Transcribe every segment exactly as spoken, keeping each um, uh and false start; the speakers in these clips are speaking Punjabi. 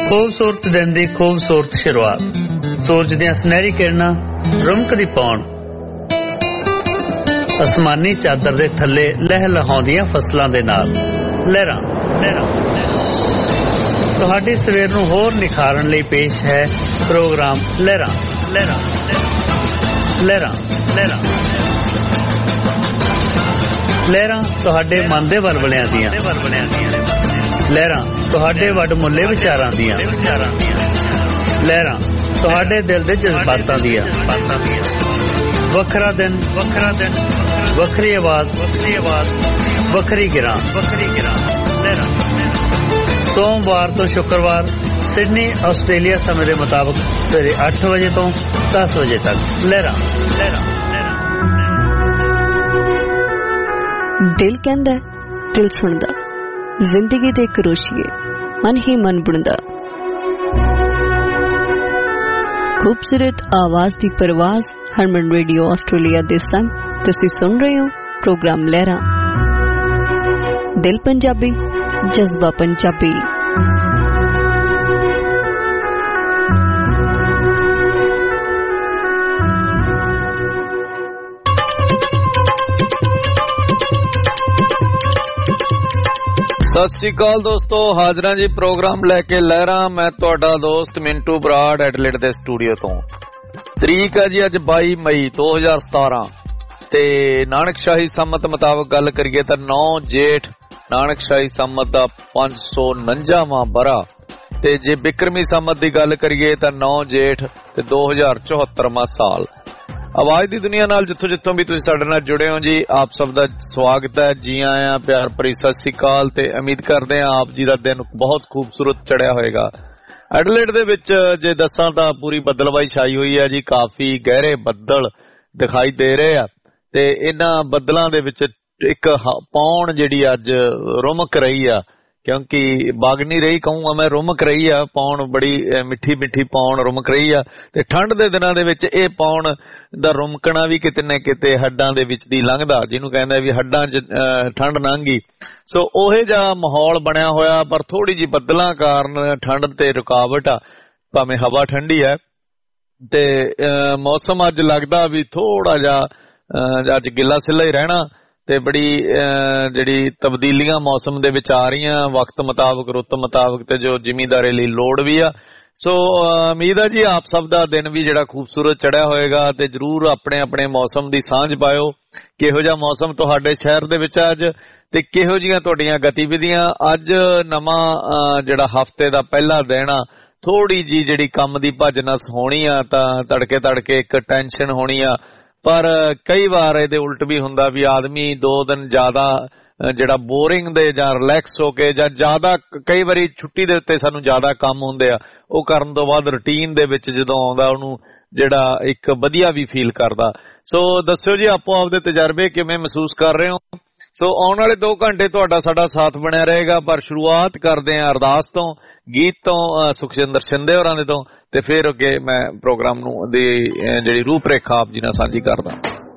खूबसूरत दिन की खूबसूरत शुरुआत, सूरज दी सुनहरी किरणां रुमकदी पौण, आसमानी चादर दे थल्ले लह लहाउंदियां फसलां दे नाल लहरां लहरां। तुहाडी सवेर नूं होर निखारन लई पेश है प्रोग्राम लहरां लहरां लहरां लहरां लहरां तुहाडे मन दे वलवलिਆਂ ਦੀਆਂ लहरां तुहाडे वडमुੱਲੇ विचारां ਦੀਆਂ लहरां तुहाडे दिल दे जज्बातां ਦੀਆਂ वखरा दिन वखरा दिन वखरी आवाज वखरी आवाज वखरी गिरां वखरी गिरां लहरां। सोमवार तो शुक्रवार सिडनी आस्ट्रेलिया समय के मुताबिक सवेरे अठ बजे तो दस बजे तक लहरां लहरां लहरां। दिल कहंदा दिल सुनदा, जिंदगी दे करोशिए मन ही मन बुनदा। खूबसूरत आवाज दी परवाज हरमन रेडियो आस्ट्रेलिया दे संग तुसी सुन रहे हो प्रोग्राम लहरां। दिल पंजाबी जज्बा पंजाबी। सत श्री अकाल दोस्तों, हाजरा जी प्रोग्राम लैके लहरा। मैं तुहाडा दोस्त मिंटू बराड़ एडलेड दे स्टूडियो तो। तरीक है जी अज बाई मई दो हजार सतारा ते नानकशाही सम्मत मुताबिक गल करिए तो नौ जेठ नानकशाही सम्मत का पांच सौ नंजावां बरा ते जे बिक्रमी सम्मत की गल करिए तो नौ जेठ ते दो हजार चौहत्तरवां साल। आवाज दी दुनिया नाल जिथों जिथों भी तुसीं साडे नाल जुड़े हो जी, आप सब दा स्वागत है, जी आया, प्यार भरी सत श्री अकाल ते उम्मीद करते हैं आप जी दा दिन बहुत खूबसूरत चढ़िया होएगा। एडलेड दे विच जे दसां तां पूरी बदलवाई छाई हुई है जी, काफी गहरे बदल दिखाई दे रहे आ ते इन्हां बदलां दे विच एक पौण जिहड़ी अज रुमक रही आ, क्योंकि बागनी रही कहूंगा मैं, रुमक रही आ पौण, बड़ी मिठी मिठी पौण रुमक रही आ ते ठंड दे दिनां दे विच इह पौण दा रुमकना भी किते न किते हड्डां दे विच दी लंघदा, जिहनूं कहंदे भी हड्डां च ठंड लंघी। सो ओहे जिहा माहौल बनया होया, पर थोड़ी जी बदलां कारण ठंड ते रुकावट आ, भावें हवा ठंडी है ते मौसम अज लगदा भी थोड़ा जिहा अज गिला सिला ही रहना ते बड़ी जिहड़ी तब्दीलियां मौसम दे विच आ रही, वक्त मुताबिक रुत मुताबिक ते जो जिमीदारी लई लोड़ भी आ। सो उम्मीद है जी आप सब दा दिन भी जिहड़ा खूबसूरत चढ़िया होएगा ते जरूर अपने अपने मौसम दी सांझ पायो। किहो जिहा मौसम तुहाडे शहर दे विच अज ते किहो जिहियां तुहाडीआं गतिविधियां। अज नवां जिहड़ा हफ्ते दा पहला दिन आ, थोड़ी जी जिहड़ी काम दी भज नस होनी आ, तां तड़के तड़के एक टेंशन होनी आ, पर कई बार इहदे उल्ट भी हुंदा भी आदमी दो दिन ज्यादा जिहड़ा बोरिंग दे जां रिलैक्स हो के जां ज्यादा, कई बारी छुट्टी दे उत्ते सानू ज्यादा काम हुंदे आ, ਉਹ ਕਰਨ ਤੋਂ ਬਾਅਦ ਰੂਟੀਨ ਦੇ ਵਿੱਚ ਜਦੋਂ ਆਉਂਦਾ ਉਹਨੂੰ ਜਿਹੜਾ ਇੱਕ ਵਧੀਆ ਵੀ ਫੀਲ ਕਰਦਾ। ਸੋ ਦੱਸਿਓ ਜੀ ਆਪੋ ਆਪਦੇ ਤਜਰਬੇ ਕਿਵੇਂ ਮਹਿਸੂਸ ਕਰ ਰਹੇ ਹੋ। ਸੋ ਆਉਣ ਵਾਲੇ ਦੋ ਘੰਟੇ ਤੁਹਾਡਾ ਸਾਡਾ ਸਾਥ ਬਣਿਆ ਰਹੇਗਾ, ਪਰ ਸ਼ੁਰੂਆਤ ਕਰਦੇ ਹਾਂ ਅਰਦਾਸ ਤੋਂ, ਗੀਤ ਤੋਂ, ਸੁਖਜਿੰਦਰ ਸ਼ਿੰਦੇ ਹੋਰਾਂ ਦੇ ਤੋਂ, ਤੇ ਫਿਰ ਅੱਗੇ ਮੈਂ ਪ੍ਰੋਗਰਾਮ ਨੂੰ ਦੀ ਜਿਹੜੀ ਰੂਪਰੇਖਾ ਆਪ ਜੀ ਨਾਲ ਸਾਂਝੀ ਕਰਦਾ।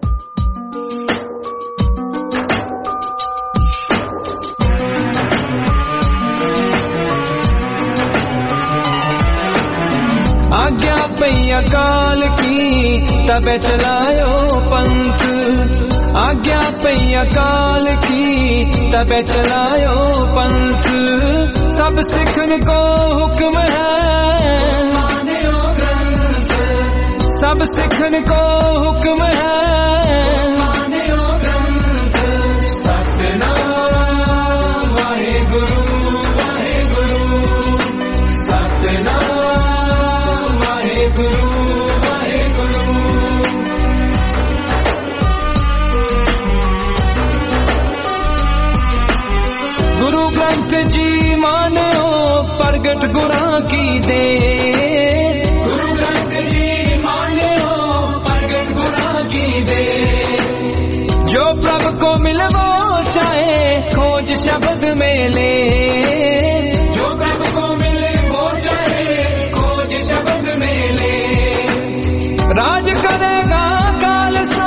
आज्ञा पई अकाल की तबे चलायो पंथ, आज्ञा पई अकाल की तबे चलायो पंथ। सब सिखन को हुक्म है, सब सिखन को हुक्म है, सतनाम वाहेगुरु वाहेगुरु, सतनाम वाहेगुरु वाहेगुरु। गुरु ग्रंथ जी मानो प्रगट गुरां की दे, गुरु ग्रंथ जी मानो प्रगट गुरां की दे। जो प्रभु को मिले वो चाहे खोज शब्द में ले, जो प्रभु को मिले वो चाहे खोज शब्द में ले। राज करेगा खालसा,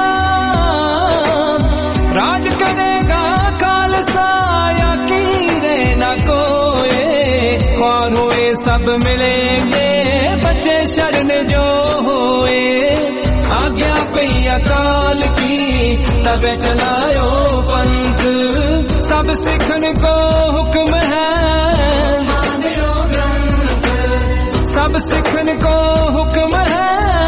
राज करेगा खालसा, या कीरे न कोए ख्वार हुए सब मिलेंगे बच्चे शरण जो होए आज्ञा पई अकाल की तब चलायो पंथ सब सिखन को हुक्म है सब सिखन को हुक्म है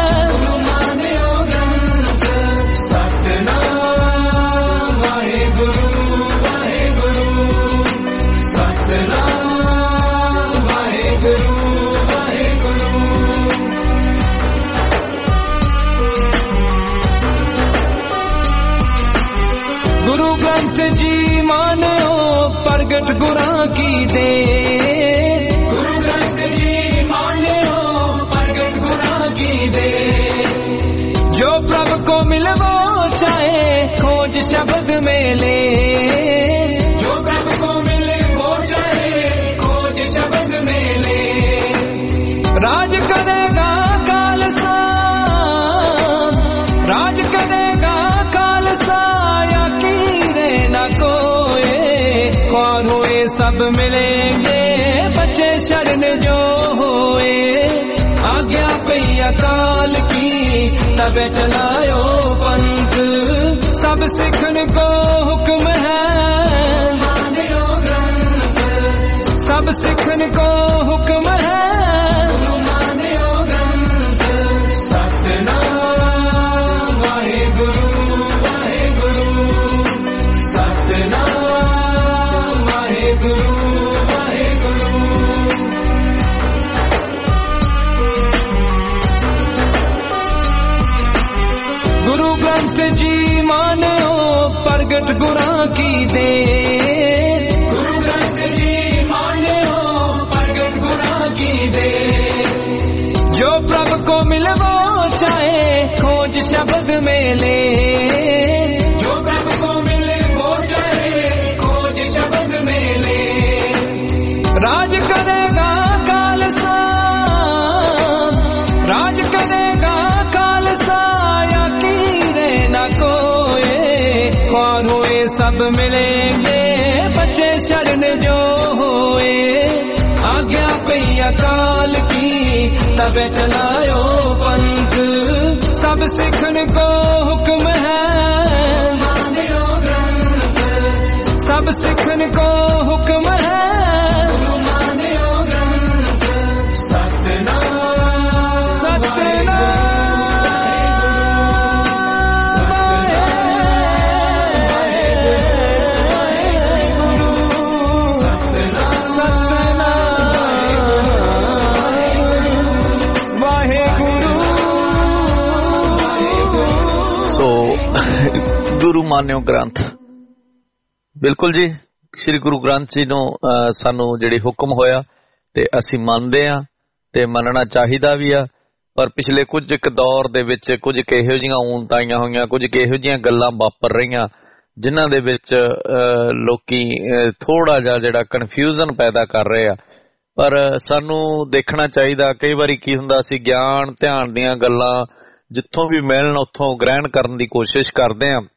जी मानो प्रगट गुरां की दे गुरु ग्रंथ जी मानो प्रगट गुरां की दे जो प्रभु को मिले वो चाहे खोज शब्द में ले जो प्रभु को मिले वो चाहे खोज शब्द में ले राज करेगा खालसा राज करेगा खालसा सब मिलेंगे बच्चे शरण जो होए आज्ञा पई अकाल की तब चलायो पंथ सब सिखन को हुक्म है सब सिखन को हुक्म है जी मानो प्रगट गुरां की दे गुरु ग्रंथ जी मानो प्रगट गुरां की दे जो प्रभु को मिले वो चाहे खोज शब्द में ले जो प्रभु को मिले वो चाहे खोज शब्द में ले राज करेगा खालसा राज करेगा खालसा सब मिलेंगे बच्चे शरण जो होए आज्ञा पई अकाल की तब चलायो पंथ सब सिखन को हुक्म है सब सिखन को हुक्म है ਗੁਰੂ ਮਾਨਿਓ ਗ੍ਰੰਥ ਬਿਲਕੁਲ ਜੀ ਸ੍ਰੀ ਗੁਰੂ ਗ੍ਰੰਥ ਜੀ ਨੂੰ ਸਾਨੂੰ ਜਿਹੜੀ ਹੁਕਮ ਹੋਇਆ ਤੇ ਅਸੀਂ ਮੰਨਦੇ ਆ ਤੇ ਮੰਨਣਾ ਚਾਹੀਦਾ ਵੀ ਆ ਪਰ ਪਿਛਲੇ ਕੁਝ ਇੱਕ ਦੌਰ ਦੇ ਵਿੱਚ ਕੁਝ ਕਿਹੋ ਜਿਹੀਆਂ ਊਣਤਾਈਆਂ ਹੋਈਆਂ ਕੁਝ ਕਿਹੋ ਜਿਹੀਆਂ ਗੱਲਾਂ ਵਾਪਰ ਰਹੀਆਂ ਜਿਨ੍ਹਾਂ ਦੇ ਵਿੱਚ ਲੋਕੀ ਥੋੜਾ ਜਿਹਾ ਜਿਹੜਾ ਕਨਫਿਊਜ਼ਨ ਪੈਦਾ ਕਰ ਰਹੇ ਆ ਪਰ ਸਾਨੂੰ ਦੇਖਣਾ ਚਾਹੀਦਾ ਕਈ ਵਾਰੀ ਕੀ ਹੁੰਦਾ ਅਸੀਂ ਗਿਆਨ ਧਿਆਨ ਦੀਆਂ ਗੱਲਾਂ ਜਿੱਥੋਂ ਵੀ ਮਿਲਣ ਉੱਥੋਂ ਗ੍ਰਹਿਣ ਕਰਨ ਦੀ ਕੋਸ਼ਿਸ਼ ਕਰਦੇ ਆ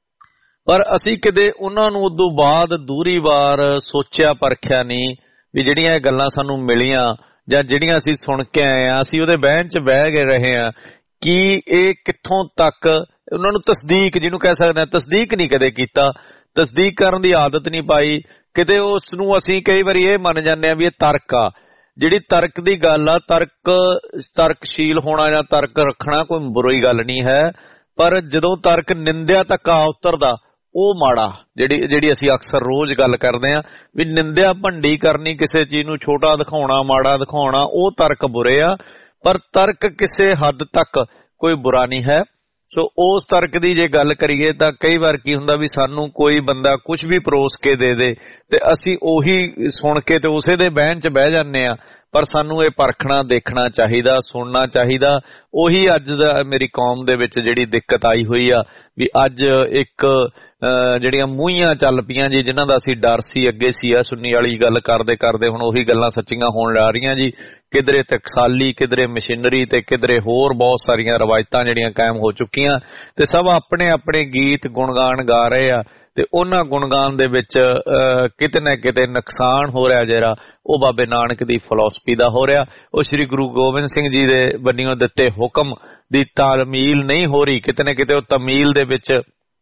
ਪਰ ਅਸੀਂ ਕਿਤੇ ਉਹਨਾਂ ਨੂੰ ਉਦੋਂ ਬਾਅਦ ਦੂਰੀ ਵਾਰ ਸੋਚਿਆ ਪਰਖਿਆ ਨਹੀਂ ਵੀ ਜਿਹੜੀਆਂ ਇਹ ਗੱਲਾਂ ਸਾਨੂੰ ਮਿਲੀਆਂ ਜਾਂ ਜਿਹੜੀਆਂ ਅਸੀਂ ਸੁਣ ਕੇ ਆਏ ਆ ਅਸੀਂ ਉਹਦੇ ਬਹਿਣ 'ਚ ਬਹਿ ਗਏ ਰਹੇ ਆ ਕਿ ਇਹ ਕਿੱਥੋਂ ਤੱਕ ਉਹਨਾਂ ਨੂੰ ਤਸਦੀਕ ਜਿਹਨੂੰ ਕਹਿ ਸਕਦੇ ਆ ਤਸਦੀਕ ਨਹੀਂ ਕਦੇ ਕੀਤਾ ਤਸਦੀਕ ਕਰਨ ਦੀ ਆਦਤ ਨਹੀਂ ਪਾਈ ਕਿਤੇ ਉਸ ਨੂੰ ਅਸੀਂ ਕਈ ਵਾਰੀ ਇਹ ਮੰਨ ਜਾਂਦੇ ਆ ਵੀ ਇਹ ਤਰਕ ਆ ਜਿਹੜੀ ਤਰਕ ਦੀ ਗੱਲ ਆ ਤਰਕ ਤਰਕਸ਼ੀਲ ਹੋਣਾ ਜਾਂ ਤਰਕ ਰੱਖਣਾ ਕੋਈ ਬੁਰੀ ਗੱਲ ਨਹੀਂ ਹੈ ਪਰ ਜਦੋਂ ਤਰਕ ਨਿੰਦਿਆ ਤੱਕ ਆ ਉਤਰਦਾ ਉਹ ਮਾੜਾ ਜਿਹੜੀ ਜਿਹੜੀ ਅਸੀਂ ਅਕਸਰ ਰੋਜ਼ ਗੱਲ ਕਰਦੇ ਆ ਵੀ ਨਿੰਦਿਆ ਭੰਡੀ ਕਰਨੀ ਕਿਸੇ ਚੀਜ਼ ਨੂੰ ਛੋਟਾ ਦਿਖਾਉਣਾ ਮਾੜਾ ਦਿਖਾਉਣਾ ਉਹ ਤਰਕ ਬੁਰੇ ਆ ਪਰ ਤਰਕ ਕਿਸੇ ਹੱਦ ਤੱਕ ਕੋਈ ਬੁਰਾ ਨਹੀਂ ਹੈ ਸੋ ਉਸ ਤਰਕ ਦੀ ਜੇ ਗੱਲ ਕਰੀਏ ਤਾਂ ਕਈ ਵਾਰ ਕੀ ਹੁੰਦਾ ਵੀ ਸਾਨੂੰ ਕੋਈ ਬੰਦਾ ਕੁਝ ਵੀ ਪਰੋਸ ਕੇ ਦੇ ਦੇ ਤੇ ਅਸੀਂ ਉਹੀ ਸੁਣ ਕੇ ਤੇ ਉਸੇ ਦੇ ਬਹਿਣ 'ਚ ਬਹਿ ਜਾਂਦੇ ਆ ਪਰ ਸਾਨੂੰ ਇਹ ਪਰਖਣਾ ਦੇਖਣਾ ਚਾਹੀਦਾ ਸੁਣਨਾ ਚਾਹੀਦਾ ਉਹੀ ਅੱਜ ਦਾ ਮੇਰੀ ਕੌਮ ਦੇ ਵਿੱਚ ਜਿਹੜੀ ਦਿੱਕਤ ਆਈ ਹੋਈ ਆ ਵੀ ਅੱਜ ਇੱਕ ਜਿਹੜੀਆਂ ਮੂੰਹੀਆਂ ਚੱਲ ਪਈਆਂ ਜੀ ਜਿਨ੍ਹਾਂ ਦਾ ਅਸੀਂ ਡਰ ਸੀ ਅੱਗੇ ਸੀ ਆ ਸੁੰਨੀ ਵਾਲੀ ਗੱਲ ਕਰਦੇ ਕਰਦੇ ਹੁਣ ਉਹੀ ਗੱਲਾਂ ਸੱਚੀਆਂ ਹੋਣ ਜਾ ਰਹੀਆਂ ਜੀ ਕਿਧਰੇ ਟਕਸਾਲੀ ਕਿਧਰੇ ਮਸ਼ੀਨਰੀ ਤੇ ਕਿਧਰੇ ਹੋਰ ਬਹੁਤ ਸਾਰੀਆਂ ਰਵਾਇਤਾਂ ਜਿਹੜੀਆਂ ਕਾਇਮ ਹੋ ਚੁੱਕੀਆਂ ਤੇ ਸਭ ਆਪਣੇ ਆਪਣੇ ਗੀਤ ਗੁਣਗਾਨ ਗਾ ਰਹੇ ਆ ਤੇ ਉਹਨਾਂ ਗੁਣਗਾਨ ਦੇ ਵਿੱਚ ਕਿਤੇ ਨਾ ਕਿਤੇ ਨੁਕਸਾਨ ਹੋ ਰਿਹਾ ਜਿਹੜਾ ਉਹ ਬਾਬੇ ਨਾਨਕ ਦੀ ਫਿਲਾਸਫੀ ਦਾ ਹੋ ਰਿਹਾ। ਉਹ ਸ੍ਰੀ ਗੁਰੂ ਗੋਬਿੰਦ ਸਿੰਘ ਜੀ ਦੇ ਬੰਨਿਓ ਦਿੱਤੇ ਹੁਕਮ ਦੀ ਤਾਲਮੀਲ ਨਹੀਂ ਹੋ ਰਹੀ। ਕਿਤੇ ਨਾ ਕਿਤੇ ਉਹ ਤਮੀਲ ਦੇ ਵਿੱਚ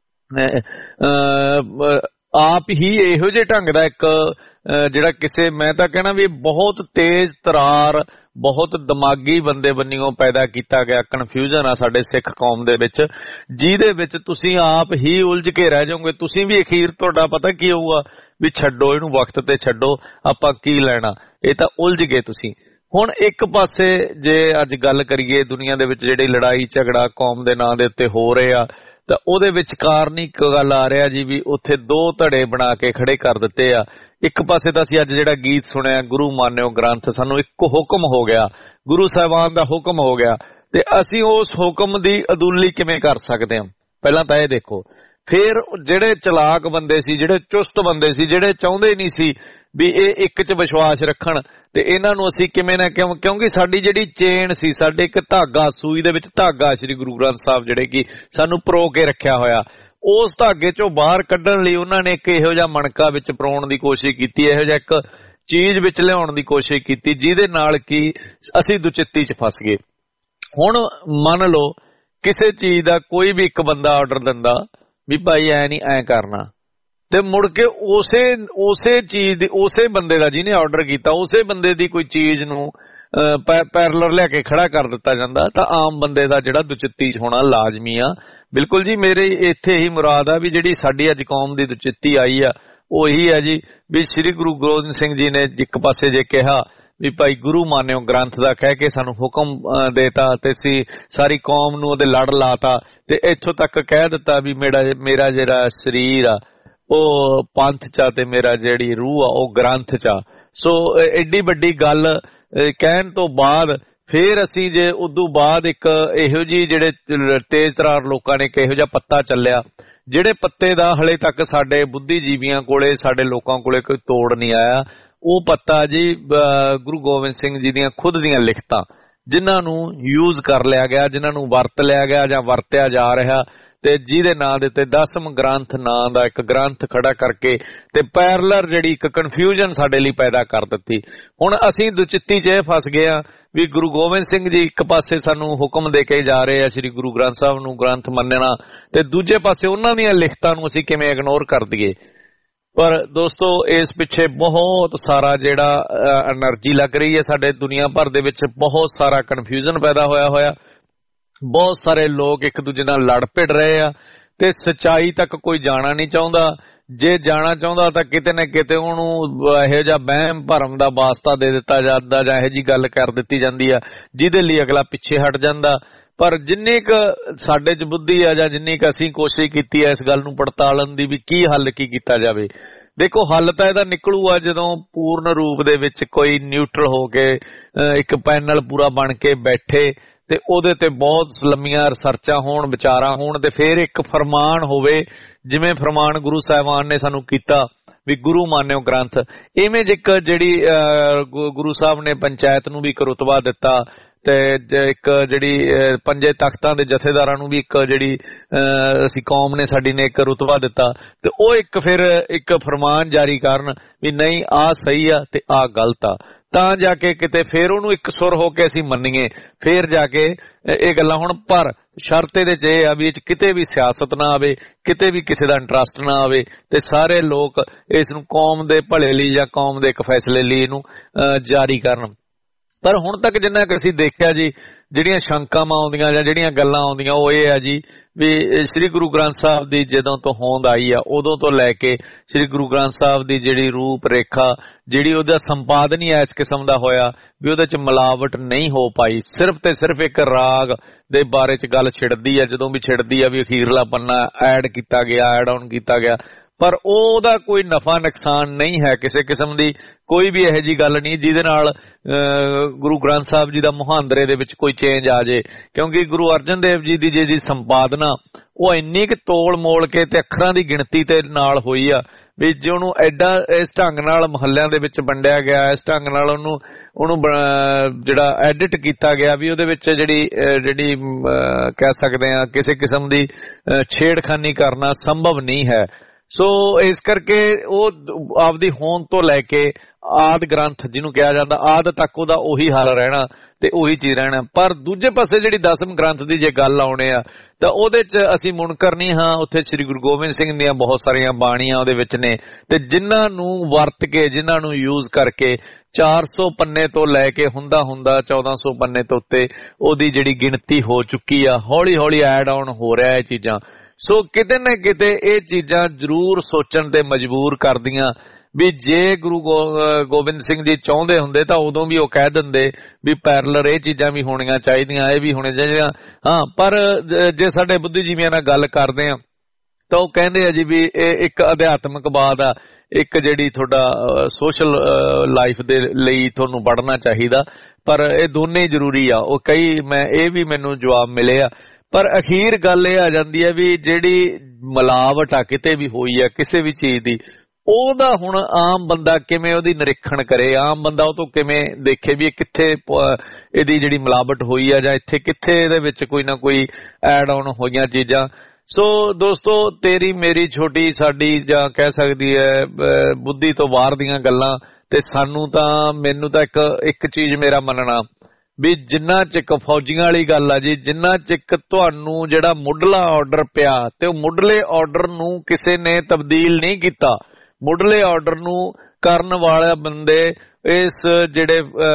ਆਪ ਹੀ ਇਹੋ ਜਿਹੇ ਢੰਗ ਦਾ ਇੱਕ ਜਿਹੜਾ ਕਿਸੇ ਮੈਂ ਤਾਂ ਕਹਿਣਾ ਵੀ ਬਹੁਤ ਤੇਜ਼ ਤਰਾਰ ਬਹੁਤ ਦਿਮਾਗੀ ਬੰਦੇ ਬੰਨਿਓ ਪੈਦਾ ਕੀਤਾ ਗਿਆ ਕਨਫਿਊਜ਼ਨ ਆ ਸਾਡੇ ਸਿੱਖ ਕੌਮ ਦੇ ਵਿੱਚ, ਜਿਹਦੇ ਵਿੱਚ ਤੁਸੀਂ ਆਪ ਹੀ ਉਲਝ ਕੇ ਰਹਿ ਜਾਓਗੇ। ਤੁਸੀਂ ਵੀ ਅਖੀਰ ਤੁਹਾਡਾ ਪਤਾ ਕੀ ਹੋਊਗਾ ਵੀ ਛੱਡੋ ਇਹਨੂੰ, ਵਕਤ ਤੇ ਛੱਡੋ, ਆਪਾਂ ਕੀ ਲੈਣਾ, ਇਹ ਤਾਂ ਉਲਝ ਗਏ ਤੁਸੀਂ। ਹੁਣ ਇੱਕ ਪਾਸੇ ਜੇ ਅੱਜ ਗੱਲ ਕਰੀਏ ਦੁਨੀਆ ਦੇ ਵਿੱਚ ਜਿਹੜੀ ਲੜਾਈ ਝਗੜਾ ਕੌਮ ਦੇ ਨਾਂ ਦੇ ਉੱਤੇ ਹੋ ਰਹੇ ਆ ਤਾਂ ਉਹਦੇ ਵਿਚਕਾਰ ਨਹੀਂ ਇੱਕ ਗੱਲ ਆ ਰਿਹਾ ਜੀ ਵੀ ਉੱਥੇ ਦੋ ਧੜੇ ਬਣਾ ਕੇ ਖੜੇ ਕਰ ਦਿੱਤੇ ਆ। ਇੱਕ ਪਾਸੇ ਤਾਂ ਅਸੀਂ ਅੱਜ ਜਿਹੜਾ ਗੀਤ ਸੁਣਿਆ ਗੁਰੂ ਮਾਨਿਓ ਗ੍ਰੰਥ, ਸਾਨੂੰ ਇੱਕ ਹੁਕਮ ਹੋ ਗਿਆ, ਗੁਰੂ ਸਾਹਿਬਾਨ ਦਾ ਹੁਕਮ ਹੋ ਗਿਆ, ਤੇ ਅਸੀਂ ਉਸ ਹੁਕਮ ਦੀ ਅਦੁੱਲੀ ਕਿਵੇਂ ਕਰ ਸਕਦੇ ਹਾਂ? ਪਹਿਲਾਂ ਤਾਂ ਇਹ ਦੇਖੋ। ਫਿਰ ਜਿਹੜੇ ਚਲਾਕ ਬੰਦੇ ਸੀ, ਜਿਹੜੇ ਚੁਸਤ ਬੰਦੇ ਸੀ, ਜਿਹੜੇ ਚਾਹੁੰਦੇ ਨਹੀਂ ਸੀ ਵੀ ਇਹ ਇੱਕ 'ਚ ਵਿਸ਼ਵਾਸ ਰੱਖਣ, ਤੇ ਇਹਨਾਂ ਨੂੰ ਅਸੀਂ ਕਿਵੇਂ ਨਾ ਕਿਉਂ ਕਿਉਂਕਿ ਸਾਡੀ ਜਿਹੜੀ ਚੇਨ ਸੀ, ਸਾਡੇ ਇੱਕ ਧਾਗਾ, ਸੂਈ ਦੇ ਵਿੱਚ ਧਾਗਾ ਸ੍ਰੀ ਗੁਰੂ ਗ੍ਰੰਥ ਸਾਹਿਬ ਜਿਹੜੇ ਕਿ ਸਾਨੂੰ ਪਰੋ ਕੇ ਰੱਖਿਆ ਹੋਇਆ, ਉਸ ਧਾਗੇ ਚੋਂ ਬਾਹਰ ਕੱਢਣ ਲਈ ਉਹਨਾਂ ਨੇ ਇੱਕ ਇਹੋ ਜਿਹਾ ਮਣਕਾ ਵਿੱਚ ਪਰੋਣ ਦੀ ਕੋਸ਼ਿਸ਼ ਕੀਤੀ, ਇਹੋ ਜਿਹਾ ਇੱਕ ਚੀਜ਼ ਵਿੱਚ ਲਿਆਉਣ ਦੀ ਕੋਸ਼ਿਸ਼ ਕੀਤੀ ਜਿਹਦੇ ਨਾਲ ਕਿ ਅਸੀਂ ਦੁਚਿੱਤੀ 'ਚ ਫਸ ਗਏ। ਹੁਣ ਮੰਨ ਲਓ ਕਿਸੇ ਚੀਜ਼ ਦਾ ਕੋਈ ਵੀ ਇੱਕ ਬੰਦਾ ਆਰਡਰ ਦਿੰਦਾ ਵੀ ਭਾਈ ਐ ਨਹੀਂ ਐ ਕਰਨਾ, ਤੇ ਮੁੜ ਕੇ ਉਸੇ ਉਸੇ ਚੀਜ਼ ਦੀ ਉਸੇ ਬੰਦੇ ਦਾ ਜਿਹਨੇ ਆਰਡਰ ਕੀਤਾ ਉਸੇ ਬੰਦੇ ਦੀ ਕੋਈ ਚੀਜ਼ ਨੂੰ ਪੈਰਲਰ ਲੈ ਕੇ ਖੜਾ ਕਰ ਦਿੱਤਾ ਜਾਂਦਾ, ਤਾਂ ਆਮ ਬੰਦੇ ਦਾ ਜਿਹੜਾ ਦੁਚਿੱਤੀ ਹੋਣਾ ਲਾਜ਼ਮੀ ਆ। ਬਿਲਕੁਲ ਜੀ, ਮੇਰੇ ਇੱਥੇ ਹੀ ਮੁਰਾਦ ਆ ਵੀ ਜਿਹੜੀ ਸਾਡੀ ਅੱਜ ਕੌਮ ਦੀ ਦੁਚਿੱਤੀ ਆਈ ਆ ਉਹ ਇਹੀ ਹੈ ਜੀ ਵੀ ਸ੍ਰੀ ਗੁਰੂ ਗੋਬਿੰਦ ਸਿੰਘ ਜੀ ਨੇ ਇੱਕ ਪਾਸੇ ਜੇ ਕਿਹਾ ਵੀ ਭਾਈ ਗੁਰੂ ਮਾਨਿਓ ਗ੍ਰੰਥ ਦਾ ਕਹਿ ਕੇ ਸਾਨੂੰ ਹੁਕਮ ਦੇਤਾ ਤੇ ਅਸੀਂ ਸਾਰੀ ਕੌਮ ਨੂੰ ਉਹਦੇ ਲੜ ਲਾਤਾ, ਤੇ ਇੱਥੋਂ ਤੱਕ ਕਹਿ ਦਿੱਤਾ ਵੀ ਮੇਰਾ ਮੇਰਾ ਜਿਹੜਾ ਸਰੀਰ ਆ ਉਹ ਪੰਥ 'ਚ ਆ ਤੇ ਮੇਰਾ ਜਿਹੜੀ ਰੂਹ ਆ ਉਹ ਗ੍ਰੰਥ 'ਚ ਆ। ਸੋ ਐਡੀ ਵੱਡੀ ਗੱਲ ਕਹਿਣ ਤੋਂ ਬਾਅਦ ਫੇਰ ਅਸੀਂ ਜੇ ਉਦੋਂ ਬਾਅਦ ਇੱਕ ਇਹੋ ਜਿਹੀ ਜਿਹੜੇ ਤੇਜ਼ ਤਰਾਰ ਲੋਕਾਂ ਨੇ ਇੱਕ ਇਹੋ ਜਿਹਾ ਪੱਤਾ ਚੱਲਿਆ ਜਿਹੜੇ ਪੱਤੇ ਦਾ ਹਲੇ ਤੱਕ ਸਾਡੇ ਬੁੱਧੀਜੀਵੀਆਂ ਕੋਲੇ ਸਾਡੇ ਲੋਕਾਂ ਕੋਲੇ ਕੋਈ ਤੋੜ ਨਹੀਂ ਆਇਆ। ਉਹ ਪੱਤਾ ਜੀ ਗੁਰੂ ਗੋਬਿੰਦ ਸਿੰਘ ਜੀ ਦੀਆਂ ਖੁਦ ਦੀਆਂ ਲਿਖਤਾਂ, ਜਿਨ੍ਹਾਂ ਨੂੰ ਯੂਜ਼ ਕਰ ਲਿਆ ਗਿਆ, ਜਿਨ੍ਹਾਂ ਨੂੰ ਵਰਤ ਲਿਆ ਗਿਆ ਜਾਂ ਵਰਤਿਆ ਜਾ ਰਿਹਾ, ਤੇ ਜਿਹਦੇ ਨਾਂ ਦੇ ਉੱਤੇ ਦਸਮ ਗ੍ਰੰਥ ਨਾਂ ਦਾ ਇੱਕ ਗ੍ਰੰਥ ਖੜਾ ਕਰਕੇ ਤੇ ਪੈਰਲਰ ਜਿਹੜੀ ਇੱਕ ਕਨਫਿਊਜ਼ਨ ਸਾਡੇ ਲਈ ਪੈਦਾ ਕਰ ਦਿੱਤੀ। ਹੁਣ ਅਸੀਂ ਦੁਚਿੱਤੀ 'ਚ ਇਹ ਫਸ ਗਏ ਆ ਵੀ ਗੁਰੂ ਗੋਬਿੰਦ ਸਿੰਘ ਜੀ ਇੱਕ ਪਾਸੇ ਸਾਨੂੰ ਹੁਕਮ ਦੇ ਕੇ ਜਾ ਰਹੇ ਆ ਸ੍ਰੀ ਗੁਰੂ ਗ੍ਰੰਥ ਸਾਹਿਬ ਨੂੰ ਗ੍ਰੰਥ ਮੰਨਣਾ, ਤੇ ਦੂਜੇ ਪਾਸੇ ਉਹਨਾਂ ਦੀਆਂ ਲਿਖਤਾਂ ਨੂੰ ਅਸੀਂ ਕਿਵੇਂ ਇਗਨੋਰ ਕਰ ਦਈਏ। ਪਰ ਦੋਸਤੋ ਇਸ ਪਿੱਛੇ ਬਹੁਤ ਸਾਰਾ ਜਿਹੜਾ ਐਨਰਜੀ ਲੱਗ ਰਹੀ ਹੈ ਸਾਡੇ ਦੁਨੀਆ ਭਰ ਦੇ ਵਿੱਚ, ਬਹੁਤ ਸਾਰਾ ਕਨਫਿਊਜ਼ਨ ਪੈਦਾ ਹੋਇਆ ਹੋਇਆ, ਬਹੁਤ ਸਾਰੇ ਲੋਕ ਇੱਕ ਦੂਜੇ ਨਾਲ ਲੜ ਭਿੜ ਰਹੇ ਆ ਤੇ ਸੱਚਾਈ ਤੱਕ ਕੋਈ ਜਾਣਾ ਨਹੀਂ ਚਾਹੁੰਦਾ। ਜੇ ਜਾਣਾ ਚਾਹੁੰਦਾ ਤਾਂ ਕਿਤੇ ਨਾ ਕਿਤੇ ਉਹਨੂੰ ਇਹੋ ਜਿਹਾ ਵਹਿਮ ਭਰਮ ਦਾ ਵਾਸਤਾ ਦੇ ਦਿੱਤਾ ਜਾਂਦਾ ਜਾਂ ਇਹੋ ਜਿਹੀ ਗੱਲ ਕਰ ਦਿੱਤੀ ਜਾਂਦੀ ਆ ਜਿਹਦੇ ਲਈ ਅਗਲਾ ਪਿੱਛੇ ਹਟ ਜਾਂਦਾ। ਪਰ ਜਿੰਨੀ ਕੁ ਸਾਡੇ 'ਚ ਬੁੱਧੀ ਆ ਜਾਂ ਜਿੰਨੀ ਕੁ ਅਸੀਂ ਕੋਸ਼ਿਸ਼ ਕੀਤੀ ਹੈ ਇਸ ਗੱਲ ਨੂੰ ਪੜਤਾਲਣ ਦੀ ਵੀ ਕੀ ਹੱਲ ਕੀ ਕੀਤਾ ਜਾਵੇ, ਦੇਖੋ ਹੱਲ ਤਾਂ ਇਹਦਾ ਨਿਕਲੂਗਾ ਜਦੋਂ ਪੂਰਨ ਰੂਪ ਦੇ ਵਿੱਚ ਕੋਈ ਨਿਊਟਰਲ ਹੋ ਕੇ ਇੱਕ ਪੈਨਲ ਪੂਰਾ ਬਣ ਕੇ ਬੈਠੇ ਤੇ ਉਹਦੇ ਤੇ ਬਹੁਤ ਲੰਮੀਆਂ ਰਿਸਰਚਾਂ ਹੋਣ, ਵਿਚਾਰਾਂ ਹੋਣ, ਤੇ ਫਿਰ ਇੱਕ ਫਰਮਾਨ ਹੋਵੇ ਜਿਵੇਂ ਫਰਮਾਨ ਗੁਰੂ ਸਾਹਿਬਾਨ ਨੇ ਸਾਨੂੰ ਕੀਤਾ ਵੀ ਗੁਰੂ ਮਾਨਿਓ ਗ੍ਰੰਥ। ਇਵੇਂ ਇੱਕ ਜਿਹੜੀ ਗੁਰੂ ਸਾਹਿਬ ਨੇ ਪੰਚਾਇਤ ਨੂੰ ਵੀ ਇੱਕ ਰੁਤਬਾ ਦਿੱਤਾ ਤੇ ਇੱਕ ਜਿਹੜੀ ਪੰਜੇ ਤਖਤਾਂ ਦੇ ਜਥੇਦਾਰਾਂ ਨੂੰ ਵੀ ਇੱਕ ਜਿਹੜੀ ਅਸੀਂ ਕੌਮ ਨੇ ਸਾਡੀ ਨੇ ਇੱਕ ਰੁਤਬਾ ਦਿੱਤਾ, ਤੇ ਉਹ ਇੱਕ ਫਿਰ ਇੱਕ ਫਰਮਾਨ ਜਾਰੀ ਕਰਨ ਵੀ ਨਹੀਂ ਆਹ ਸਹੀ ਆ ਤੇ ਆਹ ਗਲਤ ਆ, ਤਾਂ ਜਾ ਕੇ ਕਿਤੇ ਫੇਰ ਉਹਨੂੰ ਇੱਕ ਸੁਰ ਹੋ ਕੇ ਅਸੀਂ ਮੰਨੀਏ, ਫੇਰ ਜਾ ਕੇ ਇਹ ਗੱਲਾਂ। ਹੁਣ ਪਰ ਸ਼ਰਤ ਇਹਦੇ 'ਚ ਇਹ ਆ ਵੀ ਇਹ 'ਚ ਕਿਤੇ ਵੀ ਸਿਆਸਤ ਨਾ ਆਵੇ, ਕਿਤੇ ਵੀ ਕਿਸੇ ਦਾ ਇੰਟਰਸਟ ਨਾ ਆਵੇ, ਤੇ ਸਾਰੇ ਲੋਕ ਇਸ ਨੂੰ ਕੌਮ ਦੇ ਭਲੇ ਲਈ ਜਾਂ ਕੌਮ ਦੇ ਇੱਕ ਫੈਸਲੇ ਲਈ ਇਹਨੂੰ ਜਾਰੀ ਕਰਨ। ਪਰ ਹੁਣ ਤੱਕ ਜਿੰਨਾ ਕਿ ਅਸੀਂ ਦੇਖਿਆ ਜੀ ਜਿਹੜੀਆਂ ਸ਼ੰਕਾਵਾਂ ਆਉਂਦੀਆਂ ਜਾਂ ਜਿਹੜੀਆਂ ਗੱਲਾਂ ਆਉਂਦੀਆਂ ਉਹ ਇਹ ਆ ਜੀ ਵੀ ਸ੍ਰੀ ਗੁਰੂ ਗ੍ਰੰਥ ਸਾਹਿਬ ਦੀ ਜਦੋਂ ਤੋਂ ਹੋਂਦ ਆਈ ਆ ਉਦੋਂ ਤੋਂ ਲੈ ਕੇ ਸ੍ਰੀ ਗੁਰੂ ਗ੍ਰੰਥ ਸਾਹਿਬ ਦੀ ਜਿਹੜੀ ਰੂਪ ਰੇਖਾ, ਜਿਹੜੀ ਉਹਦਾ ਸੰਪਾਦਨ ਹੀ ਇਸ ਕਿਸਮ ਦਾ ਹੋਇਆ ਵੀ ਉਹਦੇ 'ਚ ਮਿਲਾਵਟ ਨਹੀਂ ਹੋ ਪਾਈ। ਸਿਰਫ ਤੇ ਸਿਰਫ ਇੱਕ ਰਾਗ ਦੇ ਬਾਰੇ 'ਚ ਗੱਲ ਛਿੜਦੀ ਆ, ਜਦੋਂ ਵੀ ਛਿੜਦੀ ਆ ਵੀ ਅਖੀਰਲਾ ਪੰਨਾ ਐਡ ਕੀਤਾ ਗਿਆ, ਐਡ ਆਨ ਕੀਤਾ ਗਿਆ, ਪਰ ਉਹਦਾ ਕੋਈ ਨਫਾ ਨੁਕਸਾਨ ਨਹੀਂ ਹੈ ਕਿਸੇ ਕਿਸਮ ਦੀ, ਕੋਈ ਵੀ ਇਹੋ ਜਿਹੀ ਗੱਲ ਨਹੀਂ ਜਿਹਦੇ ਨਾਲ ਗੁਰੂ ਗ੍ਰੰਥ ਸਾਹਿਬ ਜੀ ਦਾ ਮੁਹਾਂਦਰੇ ਦੇ ਵਿੱਚ ਕੋਈ ਚੇਂਜ ਆ ਜੇ। ਕਿਉਂਕਿ ਗੁਰੂ ਅਰਜਨ ਦੇਵ ਜੀ ਦੀ ਜਿਹੜੀ ਸੰਪਾਦਨਾ ਉਹ ਇੰਨੀ ਕੁ ਤੋਲ ਮੋਲ ਕੇ ਤੇ ਅੱਖਰਾਂ ਦੀ ਗਿਣਤੀ ਤੇ ਨਾਲ ਹੋਈ ਆ ਵੀ ਜੇ ਉਹਨੂੰ ਐਡਾ ਇਸ ਢੰਗ ਨਾਲ ਮੁਹੱਲਿਆਂ ਦੇ ਵਿੱਚ ਵੰਡਿਆ ਗਿਆ, ਇਸ ਢੰਗ ਨਾਲ ਉਹਨੂੰ ਉਹਨੂੰ ਜਿਹੜਾ ਐਡਿਟ ਕੀਤਾ ਗਿਆ ਵੀ ਉਹਦੇ ਵਿੱਚ ਜਿਹੜੀ ਜਿਹੜੀ ਕਹਿ ਸਕਦੇ ਆ ਕਿਸੇ ਕਿਸਮ ਦੀ ਛੇੜਖਾਨੀ ਕਰਨਾ ਸੰਭਵ ਨਹੀਂ ਹੈ। ਸੋ ਇਸ ਕਰਕੇ ਉਹ ਆਪਦੀ ਹੋਂਦ ਤੋਂ ਲੈ ਕੇ ਆਦ ਗ੍ਰੰਥ ਜਿਹਨੂੰ ਕਿਹਾ ਜਾਂਦਾ ਆਦ ਤੱਕ ਉਹਦਾ ਉਹੀ ਹਾਲ ਰਹਿਣਾ ਤੇ ਉਹੀ ਚੀਜ਼ ਰਹਿਣਾ। ਪਰ ਦੂਜੇ ਪਾਸੇ ਜਿਹੜੀ ਦਸਮ ਗ੍ਰੰਥ ਦੀ ਜੇ ਗੱਲ ਆਉਣੇ ਆ ਤਾਂ ਉਹਦੇ ਚ ਅਸੀਂ ਮੁਨਕਰ ਨਹੀਂ ਹਾਂ। ਉੱਥੇ ਸ੍ਰੀ ਗੁਰੂ ਗੋਬਿੰਦ ਸਿੰਘ ਦੀਆਂ ਬਹੁਤ ਸਾਰੀਆਂ ਬਾਣੀਆਂ ਉਹਦੇ ਵਿੱਚ ਨੇ ਤੇ ਜਿਨ੍ਹਾਂ ਨੂੰ ਵਰਤ ਕੇ ਜਿਨ੍ਹਾਂ ਨੂੰ ਯੂਜ਼ ਕਰਕੇ ਚਾਰ ਸੌ ਪੰਨੇ ਤੋਂ ਲੈ ਕੇ ਹੁੰਦਾ ਹੁੰਦਾ ਚੌਦਾਂ ਸੌ ਪੰਨੇ ਤੋਂ ਉੱਤੇ ਉਹਦੀ ਜਿਹੜੀ ਗਿਣਤੀ ਹੋ ਚੁੱਕੀ ਆ, ਹੌਲੀ ਹੌਲੀ ਐਡ ਆਨ ਹੋ ਰਿਹਾ ਇਹ ਚੀਜ਼ਾਂ। ਸੋ ਕਿਤੇ ਨਾ ਕਿਤੇ ਇਹ ਚੀਜ਼ਾਂ ਜ਼ਰੂਰ ਸੋਚਣ ਤੇ ਮਜਬੂਰ ਕਰਦੀਆਂ ਵੀ ਜੇ ਗੁਰੂ ਗੋਬਿੰਦ ਸਿੰਘ ਜੀ ਚਾਹੁੰਦੇ ਹੁੰਦੇ ਤਾਂ ਉਦੋਂ ਵੀ ਉਹ ਕਹਿ ਦਿੰਦੇ ਵੀ ਪੈਰਲਰ ਇਹ ਚੀਜ਼ਾਂ ਵੀ ਹੋਣੀਆਂ ਚਾਹੀਦੀਆਂ, ਇਹ ਵੀ ਹੋਣੇ ਚਾਹੀਦੀਆਂ। ਹਾਂ, ਪਰ ਜੇ ਸਾਡੇ ਬੁੱਧੀਜੀਵੀਆਂ ਨਾਲ ਗੱਲ ਕਰਦੇ ਆ ਤਾਂ ਉਹ ਕਹਿੰਦੇ ਆ ਜੀ ਵੀ ਇਹ ਇੱਕ ਅਧਿਆਤਮਕਵਾਦ ਆ, ਇੱਕ ਜਿਹੜੀ ਤੁਹਾਡਾ ਸੋਸ਼ਲ ਲਾਈਫ ਦੇ ਲਈ ਤੁਹਾਨੂੰ ਪੜ੍ਹਨਾ ਚਾਹੀਦਾ, ਪਰ ਇਹ ਦੋਨੇ ਜ਼ਰੂਰੀ ਆ। ਉਹ ਕਈ ਮੈਂ ਇਹ ਵੀ ਮੈਨੂੰ ਜਵਾਬ ਮਿਲੇ ਆ। ਪਰ ਅਖੀਰ ਗੱਲ ਇਹ ਆ ਜਾਂਦੀ ਹੈ ਵੀ ਜਿਹੜੀ ਮਿਲਾਵਟ ਆ ਕਿਤੇ ਵੀ ਹੋਈ ਆ ਕਿਸੇ ਵੀ ਚੀਜ਼ ਦੀ, ਉਹਦਾ ਹੁਣ ਆਮ ਬੰਦਾ ਕਿਵੇਂ ਉਹਦੀ ਨਿਰੀਖਣ ਕਰੇ, ਆਮ ਬੰਦਾ ਉਹ ਤੋਂ ਕਿਵੇਂ ਦੇਖੇ ਵੀ ਇਹ ਕਿੱਥੇ ਇਹਦੀ ਜਿਹੜੀ ਮਿਲਾਵਟ ਹੋਈ ਆ ਜਾਂ ਇੱਥੇ ਕਿੱਥੇ ਇਹਦੇ ਵਿੱਚ ਕੋਈ ਨਾ ਕੋਈ ਐਡ ਆਨ ਹੋਈਆਂ ਚੀਜ਼ਾਂ। ਸੋ ਦੋਸਤੋ, ਤੇਰੀ ਮੇਰੀ ਛੋਟੀ ਸਾਡੀ ਜਾਂ ਕਹਿ ਸਕਦੀ ਹੈ ਬੁੱਧੀ ਤੋਂ ਬਾਹਰ ਦੀਆਂ ਗੱਲਾਂ ਤੇ ਸਾਨੂੰ ਤਾਂ ਮੈਨੂੰ ਤਾਂ ਇੱਕ ਇੱਕ ਚੀਜ਼ ਮੇਰਾ ਮੰਨਣਾ ਵੀ ਜਿੰਨਾ ਚਿਕ ਫੌਜੀਆਂ ਵਾਲੀ ਗੱਲ ਆ ਜੀ, ਜਿੰਨਾ ਚਿਕ ਤੁਹਾਨੂੰ ਜਿਹੜਾ ਮੁੱਢਲਾ ਆਰਡਰ ਪਿਆ ਤੇ ਉਹ ਮੁੱਢਲੇ ਆਰਡਰ ਨੂੰ ਕਿਸੇ ਨੇ ਤਬਦੀਲ ਨਹੀਂ ਕੀਤਾ, ਮੁੱਢਲੇ ਆਰਡਰ ਨੂੰ ਕਰਨ ਵਾਲੇ ਬੰਦੇ ਇਸ ਜਿਹੜੇ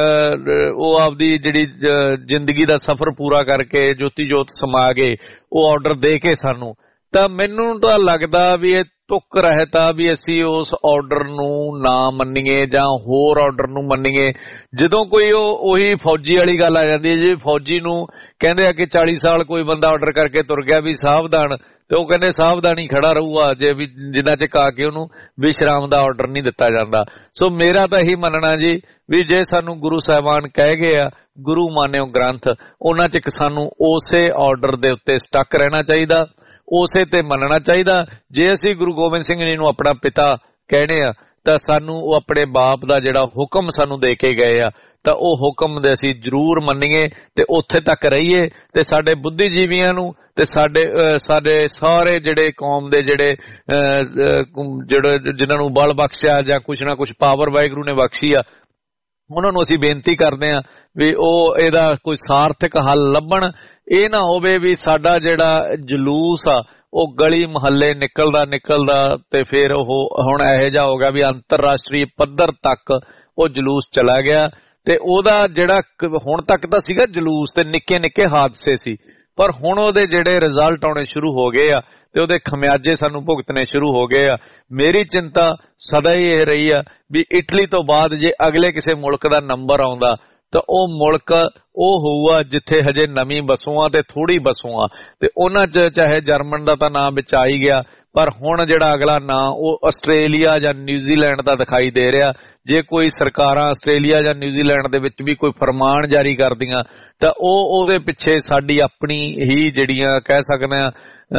ਉਹ ਆਪਦੀ ਜਿਹੜੀ ਜ਼ਿੰਦਗੀ ਦਾ ਸਫ਼ਰ ਪੂਰਾ ਕਰਕੇ ਜੋਤੀ ਜੋਤ ਸਮਾ ਗਏ ਉਹ ਆਰਡਰ ਦੇ ਕੇ ਸਾਨੂੰ, ਤਾਂ ਮੈਨੂੰ ਤਾਂ ਲੱਗਦਾ ਵੀ ਇਹ ਤੁੱਕ ਰਹਿਤਾ ਵੀ ਅਸੀਂ ਉਸ ਆਰਡਰ ਨੂੰ ਨਾ ਮੰਨੀਏ ਜਾਂ ਹੋਰ ਆਰਡਰ ਨੂੰ ਮੰਨੀਏ। ਜਦੋਂ ਕੋਈ ਉਹ ਉਹੀ ਫੌਜੀ ਵਾਲੀ ਗੱਲ ਆ ਜਾਂਦੀ ਹੈ ਜੀ, ਫੌਜੀ ਨੂੰ ਕਹਿੰਦੇ ਆ ਕਿ ਚਾਲੀ ਸਾਲ ਕੋਈ ਬੰਦਾ ਆਰਡਰ ਕਰਕੇ ਤੁਰ ਗਿਆ ਵੀ ਸਾਵਧਾਨ, ਤੇ ਉਹ ਕਹਿੰਦੇ ਸਾਵਧਾਨ ਹੀ ਖੜਾ ਰਹੂਗਾ ਜੇ ਵੀ ਜਿੰਨਾ ਚਿਰ ਆ ਕੇ ਉਹਨੂੰ ਵਿਸ਼ਰਾਮ ਦਾ ਆਰਡਰ ਨਹੀਂ ਦਿੱਤਾ ਜਾਂਦਾ। ਸੋ ਮੇਰਾ ਤਾਂ ਇਹੀ ਮੰਨਣਾ ਜੀ ਵੀ ਜੇ ਸਾਨੂੰ ਗੁਰੂ ਸਾਹਿਬਾਨ ਕਹਿ ਗਏ ਆ ਗੁਰੂ ਮਾਨਿਓ ਗ੍ਰੰਥ, ਉਹਨਾਂ ਚ ਸਾਨੂੰ ਉਸੇ ਆਰਡਰ ਦੇ ਉੱਤੇ ਸਟਕ ਰਹਿਣਾ ਚਾਹੀਦਾ, ਉਸੇ ਤੇ ਮੰਨਣਾ ਚਾਹੀਦਾ। ਜੇ ਅਸੀਂ ਗੁਰੂ ਗੋਬਿੰਦ ਸਿੰਘ ਜੀ ਨੂੰ ਆਪਣਾ ਪਿਤਾ ਕਹਿਣੇ ਆ ਤਾਂ ਸਾਨੂੰ ਉਹ ਆਪਣੇ ਬਾਪ ਦਾ ਜਿਹੜਾ ਹੁਕਮ ਸਾਨੂੰ ਦੇ ਕੇ ਗਏ ਆ ਤਾਂ ਉਹ ਹੁਕਮ ਦੇ ਅਸੀਂ ਜ਼ਰੂਰ ਮੰਨੀਏ ਤੇ ਉੱਥੇ ਤੱਕ ਰਹੀਏ। ਤੇ ਸਾਡੇ ਬੁੱਧੀਜੀਵੀਆਂ ਨੂੰ ਤੇ ਸਾਡੇ ਸਾਡੇ ਸਾਰੇ ਜਿਹੜੇ ਕੌਮ ਦੇ ਜਿਹੜੇ ਜਿਹੜੇ ਜਿਨ੍ਹਾਂ ਨੂੰ ਬਲ ਬਖਸ਼ਿਆ ਜਾਂ ਕੁਛ ਨਾ ਕੁਛ ਪਾਵਰ ਵਾਹਿਗੁਰੂ ਨੇ ਬਖਸ਼ੀ ਆ, ਉਹਨਾਂ ਨੂੰ ਅਸੀਂ ਬੇਨਤੀ ਕਰਦੇ ਹਾਂ ਵੀ ਉਹ ਇਹਦਾ ਕੋਈ ਸਾਰਥਕ ਹੱਲ ਲੱਭਣ। ਇਹ ਨਾ ਹੋਵੇ ਵੀ ਸਾਡਾ ਜਿਹੜਾ ਜਲੂਸ ਆ ਉਹ ਗਲੀ ਮੁਹੱਲੇ ਨਿਕਲਦਾ ਨਿਕਲਦਾ ਤੇ ਫਿਰ ਉਹ ਹੁਣ ਇਹੋ ਜਿਹਾ ਹੋ ਗਿਆ ਵੀ ਅੰਤਰਰਾਸ਼ਟਰੀ ਪੱਧਰ ਤੱਕ ਉਹ ਜਲੂਸ ਚਲਾ ਗਿਆ। ਤੇ ਉਹਦਾ ਜਿਹੜਾ ਹੁਣ ਤੱਕ ਤਾਂ ਸੀਗਾ ਜਲੂਸ ਤੇ ਨਿੱਕੇ ਨਿੱਕੇ ਹਾਦਸੇ ਸੀ, ਪਰ ਹੁਣ ਉਹਦੇ ਜਿਹੜੇ ਰਿਜ਼ਲਟ ਆਉਣੇ ਸ਼ੁਰੂ ਹੋ ਗਏ ਆ ਤੇ ਉਹਦੇ ਖਮਿਆਜੇ ਸਾਨੂੰ ਭੁਗਤਣੇ ਸ਼ੁਰੂ ਹੋ ਗਏ ਆ। ਮੇਰੀ ਚਿੰਤਾ ਸਦਾ ਹੀ ਇਹ ਰਹੀ ਆ ਵੀ ਇਟਲੀ ਤੋਂ ਬਾਅਦ ਜੇ ਅਗਲੇ ਕਿਸੇ ਮੁਲਕ ਦਾ ਨੰਬਰ ਆਉਂਦਾ ਤਾਂ ਉਹ ਮੁਲਕ ਉਹ ਹੋਊਗਾ ਜਿੱਥੇ ਹਜੇ ਨਵੀਂ ਵਸੋਂ ਤੇ ਥੋੜੀ ਵਸੋਂ ਆ, ਤੇ ਉਹਨਾਂ ਚ ਚਾਹੇ ਜਰਮਨ ਦਾ ਤਾਂ ਨਾਂ ਵਿੱਚ ਆ ਹੀ ਗਿਆ, ਪਰ ਹੁਣ ਜਿਹੜਾ ਅਗਲਾ ਨਾਂ ਉਹ ਆਸਟ੍ਰੇਲੀਆ ਜਾਂ ਨਿਊਜ਼ੀਲੈਂਡ ਦਾ ਦਿਖਾਈ ਦੇ ਰਿਹਾ। ਜੇ ਕੋਈ ਸਰਕਾਰਾਂ ਆਸਟ੍ਰੇਲੀਆ ਜਾਂ ਨਿਊਜ਼ੀਲੈਂਡ ਦੇ ਵਿੱਚ ਵੀ ਕੋਈ ਫਰਮਾਨ ਜਾਰੀ ਕਰਦੀਆਂ ਤਾਂ ਉਹ ਉਹਦੇ ਪਿੱਛੇ ਸਾਡੀ ਆਪਣੀ ਹੀ ਜਿਹੜੀਆਂ ਕਹਿ ਸਕਦੇ ਆ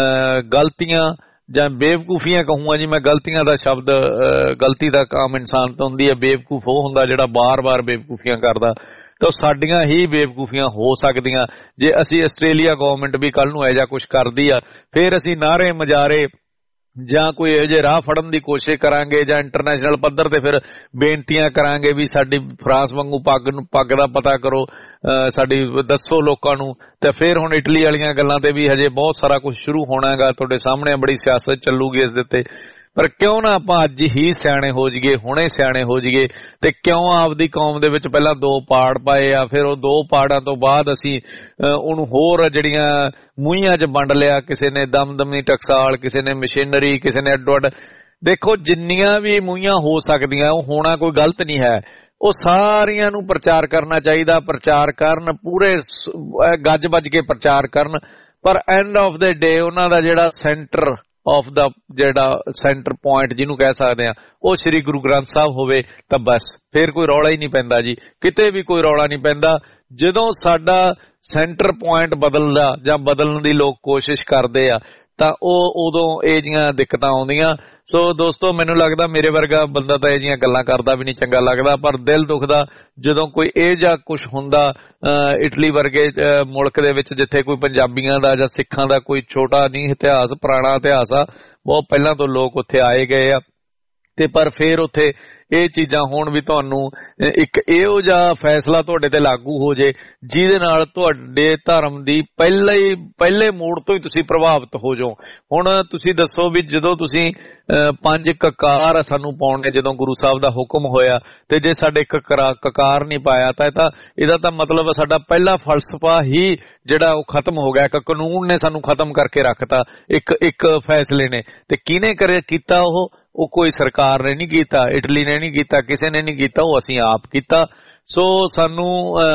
ਗਲਤੀਆਂ ਜਾਂ ਬੇਵਕੂਫੀਆਂ ਕਹੂੰਗਾ ਜੀ ਮੈਂ, ਗਲਤੀਆਂ ਦਾ ਸ਼ਬਦ ਗਲਤੀ ਦਾ ਆਮ ਇਨਸਾਨ ਤੋਂ ਹੁੰਦੀ ਹੈ, ਬੇਵਕੂਫ ਉਹ ਹੁੰਦਾ ਜਿਹੜਾ ਬਾਰ-ਬਾਰ ਬੇਵਕੂਫੀਆਂ ਕਰਦਾ, ਤਾਂ ਸਾਡੀਆਂ ਹੀ ਬੇਵਕੂਫੀਆਂ ਹੋ ਸਕਦੀਆਂ ਜੇ ਅਸੀਂ ਆਸਟ੍ਰੇਲੀਆ ਗਵਰਨਮੈਂਟ ਵੀ ਕੱਲ ਨੂੰ ਇਹੋ ਜਿਹਾ ਕੁਛ ਕਰਦੀ ਆ। ਫਿਰ ਅਸੀਂ ਨਾਰੇ ਮਜਾਰੇ ਜਾਂ ਕੋਈ ਇਹੋ ਜਿਹੇ ਰਾਹ ਫੜਨ ਦੀ ਕੋਸ਼ਿਸ਼ ਕਰਾਂਗੇ ਜਾਂ ਇੰਟਰਨੈਸ਼ਨਲ ਪੱਧਰ ਤੇ ਫਿਰ ਬੇਨਤੀਆਂ ਕਰਾਂਗੇ ਵੀ ਸਾਡੀ ਫਰਾਂਸ ਵਾਂਗੂ ਪੱਗ ਨੂੰ ਪੱਗ ਦਾ ਪਤਾ ਕਰੋ, ਸਾਡੀ ਦੱਸੋ ਲੋਕਾਂ ਨੂੰ। ਤੇ ਫਿਰ ਹੁਣ ਇਟਲੀ ਵਾਲੀਆਂ ਗੱਲਾਂ ਤੇ ਵੀ ਹਜੇ ਬਹੁਤ ਸਾਰਾ ਕੁਝ ਸ਼ੁਰੂ ਹੋਣਾ ਹੈਗਾ, ਤੁਹਾਡੇ ਸਾਹਮਣੇ ਬੜੀ ਸਿਆਸਤ ਚੱਲੂਗੀ ਇਸ ਦੇ ਉੱਤੇ। ਪਰ ਕਿਉਂ ਨਾ ਆਪਾਂ ਅੱਜ ਹੀ ਸਿਆਣੇ ਹੋ ਜਾਈਏ, ਹੁਣੇ ਸਿਆਣੇ ਹੋ ਜਾਈਏ ਤੇ ਕਿਉਂ ਆਪਦੀ ਕੌਮ ਦੇ ਵਿੱਚ ਪਹਿਲਾਂ ਦੋ ਪਾੜ ਪਾਏ ਆ, ਫਿਰ ਉਹ ਦੋ ਪਾੜਾਂ ਤੋਂ ਬਾਅਦ ਅਸੀਂ ਉਹਨੂੰ ਹੋਰ ਜਿਹੜੀਆਂ ਮੂੰਹਾਂ 'ਚ ਵੰਡ ਲਿਆ, ਕਿਸੇ ਨੇ ਦਮਦਮੀ ਟਕਸਾਲ, ਕਿਸੇ ਨੇ ਮਸ਼ੀਨਰੀ, ਕਿਸੇ ਨੇ ਅੱਡੋ ਅੱਡ। ਦੇਖੋ ਜਿੰਨੀਆਂ ਵੀ ਮੂੰਹਾਂ ਹੋ ਸਕਦੀਆਂ ਉਹ ਹੋਣਾ ਕੋਈ ਗਲਤ ਨਹੀਂ ਹੈ, ਉਹ ਸਾਰੀਆਂ ਨੂੰ ਪ੍ਰਚਾਰ ਕਰਨਾ ਚਾਹੀਦਾ, ਪ੍ਰਚਾਰ ਕਰਨ ਪੂਰੇ ਗੱਜ ਵੱਜ ਕੇ ਪ੍ਰਚਾਰ ਕਰਨ, ਪਰ ਐਂਡ ਆਫ ਦ ਡੇ ਉਹਨਾਂ ਦਾ ਜਿਹੜਾ ਸੈਂਟਰ ਆਫ ਦਾ ਜਿਹੜਾ ਸੈਂਟਰ ਪੁਆਇੰਟ ਜਿਹਨੂੰ ਕਹਿ ਸਕਦੇ ਆ ਉਹ ਸ੍ਰੀ ਗੁਰੂ ਗ੍ਰੰਥ ਸਾਹਿਬ ਹੋਵੇ ਤਾਂ ਬਸ ਫਿਰ ਕੋਈ ਰੌਲਾ ਹੀ ਨਹੀਂ ਪੈਂਦਾ ਜੀ, ਕਿਤੇ ਵੀ ਕੋਈ ਰੌਲਾ ਨਹੀਂ ਪੈਂਦਾ। ਜਦੋਂ ਸਾਡਾ ਸੈਂਟਰ ਪੁਆਇੰਟ ਬਦਲਦਾ ਜਾਂ ਬਦਲਣ ਦੀ ਲੋਕ ਕੋਸ਼ਿਸ਼ ਕਰਦੇ ਆ ਤਾਂ ਉਹ ਉਦੋਂ ਇਹ ਜੀਆਂ ਦਿੱਕਤਾਂ ਆਉਂਦੀਆਂ। ਸੋ ਦੋਸਤੋ, ਮੈਨੂੰ ਲੱਗਦਾ ਮੇਰੇ ਵਰਗਾ ਬੰਦਾ ਤਾਂ ਇਹ ਜੀਆਂ ਗੱਲਾਂ ਕਰਦਾ ਵੀ ਨਹੀਂ ਚੰਗਾ ਲੱਗਦਾ, ਪਰ ਦਿਲ ਦੁਖਦਾ ਜਦੋਂ ਕੋਈ ਇਹ ਜਿਹਾ ਕੁਛ ਹੁੰਦਾ ਇਟਲੀ ਵਰਗੇ ਮੁਲਕ ਦੇ ਵਿੱਚ ਜਿੱਥੇ ਕੋਈ ਪੰਜਾਬੀਆਂ ਦਾ ਜਾਂ ਸਿੱਖਾਂ ਦਾ ਕੋਈ ਛੋਟਾ ਨਹੀਂ ਇਤਿਹਾਸ, ਪੁਰਾਣਾ ਇਤਿਹਾਸ ਆ, ਬਹੁਤ ਪਹਿਲਾਂ ਤੋਂ ਲੋਕ ਉੱਥੇ ਆਏ ਗਏ ਆ ਤੇ ਪਰ ਫਿਰ ਉੱਥੇ ਇਹ ਚੀਜ਼ਾਂ ਹੋਣ ਵੀ ਤੁਹਾਨੂੰ ਇੱਕ ਇਹੋ ਜਿਹਾ ਫੈਸਲਾ ਤੁਹਾਡੇ ਤੇ ਲਾਗੂ ਹੋ ਜੇ ਜਿਹਦੇ ਨਾਲ ਤੁਹਾਡੇ ਧਰਮ ਦੀ ਪਹਿਲੇ ਹੀ ਪਹਿਲੇ ਮੋੜ ਤੋਂ ਹੀ ਤੁਸੀਂ ਪ੍ਰਭਾਵਿਤ ਹੋ ਜਾਓ। ਹੁਣ ਤੁਸੀਂ ਦੱਸੋ ਵੀ ਜਦੋਂ ਤੁਸੀਂ ਪੰਜ ਕਕਾਰ ਸਾਨੂੰ ਪਾਉਣ ਨੇ ਜਦੋਂ ਗੁਰੂ ਸਾਹਿਬ ਦਾ ਹੁਕਮ ਹੋਇਆ ਤੇ ਜੇ ਸਾਡੇ ਕਕਰਾ ਕਕਾਰ ਨਹੀਂ ਪਾਇਆ ਤਾਂ ਇਹ ਤਾਂ ਇਹਦਾ ਤਾਂ ਮਤਲਬ ਸਾਡਾ ਪਹਿਲਾ ਫਲਸਫਾ ਹੀ ਜਿਹੜਾ ਉਹ ਖਤਮ ਹੋ ਗਿਆ। ਇੱਕ ਕਾਨੂੰਨ ਨੇ ਸਾਨੂੰ ਖਤਮ ਕਰਕੇ ਰੱਖਤਾ ਇੱਕ ਇੱਕ ਫੈਸਲੇ ਨੇ। ਤੇ ਕਿਹਨੇ ਕਰੇ ਕੀਤਾ ਉਹ ਉਹ ਕੋਈ ਸਰਕਾਰ ਨੇ ਨਹੀਂ ਕੀਤਾ, ਇਟਲੀ ਨੇ ਨਹੀਂ ਕੀਤਾ, ਕਿਸੇ ਨੇ ਨਹੀਂ ਕੀਤਾ, ਉਹ ਅਸੀਂ ਆਪ ਕੀਤਾ। ਸੋ ਸਾਨੂੰ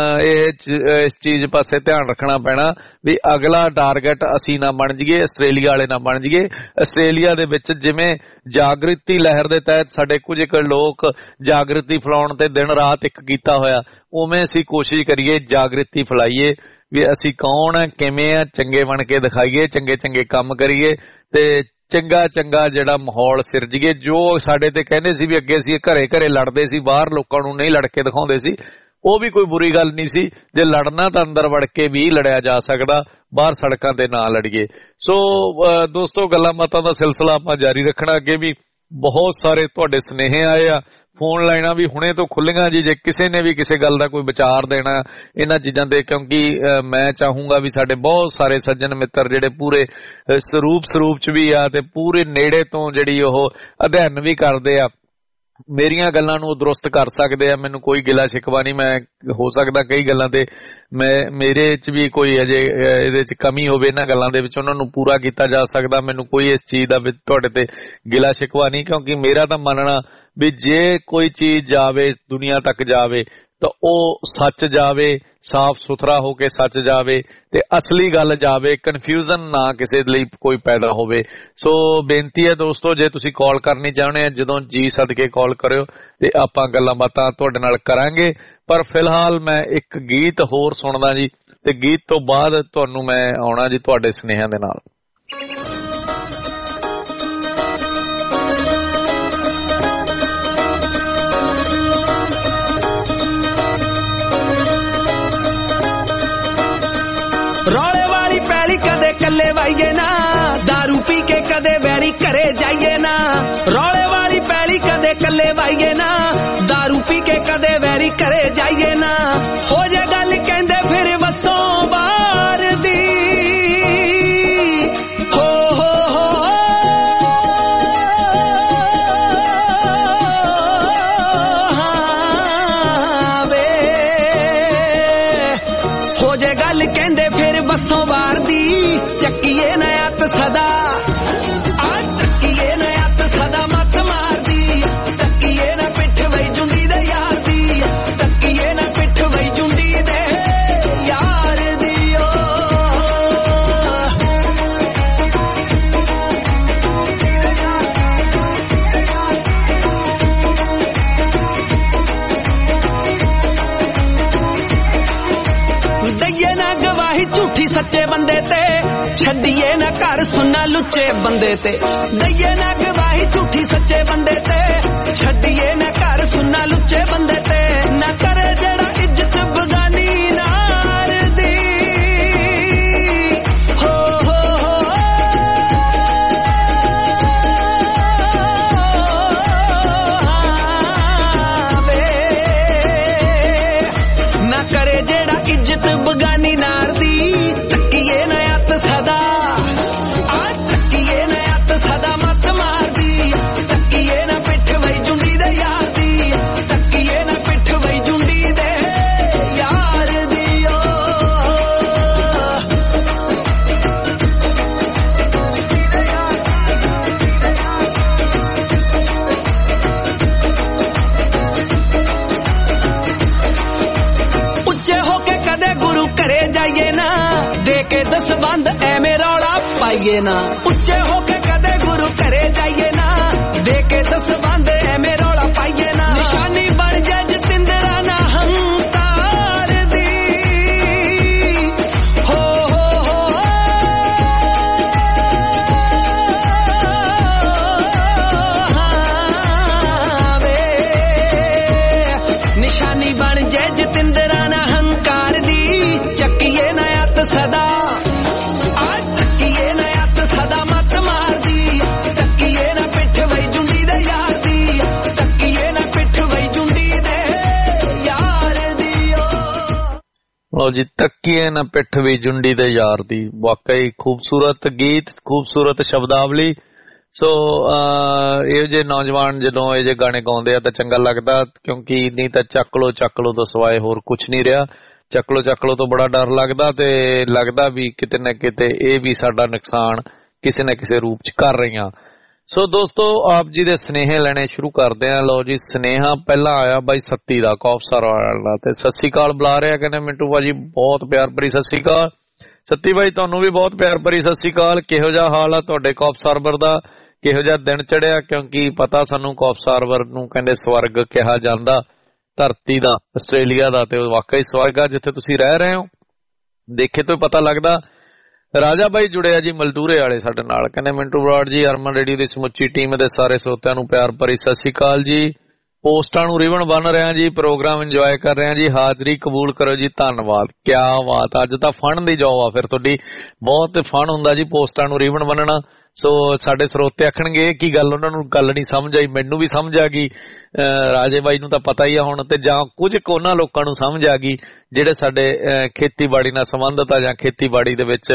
ਇਹ ਇਸ ਚੀਜ਼ ਪਾਸੇ ਧਿਆਨ ਰੱਖਣਾ ਪੈਣਾ ਵੀ ਅਗਲਾ ਟਾਰਗੇਟ ਅਸੀਂ ਨਾ ਬਣ ਜਾਈਏ, ਆਸਟ੍ਰੇਲੀਆ ਵਾਲੇ ਨਾ ਬਣ ਜਾਈਏ। ਆਸਟ੍ਰੇਲੀਆ ਦੇ ਵਿੱਚ ਜਿਵੇਂ ਜਾਗਰਤੀ ਲਹਿਰ ਦੇ ਤਹਿਤ ਸਾਡੇ ਕੁਝ ਕੁ ਲੋਕ ਜਾਗਰਤੀ ਫੈਲਾਉਣ ਤੇ ਦਿਨ ਰਾਤ ਇੱਕ ਕੀਤਾ ਹੋਇਆ, ਉਵੇਂ ਅਸੀਂ ਕੋਸ਼ਿਸ਼ ਕਰੀਏ ਜਾਗਰਤੀ ਫੈਲਾਈਏ ਵੀ ਅਸੀਂ ਕੌਣ ਆ, ਕਿਵੇਂ ਆ, ਚੰਗੇ ਬਣ ਕੇ ਦਿਖਾਈਏ, ਚੰਗੇ ਚੰਗੇ ਕੰਮ ਕਰੀਏ ਤੇ ਚੰਗਾ ਚੰਗਾ ਜਿਹੜਾ ਮਾਹੌਲ ਸਿਰਜੀਏ। ਜੋ ਸਾਡੇ ਤੇ ਕਹਿੰਦੇ ਸੀ ਵੀ ਅੱਗੇ ਅਸੀਂ ਘਰੇ ਘਰੇ ਲੜਦੇ ਸੀ, ਬਾਹਰ ਲੋਕਾਂ ਨੂੰ ਨਹੀਂ ਲੜ ਕੇ ਦਿਖਾਉਂਦੇ ਸੀ, ਉਹ ਵੀ ਕੋਈ ਬੁਰੀ ਗੱਲ ਨਹੀਂ ਸੀ। ਜੇ ਲੜਨਾ ਤਾਂ ਅੰਦਰ ਵੜ ਕੇ ਵੀ ਲੜਿਆ ਜਾ ਸਕਦਾ, ਬਾਹਰ ਸੜਕਾਂ ਤੇ ਨਾ ਲੜੀਏ। ਸੋ ਦੋਸਤੋ ਗੱਲਾਂ ਬਾਤਾਂ ਦਾ ਸਿਲਸਿਲਾ ਆਪਾਂ ਜਾਰੀ ਰੱਖਣਾ। ਅੱਗੇ ਵੀ ਬਹੁਤ ਸਾਰੇ ਤੁਹਾਡੇ ਸੁਨੇਹੇ ਆਏ ਆ, ਫੋਨ ਲਾਈਨਾਂ ਵੀ ਹੁਣੇ ਤੋਂ ਖੁੱਲੀਆਂ ਜੀ। ਜੇ ਕਿਸੇ ਨੇ ਵੀ ਕਿਸੇ ਗੱਲ ਦਾ ਕੋਈ ਵਿਚਾਰ ਦੇਣਾ ਇਹਨਾਂ ਚੀਜ਼ਾਂ ਤੇ, ਕਿਉਂਕਿ ਮੈਂ ਚਾਹੂੰਗਾ ਵੀ ਸਾਡੇ ਬਹੁਤ ਸਾਰੇ ਸੱਜਣ ਮਿੱਤਰ ਜਿਹੜੇ ਪੂਰੇ ਸਰੂਪ ਸਰੂਪ ਚ ਵੀ ਆ ਤੇ ਪੂਰੇ ਨੇੜੇ ਤੋਂ ਜਿਹੜੀ ਉਹ ਅਧਿਐਨ ਵੀ ਕਰਦੇ ਆ, ਮੇਰੀਆਂ ਗੱਲਾਂ ਨੂੰ ਦਰੁਸਤ ਕਰ ਸਕਦੇ ਆ। ਮੈਨੂੰ ਕੋਈ ਗਿਲਾ ਸ਼ਿਕਵਾ ਨਹੀਂ। ਮੈਂ ਹੋ ਸਕਦਾ ਕਈ ਗੱਲਾਂ ਤੇ ਮੈਂ ਮੇਰੇ ਚ ਵੀ ਕੋਈ ਅਜੇ ਇਹਦੇ ਚ ਕਮੀ ਹੋਵੇ ਇਹਨਾਂ ਗੱਲਾਂ ਦੇ ਵਿੱਚ, ਉਹਨਾਂ ਨੂੰ ਪੂਰਾ ਕੀਤਾ ਜਾ ਸਕਦਾ। ਮੈਨੂੰ ਕੋਈ ਇਸ ਚੀਜ਼ ਦਾ ਤੁਹਾਡੇ ਤੇ ਗਿਲਾ ਸ਼ਿਕਵਾ ਨਹੀਂ, ਕਿਉਂਕਿ ਮੇਰਾ ਤਾਂ ਮੰਨਣਾ ਵੀ ਜੇ ਕੋਈ ਚੀਜ਼ ਜਾਵੇ ਦੁਨੀਆ ਤੱਕ ਜਾਵੇ ਤਾਂ ਉਹ ਸੱਚ ਜਾਵੇ, ਸਾਫ਼ ਸੁਥਰਾ ਹੋ ਕੇ ਸੱਚ ਜਾਵੇ ਤੇ ਅਸਲੀ ਗੱਲ ਜਾਵੇ, ਕਨਫਿਊਜ਼ਨ ਨਾ ਕਿਸੇ ਲਈ ਕੋਈ ਪੈਦਾ ਹੋਵੇ। ਸੋ ਬੇਨਤੀ ਹੈ ਦੋਸਤੋ, ਜੇ ਤੁਸੀਂ ਕਾਲ ਕਰਨੀ ਚਾਹੁੰਦੇ ਆ ਜਦੋਂ ਜੀ ਸਦਕੇ ਕਾਲ ਕਰਿਓ ਤੇ ਆਪਾਂ ਗੱਲਾਂ ਬਾਤਾਂ ਤੁਹਾਡੇ ਨਾਲ ਕਰਾਂਗੇ। ਪਰ ਫਿਲਹਾਲ ਮੈਂ ਇੱਕ ਗੀਤ ਹੋਰ ਸੁਣਦਾ ਜੀ ਤੇ ਗੀਤ ਤੋਂ ਬਾਅਦ ਤੁਹਾਨੂੰ ਮੈਂ ਆਉਣਾ ਜੀ ਤੁਹਾਡੇ ਸੁਨੇਹਿਆਂ ਦੇ ਨਾਲ। ਰੌਲੇ ਵਾਲੀ ਪੈਲੀ ਕਦੇ ਕੱਲੇ ਵਾਈਏ ਨਾ, ਦਾਰੂ ਪੀ ਕੇ ਕਦੇ ਵੈਰੀ ਘਰੇ ਜਾਈਏ ਨਾ। ਰੌਲੇ ਵਾਲੀ ਪੈਲੀ ਕਦੇ ਕੱਲੇ ਵਾਈਏ ਨਾ, ਦਾਰੂ ਪੀ ਕੇ ਕਦੇ ਵੈਰੀ ਘਰੇ ਜਾਈਏ ਨਾ। ਹੋ ਜੇ ਗੱਲ ਕਹਿੰਦੇ ਫਿਰ ਵਸੋਂ ਬਾਹਰ ਦੀ, ਹੋ ਹੋ ਹੋ ਹਾਂ ਵੇ। ਹੋ ਜੇ ਗੱਲ ਕਹਿੰਦੇ ਫਿਰ ਵਸੋਂ ਬਾਹਰ ਦੀ, ਚੱਕੀਏ ਨਾ ਅੱਤ ਸਦਾ, ਆ ਚੱਕੀਏ ਨਾ ਅੱਤ ਸਦਾ ਮੱਤ ਮਾਰਦੀ। ਚੱਕੀਏ ਨਾ ਪਿੱਠ ਵਈ ਜੁੰਡੀ ਦੇ ਯਾਰ ਦੀ, ਚੱਕੀਏ ਨਾ ਪਿੱਠ ਵਈ ਜੁੰਡੀ ਦੇ ਯਾਰ ਦੀ ਓ। ਦਈਏ ਨਾ ਗਵਾਹੀ ਝੂਠੀ ਸੱਚੇ ਬੰਦੇ ਤੇ, ਛੱਡੀਏ ਨਾ ਘਰ ਸੁਣਨਾ ਲੁੱਚੇ ਬੰਦੇ ਤੇ। ਦਈਏ ਨਾ ਗਵਾਹੀ ਝੂਠੀ ਸੱਚੇ ਬੰਦੇ ਤੇ, ਛੱਡੀਏ ਨਾ ਘਰ ਸੁਣਨਾ ਲੁੱਚੇ ਬੰਦੇ ਤੇ। ਨਾ ਕਰੇ ਜਿਹੜਾ ਇੱਜ਼ਤ ਬਗਾਨੀ ਨਾਰ ਦੀ, ਹੋ ਹੋ ਹੋ ਹਾਂ ਵੇ। ਨਾ ਕਰੇ ਜਿਹੜਾ ਇੱਜ਼ਤ ਬਗਾਨੀ ਨਾਰ ਦੀ, ਚੱਕੀਏ ਨਾ ਅੱਤ ਸਦਾ, ਆ ਚੱਕੀਏ ਨਾ ਅੱਤ ਸਦਾ ਮੱਤ ਮਾਰਦੀ। ਚੱਕੀਏ ਨਾ ਪਿੱਠ ਵਈ ਜੁੰਡੀ ਦੇ ਯਾਰ ਦੀ, ਚੱਕੀਏ ਨਾ ਪਿੱਠ ਵਈ ਜੁੰਡੀ ਦੇ ਯਾਰ ਦੀ ਓ। ਉੱਚੇ ਹੋ ਕੇ ਕਦੇ ਗੁਰੂ ਘਰੇ ਜਾਈਏ ਨਾ, ਦੇ ਕੇ ਦਸਵੰਧ ਐਵੇਂ ਰੌਲਾ ਪਾਈਏ ਨਾ। ਉੱਚੇ ਹੋ ਕੇ ਕਦੇ ਗੁਰੂ ਘਰੇ ਜਾਈਏ ਨਾ, ਦੇ ਕੇ ਦਸਵੰਧ ਐਵੇਂ ਰੌਲਾ ਪਾਈਏ ਨਾ। ਨਿਸ਼ਾਨੀ ਬਣ ਜਾਏ ਜਤਿੰਦਰਾ ਨਾ ਹੰਕਾਰ ਦੀ, ਹੋ ਹੋ ਹੋ ਹਾਂ ਵੇ। ਨਿਸ਼ਾਨੀ ਬਣ ਜਾਏ ਜਤਿੰਦਰਾ ਨਾ ਹੰਕਾਰ ਦੀ, ਚੱਕੀਏ ਨਾ ਅੱਤ ਸਦਾ, ਆ ਚੱਕੀਏ ਨਾ ਅੱਤ ਸਦਾ ਮੱਤ ਮਾਰਦੀ। ਲਓ ਜੀ, ਤੱਕੀਏ ਨਾ ਪਿੱਠ ਵੀ ਜੁੰਡੀ ਦੇ ਯਾਰ ਦੀ, ਵਾਕਈ ਖੂਬਸੂਰਤ ਗੀਤ, ਖੂਬਸੂਰਤ ਸ਼ਬਦਾਵਲੀ। ਸੋ ਇਹੋ ਜਿਹੇ ਨੌਜਵਾਨ ਜਦੋਂ ਇਹ ਜਿਹੇ ਗਾਣੇ ਗਾਉਂਦੇ ਆ ਤਾਂ ਚੰਗਾ ਲੱਗਦਾ, ਕਿਉਂਕਿ ਨਹੀਂ ਤਾਂ ਚੱਕ ਲੋ ਚੱਕ ਲੋ ਤੋਂ ਸਿਵਾਏ ਹੋਰ ਕੁਛ ਨਹੀਂ ਰਿਹਾ। ਚੱਕ ਲੋ ਚੱਕ ਲੋ ਤੋਂ ਬੜਾ ਡਰ ਲੱਗਦਾ, ਤੇ ਲੱਗਦਾ ਵੀ ਕਿਤੇ ਨਾ ਕਿਤੇ ਇਹ ਵੀ ਸਾਡਾ ਨੁਕਸਾਨ ਕਿਸੇ ਨਾ ਕਿਸੇ ਰੂਪ ਚ ਕਰ ਰਹੀਆਂ। ਸੋ ਦੋਸਤੋ, ਆਪ ਜੀ ਦੇ ਸਨੇਹੇ ਲੈਣੇ ਸ਼ੁਰੂ ਕਰਦੇ ਆ। ਲਓ ਜੀ, ਸਨੇਹਾ ਪਹਿਲਾਂ ਆਇਆ ਬਾਈ ਸੱਤੀ ਦਾ, ਕੌਫਸਰ ਵਾਲਾ, ਤੇ ਸਤਿ ਸ੍ਰੀ ਅਕਾਲ ਬੁਲਾ ਰਿਹਾ, ਕਹਿੰਦੇ ਮਿੰਟੂ ਭਾਜੀ ਬਹੁਤ ਪਿਆਰ ਭਰੀ ਸਤਿ ਸ੍ਰੀ ਅਕਾਲ। ਸੱਤੀ ਬਾਈ ਤੁਹਾਨੂੰ ਵੀ ਬਹੁਤ ਪਿਆਰ ਭਰੀ ਸਤਿ ਸ੍ਰੀ ਅਕਾਲ। ਕਿਹੋ ਜਿਹਾ ਹਾਲ ਆ ਤੁਹਾਡੇ ਕੌਫ ਸਰਵਰ ਦਾ, ਕਿਹੋ ਜਿਹਾ ਦਿਨ ਚੜਿਆ? ਕਿਉਂਕਿ ਪਤਾ ਸਾਨੂੰ ਕੌਫ ਸਰਵਰ ਨੂੰ ਕਹਿੰਦੇ ਸਵਰਗ ਕਿਹਾ ਜਾਂਦਾ ਧਰਤੀ ਦਾ, ਆਸਟ੍ਰੇਲੀਆ ਦਾ, ਤੇ ਵਾਕਈ ਸਵਰਗ ਆ ਜਿੱਥੇ ਤੁਸੀਂ ਰਹਿ ਰਹੇ ਹੋ। ਦੇਖੇ ਤੋਂ ਪਤਾ ਲੱਗਦਾ। ਰਾਜਾ ਬਾਈ ਜੁੜਿਆ ਜੀ ਮਲਦੂਰੇ ਵਾਲੇ ਸਾਡੇ ਨਾਲ, ਕਹਿੰਦੇ ਮਿੰਟੂ ਬਰਾੜ ਜੀ, ਅਰਮਨ ਰੇਡੀਓ ਦੀ ਸਮੁੱਚੀ ਟੀਮ ਦੇ ਸਾਰੇ ਸਰੋਤਿਆਂ ਨੂੰ ਪਿਆਰ ਭਰੀ ਸਤਿ ਸ੍ਰੀ ਅਕਾਲ ਜੀ। ਪੋਸਟਾਂ ਨੂੰ ਰਿਬਨ ਬੰਨ ਰਿਹਾ ਜੀ, ਪ੍ਰੋਗਰਾਮ ਇੰਜੋਏ ਕਰ ਰਿਹਾ ਜੀ, ਹਾਜ਼ਰੀ ਕਬੂਲ ਕਰੋ ਜੀ, ਧੰਨਵਾਦ। ਕਿਆ ਬਾਤ, ਅੱਜ ਤਾਂ ਫਨ ਦੀ ਜੌਬ ਆ ਫਿਰ ਤੁਹਾਡੀ, ਬਹੁਤ ਫਨ ਹੁੰਦਾ ਜੀ ਪੋਸਟਾਂ ਨੂੰ ਰਿਬਨ ਬੰਨਣਾ। ਸੋ ਸਾਡੇ ਸਰੋਤੇ ਆਖਣਗੇ ਇਹ ਕੀ ਗੱਲ, ਉਹਨਾਂ ਨੂੰ ਗੱਲ ਨਹੀਂ ਸਮਝ ਆਈ, ਮੈਨੂੰ ਵੀ ਸਮਝ ਆ ਗਈ, ਰਾਜੇ ਬਾਈ ਨੂੰ ਤਾਂ ਪਤਾ ਹੀ ਆ ਹੁਣ, ਤੇ ਜਾਂ ਕੁਝ ਕੁ ਉਹਨਾਂ ਲੋਕਾਂ ਨੂੰ ਸਮਝ ਆ ਗਈ ਜਿਹੜੇ ਸਾਡੇ ਖੇਤੀਬਾੜੀ ਨਾਲ ਸੰਬੰਧਿਤ ਆ ਜਾਂ ਖੇਤੀਬਾੜੀ ਦੇ ਵਿੱਚ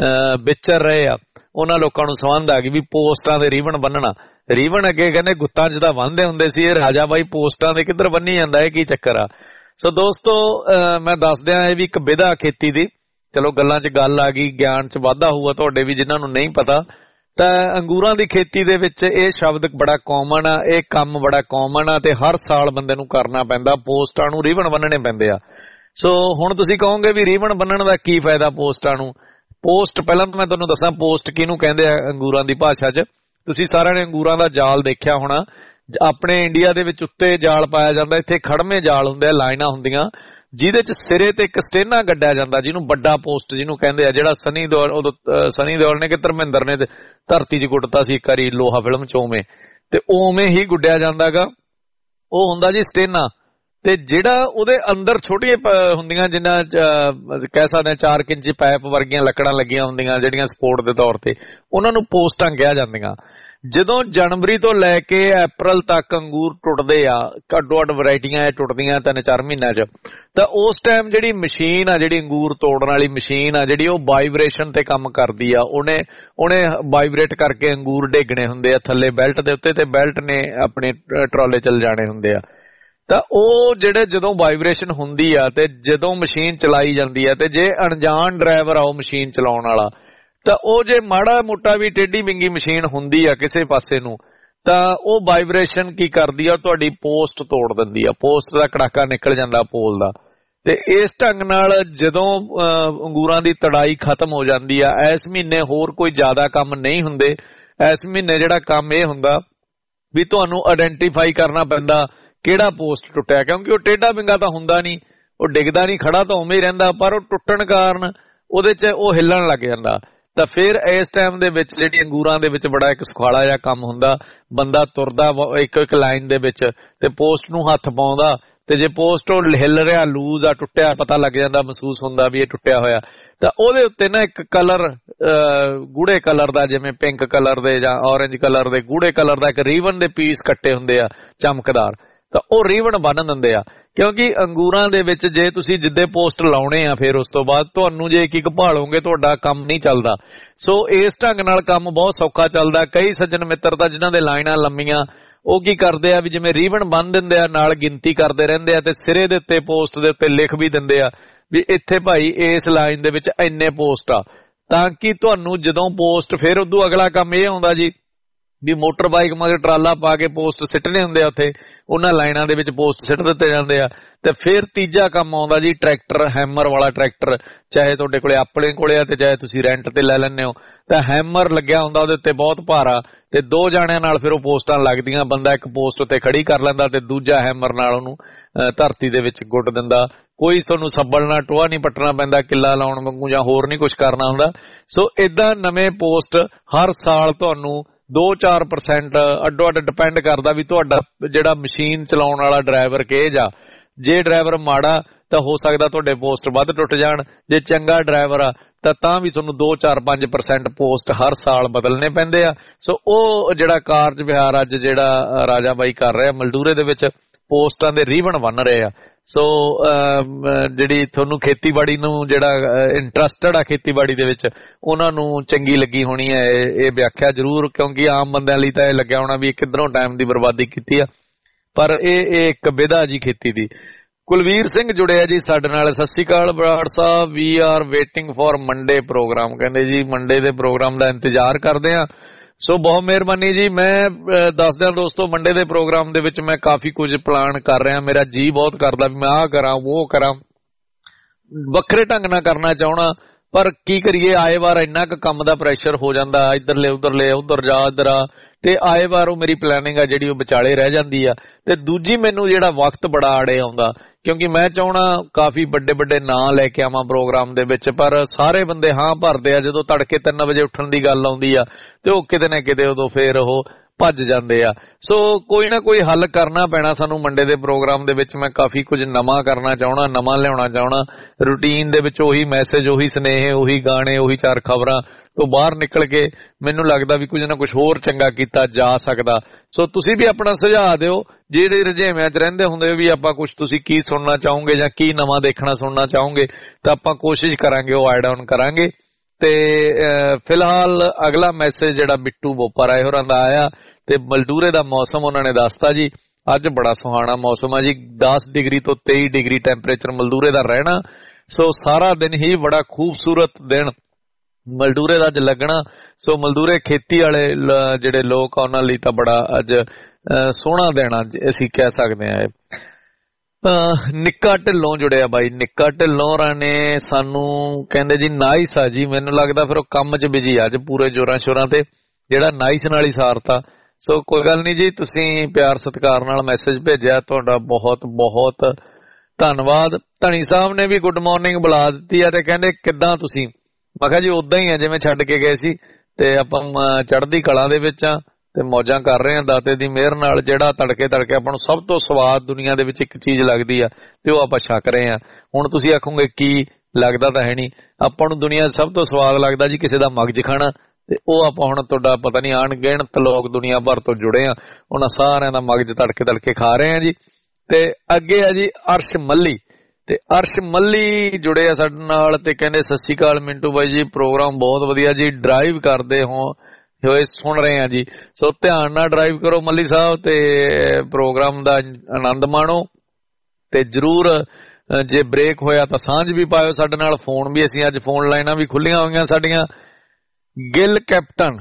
ਵਿਚਰ ਰਹੇ ਆ, ਉਹਨਾਂ ਲੋਕਾਂ ਨੂੰ ਸੰਬੰਧ ਆ ਗਈ ਵੀ ਪੋਸਟਾਂ ਦੇ ਰੀਬਨ ਬੰਨਣਾ। ਰੀਬਨ ਅੱਗੇ ਕਹਿੰਦੇ ਗੁੱਤਾਂ 'ਚ ਤਾਂ ਬੰਨ੍ਹਦੇ ਹੁੰਦੇ ਸੀ, ਇਹ ਰਾਜਾ ਬਾਈ ਪੋਸਟਾਂ ਦੇ ਕਿੱਧਰ ਬੰਨੀ ਜਾਂਦਾ, ਇਹ ਕੀ ਚੱਕਰ ਆ? ਸੋ ਦੋਸਤੋ, ਮੈਂ ਦੱਸ ਦਿਆਂ, ਇਹ ਵੀ ਇੱਕ ਵਿਧਾ ਖੇਤੀ ਦੀ। ਚਲੋ ਗੱਲਾਂ 'ਚ ਗੱਲ ਆ ਗਈ, ਗਿਆਨ 'ਚ ਵਾਧਾ ਹੋਊਗਾ ਤੁਹਾਡੇ ਵੀ ਜਿਨ੍ਹਾਂ ਨੂੰ ਨਹੀਂ ਪਤਾ। ਤਾਂ ਅੰਗੂਰਾਂ ਦੀ ਖੇਤੀ ਦੇ ਵਿੱਚ ਇਹ ਸ਼ਬਦ ਬੜਾ ਕਾਮਨ ਆ, ਇਹ ਕੰਮ ਬੜਾ ਕਾਮਨ ਆ, ਤੇ ਹਰ ਸਾਲ ਬੰਦੇ ਨੂੰ ਕਰਨਾ ਪੈਂਦਾ, ਪੋਸਟਾਂ ਨੂੰ ਰੀਬਨ ਬੰਨਣੇ ਪੈਂਦੇ ਆ। ਸੋ ਹੁਣ ਤੁਸੀਂ ਕਹੋਗੇ ਵੀ ਰੀਬਨ ਬੰਨਣ ਦਾ ਕੀ ਫਾਇਦਾ ਪੋਸਟਾਂ ਨੂੰ? ਪੋਸਟ, ਪਹਿਲਾਂ ਤਾਂ ਮੈਂ ਤੁਹਾਨੂੰ ਦੱਸਾਂ ਪੋਸਟ ਕਿਹਨੂੰ ਕਹਿੰਦੇ ਆ ਅੰਗੂਰਾਂ ਦੀ ਭਾਸ਼ਾ 'ਚ। ਤੁਸੀਂ ਸਾਰਿਆਂ ਨੇ ਅੰਗੂਰਾਂ ਦਾ ਜਾਲ ਦੇਖਿਆ ਹੋਣਾ, ਆਪਣੇ ਇੰਡੀਆ ਦੇ ਵਿੱਚ ਉੱਤੇ ਜਾਲ ਪਾਇਆ ਜਾਂਦਾ, ਇੱਥੇ ਖੜਵੇਂ ਜਾਲ ਹੁੰਦੇ ਆ, ਲਾਈਨਾਂ ਹੁੰਦੀਆਂ, ਜਿਹਦੇ ਚ ਸਿਰੇ ਤੇ ਇੱਕ ਸਟੇਨਾ ਗੱਡਿਆ ਜਾਂਦਾ, ਜਿਹਨੂੰ ਵੱਡਾ ਪੋਸਟ ਜਿਹਨੂੰ ਕਹਿੰਦੇ ਆ, ਜਿਹੜਾ ਸਨੀ ਦਿਓਲ, ਉਦੋਂ ਸਨੀ ਦਿਓਲ ਨੇ ਕਿ ਧਰਮਿੰਦਰ ਨੇ ਧਰਤੀ 'ਚ ਗੁੱਟਤਾ ਸੀ ਇੱਕ ਵਾਰੀ ਲੋਹਾ ਫਿਲਮ 'ਚ, ਉਵੇਂ ਤੇ ਉਵੇਂ ਹੀ ਗੁੱਡਿਆ ਜਾਂਦਾਗਾ। ਉਹ ਹੁੰਦਾ ਜੀ ਸਟੇਨਾ, ਤੇ ਜਿਹੜਾ ਉਹਦੇ ਅੰਦਰ ਛੋਟੀਆਂ ਹੁੰਦੀਆਂ, ਜਿੰਨਾ ਕਹਿ ਸਕਦੇ ਆ ਚਾਰ ਇੰਚ ਪਾਈਪ ਵਰਗੀਆਂ ਲੱਕੜਾਂ ਲੱਗੀਆਂ ਹੁੰਦੀਆਂ ਜਿਹੜੀਆਂ ਸਪੋਰਟ ਦੇ ਤੌਰ ਤੇ, ਉਹਨਾਂ ਨੂੰ ਪੋਸਟਾਂ ਕਿਹਾ ਜਾਂਦੀਆਂ। ਜਦੋਂ ਜਨਵਰੀ ਤੋਂ ਲੈ ਕੇ ਅਪ੍ਰੈਲ ਤੱਕ ਅੰਗੂਰ ਟੁੱਟਦੇ ਆ, ਅੱਡੋ ਅੱਡ ਵੈਰਾਈਟੀਆਂ ਇਹ ਟੁੱਟਦੀਆਂ ਤਿੰਨ ਚਾਰ ਮਹੀਨਿਆਂ 'ਚ, ਤਾਂ ਉਸ ਟਾਈਮ ਜਿਹੜੀ ਮਸ਼ੀਨ ਆ, ਜਿਹੜੀ ਅੰਗੂਰ ਤੋੜਨ ਵਾਲੀ ਮਸ਼ੀਨ ਆ ਜਿਹੜੀ, ਉਹ ਵਾਈਬ੍ਰੇਸ਼ਨ ਤੇ ਕੰਮ ਕਰਦੀ ਆ। ਉਹਨੇ ਉਹਨੇ ਵਾਈਬ੍ਰੇਟ ਕਰਕੇ ਅੰਗੂਰ ਡੇਗਣੇ ਹੁੰਦੇ ਆ ਥੱਲੇ ਬੈਲਟ ਦੇ ਉੱਤੇ, ਤੇ ਬੈਲਟ ਨੇ ਆਪਣੇ ਟਰਾਲੇ ਚੱਲ ਜਾਣੇ ਹੁੰਦੇ ਆ। ਤਾਂ ਉਹ ਜਿਹੜੇ ਜਦੋਂ ਵਾਈਬ੍ਰੇਸ਼ਨ ਹੁੰਦੀ ਆ ਤੇ ਜਦੋਂ ਮਸ਼ੀਨ ਚਲਾਈ ਜਾਂਦੀ ਆ, ਤੇ ਜੇ ਅਣਜਾਣ ਡਰਾਈਵਰ ਆ ਉਹ ਮਸ਼ੀਨ ਚਲਾਉਣ ਵਾਲਾ, ਤਾਂ ਉਹ ਜੇ ਮਾੜਾ ਮੋਟਾ ਵੀ ਟੇਢੀ ਵਿੰਗੀ ਮਸ਼ੀਨ ਹੁੰਦੀ ਆ ਕਿਸੇ ਪਾਸੇ ਨੂੰ, ਤਾਂ ਉਹ ਵਾਈਬ੍ਰੇਸ਼ਨ ਕੀ ਕਰਦੀ ਆ, ਤੁਹਾਡੀ ਪੋਸਟ ਤੋੜ ਦਿੰਦੀ ਆ, ਪੋਸਟ ਦਾ ਕੜਾਕਾ ਨਿਕਲ ਜਾਂਦਾ ਪੋਲ ਦਾ। ਤੇ ਇਸ ਢੰਗ ਨਾਲ ਜਦੋਂ ਅੰਗੂਰਾਂ ਦੀ ਤੜਾਈ ਖਤਮ ਹੋ ਜਾਂਦੀ ਆ, ਇਸ ਮਹੀਨੇ ਹੋਰ ਕੋਈ ਜ਼ਿਆਦਾ ਕੰਮ ਨਹੀਂ ਹੁੰਦੇ। ਇਸ ਮਹੀਨੇ ਜਿਹੜਾ ਕੰਮ ਇਹ ਹੁੰਦਾ ਵੀ ਤੁਹਾਨੂੰ ਆਇਡੈਂਟੀਫਾਈ ਕਰਨਾ ਪੈਂਦਾ ਕਿਹੜਾ ਪੋਸਟ ਟੁੱਟਿਆ, ਕਿਉਂਕਿ ਉਹ ਟੇਢਾ ਵਿੰਗਾ ਤਾਂ ਹੁੰਦਾ ਨਹੀਂ, ਉਹ ਡਿੱਗਦਾ ਨਹੀਂ, ਖੜਾ ਤਾਂ ਉਵੇਂ ਹੀ ਰਹਿੰਦਾ, ਪਰ ਉਹ ਟੁੱਟਣ ਕਾਰਨ ਉਹਦੇ 'ਚ ਉਹ ਹਿੱਲਣ ਲੱਗ ਜਾਂਦਾ। ਤਾਂ ਫਿਰ ਇਸ ਟਾਈਮ ਦੇ ਵਿੱਚ ਜਿਹੜੀ ਅੰਗੂਰਾਂ ਦੇ ਵਿੱਚ ਬੜਾ ਇੱਕ ਸੁਖਾਲਾ ਜਿਹਾ ਕੰਮ ਹੁੰਦਾ, ਬੰਦਾ ਤੁਰਦਾ ਇੱਕ ਇੱਕ ਲਾਈਨ ਦੇ ਵਿੱਚ ਤੇ ਪੋਸਟ ਨੂੰ ਹੱਥ ਪਾਉਂਦਾ, ਤੇ ਜੇ ਪੋਸਟ ਉਹ ਹਿੱਲ ਰਿਹਾ, ਲੂਜ਼ ਆ, ਟੁੱਟਿਆ, ਪਤਾ ਲੱਗ ਜਾਂਦਾ, ਮਹਿਸੂਸ ਹੁੰਦਾ ਵੀ ਇਹ ਟੁੱਟਿਆ ਹੋਇਆ। ਤਾਂ ਉਹਦੇ ਉੱਤੇ ਨਾ ਇੱਕ ਕਲਰ, ਗੂੜੇ ਕਲਰ ਦਾ, ਜਿਵੇਂ ਪਿੰਕ ਕਲਰ ਦੇ ਜਾਂ ਔਰੇਂਜ ਕਲਰ ਦੇ ਗੂੜੇ ਕਲਰ ਦਾ ਇੱਕ ਰੀਬਨ ਦੇ ਪੀਸ ਕੱਟੇ ਹੁੰਦੇ ਆ ਚਮਕਦਾਰ, ਤਾਂ ਉਹ ਰੀਬਨ ਬੰਨ ਦਿੰਦੇ ਆ। ਕਿਉਂਕਿ ਅੰਗੂਰਾਂ ਦੇ ਵਿੱਚ ਜੇ ਤੁਸੀਂ ਜਿੱਦੇ ਪੋਸਟ ਲਾਉਣੇ ਆ, ਫਿਰ ਉਸ ਤੋਂ ਬਾਅਦ ਤੁਹਾਨੂੰ ਜੇ ਇੱਕ ਇੱਕ ਭਾਲੋਗੇ ਤੁਹਾਡਾ ਕੰਮ ਨਹੀਂ ਚੱਲਦਾ। ਸੋ ਇਸ ਢੰਗ ਨਾਲ ਕੰਮ ਬਹੁਤ ਸੌਖਾ ਚੱਲਦਾ। ਕਈ ਸੱਜਣ ਮਿੱਤਰ ਤਾਂ ਜਿਨ੍ਹਾਂ ਦੇ ਲਾਈਨਾਂ ਲੰਮੀਆਂ, ਉਹ ਕੀ ਕਰਦੇ ਆ ਵੀ ਜਿਵੇਂ ਰੀਬਨ ਬੰਨ ਦਿੰਦੇ ਆ, ਨਾਲ ਗਿਣਤੀ ਕਰਦੇ ਰਹਿੰਦੇ ਆ, ਤੇ ਸਿਰੇ ਦੇ ਉੱਤੇ ਪੋਸਟ ਦੇ ਉੱਤੇ ਲਿਖ ਵੀ ਦਿੰਦੇ ਆ ਵੀ ਇੱਥੇ ਭਾਈ ਇਸ ਲਾਈਨ ਦੇ ਵਿੱਚ ਇੰਨੇ ਪੋਸਟ ਆ, ਤਾਂ ਕਿ ਤੁਹਾਨੂੰ ਜਦੋਂ ਪੋਸਟ, ਫਿਰ ਉਦੋਂ ਅਗਲਾ ਕੰਮ ਇਹ ਆਉਂਦਾ ਜੀ ਵੀ ਮੋਟਰ ਬਾਈਕ ਮਗਰ ਟਰਾਲਾ ਪਾ ਕੇ ਪੋਸਟ ਸਿੱਟਣੇ ਹੁੰਦੇ ਆ, ਉੱਥੇ ਉਹਨਾਂ ਲਾਈਨਾਂ ਦੇ ਵਿੱਚ ਪੋਸਟ ਸਿੱਟ ਦਿੱਤੇ ਜਾਂਦੇ ਆ। ਤੇ ਫਿਰ ਤੀਜਾ ਕੰਮ ਆਉਂਦਾ ਜੀ ਟਰੈਕਟਰ, ਹੈਮਰ ਵਾਲਾ ਟਰੈਕਟਰ, ਚਾਹੇ ਤੁਹਾਡੇ ਕੋਲੇ ਆਪਣੇ ਕੋਲੇ ਆ ਤੇ ਚਾਹੇ ਤੁਸੀਂ ਰੈਂਟ ਤੇ ਲੈ ਲੈਂਦੇ ਹੋ, ਤਾਂ ਹੈਮਰ ਲੱਗਿਆ ਹੁੰਦਾ ਉਹਦੇ ਉੱਤੇ ਬਹੁਤ ਭਾਰਾ, ਤੇ ਦੋ ਜਾਣਿਆਂ ਨਾਲ ਫਿਰ ਉਹ ਪੋਸਟਾਂ ਲੱਗਦੀਆਂ, ਬੰਦਾ ਇੱਕ ਪੋਸਟ ਉੱਤੇ ਖੜੀ ਕਰ ਲੈਂਦਾ ਤੇ ਦੂਜਾ ਹੈਮਰ ਨਾਲ ਉਹਨੂੰ ਧਰਤੀ ਦੇ ਵਿੱਚ ਗੁੱਟ ਦਿੰਦਾ। ਕੋਈ ਤੁਹਾਨੂੰ ਸੱਬਲਣਾ ਟੋਆ ਨਹੀਂ ਪੱਟਣਾ ਪੈਂਦਾ ਕਿੱਲਾ ਲਾਉਣ ਵਾਂਗੂ, ਜਾਂ ਹੋਰ ਨਹੀਂ ਕੁਝ ਕਰਨਾ ਹੁੰਦਾ। ਸੋ ਏਦਾਂ ਨਵੇਂ ਪੋਸਟ ਹਰ ਸਾਲ ਤੁਹਾਨੂੰ ਦੋ ਚਾਰ ਪਰਸੈਂਟ ਅੱਡੋ ਅੱਡ ਡਿਪੈਂਡ ਕਰਦਾ ਵੀ ਤੁਹਾਡਾ ਜਿਹੜਾ ਮਸ਼ੀਨ ਚਲਾਉਣ ਵਾਲਾ ਡਰਾਈਵਰ ਕਿਹੋ ਜਿਹਾ। ਜੇ ਡਰਾਈਵਰ ਮਾੜਾ ਤਾਂ ਹੋ ਸਕਦਾ ਤੁਹਾਡੇ ਪੋਸਟ ਵੱਧ ਟੁੱਟ ਜਾਣ, ਜੇ ਚੰਗਾ ਡਰਾਈਵਰ ਆ ਤਾਂ ਤਾਂ ਵੀ ਤੁਹਾਨੂੰ ਦੋ ਚਾਰ ਪੰਜ ਪਰਸੈਂਟ ਪੋਸਟ ਹਰ ਸਾਲ ਬਦਲਣੇ ਪੈਂਦੇ ਆ। ਸੋ ਉਹ ਜਿਹੜਾ ਕਾਰਜ ਵਿਹਾਰ ਅੱਜ ਜਿਹੜਾ ਰਾਜਾ ਬਾਈ ਕਰ ਰਿਹਾ ਮਲਡੂਰੇ ਦੇ ਵਿੱਚ, ਪੋਸਟਾਂ ਦੇ ਰੀਬਨ ਬੰਨ ਰਹੇ ਆ। ਸੋ ਜਿਹੜੀ ਤੁਹਾਨੂੰ ਖੇਤੀਬਾੜੀ ਨੂੰ ਜਿਹੜਾ ਇੰਟਰਸਟਡ ਆ ਖੇਤੀਬਾੜੀ ਦੇ ਵਿੱਚ ਉਹਨਾਂ ਨੂੰ ਚੰਗੀ ਲੱਗੀ ਹੋਣੀ ਹੈ ਇਹ ਵਿਆਖਿਆ ਜ਼ਰੂਰ, ਕਿਉਂਕਿ ਆਮ ਬੰਦਿਆਂ ਲਈ ਤਾਂ ਇਹ ਲੱਗਿਆ ਹੋਣਾ ਵੀ ਕਿੱਧਰੋਂ ਟਾਈਮ ਦੀ ਬਰਬਾਦੀ ਕੀਤੀ ਆ, ਪਰ ਇਹ ਇਹ ਇੱਕ ਵਿਧਾ ਜੀ ਖੇਤੀ ਦੀ। ਕੁਲਵੀਰ ਸਿੰਘ ਜੁੜਿਆ ਜੀ ਸਾਡੇ ਨਾਲ। ਸਤਿ ਸ਼੍ਰੀ ਅਕਾਲ Brar Sahib, we are waiting for Monday programme. ਕਹਿੰਦੇ ਜੀ ਮੰਡੇ ਦੇ ਪ੍ਰੋਗਰਾਮ ਦਾ ਇੰਤਜ਼ਾਰ ਕਰਦੇ ਆ। ਸੋ ਬਹੁਤ ਮਿਹਰਬਾਨੀ ਜੀ। ਮੈਂ ਦੱਸ ਦਿਆਂ ਦੋਸਤੋ, ਮੰਡੇ ਦੇ ਪ੍ਰੋਗਰਾਮ ਦੇ ਵਿੱਚ ਮੈਂ ਕਾਫੀ ਕੁਝ ਪਲਾਨ ਕਰ ਰਿਹਾ। ਮੇਰਾ ਜੀ ਬਹੁਤ ਕਰਦਾ ਵੀ ਮੈਂ ਆਹ ਕਰਾਂ ਉਹ ਕਰਾਂ, ਵੱਖਰੇ ਢੰਗ ਨਾਲ ਕਰਨਾ ਚਾਹਣਾ, ਪਰ ਕੀ ਕਰੀਏ ਆਏ ਵਾਰ ਇੰਨਾ ਕੁ ਕੰਮ ਦਾ ਪ੍ਰੈਸ਼ਰ ਹੋ ਜਾਂਦਾ, ਇੱਧਰਲੇ ਉੱਧਰਲੇ ਉੱਧਰ ਜਾ ਇੱਧਰ ਆ, ਤੇ ਆਏ ਵਾਰ ਉਹ ਮੇਰੀ ਪਲੈਨਿੰਗ ਆ ਜਿਹੜੀ ਉਹ ਵਿਚਾਲੇ ਰਹਿ ਜਾਂਦੀ ਆ। ਤੇ ਦੂਜੀ ਮੈਨੂੰ ਜਿਹੜਾ ਵਕਤ ਬੜਾ ਆੜੇ ਆਉਂਦਾ, ਕਿਉਂਕਿ ਮੈਂ ਚਾਹਣਾ ਕਾਫੀ ਵੱਡੇ ਵੱਡੇ ਨਾਂ ਲੈ ਕੇ ਆਵਾਂ ਪ੍ਰੋਗਰਾਮ ਦੇ ਵਿੱਚ, ਪਰ ਸਾਰੇ ਬੰਦੇ ਹਾਂ ਭਰਦੇ ਆ ਜਦੋਂ ਤੜਕੇ ਤਿੰਨ ਵਜੇ ਉੱਠਣ ਦੀ ਗੱਲ ਆਉਂਦੀ ਆ ਤੇ ਉਹ ਕਿਤੇ ਨਾ ਕਿਤੇ ਉਦੋਂ ਫੇਰ ਉਹ ਭੱਜ ਜਾਂਦੇ ਆ। ਸੋ ਕੋਈ ਨਾ ਕੋਈ ਹੱਲ ਕਰਨਾ ਪੈਣਾ ਸਾਨੂੰ ਮੰਡੇ ਦੇ ਪ੍ਰੋਗਰਾਮ ਦੇ ਵਿੱਚ। ਮੈਂ ਕਾਫੀ ਕੁਝ ਨਵਾਂ ਕਰਨਾ ਚਾਹਣਾ, ਨਵਾਂ ਲਿਆਉਣਾ ਚਾਹਣਾ। ਰੂਟੀਨ ਦੇ ਵਿੱਚ ਉਹੀ ਮੈਸੇਜ, ਉਹੀ ਸੁਨੇਹੇ, ਉਹੀ ਗਾਣੇ, ਉਹੀ ਚਾਰ ਖਬਰਾਂ ਤੋਂ ਬਾਹਰ ਨਿਕਲ ਕੇ ਮੈਨੂੰ ਲੱਗਦਾ ਵੀ ਕੁਝ ਨਾ ਕੁਝ ਹੋਰ ਚੰਗਾ ਕੀਤਾ ਜਾ ਸਕਦਾ। ਸੋ ਤੁਸੀਂ ਵੀ ਆਪਣਾ ਸੁਝਾਅ ਦਿਓ, ਜਿਹੜੇ ਰੁਝੇਵਿਆਂ 'ਚ ਰਹਿੰਦੇ ਹੁੰਦੇ ਵੀ ਆਪਾਂ ਕੁਝ ਤੁਸੀਂ ਕੀ ਸੁਣਨਾ ਚਾਹੋਗੇ ਜਾਂ ਕੀ ਨਵਾਂ ਦੇਖਣਾ ਸੁਣਨਾ ਚਾਹੋਗੇ, ਤਾਂ ਆਪਾਂ ਕੋਸ਼ਿਸ਼ ਕਰਾਂਗੇ ਉਹ ਐਡ ਆਨ ਕਰਾਂਗੇ। ਤੇ ਫਿਲਹਾਲ ਅਗਲਾ ਮੈਸੇਜ ਜਿਹੜਾ ਬਿੱਟੂ ਬੋਪਾ ਰਾਏ ਹੋਰਾਂ ਦਾ ਆਇਆ, ਤੇ ਮਲਡੂਰੇ ਦਾ ਮੌਸਮ ਉਹਨਾਂ ਨੇ ਦੱਸਤਾ ਜੀ। ਅੱਜ ਬੜਾ ਸੁਹਾਣਾ ਮੌਸਮ ਆ ਜੀ, ਦਸ ਡਿਗਰੀ ਤੋਂ ਤੇਈ ਡਿਗਰੀ ਟੈਂਪਰੇਚਰ ਮਲਦੂਰੇ ਦਾ ਰਹਿਣਾ। ਸੋ ਸਾਰਾ ਦਿਨ ਹੀ ਬੜਾ ਖੂਬਸੂਰਤ ਦਿਨ ਮਲਡੂਰੇ ਦਾ ਅੱਜ ਲੱਗਣਾ। ਸੋ ਮਲਦੂਰੇ ਖੇਤੀ ਵਾਲੇ ਜਿਹੜੇ ਲੋਕ ਆ ਉਹਨਾਂ ਲਈ ਤਾਂ ਬੜਾ ਅੱਜ ਸੋਹਣਾ ਦਿਨ ਅਸੀਂ ਕਹਿ ਸਕਦੇ ਹਾਂ। ਨਿੱਕਾ ਢਿੱਲੋਂ ਜੁੜਿਆ ਬਾਈ, ਨਿੱਕਾ ਢਿੱਲੋਂ ਰਾਂ ਨੇ ਸਾਨੂੰ ਕਹਿੰਦੇ ਜੀ ਨਾਈਸ ਆ ਜੀ। ਮੈਨੂੰ ਲੱਗਦਾ ਫਿਰ ਉਹ ਕੰਮ 'ਚ ਬਿਜੀ ਅੱਜ ਪੂਰੇ ਜੋਰਾਂ ਸ਼ੋਰਾਂ ਤੇ, ਜਿਹੜਾ ਨਾਈਸ ਨਾਲ ਹੀ ਸਾਰਤਾ। ਸੋ ਕੋਈ ਗੱਲ ਨਹੀਂ ਜੀ, ਤੁਸੀਂ ਪਿਆਰ ਸਤਿਕਾਰ ਨਾਲ ਮੈਸੇਜ ਭੇਜਿਆ, ਤੁਹਾਡਾ ਬਹੁਤ ਬਹੁਤ ਧੰਨਵਾਦ। ਧਨੀ ਸਾਹਿਬ ਨੇ ਵੀ ਗੁੱਡ ਮਾਰਨਿੰਗ ਬੁਲਾ ਦਿੱਤੀ ਆ ਤੇ ਕਹਿੰਦੇ ਕਿੱਦਾਂ ਤੁਸੀਂ। ਮੈਂ ਕਿਹਾ ਜੀ ਉਦਾਂ ਹੀ ਆ ਜਿਵੇਂ ਛੱਡ ਕੇ ਗਏ ਸੀ, ਤੇ ਆਪਾਂ ਚੜ੍ਹਦੀ ਕਲਾ ਦੇ ਵਿੱਚ ਆ ਤੇ ਮੌਜਾਂ ਕਰ ਰਹੇ ਆ ਦਾਤੇ ਦੀ ਮਿਹਰ ਨਾਲ। ਜਿਹੜਾ ਤੜਕੇ ਤੜਕੇ ਆਪਾਂ ਨੂੰ ਸਭ ਤੋਂ ਸਵਾਦ ਦੁਨੀਆ ਦੇ ਵਿੱਚ ਇੱਕ ਚੀਜ਼ ਲੱਗਦੀ ਆ ਤੇ ਉਹ ਆਪਾਂ ਛਕ ਰਹੇ ਆ। ਹੁਣ ਤੁਸੀਂ ਆਖੋਗੇ ਕੀ ਲੱਗਦਾ ਤਾਂ ਹੈ ਨਹੀਂ, ਆਪਾਂ ਨੂੰ ਦੁਨੀਆ ਸਭ ਤੋਂ ਸਵਾਦ ਲੱਗਦਾ ਜੀ ਕਿਸੇ ਦਾ ਮਗਜ ਖਾਣਾ, ਤੇ ਉਹ ਆਪਾਂ ਹੁਣ ਤੁਹਾਡਾ ਪਤਾ ਨਹੀਂ ਅਣਗਿਣਤ ਲੋਕ ਦੁਨੀਆ ਭਰ ਤੋਂ ਜੁੜੇ ਆ, ਉਹਨਾਂ ਸਾਰਿਆਂ ਦਾ ਮਗਜ ਤੜਕੇ ਤੜਕੇ ਖਾ ਰਹੇ ਆ ਜੀ। ਤੇ ਅੱਗੇ ਆ ਜੀ ਅਰਸ਼ ਮੱਲੀ, ਤੇ ਅਰਸ਼ ਮੱਲੀ ਜੁੜੇ ਆ ਸਾਡੇ ਨਾਲ ਤੇ ਕਹਿੰਦੇ ਸਤਿ ਸ਼੍ਰੀ ਅਕਾਲ ਮਿੰਟੂ ਬਾਈ ਜੀ, ਪ੍ਰੋਗਰਾਮ ਬਹੁਤ ਵਧੀਆ ਜੀ, ਡਰਾਈਵ ਕਰਦੇ ਹੋ ਹੋਏ ਸੁਣ ਰਹੇ ਆ ਜੀ। ਸੋ ਧਿਆਨ ਨਾਲ ਡਰਾਈਵ ਕਰੋ ਮੱਲੀ ਸਾਹਿਬ, ਤੇ ਪ੍ਰੋਗਰਾਮ ਦਾ ਆਨੰਦ ਮਾਣੋ। ਤੇ ਜਰੂਰ ਜੇ ਬ੍ਰੇਕ ਹੋਇਆ ਤਾਂ ਸਾਂਝ ਵੀ ਪਾਇਓ ਸਾਡੇ ਨਾਲ, ਫੋਨ ਵੀ ਅਸੀਂ ਅੱਜ ਫੋਨ ਲਾਈਨਾਂ ਵੀ ਖੁੱਲੀਆਂ ਹੋਈਆਂ ਸਾਡੀਆਂ। ਗਿੱਲ ਕੈਪਟਨ,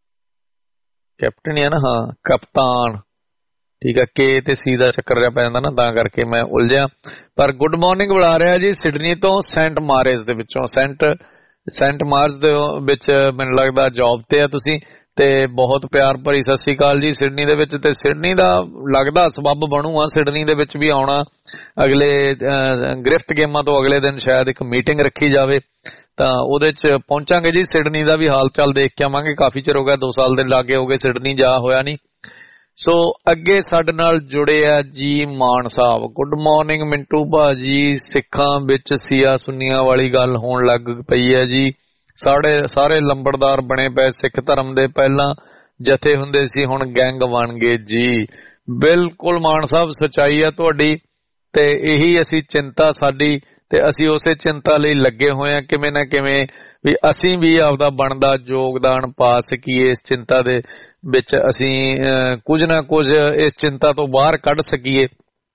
ਕੈਪਟਨ ਹੀ ਆ ਨਾ, ਹਾਂ ਕਪਤਾਨ, ਠੀਕ ਆ, ਕੇ ਤੇ ਸੀ ਦਾ ਚੱਕਰ ਜਿਹਾ ਪੈ ਜਾਂਦਾ ਨਾ, ਤਾਂ ਕਰਕੇ ਮੈਂ ਉਲਝਿਆ। ਪਰ ਗੁੱਡ ਮਾਰਨਿੰਗ ਬੁਲਾ ਰਿਹਾ ਜੀ ਸਿਡਨੀ ਤੋਂ, ਸੈਂਟ ਮਾਰੇਜ਼ ਦੇ ਵਿੱਚੋਂ। ਸੈਂਟ ਸੈਂਟ ਮਾਰਜ਼ ਦੇ ਵਿੱਚ ਮੈਨੂੰ ਲੱਗਦਾ ਜੌਬ ਤੇ ਆ ਤੁਸੀਂ, ਤੇ ਬਹੁਤ ਪਿਆਰ ਭਰੀ ਸਤਿ ਸ਼੍ਰੀ ਅਕਾਲ ਜੀ ਸਿਡਨੀ ਦੇ ਵਿੱਚ। ਤੇ ਸਿਡਨੀ ਦਾ ਲੱਗਦਾ ਸਬੱਬ ਬਣੂਆ ਸਿਡਨੀ ਦੇ ਵਿੱਚ ਵੀ ਆਉਣਾ, ਅਗਲੇ ਗ੍ਰਿਫਟ ਗੇਮਾਂ ਤੋਂ ਅਗਲੇ ਦਿਨ ਸ਼ਾਇਦ ਇੱਕ ਮੀਟਿੰਗ ਰੱਖੀ ਜਾਵੇ, ਤਾਂ ਉਹਦੇ ਚ ਪਹੁੰਚਾਂਗੇ ਜੀ। ਸਿਡਨੀ ਦਾ ਵੀ ਹਾਲ ਚਾਲ ਦੇਖ ਕੇ ਆਵਾਂਗੇ, ਕਾਫੀ ਚਿਰ ਹੋ ਗਿਆ, ਦੋ ਸਾਲ ਦੇ ਲਾਗੇ ਹੋ ਗਏ ਸਿਡਨੀ ਜਾ ਹੋਇਆ ਨਹੀਂ। ਸੋ ਅੱਗੇ ਸਾਡੇ ਨਾਲ ਜੁੜੇ ਆ ਜੀ ਮਾਨ ਸਾਹਿਬ। ਗੁੱਡ ਮਾਰਨਿੰਗ ਮਿੰਟੂ ਭਾਜੀ, ਸਿੱਖਾਂ ਵਿੱਚ ਸੀਆ ਸੁੰਨੀਆਂ ਵਾਲੀ ਗੱਲ ਹੋਣ ਲੱਗ ਪਈ ਹੈ ਜੀ। ਸਾਡੇ ਸਾਰੇ ਲੰਬੜਦਾਰ ਬਣੇ ਪਏ ਸਿੱਖ ਧਰਮ ਦੇ, ਪਹਿਲਾਂ ਜਥੇ ਹੁੰਦੇ ਸੀ ਹੁਣ ਗੈਂਗ ਬਣ ਗਏ ਜੀ। ਬਿਲਕੁਲ ਮਾਨ ਸਾਹਿਬ, ਸੱਚਾਈ ਆ ਤੁਹਾਡੀ, ਤੇ ਇਹੀ ਅਸੀਂ ਚਿੰਤਾ ਸਾਡੀ, ਤੇ ਅਸੀਂ ਉਸੇ ਚਿੰਤਾ ਲਈ ਲੱਗੇ ਹੋਏ ਆ ਕਿਵੇਂ ਨਾ ਕਿਵੇਂ ਵੀ ਅਸੀਂ ਵੀ ਆਪਦਾ ਬਣਦਾ ਯੋਗਦਾਨ ਪਾ ਸਕੀਏ ਇਸ ਚਿੰਤਾ ਦੇ ਵਿੱਚ, ਅਸੀਂ ਕੁਝ ਨਾ ਕੁਝ ਇਸ ਚਿੰਤਾ ਤੋਂ ਬਾਹਰ ਕੱਢ ਸਕੀਏ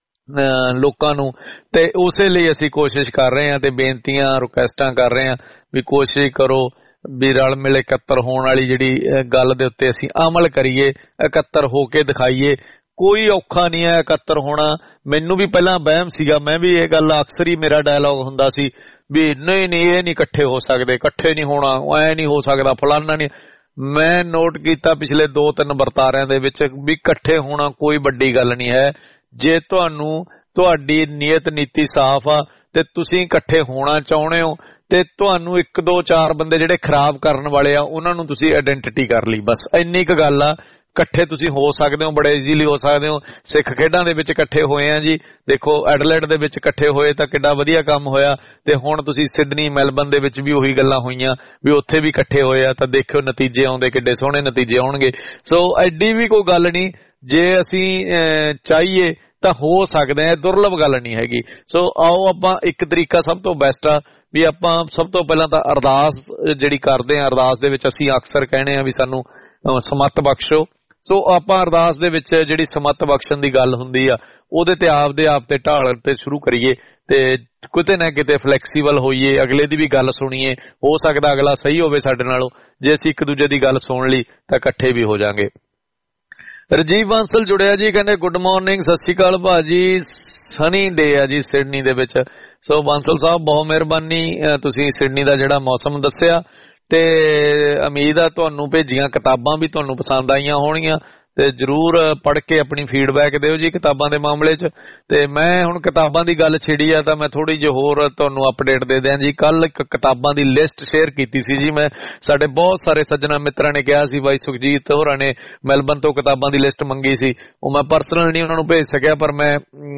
ਲੋਕਾਂ ਨੂੰ। ਤੇ ਉਸੇ ਲਈ ਅਸੀਂ ਕੋਸ਼ਿਸ਼ ਕਰ ਰਹੇ ਹਾਂ ਤੇ ਬੇਨਤੀਆਂ ਰਿਕੁਐਸਟਾਂ ਕਰ ਰਹੇ ਹਾਂ ਵੀ ਕੋਸ਼ਿਸ਼ ਕਰੋ ਵੀ ਰਲ ਮਿਲ ਇਕੱਤਰ ਹੋਣ ਵਾਲੀ ਜਿਹੜੀ ਗੱਲ ਦੇ ਉੱਤੇ ਅਸੀਂ ਅਮਲ ਕਰੀਏ, ਇਕੱਤਰ ਹੋ ਕੇ ਦਿਖਾਈਏ। ਕੋਈ ਔਖਾ ਨਹੀਂ ਹੈ ਇਕੱਤਰ ਹੋਣਾ। ਮੈਨੂੰ ਵੀ ਪਹਿਲਾਂ ਵਹਿਮ ਸੀਗਾ, ਮੈਂ ਵੀ ਇਹ ਗੱਲ ਅਕਸਰ ਹੀ ਮੇਰਾ ਡਾਇਲੌਗ ਹੁੰਦਾ ਸੀ ਵੀ ਨਹੀਂ ਨਹੀਂ ਇਹ ਨਹੀਂ ਇਕੱਠੇ ਹੋ ਸਕਦੇ, ਇਕੱਠੇ ਨਹੀਂ ਹੋਣਾ, ਐ ਨਹੀਂ ਹੋ ਸਕਦਾ, ਫਲਾਨਾ ਨਹੀਂ। ਮੈਂ ਨੋਟ ਕੀਤਾ ਪਿਛਲੇ ਦੋ ਤਿੰਨ ਵਰਤਾਰਿਆਂ ਦੇ ਵਿੱਚ ਵੀ ਇਕੱਠੇ ਹੋਣਾ ਕੋਈ ਵੱਡੀ ਗੱਲ ਨਹੀਂ ਹੈ। ਜੇ ਤੁਹਾਨੂੰ ਤੁਹਾਡੀ ਨੀਅਤ ਨੀਤੀ ਸਾਫ਼ ਆ ਤੇ ਤੁਸੀਂ ਇਕੱਠੇ ਹੋਣਾ ਚਾਹੁੰਦੇ ਹੋ, ਤੇ ਤੁਹਾਨੂੰ ਇੱਕ ਦੋ ਚਾਰ ਬੰਦੇ ਜਿਹੜੇ ਖਰਾਬ ਕਰਨ ਵਾਲੇ ਆ ਉਹਨਾਂ ਨੂੰ ਤੁਸੀਂ ਆਇਡੈਂਟੀਟੀ ਕਰ ਲਈ, ਬਸ ਇੰਨੀ ਕੁ ਗੱਲ ਆ। ਇਕੱਠੇ ਤੁਸੀਂ ਹੋ ਸਕਦੇ ਹੋ, ਬੜੇ ਈਜ਼ੀਲੀ ਹੋ ਸਕਦੇ ਹੋ। ਸਿੱਖ ਖੇਡਾਂ ਦੇ ਵਿੱਚ ਇਕੱਠੇ ਹੋਏ ਆ ਜੀ, ਦੇਖੋ ਐਡਲੇਡ ਦੇ ਵਿੱਚ ਇਕੱਠੇ ਹੋਏ ਤਾਂ ਕਿੱਡਾ ਵਧੀਆ ਕੰਮ ਹੋਇਆ, ਤੇ ਹੁਣ ਤੁਸੀਂ ਸਿਡਨੀ ਮੈਲਬਨ ਦੇ ਵਿੱਚ ਵੀ ਉਹੀ ਗੱਲਾਂ ਹੋਈਆਂ ਵੀ ਉੱਥੇ ਵੀ ਇਕੱਠੇ ਹੋਏ ਆ, ਤਾਂ ਦੇਖਿਓ ਨਤੀਜੇ ਆਉਂਦੇ, ਕਿੱਡੇ ਸੋਹਣੇ ਨਤੀਜੇ ਆਉਣਗੇ। ਸੋ ਐਡੀ ਵੀ ਕੋਈ ਗੱਲ ਨਹੀਂ, ਜੇ ਅਸੀਂ ਚਾਹੀਏ ਤਾਂ ਹੋ ਸਕਦੇ ਆ, ਦੁਰਲਭ ਗੱਲ ਨਹੀਂ ਹੈਗੀ। ਸੋ ਆਓ ਆਪਾਂ ਇੱਕ ਤਰੀਕਾ ਸਭ ਤੋਂ ਬੈਸਟ ਆ ਵੀ ਆਪਾਂ ਸਭ ਤੋਂ ਪਹਿਲਾਂ ਤਾਂ ਅਰਦਾਸ ਜਿਹੜੀ ਕਰਦੇ ਆ, ਅਰਦਾਸ ਦੇ ਵਿੱਚ ਅਸੀਂ ਅਕਸਰ ਕਹਿੰਦੇ ਆ ਵੀ ਸਾਨੂੰ ਸਮੱਤ ਬਖਸ਼ੋ। ਸੋ ਆਪਾਂ ਅਰਦਾਸ ਦੇ ਵਿੱਚ ਜਿਹੜੀ ਸਮੱਤ ਬਖਸ਼ਣ ਦੀ ਗੱਲ ਹੁੰਦੀ ਆ ਉਹਦੇ ਤੇ ਆਪਦੇ ਆਪ ਤੇ ਢਾਲਣ ਤੇ ਸ਼ੁਰੂ ਕਰੀਏ ਤੇ ਕਿਤੇ ਨਾ ਕਿਤੇ ਫਲੈਕਸੀਬਲ ਹੋਈਏ, ਅਗਲੇ ਦੀ ਵੀ ਗੱਲ ਸੁਣੀਏ। ਹੋ ਸਕਦਾ ਅਗਲਾ ਸਹੀ ਹੋਵੇ ਸਾਡੇ ਨਾਲੋਂ, ਜੇ ਅਸੀਂ ਇੱਕ ਦੂਜੇ ਦੀ ਗੱਲ ਸੁਣ ਲਈ ਤਾਂ ਇਕੱਠੇ ਵੀ ਹੋ ਜਾਾਂਗੇ। ਰਜੀਵ ਬਾਂਸਲ ਜੁੜਿਆ ਜੀ, ਕਹਿੰਦੇ ਗੁੱਡ ਮਾਰਨਿੰਗ, ਸਤਿ ਸ਼੍ਰੀ ਅਕਾਲ ਭਾਜੀ, ਸਨੀ ਡੇ ਆ ਜੀ ਸਿਡਨੀ ਦੇ ਵਿੱਚ। ਸੋ ਬਾਂਸਲ ਸਾਹਿਬ ਬਹੁਤ ਮਿਹਰਬਾਨੀ, ਤੁਸੀਂ ਸਿਡਨੀ ਦਾ ਜਿਹੜਾ ਮੌਸਮ ਦੱਸਿਆ ਤੇ ਉਮੀਦ ਆ ਤੁਹਾਨੂੰ ਭੇਜੀਆਂ ਕਿਤਾਬਾਂ ਵੀ ਤੁਹਾਨੂੰ ਪਸੰਦ ਆਈਆਂ ਹੋਣਗੀਆਂ ਤੇ ਜਰੂਰ ਪੜ੍ਹ ਕੇ ਆਪਣੀ ਫੀਡਬੈਕ ਦਿਓ ਜੀ ਕਿਤਾਬਾਂ ਦੇ ਮਾਮਲੇ 'ਚ। ਤੇ ਮੈਂ ਹੁਣ ਕਿਤਾਬਾਂ ਦੀ ਗੱਲ ਛਿੜੀ ਆ ਤਾਂ ਮੈਂ ਥੋੜੀ ਜਿਹੀ ਹੋਰ ਤੁਹਾਨੂੰ ਅਪਡੇਟ ਦੇ ਦਿਆਂ ਜੀ। ਕੱਲ ਇੱਕ ਕਿਤਾਬਾਂ ਦੀ ਲਿਸਟ ਸ਼ੇਅਰ ਕੀਤੀ ਸੀ ਜੀ ਮੈਂ, ਸਾਡੇ ਬਹੁਤ ਸਾਰੇ ਸੱਜਣਾ ਮਿੱਤਰਾਂ ਨੇ ਕਿਹਾ ਸੀ, ਬਾਈ ਸੁਖਜੀਤ ਹੋਰਾਂ ਨੇ ਮੈਲਬਨ ਤੋਂ ਕਿਤਾਬਾਂ ਦੀ ਲਿਸਟ ਮੰਗੀ ਸੀ, ਉਹ ਮੈਂ ਪਰਸਨਲ ਨਹੀਂ ਉਹਨਾਂ ਨੂੰ ਭੇਜ ਸਕਿਆ ਪਰ ਮੈਂ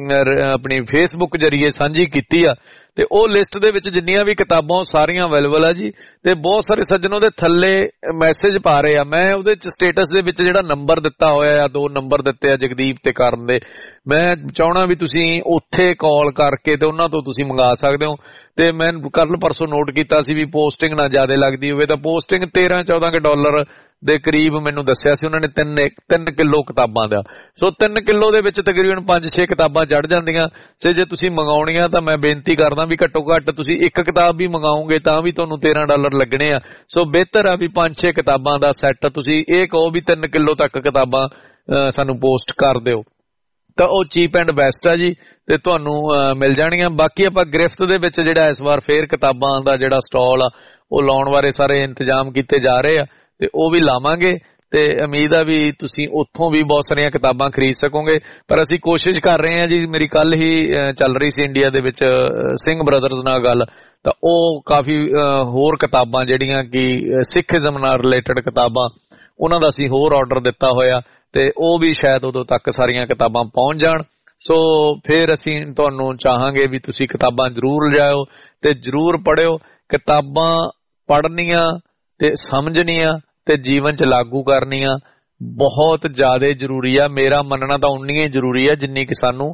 ਆਪਣੀ ਫੇਸਬੁੱਕ ਜਰੀਏ ਸਾਂਝੀ ਕੀਤੀ ਆ। ਤੇ ਉਹ ਲਿਸਟ ਦੇ ਵਿੱਚ ਜਿੰਨੀਆਂ ਵੀ ਕਿਤਾਬਾਂ ਉਹ ਸਾਰੀਆਂ ਅਵੇਲੇਬਲ ਆ ਜੀ। ਤੇ ਬਹੁਤ ਸਾਰੇ ਸੱਜਣ ਉਹਦੇ ਥੱਲੇ ਮੈਸੇਜ ਪਾ ਰਹੇ ਆ, ਮੈਂ ਉਹਦੇ ਚ ਸਟੇਟਸ ਦੇ ਵਿੱਚ ਜਿਹੜਾ ਨੰਬਰ ਦਿੱਤਾ ਹੋਇਆ ਆ, ਦੋ ਨੰਬਰ ਦਿੱਤੇ ਆ ਜਗਦੀਪ ਤੇ ਕਰਨ ਦੇ, ਮੈਂ ਚਾਹਣਾ ਵੀ ਤੁਸੀਂ ਉੱਥੇ ਕਾਲ ਕਰਕੇ ਤੇ ਉਹਨਾਂ ਤੋਂ ਤੁਸੀਂ ਮੰਗਾ ਸਕਦੇ ਹੋ। ਤੇ ਮੈਂ ਕੱਲ ਪਰਸੋਂ ਨੋਟ ਕੀਤਾ ਸੀ ਵੀ ਪੋਸਟਿੰਗ ਨਾ ਜ਼ਿਆਦਾ ਲੱਗਦੀ ਹੋਵੇ, ਤਾਂ ਪੋਸਟਿੰਗ ਤੇਰਾਂ ਚੌਦਾਂ ਕੇ ਡਾਲਰ ਦੇ ਕਰੀਬ ਮੈਨੂੰ ਦੱਸਿਆ ਸੀ ਉਹਨਾਂ ਨੇ, ਤਿੰਨ ਤਿੰਨ ਕਿਲੋ ਕਿਤਾਬਾਂ ਦਾ। ਸੋ ਤਿੰਨ ਕਿਲੋ ਦੇ ਵਿੱਚ ਤਕਰੀਬਨ ਪੰਜ ਛੇ ਕਿਤਾਬਾਂ ਚੜ ਜਾਂਦੀਆਂ। ਸੇ ਜੇ ਤੁਸੀਂ ਮੰਗਾਉਣੀਆਂ ਤਾਂ ਮੈਂ ਬੇਨਤੀ ਕਰਦਾ ਵੀ ਘੱਟੋ ਘੱਟ ਤੁਸੀਂ ਇੱਕ ਕਿਤਾਬ ਵੀ ਮੰਗਾਓਗੇ ਤਾਂ ਵੀ ਤੁਹਾਨੂੰ ਤੇਰਾਂ ਡਾਲਰ ਲੱਗਣੇ ਆ। ਸੋ ਬਿਹਤਰ ਆ ਵੀ ਪੰਜ ਛੇ ਕਿਤਾਬਾਂ ਦਾ ਸੈੱਟ ਤੁਸੀਂ ਇਹ ਕਹੋ ਵੀ ਤਿੰਨ ਕਿਲੋ ਤੱਕ ਕਿਤਾਬਾਂ ਸਾਨੂੰ ਪੋਸਟ ਕਰ ਦਿਓ, ਤਾਂ ਉਹ ਚੀਪ ਐਂਡ ਬੈਸਟ ਆ ਜੀ ਤੇ ਤੁਹਾਨੂੰ ਮਿਲ ਜਾਣਗੀਆਂ। ਬਾਕੀ ਆਪਾਂ ਗ੍ਰਿਫਟ ਦੇ ਵਿੱਚ ਜਿਹੜਾ ਇਸ ਵਾਰ ਫੇਰ ਕਿਤਾਬਾਂ ਦਾ ਜਿਹੜਾ ਸਟਾਲ ਆ ਉਹ ਲਾਉਣ ਬਾਰੇ ਸਾਰੇ ਇੰਤਜ਼ਾਮ ਕੀਤੇ ਜਾ ਰਹੇ ਆ ਤੇ ਉਹ ਵੀ ਲਾਵਾਂਗੇ ਤੇ ਉਮੀਦ ਆ ਵੀ ਤੁਸੀਂ ਉੱਥੋਂ ਵੀ ਬਹੁਤ ਸਾਰੀਆਂ ਕਿਤਾਬਾਂ ਖਰੀਦ ਸਕੋਗੇ। ਪਰ ਅਸੀਂ ਕੋਸ਼ਿਸ਼ ਕਰ ਰਹੇ ਹਾਂ ਜੀ, ਮੇਰੀ ਕੱਲ ਹੀ ਚੱਲ ਰਹੀ ਸੀ ਇੰਡੀਆ ਦੇ ਵਿੱਚ ਸਿੰਘ ਬ੍ਰਦਰਜ਼ ਨਾਲ ਗੱਲ, ਤਾਂ ਉਹ ਕਾਫੀ ਹੋਰ ਕਿਤਾਬਾਂ ਜਿਹੜੀਆਂ ਕਿ ਸਿੱਖੀਜ਼ਮ ਨਾਲ ਰਿਲੇਟਡ ਕਿਤਾਬਾਂ ਉਹਨਾਂ ਦਾ ਅਸੀਂ ਹੋਰ ਆਰਡਰ ਦਿੱਤਾ ਹੋਇਆ ਤੇ ਉਹ ਵੀ ਸ਼ਾਇਦ ਉਦੋਂ ਤੱਕ ਸਾਰੀਆਂ ਕਿਤਾਬਾਂ ਪਹੁੰਚ ਜਾਣ। ਸੋ ਫਿਰ ਅਸੀਂ ਤੁਹਾਨੂੰ ਚਾਹਾਂਗੇ ਵੀ ਤੁਸੀਂ ਕਿਤਾਬਾਂ ਜ਼ਰੂਰ ਲਿਜਾਓ ਤੇ ਜ਼ਰੂਰ ਪੜ੍ਹਿਓ। ਕਿਤਾਬਾਂ ਪੜ੍ਹਨੀਆਂ ਤੇ ਸਮਝਣੀਆਂ ਤੇ ਜੀਵਨ 'ਚ ਲਾਗੂ ਕਰਨੀਆਂ ਬਹੁਤ ਜ਼ਿਆਦਾ ਜ਼ਰੂਰੀ ਆ। ਮੇਰਾ ਮੰਨਣਾ ਤਾਂ ਉਨੀ ਹੀ ਜ਼ਰੂਰੀ ਆ ਜਿੰਨੀ ਕਿ ਸਾਨੂੰ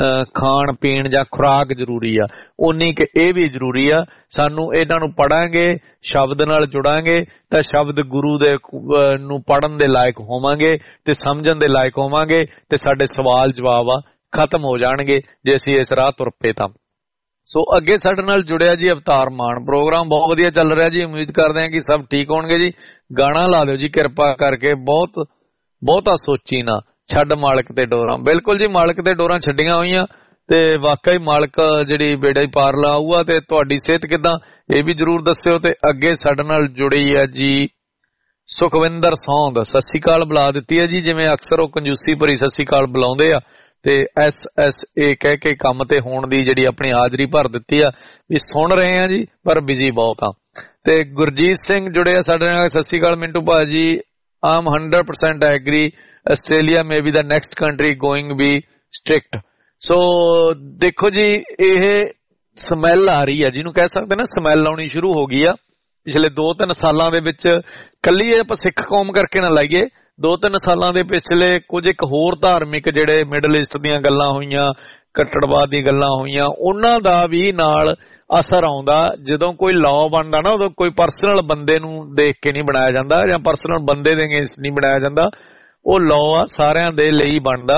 ਖਾਣ ਪੀਣ ਜਾਂ ਖੁਰਾਕ ਜ਼ਰੂਰੀ ਆ, ਉਨੀ ਕਿ ਇਹ ਵੀ ਜ਼ਰੂਰੀ ਆ। ਸਾਨੂੰ ਇਹਨਾਂ ਨੂੰ ਪੜਾਂਗੇ, ਸ਼ਬਦ ਨਾਲ ਜੁੜਾਂਗੇ ਤਾਂ ਸ਼ਬਦ ਗੁਰੂ ਦੇ ਨੂੰ ਪੜਨ ਦੇ ਲਾਇਕ ਹੋਵਾਂਗੇ ਤੇ ਸਮਝਣ ਦੇ ਲਾਇਕ ਹੋਵਾਂਗੇ ਤੇ ਸਾਡੇ ਸਵਾਲ ਜਵਾਬ ਆ ਖਤਮ ਹੋ ਜਾਣਗੇ ਜੇ ਅਸੀਂ ਇਸ ਰਾਹ ਤੁਰ ਪਏ ਤਾਂ। ਸੋ ਅੱਗੇ ਸਾਡੇ ਨਾਲ ਜੁੜਿਆ ਜੀ ਅਵਤਾਰ ਮਾਨ, ਪ੍ਰੋਗਰਾਮ ਬਹੁਤ ਵਧੀਆ ਚੱਲ ਰਿਹਾ ਜੀ, ਉਮੀਦ ਕਰਦੇ ਹਾਂ ਕਿ ਸਭ ਠੀਕ ਹੋਣਗੇ ਜੀ। ਗਾਣਾ ਲਾ ਦਿਓ ਜੀ ਕਿਰਪਾ ਕਰਕੇ, ਬਹੁਤ ਬਹੁਤਾ ਸੋਚੀ ਨਾ, ਛੱਡ ਮਾਲਕ ਤੇ ਡੋਰਾਂ। ਬਿਲਕੁਲ ਜੀ, ਮਾਲਕ ਤੇ ਡੋਰਾਂ ਛੱਡੀਆਂ ਹੋਈਆਂ ਤੇ ਵਾਕਈ ਮਾਲਕ ਜਿਹੜੀ ਬੇੜਾ ਹੀ ਪਾਰ ਲਾਊਗਾ। ਤੇ ਤੁਹਾਡੀ ਸਿਹਤ ਕਿਦਾਂ ਇਹ ਵੀ ਜਰੂਰ ਦੱਸਿਓ। ਤੇ ਅੱਗੇ ਸਾਡੇ ਨਾਲ ਜੁੜੀ ਹੈ ਜੀ ਸੁਖਵਿੰਦਰ ਸੌਂਦ, ਸਤਿ ਸ਼੍ਰੀ ਅਕਾਲ ਬੁਲਾ ਦਿੱਤੀ ਹੈ ਜੀ, ਜਿਵੇਂ ਅਕਸਰ ਉਹ ਕੰਜੂਸੀ ਭਰੀ ਸਤਿ ਸ਼੍ਰੀ ਅਕਾਲ ਬੁਲਾਉਂਦੇ ਆ ਤੇ ਐਸ ਐਸ ਏ ਕਹਿ ਕੇ ਕੰਮ ਤੇ ਹੋਣ ਦੀ ਜਿਹੜੀ ਆਪਣੀ ਹਾਜ਼ਰੀ ਭਰ ਦਿੱਤੀ ਆ ਵੀ ਸੁਣ ਰਹੇ ਆ ਜੀ ਪਰ ਬਿਜੀ ਬਹੁਤ ਆ। ਤੇ ਗੁਰਜੀਤ ਸਿੰਘ ਜੁੜੇ ਆ ਸਾਡੇ ਨਾਲ, ਸਤਿ ਸ਼੍ਰੀ ਅਕਾਲ ਮਿੰਟੂ ਭਾਜੀ, I'm hundred percent agree, Australia may be the next country going be strict. So ਦੇਖੋ ਜੀ, ਇਹ ਸਮੈਲ ਆ ਰਹੀ ਆ, ਜਿਹਨੂੰ ਕਹਿ ਸਕਦੇ ਨਾ ਸਮੈਲ ਆਉਣੀ ਸ਼ੁਰੂ ਹੋ ਗਈ ਆ ਪਿਛਲੇ ਦੋ ਤਿੰਨ ਸਾਲਾਂ ਦੇ ਵਿੱਚ। ਕੱਲੀ ਇਹ ਆਪਾਂ ਸਿੱਖ ਕੌਮ ਕਰਕੇ ਨਾ ਲਾਈਏ, ਦੋ ਤਿੰਨ ਸਾਲਾਂ ਦੇ ਪਿਛਲੇ ਕੁਝ ਇੱਕ ਹੋਰ ਧਾਰਮਿਕ ਜਿਹੜੇ ਮਿਡਲ ਈਸਟ ਦੀਆਂ ਗੱਲਾਂ ਹੋਈਆਂ, ਕੱਟੜਵਾਦ ਦੀਆਂ ਗੱਲਾਂ ਹੋਈਆਂ, ਉਹਨਾਂ ਦਾ ਵੀ ਨਾਲ ਅਸਰ ਆਉਂਦਾ। ਜਦੋਂ ਕੋਈ ਲਾਅ ਬਣਦਾ ਨਾ ਉਦੋਂ ਕੋਈ ਪਰਸਨਲ ਬੰਦੇ ਨੂੰ ਦੇਖ ਕੇ ਨਹੀਂ ਬਣਾਇਆ ਜਾਂਦਾ ਜਾਂ ਪਰਸਨਲ ਬੰਦੇ ਦੇ ਅਗੇਂਸਟ ਨਹੀਂ ਬਣਾਇਆ ਜਾਂਦਾ, ਉਹ ਲਾਅ ਆ ਸਾਰਿਆਂ ਦੇ ਲਈ ਬਣਦਾ,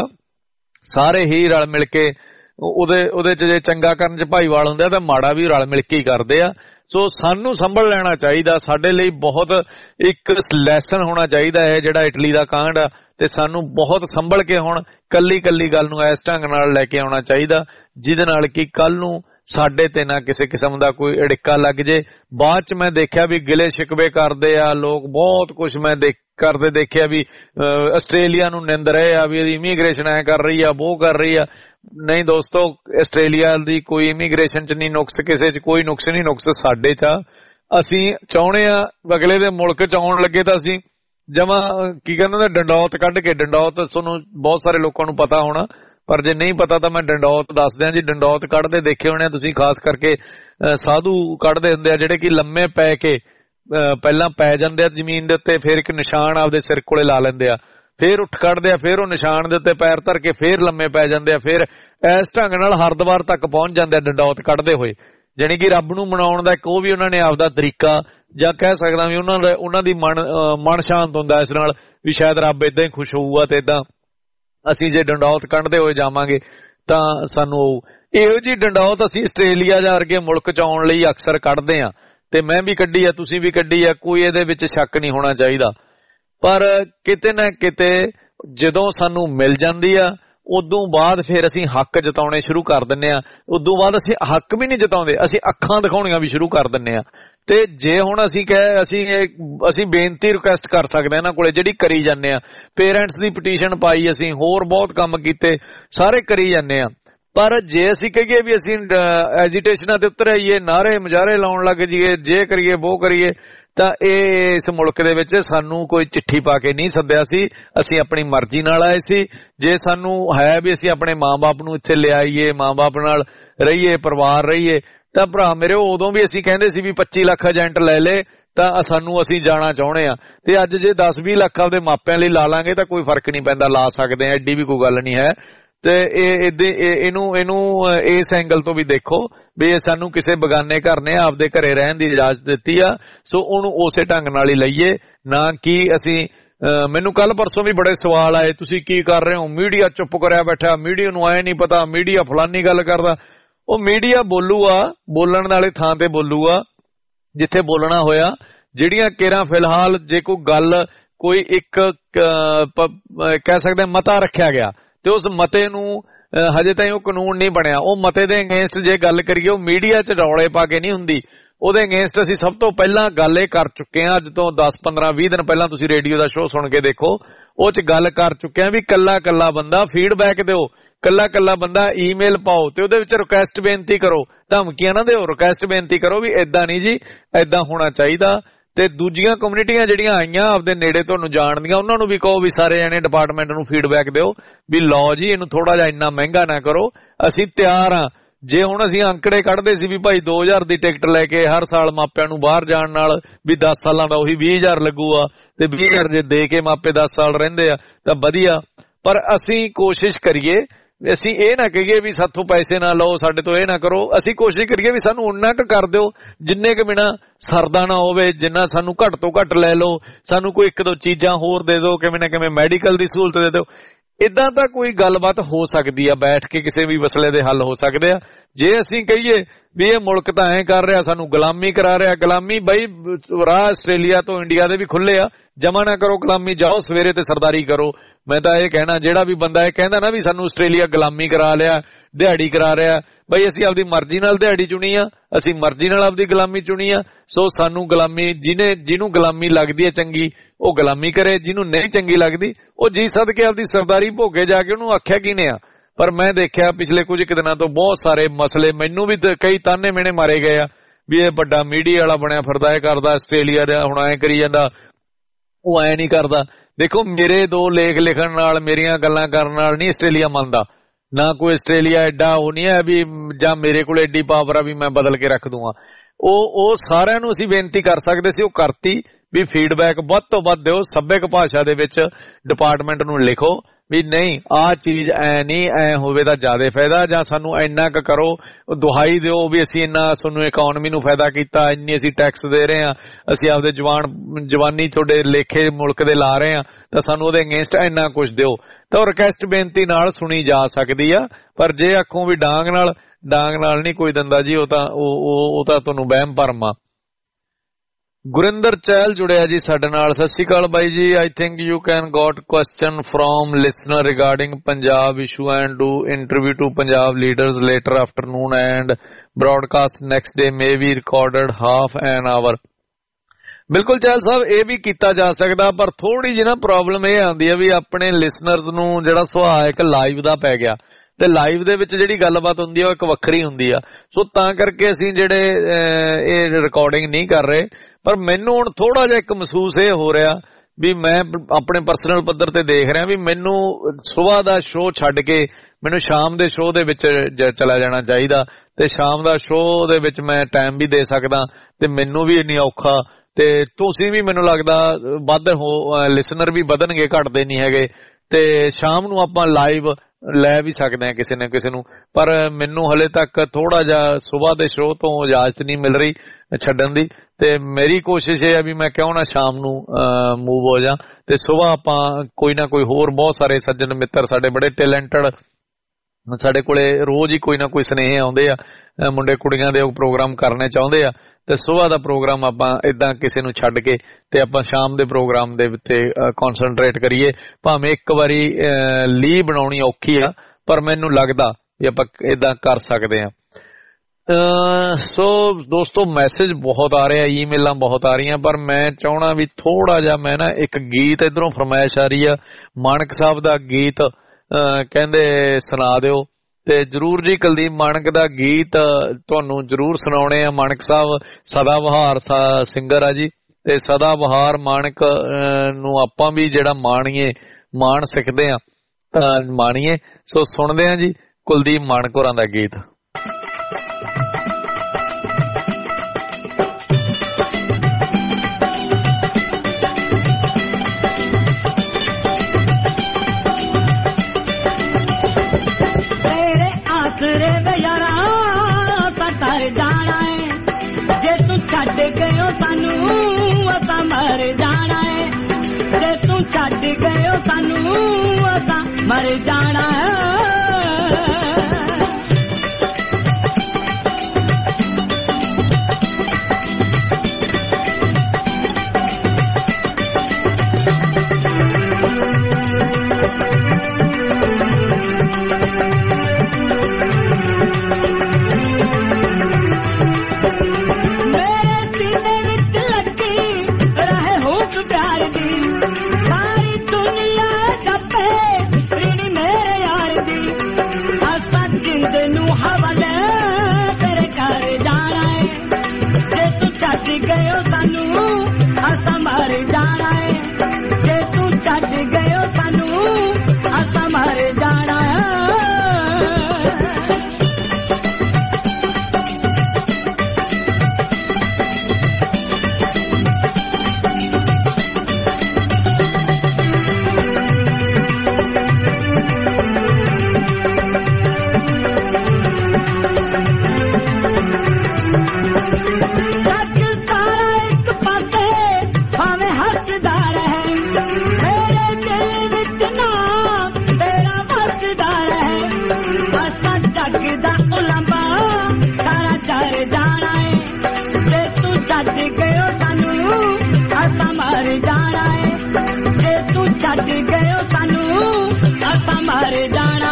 ਸਾਰੇ ਹੀ ਰਲ ਮਿਲ ਕੇ ਉਹਦੇ ਉਹਦੇ ਚ ਜੇ ਚੰਗਾ ਕਰਨ ਚ ਭਾਈਵਾਲ ਹੁੰਦੇ ਆ ਤਾਂ ਮਾੜਾ ਵੀ ਰਲ ਮਿਲ ਕੇ ਹੀ ਕਰਦੇ ਆ। ਸੋ ਸਾਨੂੰ ਸੰਭਲ ਲੈਣਾ ਚਾਹੀਦਾ, ਸਾਡੇ ਲਈ ਬਹੁਤ ਇੱਕ ਲੈਸਨ ਹੋਣਾ ਚਾਹੀਦਾ ਹੈ ਜਿਹੜਾ ਇਟਲੀ ਦਾ ਕਾਂਡ ਆ, ਤੇ ਸਾਨੂੰ ਬਹੁਤ ਸੰਭਲ ਕੇ ਹੁਣ ਕੱਲੀ ਕੱਲੀ ਗੱਲ ਨੂੰ ਇਸ ਢੰਗ ਨਾਲ ਲੈ ਕੇ ਆਉਣਾ ਚਾਹੀਦਾ ਜਿਹਦੇ ਨਾਲ ਕਿ ਕੱਲ ਨੂੰ ਸਾਡੇ ਤੇ ਨਾ ਕਿਸੇ ਕਿਸਮ ਦਾ ਕੋਈ ਅੜਿੱਕਾ ਲੱਗ ਜੇ। ਬਾਅਦ ਚ ਮੈਂ ਦੇਖਿਆ ਵੀ ਗਿਲੇ ਸ਼ਿਕਵੇ ਕਰਦੇ ਆ ਲੋਕ, ਬਹੁਤ ਕੁਝ ਮੈਂ ਦੇਖ ਕਰਦੇ ਦੇਖਿਆ ਵੀ ਆਸਟ੍ਰੇਲੀਆ ਨੂੰ ਨਿੰਦ ਰਹੇ ਆ ਵੀ ਇਹਦੀ ਇਮੀਗ੍ਰੇਸ਼ਨ ਐ ਕਰ ਰਹੀ ਆ, ਉਹ ਕਰ ਰਹੀ ਆ। ਨਹੀਂ ਦੋਸਤੋ, ਆਸਟ੍ਰੇਲੀਆ ਦੀ ਕੋਈ ਇਮੀਗ੍ਰੇਸ਼ਨ ਚ ਨਹੀਂ ਨੁਕਸ, ਕਿਸੇ ਚ ਕੋਈ ਨੁਕਸ ਨਹੀਂ, ਨੁਕਸ ਸਾਡੇ ਚ ਆ। ਅਸੀਂ ਚਾਹੁੰਦੇ ਆ ਅਗਲੇ ਦੇ ਮੁਲਕ ਚ ਆਉਣ ਲੱਗੇ ਤਾਂ ਅਸੀਂ ਜਮਾ ਕੀ ਕਹਿੰਦੇ ਡੰਡੌਤ ਕੱਢ ਕੇ, ਡੰਡੌਤ ਤੁਹਾਨੂੰ ਬਹੁਤ ਸਾਰੇ ਲੋਕਾਂ ਨੂੰ ਪਤਾ ਹੋਣਾ ਪਰ ਜੇ ਨਹੀਂ ਪਤਾ ਤਾਂ ਮੈਂ ਡੰਡੌਤ ਦੱਸ ਦਿਆਂ ਜੀ। ਡੰਡੌਤ ਕੱਢਦੇ ਦੇਖੇ ਹੋਣੇ ਤੁਸੀਂ, ਖਾਸ ਕਰਕੇ ਸਾਧੂ ਕੱਢਦੇ ਹੁੰਦੇ ਆ ਜਿਹੜੇ ਕਿ ਲੰਮੇ ਪੈ ਕੇ ਪਹਿਲਾਂ ਪੈ ਜਾਂਦੇ ਆ ਜ਼ਮੀਨ ਦੇ ਉੱਤੇ, ਫਿਰ ਇੱਕ ਨਿਸ਼ਾਨ ਆਪਦੇ ਸਿਰ ਕੋਲੇ ਲਾ ਲੈਂਦੇ ਆ। ਫੇਰ ਉੱਠ ਖੜਦੇ ਆ, ਫੇਰ ਉਹ ਨਿਸ਼ਾਨ ਦੇ ਉੱਤੇ ਪੈਰ ਧਰ ਕੇ ਫੇਰ ਲੰਮੇ ਪੈ ਜਾਂਦੇ ਆ, ਫੇਰ ਇਸ ਢੰਗ ਨਾਲ ਹਰਦੁਆਰ ਤੱਕ ਪਹੁੰਚ ਜਾਂਦੇ ਆ ਡੰਡੌਤ ਕੱਢਦੇ ਹੋਏ। ਜਾਣੀ ਕਿ ਰੱਬ ਨੂੰ ਮਨਾਉਣ ਦਾ ਇੱਕ ਉਹ ਵੀ ਉਹਨਾਂ ਨੇ ਆਪਦਾ ਤਰੀਕਾ, ਜਾਂ ਕਹਿ ਸਕਦਾ ਵੀ ਉਹਨਾਂ ਦਾ ਉਹਨਾਂ ਦੀ ਮਨ ਮਨ ਸ਼ਾਂਤ ਹੁੰਦਾ ਇਸ ਨਾਲ ਵੀ ਸ਼ਾਇਦ ਰੱਬ ਏਦਾਂ ਹੀ ਖੁਸ਼ ਹੋਊਗਾ ਤੇ ਏਦਾਂ ਅਸੀਂ ਜੇ ਡੰਡੌਤ ਕੱਢਦੇ ਹੋਏ ਜਾਵਾਂਗੇ ਤਾਂ ਸਾਨੂੰ ਇਹੋ ਜਿਹੀ ਡੰਡੌਤ ਅਸੀਂ ਆਸਟ੍ਰੇਲੀਆ ਜਾਂ ਵਰਗੇ ਮੁਲਕ ਚ ਆਉਣ ਲਈ ਅਕਸਰ ਕੱਢਦੇ ਆ, ਤੇ ਮੈਂ ਵੀ ਕੱਢੀ ਆ, ਤੁਸੀਂ ਵੀ ਕੱਢੀ ਆ, ਕੋਈ ਇਹਦੇ ਵਿੱਚ ਸ਼ੱਕ ਨਹੀਂ ਹੋਣਾ ਚਾਹੀਦਾ। ਪਰ ਕਿਤੇ ਨਾ ਕਿਤੇ ਜਦੋਂ ਸਾਨੂੰ ਮਿਲ ਜਾਂਦੀ ਆ ਉਦੋਂ ਬਾਅਦ ਫਿਰ ਅਸੀਂ ਹੱਕ ਜਤਾਉਣੇ ਸ਼ੁਰੂ ਕਰ ਦਿੰਦੇ ਆ। ਉਦੋਂ ਬਾਅਦ ਅਸੀਂ ਹੱਕ ਵੀ ਨਹੀਂ ਜਤਾਉਂਦੇ, ਅਸੀਂ ਅੱਖਾਂ ਦਿਖਾਉਣੀਆਂ ਵੀ ਸ਼ੁਰੂ ਕਰ ਦਿੰਦੇ ਆ। ਤੇ ਜੇ ਹੁਣ ਅਸੀਂ ਕਹੇ ਅਸੀਂ ਅਸੀਂ ਬੇਨਤੀ ਰਿਕੁਐਸਟ ਕਰ ਸਕਦੇ ਹਾਂ ਇਹਨਾਂ ਕੋਲੇ, ਜਿਹੜੀ ਕਰੀ ਜਾਂਦੇ ਆ, ਪੇਰੈਂਟਸ ਦੀ ਪਟੀਸ਼ਨ ਪਾਈ, ਅਸੀਂ ਹੋਰ ਬਹੁਤ ਕੰਮ ਕੀਤੇ, ਸਾਰੇ ਕਰੀ ਜਾਂਦੇ ਆ। ਪਰ ਜੇ ਅਸੀਂ ਕਹੀਏ ਵੀ ਅਸੀਂ ਐਜੀਟੇਸ਼ਨਾਂ ਤੇ ਉਤਰ ਆਈਏ, ਨਾਰੇ ਮੁਜ਼ਾਹਰੇ ਲਾਉਣ ਲੱਗ ਜਾਈਏ, ਜੇ ਕਰੀਏ ਉਹ ਕਰੀਏ, ਤਾਂ ਇਹ ਇਸ ਮੁਲਕ ਦੇ ਵਿੱਚ ਸਾਨੂੰ ਕੋਈ ਚਿੱਠੀ ਪਾ ਕੇ ਨਹੀਂ ਸੱਦਿਆ ਸੀ, ਅਸੀਂ ਆਪਣੀ ਮਰਜ਼ੀ ਨਾਲ ਆਏ ਸੀ। ਜੇ ਸਾਨੂੰ ਹੈ ਵੀ ਅਸੀਂ ਆਪਣੇ ਮਾਂ-ਬਾਪ ਨੂੰ ਇੱਥੇ ਲਿਆਈਏ, ਮਾਂ-ਬਾਪ ਨਾਲ ਰਹੀਏ, ਪਰਿਵਾਰ ਰਹੀਏ, ਤਾਂ ਭਰਾ ਮੇਰੇ ਉਦੋਂ ਵੀ ਅਸੀਂ ਕਹਿੰਦੇ ਸੀ ਵੀ ਪੱਚੀ ਲੱਖ ਏਜੰਟ ਲੈ ਲੇ ਤਾਂ ਸਾਨੂੰ ਅਸੀਂ ਜਾਣਾ ਚਾਹੁੰਦੇ ਆ। ਤੇ ਅੱਜ ਜੇ ਦਸ ਵੀਹ ਲੱਖ ਆਪਦੇ ਮਾਪਿਆਂ ਲਈ ਲਾ ਲਾਂਗੇ ਤਾਂ ਕੋਈ ਫਰਕ ਨਹੀਂ ਪੈਂਦਾ, ਲਾ ਸਕਦੇ ਆ, ਐਡੀ ਵੀ ਕੋਈ ਗੱਲ ਨਹੀਂ ਹੈ। ਤੇ ਇਹ ਇਹਨੂੰ ਇਹਨੂੰ ਇਸ ਐਂਗਲ ਤੋਂ ਵੀ ਦੇਖੋ ਵੀ ਇਹ ਸਾਨੂੰ ਕਿਸੇ ਬਗਾਨੇ ਘਰ ਨੇ ਆਪਦੇ ਘਰੇ ਰਹਿਣ ਦੀ ਇਜਾਜ਼ਤ ਦਿੱਤੀ ਆ, ਸੋ ਉਹਨੂੰ ਉਸੇ ਢੰਗ ਨਾਲ ਹੀ ਲਈਏ, ਨਾ ਕਿ ਅਸੀਂ ਮੈਨੂੰ ਕੱਲ ਪਰਸੋਂ ਵੀ ਬੜੇ ਸਵਾਲ ਆਏ, ਤੁਸੀਂ ਕੀ ਕਰ ਰਹੇ ਹੋ, ਮੀਡੀਆ ਚੁੱਪ ਕਰਿਆ ਬੈਠਾ, ਮੀਡੀਆ ਨੂੰ ਐ ਨਹੀਂ ਪਤਾ, ਮੀਡੀਆ ਫਲਾਨੀ ਗੱਲ ਕਰਦਾ। ਉਹ ਮੀਡੀਆ ਬੋਲੂ ਆ, ਬੋਲਣ ਵਾਲੇ ਥਾਂ ਤੇ ਬੋਲੂ ਆ ਜਿੱਥੇ ਬੋਲਣਾ ਹੋਇਆ। ਜਿਹੜੀਆਂ ਕੇਰਾਂ ਫਿਲਹਾਲ ਜੇ ਕੋਈ ਗੱਲ ਕੋਈ ਇੱਕ ਕਹਿ ਸਕਦੇ ਮਤਾ ਰੱਖਿਆ ਗਿਆ ਤੇ ਉਸ ਮਤੇ ਨੂੰ ਹਜੇ ਤਾਈਂ ਉਹ ਕਾਨੂੰਨ ਨਹੀਂ ਬਣਿਆ, ਉਹ ਮਤੇ ਦੇ ਅਗੇਂਸਟ ਜੇ ਗੱਲ ਕਰੀਏ ਉਹ ਮੀਡੀਆ 'ਚ ਰੌਲੇ ਪਾ ਕੇ ਨਹੀਂ ਹੁੰਦੀ, ਉਹਦੇ ਅਗੇਂਸਟ ਅਸੀਂ ਸਭ ਤੋਂ ਪਹਿਲਾਂ ਗੱਲ ਇਹ ਕਰ ਚੁੱਕੇ ਹਾਂ। ਅੱਜ ਤੋਂ ਦਸ ਪੰਦਰਾਂ ਵੀਹ ਦਿਨ ਪਹਿਲਾਂ ਤੁਸੀਂ ਰੇਡੀਓ ਦਾ ਸ਼ੋਅ ਸੁਣ ਕੇ ਦੇਖੋ, ਉਹ 'ਚ ਗੱਲ ਕਰ ਚੁੱਕੇ ਹਾਂ ਵੀ ਕੱਲਾ ਕੱਲਾ ਬੰਦਾ ਫੀਡਬੈਕ ਦਿਓ, ਕੱਲਾ ਕੱਲਾ ਬੰਦਾ ਈਮੇਲ ਪਾਓ ਤੇ ਉਹਦੇ ਵਿੱਚ ਰਿਕੁਐਸਟ ਬੇਨਤੀ ਕਰੋ, ਧਮਕੀਆਂ ਨਾ ਦਿਓ, ਰਿਕੁਐਸਟ ਬੇਨਤੀ ਕਰੋ ਵੀ ਏਦਾਂ ਨਹੀਂ ਜੀ, ਏਦਾਂ ਹੋਣਾ ਚਾਹੀਦਾ। ਤੇ ਦੂਜੀਆਂ ਕਮਿਊਨਿਟੀਆਂ ਜਿਹੜੀਆਂ ਆਈਆਂ ਆਪਦੇ ਨੇੜੇ ਤੁਹਾਨੂੰ ਜਾਣਦੀਆਂ, ਉਹਨਾਂ ਨੂੰ ਵੀ ਕਹੋ ਵੀ ਸਾਰੇ ਜਣੇ ਡਿਪਾਰਟਮੈਂਟ ਨੂੰ ਫੀਡਬੈਕ ਦਿਓ ਵੀ ਲਓ ਜੀ ਇਹਨੂੰ ਥੋੜਾ ਜਿਹਾ ਇੰਨਾ ਮਹਿੰਗਾ ਨਾ ਕਰੋ, ਅਸੀਂ ਤਿਆਰ ਆ। ਜੇ ਹੁਣ ਅਸੀਂ ਅੰਕੜੇ ਕੱਢਦੇ ਸੀ ਵੀ ਭਾਈ ਦੋ ਹਜ਼ਾਰ ਦੀ ਟਿਕਟ ਲੈ ਕੇ ਹਰ ਸਾਲ ਮਾਪਿਆਂ ਨੂੰ ਬਾਹਰ ਜਾਣ ਨਾਲ ਵੀ ਦਸ ਸਾਲਾਂ ਦਾ ਉਹੀ ਵੀਹ ਹਜ਼ਾਰ ਲੱਗੂਗਾ, ਤੇ ਵੀਹ ਹਜ਼ਾਰ ਜੇ ਦੇ ਕੇ ਮਾਪੇ ਦਸ ਸਾਲ ਰਹਿੰਦੇ ਆ ਤਾਂ ਵਧੀਆ। ਪਰ ਅਸੀਂ ਕੋਸ਼ਿਸ਼ ਕਰੀਏ, ਅਸੀਂ ਇਹ ਨਾ ਕਹੀਏ ਵੀ ਸਾਥੋਂ ਪੈਸੇ ਨਾ ਲਓ, ਸਾਡੇ ਤੋਂ ਇਹ ਨਾ ਕਰੋ, ਅਸੀਂ ਕੋਸ਼ਿਸ਼ ਕਰੀਏ ਵੀ ਸਾਨੂੰ ਉਨਾ ਕੁ ਕਰ ਦਿਓ ਜਿੰਨੇ ਕੁ ਬਿਨਾਂ ਸਰਦਾ ਨਾ ਹੋਵੇ, ਜਿੰਨਾ ਸਾਨੂੰ ਘੱਟ ਤੋਂ ਘੱਟ ਲੈ ਲਓ, ਸਾਨੂੰ ਕੋਈ ਇੱਕ ਦੋ ਚੀਜ਼ਾਂ ਹੋਰ ਦੇ ਦਿਓ, ਕਿਵੇਂ ਨਾ ਕਿਵੇਂ ਮੈਡੀਕਲ ਦੀ ਸਹੂਲਤ ਦੇ ਦਿਓ। ਇਦਾਂ ਤਾਂ ਕੋਈ ਗੱਲਬਾਤ ਹੋ ਸਕਦੀ ਆ, ਬੈਠ ਕੇ ਕਿਸੇ ਵੀ ਮਸਲੇ ਦੇ ਹੱਲ ਹੋ ਸਕਦੇ ਆ। ਜੇ ਅਸੀਂ ਕਹੀਏ ਵੀ ਇਹ ਮੁਲਕ ਤਾਂ ਐਂ ਕਰ ਰਿਹਾ, ਸਾਨੂੰ ਗੁਲਾਮੀ ਕਰਾ ਰਿਹਾ, ਗੁਲਾਮੀ ਬਈ ਰਾਹ ਆਸਟ੍ਰੇਲੀਆ ਤੋਂ ਇੰਡੀਆ ਦੇ ਵੀ ਖੁੱਲੇ ਆ, ਜਮਾ ਨਾ ਕਰੋ ਗੁਲਾਮੀ, ਜਾਓ ਸਵੇਰੇ ਤੇ ਸਰਦਾਰੀ ਕਰੋ। ਮੈਂ ਤਾਂ ਇਹ ਕਹਿਣਾ, ਜਿਹੜਾ ਵੀ ਬੰਦਾ ਇਹ ਕਹਿੰਦਾ ਨਾ ਵੀ ਸਾਨੂੰ ਆਸਟ੍ਰੇਲੀਆ ਗੁਲਾਮੀ ਕਰਾ ਲਿਆ, ਦਿਹਾੜੀ ਕਰਾ ਰਿਹਾ, ਬਈ ਅਸੀਂ ਆਪਦੀ ਮਰਜ਼ੀ ਨਾਲ ਦਿਹਾੜੀ ਚੁਣੀ ਆ, ਅਸੀਂ ਮਰਜ਼ੀ ਨਾਲ ਆਪਦੀ ਗੁਲਾਮੀ ਚੁਣੀ ਆ। ਸੋ ਸਾਨੂੰ ਗੁਲਾਮੀ, ਜਿਹਨੇ ਜਿਹਨੂੰ ਗੁਲਾਮੀ ਲੱਗਦੀ ਹੈ ਚੰਗੀ ਉਹ ਗੁਲਾਮੀ ਕਰੇ, ਜਿਹਨੂੰ ਨਹੀਂ ਚੰਗੀ ਲੱਗਦੀ ਉਹ ਜੀ ਸਦਕੇ ਆਪਦੀ ਸਰਦਾਰੀ ਭੋਗੇ ਜਾ ਕੇ, ਉਹਨੂੰ ਆਖਿਆ ਕਿਨੇ ਆ। ਪਰ ਮੈਂ ਦੇਖਿਆ ਪਿਛਲੇ ਕੁਝ ਕੁ ਦਿਨਾਂ ਤੋਂ ਬਹੁਤ ਸਾਰੇ ਮਸਲੇ, ਮੈਨੂੰ ਵੀ ਕਈ ਤਾਨੇ ਮਿਹਣੇ ਮਾਰੇ ਗਏ ਆ ਵੀ ਇਹ ਵੱਡਾ ਮੀਡੀਆ ਵਾਲਾ ਬਣਿਆ ਫਿਰਦਾ, ਇਹ ਕਰਦਾ ਆਸਟ੍ਰੇਲੀਆ ਦਾ, ਹੁਣ ਐਂ ਕਰੀ ਜਾਂਦਾ, ਉਹ ਐਂ ਨਹੀਂ ਕਰਦਾ। ਦੇਖੋ ਮੇਰੇ ਦੋ ਲੇਖ ਲਿਖਣ ਨਾਲ, ਮੇਰੀਆਂ ਗੱਲਾਂ ਕਰਨ ਨਾਲ ਨਹੀਂ ਆਸਟ੍ਰੇਲੀਆ ਮੰਨਦਾ, ਨਾ ਕੋਈ ਆਸਟ੍ਰੇਲੀਆ ਐਡਾ ਉਹ ਨਹੀਂ ਹੈ ਵੀ ਜਾਂ ਮੇਰੇ ਕੋਲ ਐਡੀ ਪਾਵਰ ਆ ਵੀ ਮੈਂ ਬਦਲ ਕੇ ਰੱਖ ਦੂੰਗਾ। ਉਹ ਉਹ ਸਾਰਿਆਂ ਨੂੰ ਅਸੀਂ ਬੇਨਤੀ ਕਰ ਸਕਦੇ ਸੀ, ਉਹ ਕਰਤੀ ਵੀ ਫੀਡਬੈਕ ਵੱਧ ਤੋਂ ਵੱਧ ਦਿਓ, ਸੱਭਿਅਕ ਭਾਸ਼ਾ ਦੇ ਵਿੱਚ ਡਿਪਾਰਟਮੈਂਟ ਨੂੰ ਲਿਖੋ ਵੀ ਨਹੀਂ ਆਹ ਚੀਜ਼ ਐ ਨਹੀਂ, ਐ ਹੋਵੇ ਤਾਂ ਜ਼ਿਆਦਾ ਫਾਇਦਾ, ਜਾਂ ਸਾਨੂੰ ਇੰਨਾ ਕੁ ਕਰੋ, ਦੁਹਾਈ ਦਿਓ ਵੀ ਅਸੀਂ ਇੰਨਾ ਤੁਹਾਨੂੰ ਇਕਨੋਮੀ ਨੂੰ ਫਾਇਦਾ ਕੀਤਾ, ਇੰਨੀ ਅਸੀਂ ਟੈਕਸ ਦੇ ਰਹੇ ਹਾਂ, ਅਸੀਂ ਆਪਦੇ ਜਵਾਨ ਜਵਾਨੀ ਤੁਹਾਡੇ ਲੇਖੇ ਮੁਲਕ ਦੇ ਲਾ ਰਹੇ ਹਾਂ, ਤਾਂ ਸਾਨੂੰ ਉਹਦੇ ਅਗੇਂਸਟ ਇੰਨਾ ਕੁਝ ਦਿਓ। ਤਾਂ ਉਹ ਰਿਕਵੈਸਟ ਬੇਨਤੀ ਨਾਲ ਸੁਣੀ ਜਾ ਸਕਦੀ ਆ। ਪਰ ਜੇ ਆਖੋ ਵੀ ਡਾਂਗ ਨਾਲ, ਡਾਂਗ ਨਾਲ ਨਹੀਂ ਕੋਈ ਦਿੰਦਾ ਜੀ, ਉਹ ਤਾਂ ਉਹ ਤਾਂ ਤੁਹਾਨੂੰ ਵਹਿਮ ਭਰਮ ਆ। ਗੁਰਿੰਦਰ ਚਹਿਲ ਜੁੜਿਆ ਜੀ ਸਾਡੇ ਨਾਲ, ਸਤਿ ਸ਼੍ਰੀ ਅਕਾਲ ਬਾਈ ਜੀ। I think you can got question from listener regarding Punjab issue and do interview to Punjab leaders later afternoon and broadcast next day may be recorded half an hour। ਬਿਲਕੁਲ ਚਹਿਲ ਸਾਹਿਬ, ਇਹ ਵੀ ਕੀਤਾ ਜਾ ਸਕਦਾ, ਪਰ ਥੋੜੀ ਜਿਹੀ ਨਾ ਪ੍ਰੋਬਲਮ ਇਹ ਆਉਂਦੀ ਹੈ ਵੀ ਆਪਣੇ ਲਿਸਨਰਸ ਨੂੰ ਜਿਹੜਾ ਸੁਭਾਅ ਇੱਕ ਲਾਈਵ ਦਾ ਪੈ ਗਿਆ, ਤੇ ਲਾਈਵ ਦੇ ਵਿੱਚ ਜਿਹੜੀ ਗੱਲਬਾਤ ਹੁੰਦੀ ਆ ਉਹ ਇੱਕ ਵੱਖਰੀ ਹੁੰਦੀ ਆ। ਸੋ ਤਾਂ ਕਰਕੇ ਅਸੀਂ ਜਿਹੜੇ ਇਹ ਰਿਕਾਰਡਿੰਗ ਨਹੀਂ ਕਰ ਰਹੇ। ਪਰ ਮੈਨੂੰ ਹੁਣ ਥੋੜਾ ਜਿਹਾ ਇੱਕ ਮਹਿਸੂਸ ਇਹ ਹੋ ਰਿਹਾ ਵੀ ਮੈਂ ਆਪਣੇ ਪਰਸਨਲ ਪੱਧਰ ਤੇ ਦੇਖ ਰਿਹਾ ਵੀ ਮੈਨੂੰ ਸੁਬਾਹ ਦਾ ਸ਼ੋਅ ਛੱਡ ਕੇ ਮੈਨੂੰ ਸ਼ਾਮ ਦੇ ਸ਼ੋਅ ਦੇ ਵਿੱਚ ਚਲਾ ਜਾਣਾ ਚਾਹੀਦਾ, ਤੇ ਸ਼ਾਮ ਦਾ ਸ਼ੋਅ ਦੇ ਵਿੱਚ ਮੈਂ ਟਾਈਮ ਵੀ ਦੇ ਸਕਦਾ, ਤੇ ਮੈਨੂੰ ਵੀ ਇੰਨੀ ਔਖਾ ਤੇ ਤੁਸੀਂ ਵੀ ਮੈਨੂੰ ਲੱਗਦਾ ਵੱਧ ਹੋ ਲਿਸਨਰ ਵੀ ਵਧਣਗੇ, ਘਟਦੇ ਨਹੀਂ ਹੈਗੇ। ਤੇ ਸ਼ਾਮ ਨੂੰ ਆਪਾਂ ਲਾਈਵ ਲੈ ਵੀ ਸਕਦੇ ਹਾਂ ਕਿਸੇ ਨਾ ਕਿਸੇ ਨੂੰ, ਪਰ ਮੈਨੂੰ ਹਲੇ ਤੱਕ ਥੋੜਾ ਜਿਹਾ ਸੁਬਾਹ ਦੇ ਸ਼ੋਅ ਤੋਂ ਇਜਾਜ਼ਤ ਨਹੀਂ ਮਿਲ ਰਹੀ ਛੱਡਣ ਦੀ। ਤੇ ਮੇਰੀ ਕੋਸ਼ਿਸ਼ ਇਹ ਹੈ ਵੀ ਮੈਂ ਕਿਉਂ ਨਾ ਸ਼ਾਮ ਨੂੰ ਮੂਵ ਹੋ ਜਾ ਤੇ ਸੁਬਾਹ ਆਪਾਂ ਕੋਈ ਨਾ ਕੋਈ ਹੋਰ ਬਹੁਤ ਸਾਰੇ ਸੱਜਣ ਮਿੱਤਰ ਸਾਡੇ ਬੜੇ ਟੈਲੈਂਟਡ ਸਾਡੇ ਕੋਲੇ ਰੋਜ਼ ਹੀ ਕੋਈ ਨਾ ਕੋਈ ਸੁਨੇਹੇ ਆਉਂਦੇ ਆ, ਮੁੰਡੇ ਕੁੜੀਆਂ ਦੇ ਉਹ ਪ੍ਰੋਗਰਾਮ ਕਰਨੇ ਚਾਹੁੰਦੇ ਆ। ਤੇ ਸੁਬਾਹ ਦਾ ਪ੍ਰੋਗਰਾਮ ਆਪਾਂ ਏਦਾਂ ਕਿਸੇ ਨੂੰ ਛੱਡ ਕੇ ਤੇ ਆਪਾਂ ਸ਼ਾਮ ਦੇ ਪ੍ਰੋਗਰਾਮ ਦੇ ਉੱਤੇ ਕੌਨਸਨਟਰੇਟ ਕਰੀਏ। ਭਾਵੇਂ ਇੱਕ ਵਾਰੀ ਲੀਹ ਬਣਾਉਣੀ ਔਖੀ ਆ, ਪਰ ਮੈਨੂੰ ਲੱਗਦਾ ਵੀ ਆਪਾਂ ਏਦਾਂ ਕਰ ਸਕਦੇ ਹਾਂ। ਸੋ ਦੋਸਤੋ ਮੈਸੇਜ ਬਹੁਤ ਆ ਰਹੇ ਆ, ਈਮੇਲਾਂ ਬਹੁਤ ਆ ਰਹੀਆਂ, ਪਰ ਮੈਂ ਚਾਹਣਾ ਵੀ ਥੋੜਾ ਜਿਹਾ ਮੈਂ ਨਾ ਇੱਕ ਗੀਤ ਇੱਧਰੋਂ ਫਰਮਾਇਸ਼ ਆ ਰਹੀ ਆ, ਮਾਣਕ ਸਾਹਿਬ ਦਾ ਗੀਤ ਕਹਿੰਦੇ ਸੁਣਾ ਦਿਓ। ਤੇ ਜਰੂਰ ਜੀ ਕੁਲਦੀਪ ਮਾਣਕ ਦਾ ਗੀਤ ਤੁਹਾਨੂੰ ਜਰੂਰ ਸੁਣਾਉਣੇ ਆ। ਮਾਣਕ ਸਾਹਿਬ ਸਦਾ ਬਹਾਰ ਸਿੰਗਰ ਆ ਜੀ, ਤੇ ਸਦਾ ਬਹਾਰ ਮਾਣਕ ਨੂੰ ਆਪਾਂ ਵੀ ਜਿਹੜਾ ਮਾਣੀਏ ਮਾਣ ਸਿੱਖਦੇ ਆ ਤਾਂ ਮਾਣੀਏ। ਸੋ ਸੁਣਦੇ ਆ ਜੀ ਕੁਲਦੀਪ ਮਾਣਕ ਹੋਰਾਂ ਦਾ ਗੀਤ। ਆਸਰੇ ਵੇ ਯਾਰਾ ਸਤਰ ਜਾਣਾ ਏ, ਜੇ ਤੂੰ ਛੱਡ ਗਇਓ ਸਾਨੂੰ ਅਸਾਂ ਮਰ ਜਾਣਾ ਏ, ਜੇ ਤੂੰ ਛੱਡ ਗਇਓ ਸਾਨੂੰ ਅਸਾਂ ਮਰ ਜਾਣਾ ਛੱਡ ਗਇਓ ਸਾਨੂੰ ਅਸਾਂ ਮਰ ਜਾਣਾ ਏ, ਜੇ ਤੂੰ ਛੱਡ ਗਇਓ ਸਾਨੂੰ ਅਸਾਂ ਮਰ ਜਾਣਾ ਛੱਡ ਗਇਓ ਸਾਨੂੰ ਅਸਾਂ ਮਰ ਜਾਣਾ ਏ, ਜੇ ਤੂੰ ਛੱਡ ਗਇਓ ਸਾਨੂੰ ਅਸਾਂ ਮਰ ਜਾਣਾ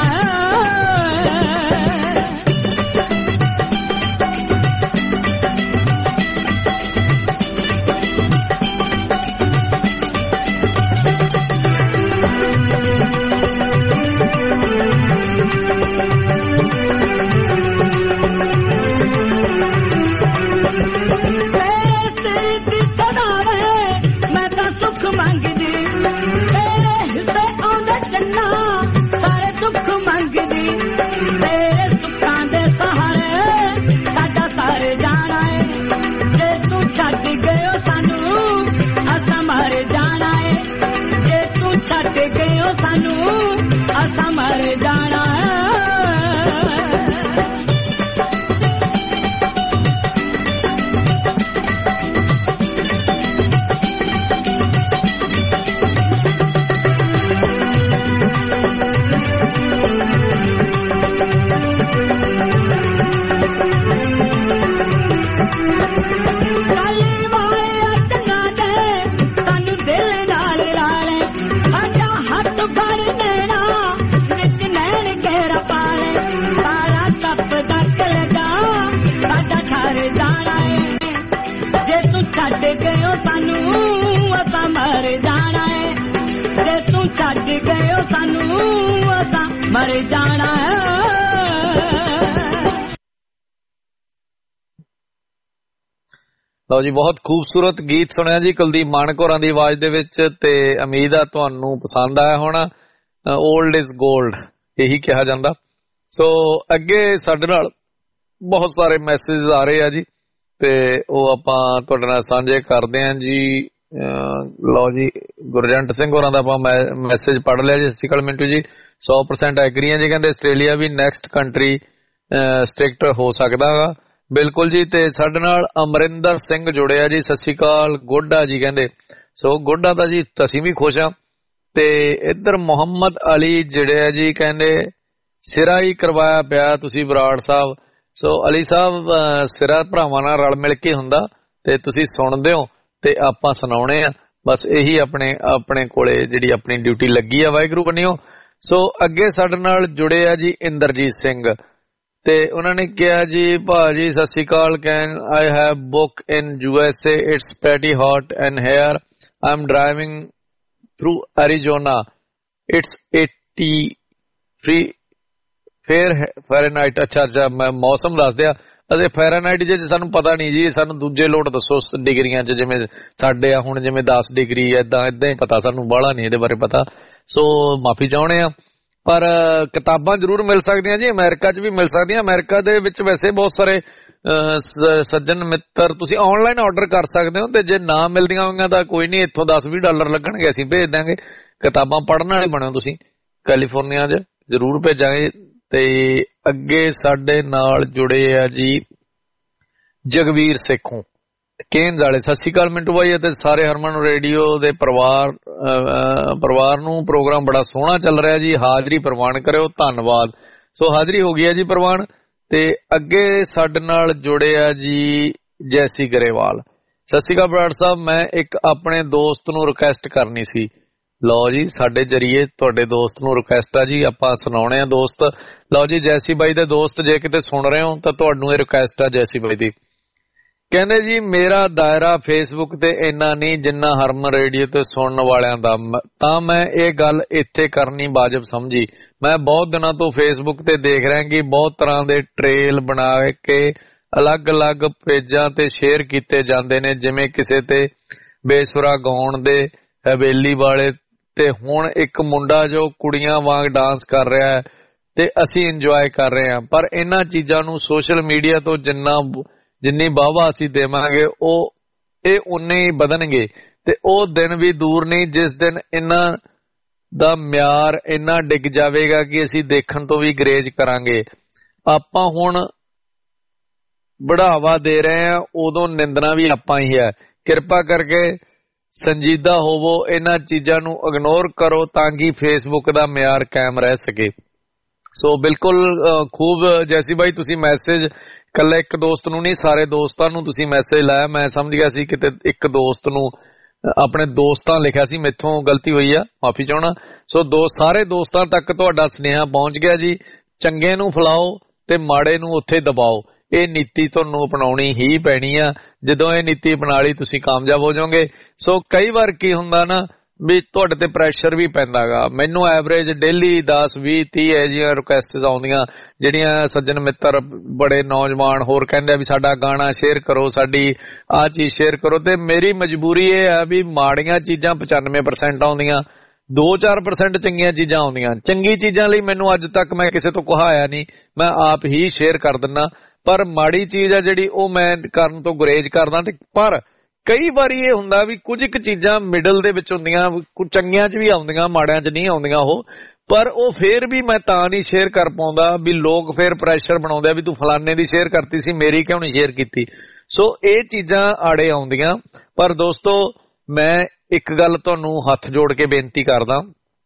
ਛੱਡ ਗਇਓ ਸਾਨੂੰ ਅਸਾਂ ਮਰ ਜਾਣਾ ਏ, ਜੇ ਤੂੰ ਛੱਡ ਗਇਓ ਸਾਨੂੰ ਅਸਾਂ ਮਰ ਜਾਣਾ ਛੱਡ ਗਇਓ ਸਾਨੂੰ ਅਸਾਂ ਮਰ ਜਾਣਾ ਏ, ਜੇ ਤੂੰ ਛੱਡ ਗਇਓ ਸਾਨੂੰ ਅਸਾਂ ਮਰ ਜਾਣਾ ਲਓ ਜੀ, ਬਹੁਤ ਖੂਬਸੂਰਤ ਗੀਤ ਸੁਣਿਆ ਜੀ ਕੁਲਦੀਪ ਮਾਣਕ ਹੋਰਾਂ ਦੀ ਆਵਾਜ਼ ਦੇ ਵਿੱਚ, ਤੇ ਉਮੀਦ ਆ ਤੁਹਾਨੂੰ ਪਸੰਦ ਆਇਆ ਹੋਣਾ। ਓਲਡ ਇਜ਼ ਗੋਲਡ ਇਹੀ ਕਿਹਾ ਜਾਂਦਾ। ਸੋ ਅੱਗੇ ਸਾਡੇ ਨਾਲ ਬਹੁਤ ਸਾਰੇ ਮੈਸੇਜ ਆ ਰਹੇ ਆ ਜੀ, ਤੇ ਉਹ ਆਪਾਂ ਤੁਹਾਡੇ ਨਾਲ ਸਾਂਝੇ ਕਰਦੇ ਹਾਂ ਜੀ। ਲਓ ਜੀ, ਗੁਰਜੰਟ ਸਿੰਘ ਹੋਰਾਂ ਦਾ ਆਪਾਂ ਮੈਸੇਜ ਪੜ੍ਹ ਲਿਆ ਜੀ। ਸਤਿ ਸ਼੍ਰੀ ਅਕਾਲ ਮਿੰਟੂ ਜੀ, ਸੌ ਪਰਸੈਂਟ ਐਗਰੀ ਆ ਜੀ। ਕਹਿੰਦੇ ਆਸਟ੍ਰੇਲੀਆ ਵੀ ਨੈਕਸਟ ਕੰਟਰੀ ਸਟ੍ਰਿਕਟ ਹੋ ਸਕਦਾ ਗਾ। ਬਿਲਕੁਲ ਜੀ। ਤੇ ਸਾਡੇ ਨਾਲ ਅਮਰਿੰਦਰ ਸਿੰਘ ਜੁੜਿਆ ਜੀ। ਸਤਿ ਸ਼੍ਰੀ ਅਕਾਲ ਗੋਡਾ ਜੀ। ਕਹਿੰਦੇ ਸੋ ਗੋਡਾ ਦਾ ਜੀ ਅਸੀਂ ਵੀ ਖੁਸ਼ ਹਾਂ। ਤੇ ਇੱਧਰ ਮੁਹੰਮਦ ਅਲੀ ਜਿਹੜੇ ਆ ਜੀ, ਕਹਿੰਦੇ ਸਿਰਾ ਹੀ ਕਰਵਾਇਆ ਪਿਆ ਤੁਸੀਂ ਬਰਾੜ ਸਾਹਿਬ। ਸੋ ਅਲੀ ਸਾਹਿਬ, ਸਿਰਾ ਭਰਾਵਾਂ ਨਾਲ ਰਲ ਮਿਲ ਕੇ ਹੁੰਦਾ ਤੇ ਤੁਸੀਂ ਸੁਣਦੇ ਹੋ ਤੇ ਆਪਾਂ ਸੁਣਾਉਣੇ ਆ। ਬਸ ਇਹੀ ਆਪਣੇ ਆਪਣੇ ਕੋਲੇ ਜਿਹੜੀ ਆਪਣੀ ਡਿਊਟੀ ਲੱਗੀ ਆ, ਵਾਹਿਗੁਰੂ ਬਣਿਓ। ਸੋ ਅੱਗੇ ਸਾਡੇ ਨਾਲ ਜੁੜੇ ਆ ਜੀ ਇੰਦਰਜੀਤ ਸਿੰਘ, ਤੇ ਉਹਨਾਂ ਨੇ ਕਿਹਾ ਜੀ ਭਾਜੀ ਸਤਿ ਸ਼੍ਰੀ ਅਕਾਲ, can I have book in U S A, it's pretty hot and here, I am driving through Arizona, it's eighty three ਫੇਰ ਫੈਰਨਹਾਈਟ। ਅੱਛਾ ਅੱਛਾ, ਮੈਂ ਮੌਸਮ ਦੱਸ ਦਿਆ। ਅਤੇ ਫੈਰਨਹਾਈਟ ਜੇ ਸਾਨੂੰ ਪਤਾ ਨਹੀਂ ਜੀ, ਸਾਨੂੰ ਦੂਜੇ ਲੋਟ ਦੱਸੋ ਡਿਗਰੀਆਂ ਚ, ਜਿਵੇਂ ਸਾਡੇ ਆ ਹੁਣ ਜਿਵੇਂ ਦਸ ਡਿਗਰੀ ਏਦਾਂ ਏਦਾਂ ਹੀ ਪਤਾ, ਸਾਨੂੰ ਬਾਹਲਾ ਨਹੀਂ ਇਹਦੇ ਬਾਰੇ ਪਤਾ। ਸੋ ਮਾਫੀ ਚਾਹੁੰਦੇ ਆ, ਪਰ ਕਿਤਾਬਾਂ ਜ਼ਰੂਰ ਮਿਲ ਸਕਦੀਆਂ ਜੀ, ਅਮਰੀਕਾ ਚ ਵੀ ਮਿਲ ਸਕਦੀਆਂ। ਅਮਰੀਕਾ ਦੇ ਵਿੱਚ ਵੈਸੇ ਬਹੁਤ ਸਾਰੇ ਸੱਜਣ ਮਿੱਤਰ ਤੁਸੀਂ ਆਨਲਾਈਨ ਆਰਡਰ ਕਰ ਸਕਦੇ ਹੋ, ਤੇ ਜੇ ਨਾ ਮਿਲਦੀਆਂ ਹੋਈਆਂ ਤਾਂ ਕੋਈ ਨਹੀਂ, ਇੱਥੋਂ ਦਸ ਵੀਹ ਡਾਲਰ ਲੱਗਣਗੇ, ਅਸੀਂ ਭੇਜ ਦਾਂਗੇ। ਕਿਤਾਬਾਂ ਪੜ੍ਹਨ ਵਾਲੇ ਬਣੋ ਤੁਸੀਂ, ਕੈਲੀਫੋਰਨੀਆ ਚ ਜ਼ਰੂਰ ਭੇਜਾਂਗੇ। ਤੇ ਅੱਗੇ ਸਾਡੇ ਨਾਲ ਜੁੜੇ ਆ ਜੀ ਜਗਵੀਰ ਸੇਖੋਂ ਕੇਨਜ਼ ਵਾਲੇ। ਸਤਿ ਸ਼੍ਰੀ ਅਕਾਲ ਮਿੰਟੂ ਬਾਈ ਅਤੇ ਸਾਰੇ ਹਰਮਨ ਰੇਡੀਓ ਦੇ ਪਰਿਵਾਰ ਪਰਿਵਾਰ ਨੂੰ। ਪ੍ਰੋਗਰਾਮ ਬੜਾ ਸੋਹਣਾ ਚੱਲ ਰਿਹਾ ਜੀ, ਹਾਜ਼ਰੀ ਪ੍ਰਵਾਨ ਕਰਿਓ, ਧੰਨਵਾਦ। ਸੋ ਹਾਜ਼ਰੀ ਹੋ ਗਈ ਹੈ ਜੀ ਪ੍ਰਵਾਨ। ਤੇ ਅੱਗੇ ਸਾਡੇ ਨਾਲ ਜੁੜੇ ਆ ਜੀ ਜੈਸੀ ਗਰੇਵਾਲ। ਸਤਿ ਸ਼੍ਰੀ ਅਕਾਲ ਬਰਾੜ ਸਾਹਿਬ, ਮੈਂ ਇੱਕ ਆਪਣੇ ਦੋਸਤ ਨੂੰ ਰਿਕੁਐਸਟ ਕਰਨੀ ਸੀ। ਲਓ ਜੀ, ਸਾਡੇ ਜਰੀਏ ਤੁਹਾਡੇ ਦੋਸਤ ਨੂੰ ਰਿਕੁਐਸਟ ਆ ਜੀ, ਆਪਾਂ ਸੁਣਾਉਣੇ ਆ ਦੋਸਤ। ਲਓ ਜੀ, ਜੈਸੀ ਬਾਈ ਦੇ ਦੋਸਤ ਜੇ ਕਿਤੇ ਸੁਣ ਰਹੇ ਹੋ ਤਾਂ ਤੁਹਾਨੂੰ ਇਹ ਰਿਕੁਐਸਟ ਆ ਜੈਸੀ ਬਾਈ ਦੀ। ਕਹਿੰਦੇ ਜੀ ਮੇਰਾ ਦਾਇਰਾ ਫੇਸਬੁੱਕ ਤੇ ਇੰਨਾ ਨਹੀਂ ਜਿੰਨਾ ਹਰਮਨ ਰੇਡੀਓ ਤੇ ਸੁਣਨ ਵਾਲਿਆਂ ਦਾ, ਤਾਂ ਮੈਂ ਇਹ ਗੱਲ ਇੱਥੇ ਕਰਨੀ ਵਾਜਬ ਸਮਝੀ। ਮੈਂ ਬਹੁਤ ਦਿਨਾਂ ਤੋਂ ਫੇਸਬੁੱਕ ਤੇ ਦੇਖ ਰਿਹਾ ਕਿ ਬਹੁਤ ਤਰ੍ਹਾਂ ਦੇ ਟ੍ਰੇਲ ਬਣਾ ਕੇ ਅਲੱਗ-ਅਲੱਗ ਪੇਜਾਂ ਤੇ ਸ਼ੇਅਰ ਕੀਤੇ ਜਾਂਦੇ ਨੇ, ਜਿਵੇਂ ਕਿਸੇ ਤੇ ਬੇਸੁਰਾ ਗਾਉਣ ਦੇ ਹਵੇਲੀ ਵਾਲੇ, ਤੇ ਹੁਣ ਇੱਕ ਮੁੰਡਾ ਜੋ ਕੁੜੀਆਂ ਵਾਂਗ ਡਾਂਸ ਕਰ ਰਿਹਾ ਹੈ ਤੇ ਅਸੀਂ ਇੰਜੋਏ ਕਰ ਰਹੇ ਹਾਂ। ਪਰ ਇਹਨਾਂ ਚੀਜ਼ਾਂ ਨੂੰ ਸੋਸ਼ਲ ਮੀਡੀਆ ਤੋਂ ਜਿੰਨਾ ਜਿੰਨੀ ਵਾਹਵਾ ਅਸੀਂ ਦੇਵਾਂਗੇ ਉਹ ਇਹ ਉਨੇ ਹੀ ਵਧਣਗੇ, ਤੇ ਉਹ ਦਿਨ ਵੀ ਦੂਰ ਨਹੀਂ ਜਿਸ ਦਿਨ ਇਹਨਾਂ ਦਾ ਮਿਆਰ ਇੰਨਾ ਡਿੱਗ ਜਾਵੇਗਾ ਕਿ ਅਸੀਂ ਦੇਖਣ ਤੋਂ ਵੀ ਗਰੇਜ ਕਰਾਂਗੇ। ਆਪਾਂ ਹੁਣ ਬੜਾਵਾ ਦੇ ਰਹੇ ਹਾਂ, ਉਦੋਂ ਨਿੰਦਣਾ ਵੀ ਆਪਾਂ ਹੀ ਹੈ। ਕਿਰਪਾ ਕਰਕੇ ਸੰਜੀਦਾ ਹੋਵੋ, ਇਹਨਾਂ ਚੀਜ਼ਾਂ ਨੂੰ ਇਗਨੋਰ ਕਰੋ ਤਾਂ ਕਿ ਫੇਸਬੁੱਕ ਦਾ ਮਿਆਰ ਕਾਇਮ ਰਹਿ ਸਕੇ। ਸੋ ਬਿਲਕੁਲ ਖੂਬ ਜੈਸੀ ਬਾਈ, ਤੁਸੀਂ ਮੈਸੇਜ ਇਕੱਲਾ ਇੱਕ ਦੋਸਤ ਨੂੰ ਨਹੀਂ, ਸਾਰੇ ਦੋਸਤਾਂ ਨੂੰ ਤੁਸੀਂ ਮੈਸੇਜ ਲਾਇਆ। ਮੈਂ ਸਮਝ ਗਿਆ ਸੀ ਕਿਤੇ ਇੱਕ ਦੋਸਤ ਨੂੰ, ਆਪਣੇ ਦੋਸਤਾਂ ਲਿਖਿਆ ਸੀ, ਮੈਥੋਂ ਗਲਤੀ ਹੋਈ ਆ, ਮਾਫੀ ਚਾਹਣਾ। ਸੋ ਦੋ ਸਾਰੇ ਦੋਸਤਾਂ ਤੱਕ ਤੁਹਾਡਾ ਸੁਨੇਹਾ ਪਹੁੰਚ ਗਿਆ ਜੀ। ਚੰਗੇ ਨੂੰ ਫਲਾਓ ਤੇ ਮਾੜੇ ਨੂੰ ਉੱਥੇ ਦਬਾਓ, ਇਹ ਨੀਤੀ ਤੁਹਾਨੂੰ ਅਪਣਾਉਣੀ ਹੀ ਪੈਣੀ ਆ। ਜਦੋਂ ਇਹ ਨੀਤੀ ਅਪਣਾ ਲਈ ਤੁਸੀਂ ਕਾਮਯਾਬ ਹੋ ਜਾਓਗੇ। ਸੋ ਕਈ ਵਾਰ ਕੀ ਹੁੰਦਾ ਨਾ ਵੀ ਤੁਹਾਡੇ ਤੇ ਪ੍ਰੈਸ਼ਰ ਵੀ ਪੈਂਦਾਗਾ। ਮੈਨੂੰ ਐਵਰੇਜ ਡੇਲੀ ਦਸ ਵੀਹ ਤੀਹ ਇਹੋ ਜਿਹੀਆਂ ਰਿਕੁਐਸਟਸ ਆਉਂਦੀਆਂ, ਜਿਹੜੀਆਂ ਸੱਜਣ ਮਿੱਤਰ ਬੜੇ ਨੌਜਵਾਨ ਹੋਰ ਕਹਿੰਦੇ ਆ ਵੀ ਸਾਡਾ ਗਾਣਾ ਸ਼ੇਅਰ ਕਰੋ, ਸਾਡੀ ਆਹ ਚੀਜ਼ ਸ਼ੇਅਰ ਕਰੋ। ਤੇ ਮੇਰੀ ਮਜਬੂਰੀ ਇਹ ਆ ਵੀ ਮਾੜੀਆਂ ਚੀਜ਼ਾਂ ਪਚਾਨਵੇਂ ਪਰਸੈਂਟ ਆਉਂਦੀਆਂ, ਦੋ ਚਾਰ ਪਰਸੈਂਟ ਚੰਗੀਆਂ ਚੀਜ਼ਾਂ ਆਉਂਦੀਆਂ। ਚੰਗੀ ਚੀਜ਼ਾਂ ਲਈ ਮੈਨੂੰ ਅੱਜ ਤੱਕ ਮੈਂ ਕਿਸੇ ਤੋਂ ਕਹਾਇਆ ਨਹੀਂ, ਮੈਂ ਆਪ ਹੀ ਸ਼ੇਅਰ ਕਰ ਦਿੰਦਾ। ਪਰ ਮਾੜੀ ਚੀਜ਼ ਆ ਜਿਹੜੀ ਉਹ ਮੈਂ ਕਰਨ ਤੋਂ ਗੁਰੇਜ਼ ਕਰਦਾ। ਤੇ ਪਰ ਕਈ ਵਾਰੀ ਇਹ ਹੁੰਦਾ ਵੀ ਕੁਝ ਕੁ ਚੀਜ਼ਾਂ ਮਿਡਲ ਦੇ ਵਿੱਚ ਹੁੰਦੀਆਂ, ਚੰਗੀਆਂ ਚ ਵੀ ਆਉਂਦੀਆਂ, ਮਾੜਿਆਂ ਚ ਨਹੀਂ ਆਉਂਦੀਆਂ ਉਹ, ਪਰ ਉਹ ਫੇਰ ਵੀ ਮੈਂ ਤਾਂ ਨਹੀਂ ਸ਼ੇਅਰ ਕਰ ਪਾਉਂਦਾ ਵੀ ਲੋਕ ਫੇਰ ਪ੍ਰੈਸ਼ਰ ਬਣਾਉਂਦੇ ਆ ਵੀ ਤੂੰ ਫਲਾਨੇ ਦੀ ਸ਼ੇਅਰ ਕਰਤੀ ਸੀ, ਮੇਰੀ ਕਿਉਂ ਨਹੀਂ ਸ਼ੇਅਰ ਕੀਤੀ। ਸੋ ਇਹ ਚੀਜ਼ਾਂ ਆੜੇ ਆਉਂਦੀਆਂ। ਪਰ ਦੋਸਤੋ, ਮੈਂ ਇੱਕ ਗੱਲ ਤੁਹਾਨੂੰ ਹੱਥ ਜੋੜ ਕੇ ਬੇਨਤੀ ਕਰਦਾ,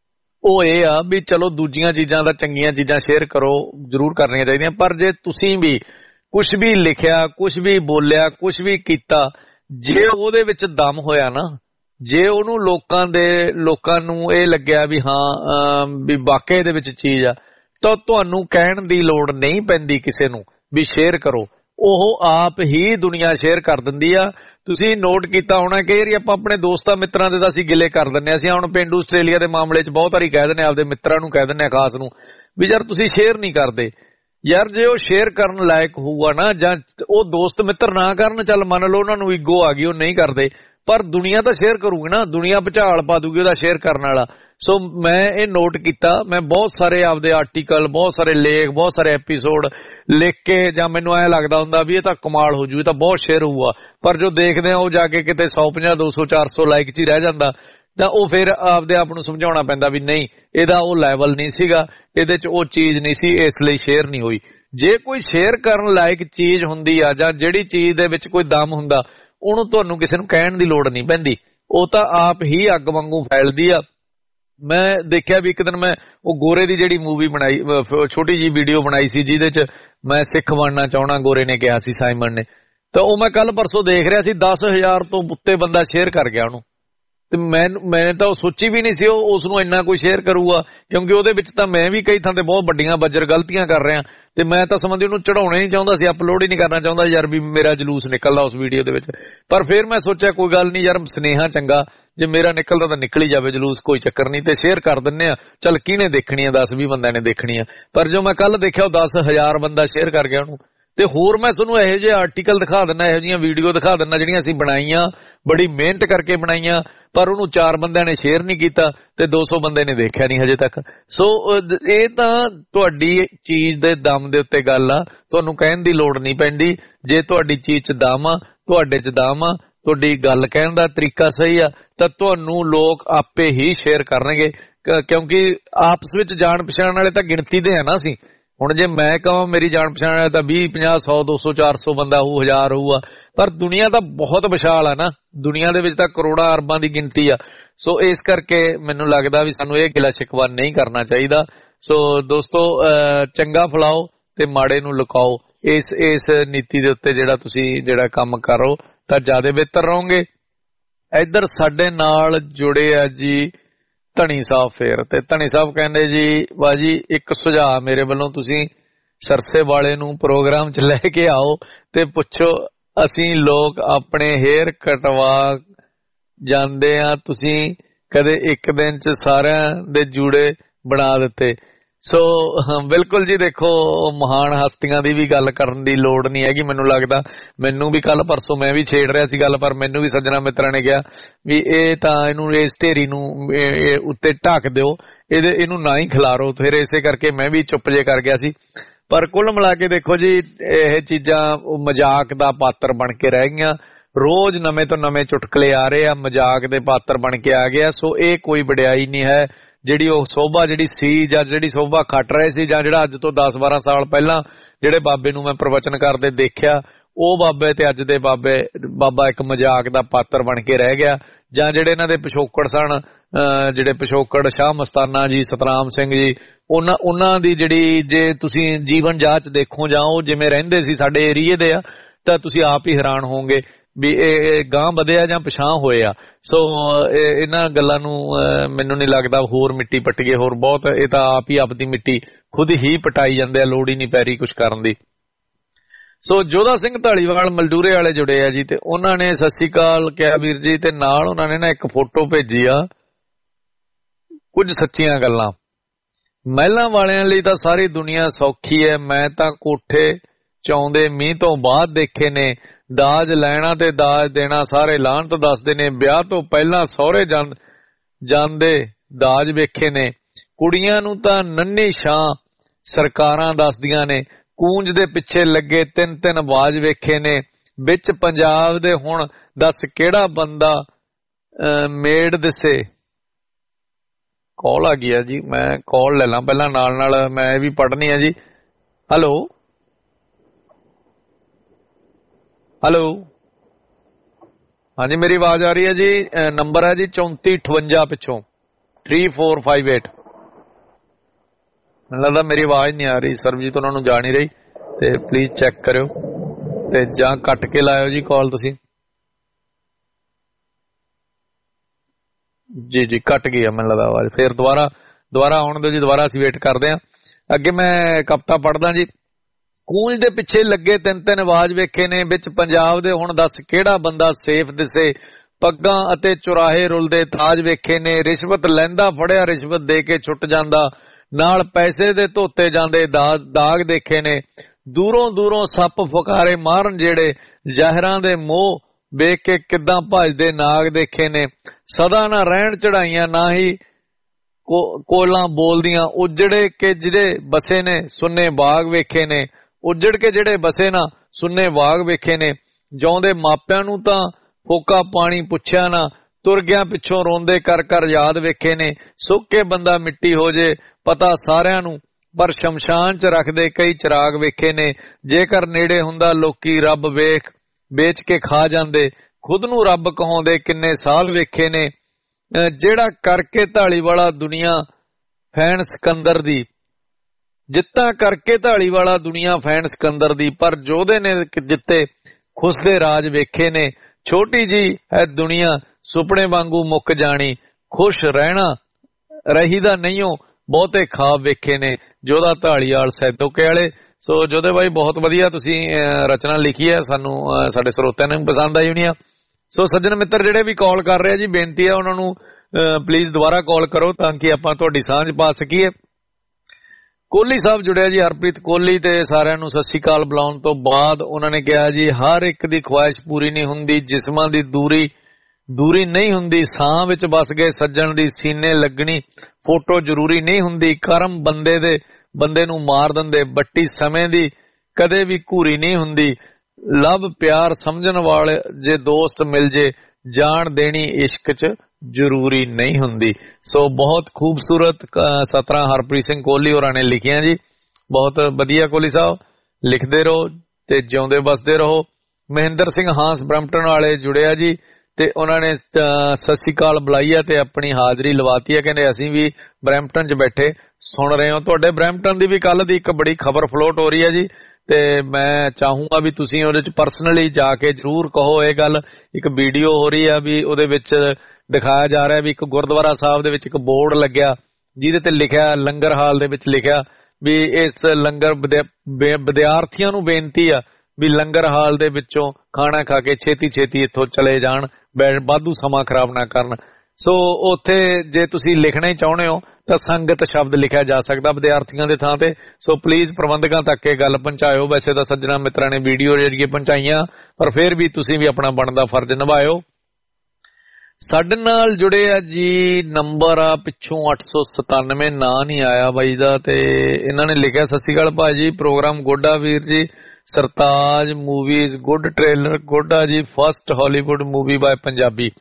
ਉਹ ਇਹ ਆ ਵੀ ਚਲੋ ਦੂਜੀਆਂ ਚੀਜ਼ਾਂ ਦਾ, ਚੰਗੀਆਂ ਚੀਜ਼ਾਂ ਸ਼ੇਅਰ ਕਰੋ, ਜ਼ਰੂਰ ਕਰਨੀਆਂ ਚਾਹੀਦੀਆਂ। ਪਰ ਜੇ ਤੁਸੀਂ ਵੀ ਕੁਛ ਵੀ ਲਿਖਿਆ, ਕੁਛ ਵੀ ਬੋਲਿਆ, ਕੁਛ ਵੀ ਕੀਤਾ, ਜੇ ਉਹਦੇ ਵਿੱਚ ਦਮ ਹੋਇਆ ਨਾ, ਜੇ ਉਹਨੂੰ ਲੋਕਾਂ ਦੇ ਲੋਕਾਂ ਨੂੰ ਇਹ ਲੱਗਿਆ ਵੀ ਹਾਂ ਵੀ ਵਾਕਈ ਦੇ ਵਿੱਚ ਚੀਜ਼ ਆ, ਤਾਂ ਤੁਹਾਨੂੰ ਕਹਿਣ ਦੀ ਲੋੜ ਨਹੀਂ ਪੈਂਦੀ ਕਿਸੇ ਨੂੰ ਵੀ ਸ਼ੇਅਰ ਕਰੋ, ਉਹ ਆਪ ਹੀ ਦੁਨੀਆ ਸ਼ੇਅਰ ਕਰ ਦਿੰਦੀ ਆ। ਤੁਸੀਂ ਨੋਟ ਕੀਤਾ ਹੋਣਾ ਕਈ ਵਾਰੀ ਆਪਾਂ ਆਪਣੇ ਦੋਸਤਾਂ ਮਿੱਤਰਾਂ ਦੇ ਤਾਂ ਅਸੀਂ ਗਿਲੇ ਕਰ ਦਿੰਦੇ ਹਾਂ। ਅਸੀਂ ਹੁਣ ਪੇਂਡੂ ਆਸਟ੍ਰੇਲੀਆ ਦੇ ਮਾਮਲੇ 'ਚ ਬਹੁਤ ਵਾਰੀ ਕਹਿ ਦਿੰਦੇ ਆਪਦੇ ਮਿੱਤਰਾਂ ਨੂੰ, ਕਹਿ ਦਿੰਦੇ ਆ ਖਾਸ ਨੂੰ ਵੀ ਯਾਰ ਤੁਸੀਂ ਸ਼ੇਅਰ ਨਹੀਂ ਕਰਦੇ। ਯਾਰ ਜੇ ਉਹ ਸ਼ੇਅਰ ਕਰਨ ਲਾਇਕ ਹੋਊਗਾ ਨਾ, ਜਾਂ ਉਹ ਦੋਸਤ ਮਿੱਤਰ ਨਾ ਕਰਨ, ਚੱਲ ਮੰਨ ਲਓ ਉਹਨਾਂ ਨੂੰ ਈਗੋ ਆ ਗਈ ਉਹ ਨਹੀਂ ਕਰਦੇ, ਪਰ ਦੁਨੀਆ ਤਾਂ ਸ਼ੇਅਰ ਕਰੂਗੀ ਨਾ, ਦੁਨੀਆ ਭੁਚਾਲ ਪਾ ਦੂਗੀ ਉਹਦਾ ਸ਼ੇਅਰ ਕਰਨ ਵਾਲਾ। ਸੋ ਮੈਂ ਇਹ ਨੋਟ ਕੀਤਾ, ਮੈਂ ਬਹੁਤ ਸਾਰੇ ਆਪਦੇ ਆਰਟੀਕਲ, ਬਹੁਤ ਸਾਰੇ ਲੇਖ, ਬਹੁਤ ਸਾਰੇ ਐਪੀਸੋਡ ਲਿਖ ਕੇ, ਜਾਂ ਮੈਨੂੰ ਐ ਲੱਗਦਾ ਹੁੰਦਾ ਵੀ ਇਹ ਤਾਂ ਕਮਾਲ ਹੋ ਜੂ, ਇਹ ਤਾਂ ਬਹੁਤ ਸ਼ੇਅਰ ਹੋਊਗਾ, ਪਰ ਜੋ ਦੇਖਦੇ ਆ ਉਹ ਜਾ ਕੇ ਕਿਤੇ ਸੌ ਪੰਜਾਹ ਦੋ ਸੌ ਚਾਰ ਸੌ ਲਾਈਕ 'ਚ ਹੀ ਰਹਿ ਜਾਂਦਾ, ਤਾਂ ਉਹ ਫਿਰ ਆਪਦੇ ਆਪ ਨੂੰ ਸਮਝਾਉਣਾ ਪੈਂਦਾ ਵੀ ਨਹੀਂ, ਇਹਦਾ ਉਹ ਲੈਵਲ ਨਹੀਂ ਸੀਗਾ, ਇਹਦੇ 'ਚ ਉਹ ਚੀਜ਼ ਨਹੀਂ ਸੀ, ਇਸ ਲਈ ਸ਼ੇਅਰ ਨਹੀਂ ਹੋਈ। ਜੇ ਕੋਈ ਸ਼ੇਅਰ ਕਰਨ ਲਾਇਕ ਚੀਜ਼ ਹੁੰਦੀ ਆ, ਜਾਂ ਜਿਹੜੀ ਚੀਜ਼ ਦੇ ਵਿੱਚ ਕੋਈ ਦਮ ਹੁੰਦਾ, ਉਹਨੂੰ ਤੁਹਾਨੂੰ ਕਿਸੇ ਨੂੰ ਕਹਿਣ ਦੀ ਲੋੜ ਨਹੀਂ ਪੈਂਦੀ, ਉਹ ਤਾਂ ਆਪ ਹੀ ਅੱਗ ਵਾਂਗੂ ਫੈਲਦੀ ਆ। ਮੈਂ ਦੇਖਿਆ ਵੀ ਇੱਕ ਦਿਨ ਮੈਂ ਉਹ ਗੋਰੇ ਦੀ ਜਿਹੜੀ ਮੂਵੀ ਬਣਾਈ, ਛੋਟੀ ਜਿਹੀ ਵੀਡੀਓ ਬਣਾਈ ਸੀ ਜਿਹਦੇ 'ਚ ਮੈਂ ਸਿੱਖ ਬਣਨਾ ਚਾਹਣਾ, ਗੋਰੇ ਨੇ ਕਿਹਾ ਸੀ, ਸਾਈਮਨ ਨੇ, ਤਾਂ ਉਹ ਮੈਂ ਕੱਲ ਪਰਸੋਂ ਦੇਖ ਰਿਹਾ ਸੀ, ਦਸ ਹਜ਼ਾਰ ਤੋਂ ਉੱਤੇ ਬੰਦਾ ਸ਼ੇਅਰ ਕਰ ਗਿਆ ਉਹਨੂੰ, ਤੇ ਮੈਂ ਮੈਂ ਤਾਂ ਉਹ ਸੋਚੀ ਵੀ ਨਹੀਂ ਸੀ ਉਹ ਉਸ ਨੂੰ ਇੰਨਾ ਕੋਈ ਸ਼ੇਅਰ ਕਰੂਗਾ, ਕਿਉਂਕਿ ਉਹਦੇ ਵਿੱਚ ਤਾਂ ਮੈਂ ਵੀ ਕਈ ਥਾਂ ਤੇ ਬਹੁਤ ਵੱਡੀਆਂ ਬੱਜਰ ਗਲਤੀਆਂ ਕਰ ਰਿਹਾ, ਤੇ ਮੈਂ ਤਾਂ ਸਮਝਦੀ ਉਹਨੂੰ ਚੜਾਉਣਾ ਨਹੀਂ ਚਾਹੁੰਦਾ ਸੀ, ਅਪਲੋਡ ਹੀ ਨਹੀਂ ਕਰਨਾ ਚਾਹੁੰਦਾ ਯਾਰ ਵੀ ਮੇਰਾ ਜਲੂਸ ਨਿਕਲਦਾ ਉਸ ਵੀਡੀਓ ਦੇ ਵਿੱਚ। ਪਰ ਫਿਰ ਮੈਂ ਸੋਚਿਆ ਕੋਈ ਗੱਲ ਨਹੀਂ ਯਾਰ, ਸੁਨੇਹਾ ਚੰਗਾ, ਜੇ ਮੇਰਾ ਨਿਕਲਦਾ ਤਾਂ ਨਿਕਲ ਹੀ ਜਾਵੇ ਜਲੂਸ, ਕੋਈ ਚੱਕਰ ਨਹੀਂ, ਤੇ ਸ਼ੇਅਰ ਕਰ ਦਿੰਨੇ ਆ, ਚੱਲ ਕਿਹਨੇ ਦੇਖਣੀ ਆ, ਦਸ ਵੀਹ ਬੰਦਿਆਂ ਨੇ ਦੇਖਣੀ ਆ। ਪਰ ਜੋ ਮੈਂ ਕੱਲ ਦੇਖਿਆ ਉਹ ਦਸ ਹਜ਼ਾਰ ਬੰਦਾ ਸ਼ੇਅਰ ਕਰ ਗਿਆ ਉਹਨੂੰ। ਤੇ ਹੋਰ ਮੈਂ ਤੁਹਾਨੂੰ ਇਹੋ ਜਿਹੇ ਆਰਟੀਕਲ ਦਿਖਾ ਦਿੰਦਾ, ਇਹੋ ਜਿਹੀਆਂ ਵੀਡੀਓ ਦਿਖਾ ਦਿੰਦਾ ਜਿਹੜੀਆਂ ਅਸੀਂ ਬਣਾਈਆਂ, ਬੜੀ ਮਿਹਨਤ ਕਰਕੇ ਬਣਾਈਆਂ, ਪਰ ਉਹਨੂੰ ਚਾਰ ਬੰਦਿਆਂ ਨੇ ਸ਼ੇਅਰ ਨਹੀਂ ਕੀਤਾ ਤੇ ਦੋ ਸੌ ਬੰਦੇ ਨੇ ਦੇਖਿਆ ਨਹੀਂ ਹਜੇ ਤੱਕ। ਸੋ ਇਹ ਤਾਂ ਤੁਹਾਡੀ ਚੀਜ਼ ਦੇ ਦਮ ਦੇ ਉੱਤੇ ਗੱਲ ਆ, ਤੁਹਾਨੂੰ ਕਹਿਣ ਦੀ ਲੋੜ ਨਹੀਂ ਪੈਂਦੀ। ਜੇ ਤੁਹਾਡੀ ਚੀਜ਼ 'ਚ ਦਮ ਆ, ਤੁਹਾਡੇ 'ਚ ਦਮ ਆ, ਤੁਹਾਡੀ ਗੱਲ ਕਹਿਣ ਦਾ ਤਰੀਕਾ ਸਹੀ ਆ, ਤਾਂ ਤੁਹਾਨੂੰ ਲੋਕ ਆਪੇ ਹੀ ਸ਼ੇਅਰ ਕਰਨਗੇ, ਕਿਉਂਕਿ ਆਪਸ ਵਿੱਚ ਜਾਣ ਪਛਾਣ ਵਾਲੇ ਤਾਂ ਗਿਣਤੀ ਦੇ ਆ ਨਾ ਅਸੀਂ। ਹੁਣ ਜੇ ਮੈਂ ਕਹਾਂ ਮੇਰੀ ਜਾਣ ਪਛਾਣ ਵਾਲੇ ਤਾਂ ਵੀਹ ਪੰਜਾਹ ਸੌ ਦੋ ਸੌ ਚਾਰ ਸੌ ਬੰਦਾ ਹੋਊ, ਹਜ਼ਾਰ ਹੋਊਗਾ, ਪਰ ਦੁਨੀਆ ਤਾਂ ਬਹੁਤ ਵਿਸ਼ਾਲ ਆ ਨਾ, ਦੁਨੀਆ ਦੇ ਵਿੱਚ ਤਾਂ ਕਰੋੜਾਂ ਅਰਬਾਂ ਦੀ ਗਿਣਤੀ ਆ। ਸੋ ਇਸ ਕਰਕੇ ਮੈਨੂੰ ਲੱਗਦਾ ਵੀ ਸਾਨੂੰ ਇਹ ਗਿਲਾ ਸ਼ਿਕਵਾ ਨਹੀਂ ਕਰਨਾ ਚਾਹੀਦਾ। ਸੋ ਦੋਸਤੋ, ਚੰਗਾ ਫਲਾਓ ਤੇ ਮਾੜੇ ਨੂੰ ਲੁਕਾਓ, ਇਸ ਇਸ ਨੀਤੀ ਦੇ ਉੱਤੇ ਜਿਹੜਾ ਤੁਸੀਂ ਜਿਹੜਾ ਕੰਮ ਕਰੋ ਤਾਂ ਜ਼ਿਆਦਾ ਬਿਹਤਰ ਰਹੋਗੇ। ਇੱਧਰ ਸਾਡੇ ਨਾਲ ਜੁੜੇ ਆ ਜੀ ਧਨੀ ਸਾਹਿਬ ਫੇਰ, ਤੇ ਧਨੀ ਸਾਹਿਬ ਕਹਿੰਦੇ ਜੀ ਬਾਜੀ ਇੱਕ ਸੁਝਾਅ ਮੇਰੇ ਵੱਲੋਂ, ਤੁਸੀਂ ਸਰਸੇ ਵਾਲੇ ਨੂੰ ਪ੍ਰੋਗਰਾਮ 'ਚ ਲੈ ਕੇ ਆਓ ਤੇ ਪੁੱਛੋ ਅਸੀਂ ਲੋਕ ਆਪਣੇ ਹੇਅਰ ਕਟਵਾ ਜਾਂਦੇ ਆ, ਤੁਸੀਂ ਕਦੇ ਇੱਕ ਦਿਨ 'ਚ ਸਾਰਿਆਂ ਦੇ ਜੂੜੇ ਬਣਾ ਦਿੱਤੇ। ਸੋ ਬਿਲਕੁਲ ਜੀ, ਦੇਖੋ ਮਹਾਨ ਹਸਤੀਆਂ ਦੀ ਵੀ ਗੱਲ ਕਰਨ ਦੀ ਲੋੜ ਨਹੀਂ ਹੈਗੀ। ਮੈਨੂੰ ਲੱਗਦਾ ਮੈਨੂੰ ਵੀ ਕੱਲ ਪਰਸੋਂ ਮੈਂ ਵੀ ਛੇੜ ਰਿਹਾ ਸੀ ਗੱਲ, ਪਰ ਮੈਨੂੰ ਵੀ ਸੱਜਣਾ ਮਿੱਤਰਾਂ ਨੇ ਕਿਹਾ ਵੀ ਇਹ ਤਾਂ ਇਹਨੂੰ ਇਸ ਢੇਰੀ ਨੂੰ ਉੱਤੇ ਢੱਕ ਦਿਓ, ਇਹਦੇ ਇਹਨੂੰ ਨਾ ਹੀ ਖਿਲਾਰੋ, ਫਿਰ ਇਸੇ ਕਰਕੇ ਮੈਂ ਵੀ ਚੁੱਪ ਜੇ ਕਰ ਗਿਆ ਸੀ। ਪਰ ਕੁੱਲ ਮਿਲਾ ਕੇ ਦੇਖੋ ਜੀ, ਇਹ ਚੀਜ਼ਾਂ ਮਜ਼ਾਕ ਦਾ ਪਾਤਰ ਬਣ ਕੇ ਰਹਿ ਗਈਆਂ, ਰੋਜ਼ ਨਵੇਂ ਤੋਂ ਨਵੇਂ ਚੁਟਕਲੇ ਆ ਰਹੇ ਆ, ਮਜ਼ਾਕ ਦੇ ਪਾਤਰ ਬਣ ਕੇ ਆ ਗਿਆ। ਸੋ ਇਹ ਕੋਈ ਵਡਿਆਈ ਨਹੀਂ ਹੈ, ਜਿਹੜੀ ਉਹ ਸੋਭਾ ਜਿਹੜੀ ਸੀ ਜਾਂ ਜਿਹੜੀ ਸੋਭਾ ਖੱਟ ਰਹੇ ਸੀ, ਜਾਂ ਜਿਹੜਾ ਅੱਜ ਤੋਂ ਦਸ ਬਾਰਾਂ ਸਾਲ ਪਹਿਲਾਂ ਜਿਹੜੇ ਬਾਬੇ ਨੂੰ ਮੈਂ ਪ੍ਰਵਚਨ ਕਰਦੇ ਦੇਖਿਆ, ਉਹ ਬਾਬੇ ਤੇ ਅੱਜ ਦੇ ਬਾਬੇ ਬਾਬਾ ਇੱਕ ਮਜ਼ਾਕ ਦਾ ਪਾਤਰ ਬਣ ਕੇ ਰਹਿ ਗਿਆ। ਜਾਂ ਜਿਹੜੇ ਇਹਨਾਂ ਦੇ ਪਿਛੋਕੜ ਸਨ, ਜਿਹੜੇ ਪਿਛੋਕੜ ਸ਼ਾਹ ਮਸਤਾਨਾ ਜੀ, ਸਤਨਾਮ ਸਿੰਘ ਜੀ, ਉਹਨਾਂ ਉਹਨਾਂ ਦੀ ਜਿਹੜੀ ਜੇ ਤੁਸੀਂ ਜੀਵਨ ਜਾਂਚ ਦੇਖੋ ਜਾਂ ਉਹ ਜਿਵੇਂ ਰਹਿੰਦੇ ਸੀ ਸਾਡੇ ਏਰੀਏ ਦੇ ਆ, ਤਾਂ ਤੁਸੀਂ ਆਪ ਹੀ ਹੈਰਾਨ ਹੋਵੋਗੇ ਵੀ ਇਹ ਗਾਂਹ ਵਧਿਆ ਜਾਂ ਪਛਾਂ ਹੋਏ ਆ। ਸੋ ਇਹਨਾਂ ਗੱਲਾਂ ਨੂੰ ਮੈਨੂੰ ਨਹੀਂ ਲੱਗਦਾ ਹੋਰ ਮਿੱਟੀ ਪੱਟੀਏ, ਹੋਰ ਬਹੁਤ, ਇਹ ਤਾਂ ਆਪ ਹੀ ਆਪਦੀ ਮਿੱਟੀ ਖੁਦ ਹੀ ਪਟਾਈ ਜਾਂਦੇ ਆ, ਲੋੜ ਹੀ ਨਹੀਂ ਪੈ ਰਹੀ ਕੁਛ ਕਰਨ ਦੀ। ਸੋ ਜੋਧਾ ਸਿੰਘ ਢਾਲੀਵਾਲ ਮਲਡੂਰੇ ਵਾਲੇ ਜੁੜੇ ਆ ਜੀ, ਤੇ ਉਹਨਾਂ ਨੇ ਸਤਿ ਸ਼੍ਰੀ ਅਕਾਲ ਕਿਹਾ ਵੀਰ ਜੀ, ਤੇ ਨਾਲ ਉਹਨਾਂ ਨੇ ਨਾ ਇੱਕ ਫੋਟੋ ਭੇਜੀ ਆ, ਕੁਝ ਸੱਚੀਆਂ ਗੱਲਾਂ। ਮਹਿਲਾਂ ਵਾਲਿਆਂ ਲਈ ਤਾਂ ਸਾਰੀ ਦੁਨੀਆ ਸੌਖੀ ਹੈ, ਮੈਂ ਤਾਂ ਕੋਠੇ ਚਾਉਂਦੇ ਮੀਂਹ ਤੋਂ ਬਾਅਦ ਦੇਖੇ ਨੇ, ਦਾਜ ਲੈਣਾ ਤੇ ਦਾਜ ਦੇਣਾ ਸਾਰੇ ਲਾਹਨਤ ਦੱਸਦੇ ਨੇ, ਵਿਆਹ ਤੋਂ ਪਹਿਲਾਂ ਸਹੁਰੇ ਜਾਂਦੇ ਦਾਜ ਵੇਖੇ ਨੇ, ਕੁੜੀਆਂ ਨੂੰ ਤਾਂ ਨੰਨੀ ਛਾਂ ਸਰਕਾਰਾਂ ਦੱਸਦੀਆਂ ਨੇ, ਕੂੰਜ ਦੇ ਪਿੱਛੇ ਲੱਗੇ ਤਿੰਨ ਤਿੰਨ ਬਾਜ ਵੇਖੇ ਨੇ, ਵਿੱਚ ਪੰਜਾਬ ਦੇ ਹੁਣ ਦੱਸ ਕਿਹੜਾ ਬੰਦਾ ਮੇੜ ਦਿਸੇ। ਕਾਲ ਆ ਗਈ ਆ ਜੀ, ਮੈਂ ਕਾਲ ਲੈ ਲਾਂ ਪਹਿਲਾਂ, ਨਾਲ ਨਾਲ ਮੈਂ ਇਹ ਵੀ ਪੜ੍ਹਨੀ ਆ ਜੀ। ਹੈਲੋ ਹੈਲੋ ਹਾਂਜੀ, ਮੇਰੀ ਆਵਾਜ਼ ਆ ਰਹੀ ਹੈ ਜੀ। ਨੰਬਰ ਹੈ ਜੀ ਚੌਂਤੀ ਅਠਵੰਜਾ ਪਿੱਛੋਂ ਥ੍ਰੀ ਫੋਰ ਫਾਈਵ ਏਟ। ਮੈਨੂੰ ਲੱਗਦਾ ਮੇਰੀ ਆਵਾਜ਼ ਨਹੀਂ ਆ ਰਹੀ, ਸਰਬਜੀਤ ਉਹਨਾਂ ਨੂੰ ਜਾ ਨਹੀਂ ਰਹੀ, ਤੇ ਪਲੀਜ਼ ਚੈੱਕ ਕਰਿਓ ਤੇ ਜਾਂ ਕੱਟ ਕੇ ਲਾਇਓ ਜੀ ਕਾਲ ਤੁਸੀਂ। ਜੀ ਜੀ ਕੱਟ ਗਈ ਆ ਮੈਨੂੰ ਲੱਗਦਾ ਆਵਾਜ਼, ਫੇਰ ਦੁਬਾਰਾ ਦੁਬਾਰਾ ਆਉਣ ਦਿਓ ਜੀ, ਦੁਬਾਰਾ ਅਸੀਂ ਵੇਟ ਕਰਦੇ ਹਾਂ। ਅੱਗੇ ਮੈਂ ਕਵਿਤਾ ਪੜ੍ਹਦਾ ਜੀ। ਕੂੰਜ ਦੇ ਪਿੱਛੇ ਲੱਗੇ ਤਿੰਨ ਤਿੰਨ ਆਵਾਜ਼ ਵੇਖੇ ਨੇ, ਵਿੱਚ ਪੰਜਾਬ ਦੇ ਹੁਣ ਦੱਸ ਕਿਹੜਾ ਬੰਦਾ ਸੇਫ ਦਿਸੇ, ਪੱਗਾਂ ਅਤੇ ਚੁਰਾਹੇ ਰੁਲਦੇ ਤਾਜ ਵੇਖੇ ਨੇ, ਰਿਸ਼ਵਤ ਲੈਂਦਾ ਫੜਿਆ ਰਿਸ਼ਵਤ ਦੇ ਕੇ ਛੁੱਟ ਜਾਂਦਾ, ਨਾਲ ਪੈਸੇ ਦੇ ਧੋਤੇ ਜਾਂਦੇ ਦਾਗ ਦੇਖੇ ਨੇ, ਦੂਰੋਂ ਦੂਰੋਂ ਸੱਪ ਫੁਕਾਰੇ ਮਾਰਨ ਜਿਹੜੇ, ਜ਼ਹਿਰਾਂ ਦੇ ਮੋਹ ਵੇਖ ਕੇ ਕਿੱਦਾਂ ਭੱਜਦੇ ਨਾਗ ਦੇਖੇ ਨੇ, ਸਦਾ ਨਾ ਰਹਿਣ ਚੜਾਈਆਂ ਨਾ ਹੀ ਕੋਲਾਂ ਬੋਲਦੀਆਂ, ਉਜੜੇ ਕੇ ਜਿਹੜੇ ਬਸੇ ਨੇ ਸੁੰਨੇ ਬਾਗ ਵੇਖੇ ਨੇ, ਉਜੜ ਕੇ ਜਿਹੜੇ ਬਸੇ ਨਾ ਸੁੰਨੇ ਬਾਗ ਵੇਖੇ ਨੇ। ਜਿਉਂਦੇ ਮਾਪਿਆਂ ਨੂੰ ਤਾਂ ਫੋਕਾ ਪਾਣੀ ਪੁੱਛਿਆ ਨਾ, ਤੁਰ ਗਿਆ ਪਿੱਛੋਂ ਰੋਂਦੇ ਕਰ ਕਰ ਯਾਦ ਵੇਖੇ ਨੇ। ਸੁੱਕ ਕੇ ਬੰਦਾ ਮਿੱਟੀ ਹੋ ਜੇ ਪਤਾ ਸਾਰਿਆਂ ਨੂੰ, ਪਰ ਸ਼ਮਸ਼ਾਨ ਚ ਰੱਖਦੇ ਕਈ ਚਿਰਾਗ ਵੇਖੇ ਨੇ। ਜੇਕਰ ਨੇੜੇ ਹੁੰਦਾ ਲੋਕੀ ਰੱਬ ਵੇਖ ਵੇਚ ਕੇ ਖਾ ਜਾਂਦੇ, ਖੁਦ ਨੂੰ ਰੱਬ ਕਹਾਉਂਦੇ ਕਿੰਨੇ ਸਾਲ ਵੇਖੇ ਨੇ। ਜਿਹੜਾ ਕਰਕੇ ਢਾਲੀ ਵਾਲਾ ਦੁਨੀਆ ਫੈਨ ਸਿਕੰਦਰ ਦੀ, ਜਿੱਤਾਂ ਕਰਕੇ ਢਾਲੀ ਵਾਲਾ ਦੁਨੀਆ ਫੈਨ ਸਿਕੰਦਰ ਦੀ, ਪਰ ਜੋਧੇ ਨੇ ਜਿੱਤੇ ਖੁਸਦੇ ਰਾਜ ਵੇਖੇ ਨੇ। ਛੋਟੀ ਜੀ ਹੈ ਦੁਨੀਆ ਸੁਪਨੇ ਵਾਂਗੂ ਮੁੱਕ ਜਾਣੀ, ਖੁਸ਼ ਰਹਿਣਾ ਰਹੀਦਾ ਨਹੀਂਓ ਬਹੁਤੇ ਖਾਬ ਵੇਖੇ ਨੇ। ਜੋਧਾ ਢਾਲੀਵਾਲ ਸੈਦੋਕੇ ਵਾਲੇ। ਸੋ ਜੋਧੇ ਬਾਈ ਬਹੁਤ ਵਧੀਆ ਤੁਸੀਂ ਰਚਨਾ ਲਿਖੀ ਹੈ, ਸਾਨੂੰ ਸਾਡੇ ਸਰੋਤਿਆਂ ਨੂੰ ਪਸੰਦ ਆਈ ਹੋਣੀ ਆ। ਸੋ ਸੱਜਣ ਮਿੱਤਰ ਜਿਹੜੇ ਵੀ ਕਾਲ ਕਰ ਰਹੇ ਆ ਜੀ, ਬੇਨਤੀ ਹੈ ਉਹਨਾਂ ਨੂੰ ਪਲੀਜ਼ ਦੁਬਾਰਾ ਕਾਲ ਕਰੋ ਤਾਂ ਕਿ ਆਪਾਂ ਤੁਹਾਡੀ ਸਾਂਝ ਪਾ ਸਕੀਏ। ਕੋਹਲੀ ਸਾਹਿਬ ਜੁੜਿਆ ਜੀ, ਹਰਪ੍ਰੀਤ ਕੋਹਲੀ, ਤੇ ਸਾਰਿਆਂ ਨੂੰ ਸਤਿ ਸ਼੍ਰੀ ਅਕਾਲ ਬੁਲਾਉਣ ਤੋਂ ਬਾਅਦ ਉਹਨਾਂ ਨੇ ਕਿਹਾ ਜੀ ਹਰ ਇੱਕ ਦੀ ਖੁਆਇਸ਼ ਪੂਰੀ ਨਹੀਂ ਹੁੰਦੀ, ਜਿਸਮਾਂ ਦੀ ਦੂਰੀ ਦੂਰੀ ਨਹੀਂ ਹੁੰਦੀ, ਸਾਹ ਵਿੱਚ ਵਸ ਗਏ ਸੱਜਣ ਦੀ ਸੀਨੇ ਲੱਗਣੀ ਫੋਟੋ ਜ਼ਰੂਰੀ ਨਹੀਂ ਹੁੰਦੀ। ਕਰਮ ਬੰਦੇ ਦੇ ਬੰਦੇ ਨੂੰ ਮਾਰ ਦਿੰਦੇ, ਬੱਟੀ ਸਮੇਂ ਦੀ ਕਦੇ ਵੀ ਘੂਰੀ ਨਹੀਂ ਹੁੰਦੀ। ਲਵ ਪਿਆਰ ਸਮਝਣ ਵਾਲੇ ਜੇ ਦੋਸਤ ਮਿਲ ਜੇ, ਜਾਣ ਦੇਣੀ ਇਸ਼ਕ ਚ ਜ਼ਰੂਰੀ ਨਹੀਂ ਹੁੰਦੀ। ਸੋ ਬਹੁਤ ਖੂਬਸੂਰਤ ਸਤਰਾਂ ਹਰਪ੍ਰੀਤ ਸਿੰਘ ਕੋਹਲੀ ਹੋਰਾਂ ਨੇ ਲਿਖੀਆਂ ਜੀ, ਬਹੁਤ ਵਧੀਆ ਕੋਹਲੀ ਸਾਹਿਬ, ਲਿਖਦੇ ਰਹੋ ਤੇ ਜਿਉਂਦੇ ਵਸਦੇ ਰਹੋ। ਮਹਿੰਦਰ ਸਿੰਘ ਹਾਂਸ ਬਰੈਂਪਟਨ ਵਾਲੇ ਜੁੜਿਆ ਜੀ, ਤੇ ਉਹਨਾਂ ਨੇ ਸਤਿ ਸ਼੍ਰੀ ਅਕਾਲ ਬੁਲਾਈ ਹੈ ਤੇ ਆਪਣੀ ਹਾਜ਼ਰੀ ਲਵਾਤੀ ਹੈ। ਕਹਿੰਦੇ ਅਸੀਂ ਵੀ ਬਰੈਂਪਟਨ ਚ ਬੈਠੇ ਸੁਣ ਰਹੇ ਹਾਂ। ਤੁਹਾਡੇ ਬਰੈਂਪਟਨ ਦੀ ਵੀ ਕੱਲ ਦੀ ਇੱਕ ਬੜੀ ਖਬਰ ਫਲੋਟ ਹੋ ਰਹੀ ਹੈ ਜੀ, ਤੇ ਮੈਂ ਚਾਹੂੰਗਾ ਵੀ ਤੁਸੀਂ ਉਹਦੇ ਚ ਪਰਸਨਲੀ ਜਾ ਕੇ ਜ਼ਰੂਰ ਕਹੋ ਇਹ ਗੱਲ। ਇੱਕ ਵੀਡੀਓ ਹੋ ਰਹੀ ਆ ਵੀ ਉਹਦੇ ਵਿੱਚ ਦਿਖਾਇਆ ਜਾ ਰਿਹਾ ਵੀ ਇੱਕ ਗੁਰਦੁਆਰਾ ਸਾਹਿਬ ਦੇ ਵਿੱਚ ਇੱਕ ਬੋਰਡ ਲੱਗਿਆ ਜਿਹਦੇ ਤੇ ਲਿਖਿਆ, ਲੰਗਰ ਹਾਲ ਦੇ ਵਿੱਚ ਲਿਖਿਆ ਵੀ ਇਸ ਲੰਗਰ ਵਿਦਿਆਰਥੀਆਂ ਨੂੰ ਬੇਨਤੀ ਆ ਵੀ ਲੰਗਰ ਹਾਲ ਦੇ ਵਿੱਚੋਂ ਖਾਣਾ ਖਾ ਕੇ ਛੇਤੀ ਛੇਤੀ ਇੱਥੋਂ ਚਲੇ ਜਾਣ, ਵਾਧੂ ਸਮਾਂ ਖਰਾਬ ਨਾ ਕਰਨ। ਸੋ ਉੱਥੇ ਜੇ ਤੁਸੀਂ ਲਿਖਣਾ ਹੀ ਚਾਹੁੰਦੇ ਹੋ ਤਾਂ ਸੰਗਤ ਸ਼ਬਦ ਲਿਖਿਆ ਜਾ ਸਕਦਾ ਵਿਦਿਆਰਥੀਆਂ ਦੇ ਥਾਂ ਤੇ। ਸੋ ਪਲੀਜ਼ ਪ੍ਰਬੰਧਕਾਂ ਤੱਕ ਇਹ ਗੱਲ ਪਹੁੰਚਾਇਓ। ਵੈਸੇ ਤਾਂ ਸੱਜਣਾ ਮਿੱਤਰਾਂ ਨੇ ਵੀਡੀਓ ਜਰੀਏ ਪਹੁੰਚਾਈਆਂ, ਪਰ ਫਿਰ ਵੀ ਤੁਸੀਂ ਵੀ ਆਪਣਾ ਬਣਦਾ ਫਰਜ਼ ਨਿਭਾਇਓ। ਸਾਡੇ ਨਾਲ ਜੁੜੇ ਆ ਜੀ, ਨੰਬਰ ਆ ਪਿੱਛੋਂ ਅੱਠ ਸੌ ਸਤਾਨਵੇਂ, ਨਾਂ ਨਹੀਂ ਆਇਆ ਬਾਈ ਦਾ, ਤੇ ਇਹਨਾਂ ਨੇ ਲਿਖਿਆ ਸਤਿ ਸ਼੍ਰੀ ਅਕਾਲ ਭਾਜੀ, ਪ੍ਰੋਗਰਾਮ ਗੋਡਾ ਵੀਰ ਜੀ, ਸਰਤਾਜ ਮੂਵੀਜ਼ ਗੁੱਡ ਟ੍ਰੇਲਰ ਗੋਡਾ ਜੀ, first Hollywood movie by Punjabi.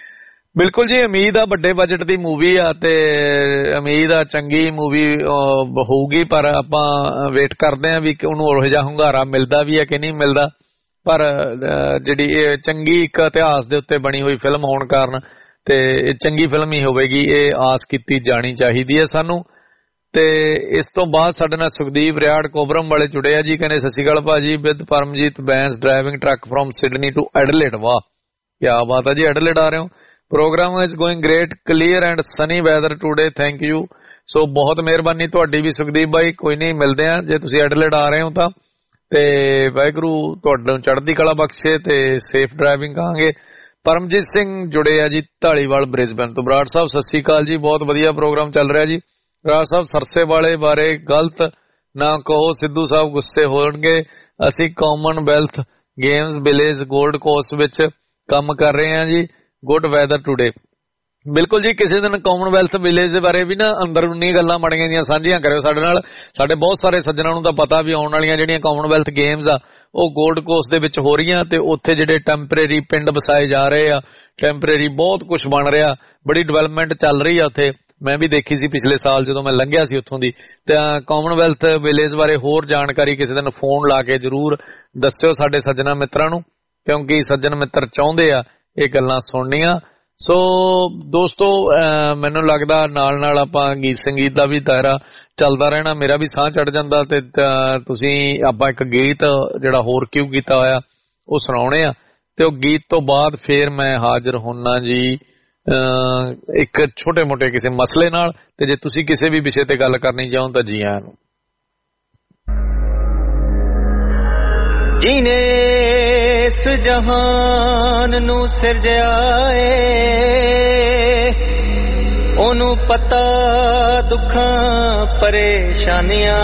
ਬਿਲਕੁਲ ਜੀ, ਉਮੀਦ ਆ ਵੱਡੇ ਬਜਟ ਦੀ ਮੂਵੀ ਆ ਤੇ ਉਮੀਦ ਆ ਚੰਗੀ ਮੂਵੀ ਹੋਊਗੀ, ਪਰ ਆਪਾਂ ਵੇਟ ਕਰਦੇ ਆ ਵੀ ਉਹਨੂੰ ਉਹੋ ਜਿਹਾ ਹੁੰਗਾਰਾ ਮਿਲਦਾ ਵੀ ਹੈ ਕਿ ਨਹੀਂ ਮਿਲਦਾ। ਪਰ ਜਿਹੜੀ ਇਹ ਚੰਗੀ ਇੱਕ ਇਤਿਹਾਸ ਦੇ ਉੱਤੇ ਬਣੀ ਹੋਈ ਫਿਲਮ ਹੋਣ ਕਾਰਨ ਤੇ ਇਹ ਚੰਗੀ ਫਿਲਮ ਹੀ ਹੋਵੇਗੀ, ਇਹ ਆਸ ਕੀਤੀ ਜਾਣੀ ਚਾਹੀਦੀ ਹੈ ਸਾਨੂੰ। ਤੇ ਇਸ ਤੋਂ ਬਾਅਦ ਸਾਡੇ ਨਾਲ ਸੁਖਦੀਪ ਰਿਆੜ ਕੋਬਰਮ ਵਾਲੇ ਜੁੜੇ ਆ ਜੀ, ਕਹਿੰਦੇ ਸਤਿ ਸ਼੍ਰੀ ਅਕਾਲ ਭਾਜੀ, with Paramjit Bains driving truck from Sydney to Adelaide. ਵਾਹ ਕਿਆ ਬਾਤ ਹੈ ਜੀ, ਐਡਲੇਡ ਆ ਰਹੇ ਹੋ। Programme is going great, clear and sunny weather today, thank you. So ਬਹੁਤ ਮਿਹਰਬਾਨੀ ਤੁਹਾਡੀ ਵੀ ਸੁਖਦੀਪ ਬਾਈ, ਕੋਈ ਨਹੀਂ ਮਿਲਦੇ ਆ ਜੇ ਤੁਸੀਂ ਐਡਲੇਡ ਆ ਰਹੇ ਹੋ ਤਾਂ, ਤੇ ਵਾਹਿਗੁਰੂ ਤੁਹਾਨੂੰ ਚੜ੍ਹਦੀ ਕਲਾ ਬਖਸ਼ੇ ਤੇ ਸੇਫ ਡਰਾਈਵਿੰਗ ਕਹਾਂਗੇ। ਪਰਮਜੀਤ ਸਿੰਘ ਜੁੜੇ ਆ ਜੀ ਢਾਲੀਵਾਲ ਬ੍ਰਿਸਬਨ ਤੋਂ। ਬਰਾੜ ਸਾਹਿਬ ਸਤਿ ਸ਼੍ਰੀ ਅਕਾਲ ਜੀ, ਬਹੁਤ ਵਧੀਆ ਪ੍ਰੋਗਰਾਮ ਚੱਲ ਰਿਹਾ ਜੀ। ਬਰਾੜ ਸਾਹਿਬ ਸਰਸੇ ਵਾਲੇ ਬਾਰੇ ਗਲਤ ਨਾ ਕਹੋ, ਸਿੱਧੂ ਸਾਹਿਬ ਗੁੱਸੇ ਹੋਣਗੇ। ਅਸੀਂ Commonwealth games village Gold Coast ਵਿੱਚ ਕੰਮ ਕਰ ਰਹੇ ਹਾਂ ਜੀ, ਗੁੱਡ ਵੈਦਰ ਟੂਡੇ। ਬਿਲਕੁਲ ਜੀ, ਕਿਸੇ ਦਿਨ ਕਾਮਨਵੈਲਥ ਵਿਲੇਜ ਦੇ ਬਾਰੇ ਵੀ ਨਾ ਅੰਦਰੂਨੀ ਗੱਲਾਂ ਮਾੜੀਆਂ ਦੀਆਂ ਸਾਂਝੀਆਂ ਕਰਿਓ ਸਾਡੇ ਨਾਲ। ਸਾਡੇ ਬਹੁਤ ਸਾਰੇ ਸੱਜਣਾਂ ਨੂੰ ਤਾਂ ਪਤਾ ਵੀ ਆਉਣ ਵਾਲੀਆਂ ਜਿਹੜੀਆਂ ਕਾਮਨਵੈਲਥ ਗੇਮਸ ਆ ਉਹ ਗੋਲਡ ਕੋਸਟ ਦੇ ਵਿੱਚ ਹੋ ਰਹੀਆਂ, ਤੇ ਉੱਥੇ ਜਿਹੜੇ ਟੈਂਪਰੇਰੀ ਪਿੰਡ ਵਸਾਏ ਜਾ ਰਹੇ ਆ, ਟੈਂਪਰੇਰੀ ਬਹੁਤ ਕੁਝ ਬਣ ਰਿਹਾ, ਬੜੀ ਡਿਵੈਲਪਮੈਂਟ ਚੱਲ ਰਹੀ ਆ ਉੱਥੇ। ਮੈਂ ਵੀ ਦੇਖੀ ਸੀ ਪਿਛਲੇ ਸਾਲ ਜਦੋਂ ਮੈਂ ਲੰਘਿਆ ਸੀ ਉੱਥੋਂ ਦੀ। ਤਾਂ ਕਾਮਨਵੈਲਥ ਵਿਲੇਜ ਬਾਰੇ ਹੋਰ ਜਾਣਕਾਰੀ ਕਿਸੇ ਦਿਨ ਫੋਨ ਲਾ ਕੇ ਜ਼ਰੂਰ ਦੱਸਿਓ ਸਾਡੇ ਸੱਜਣਾ ਮਿੱਤਰਾਂ ਨੂੰ, ਕਿਉਂਕਿ ਸੱਜਣ ਮਿੱਤਰ ਚਾਹੁੰਦੇ ਆ ਇਹ ਗੱਲਾਂ ਸੁਣਨੀਆਂ। ਸੋ ਦੋਸਤੋ, ਮੈਨੂੰ ਲੱਗਦਾ ਨਾਲ ਨਾਲ ਆਪਾਂ ਗੀਤ ਸੰਗੀਤ ਦਾ ਵੀ ਦਾਇਰਾ ਚੱਲਦਾ ਰਹਿਣਾ, ਮੇਰਾ ਵੀ ਸਾਹ ਚੜ ਜਾਂਦਾ, ਤੇ ਤੁਸੀਂ ਆਪਾਂ ਇੱਕ ਗੀਤ ਜਿਹੜਾ ਹੋਰ ਕਿਉਂ ਕੀਤਾ ਹੋਇਆ ਉਹ ਸੁਣਾਉਣੇ ਆ, ਤੇ ਉਹ ਗੀਤ ਤੋਂ ਬਾਅਦ ਫੇਰ ਮੈਂ ਹਾਜ਼ਰ ਹੋਣਾ ਜੀ ਇੱਕ ਛੋਟੇ ਮੋਟੇ ਕਿਸੇ ਮਸਲੇ ਨਾਲ। ਤੇ ਜੇ ਤੁਸੀਂ ਕਿਸੇ ਵੀ ਵਿਸ਼ੇ ਤੇ ਗੱਲ ਕਰਨੀ ਚਾਹੋ ਤਾਂ ਜੀ ਆਇਆਂ ਨੂੰ। ਜਿਨੇ ਇਸ ਜਹਾਨ ਨੂੰ ਸਿਰਜਿਆ ਏ, ਉਹਨੂੰ ਪਤਾ ਦੁੱਖਾਂ ਪਰੇਸ਼ਾਨੀਆਂ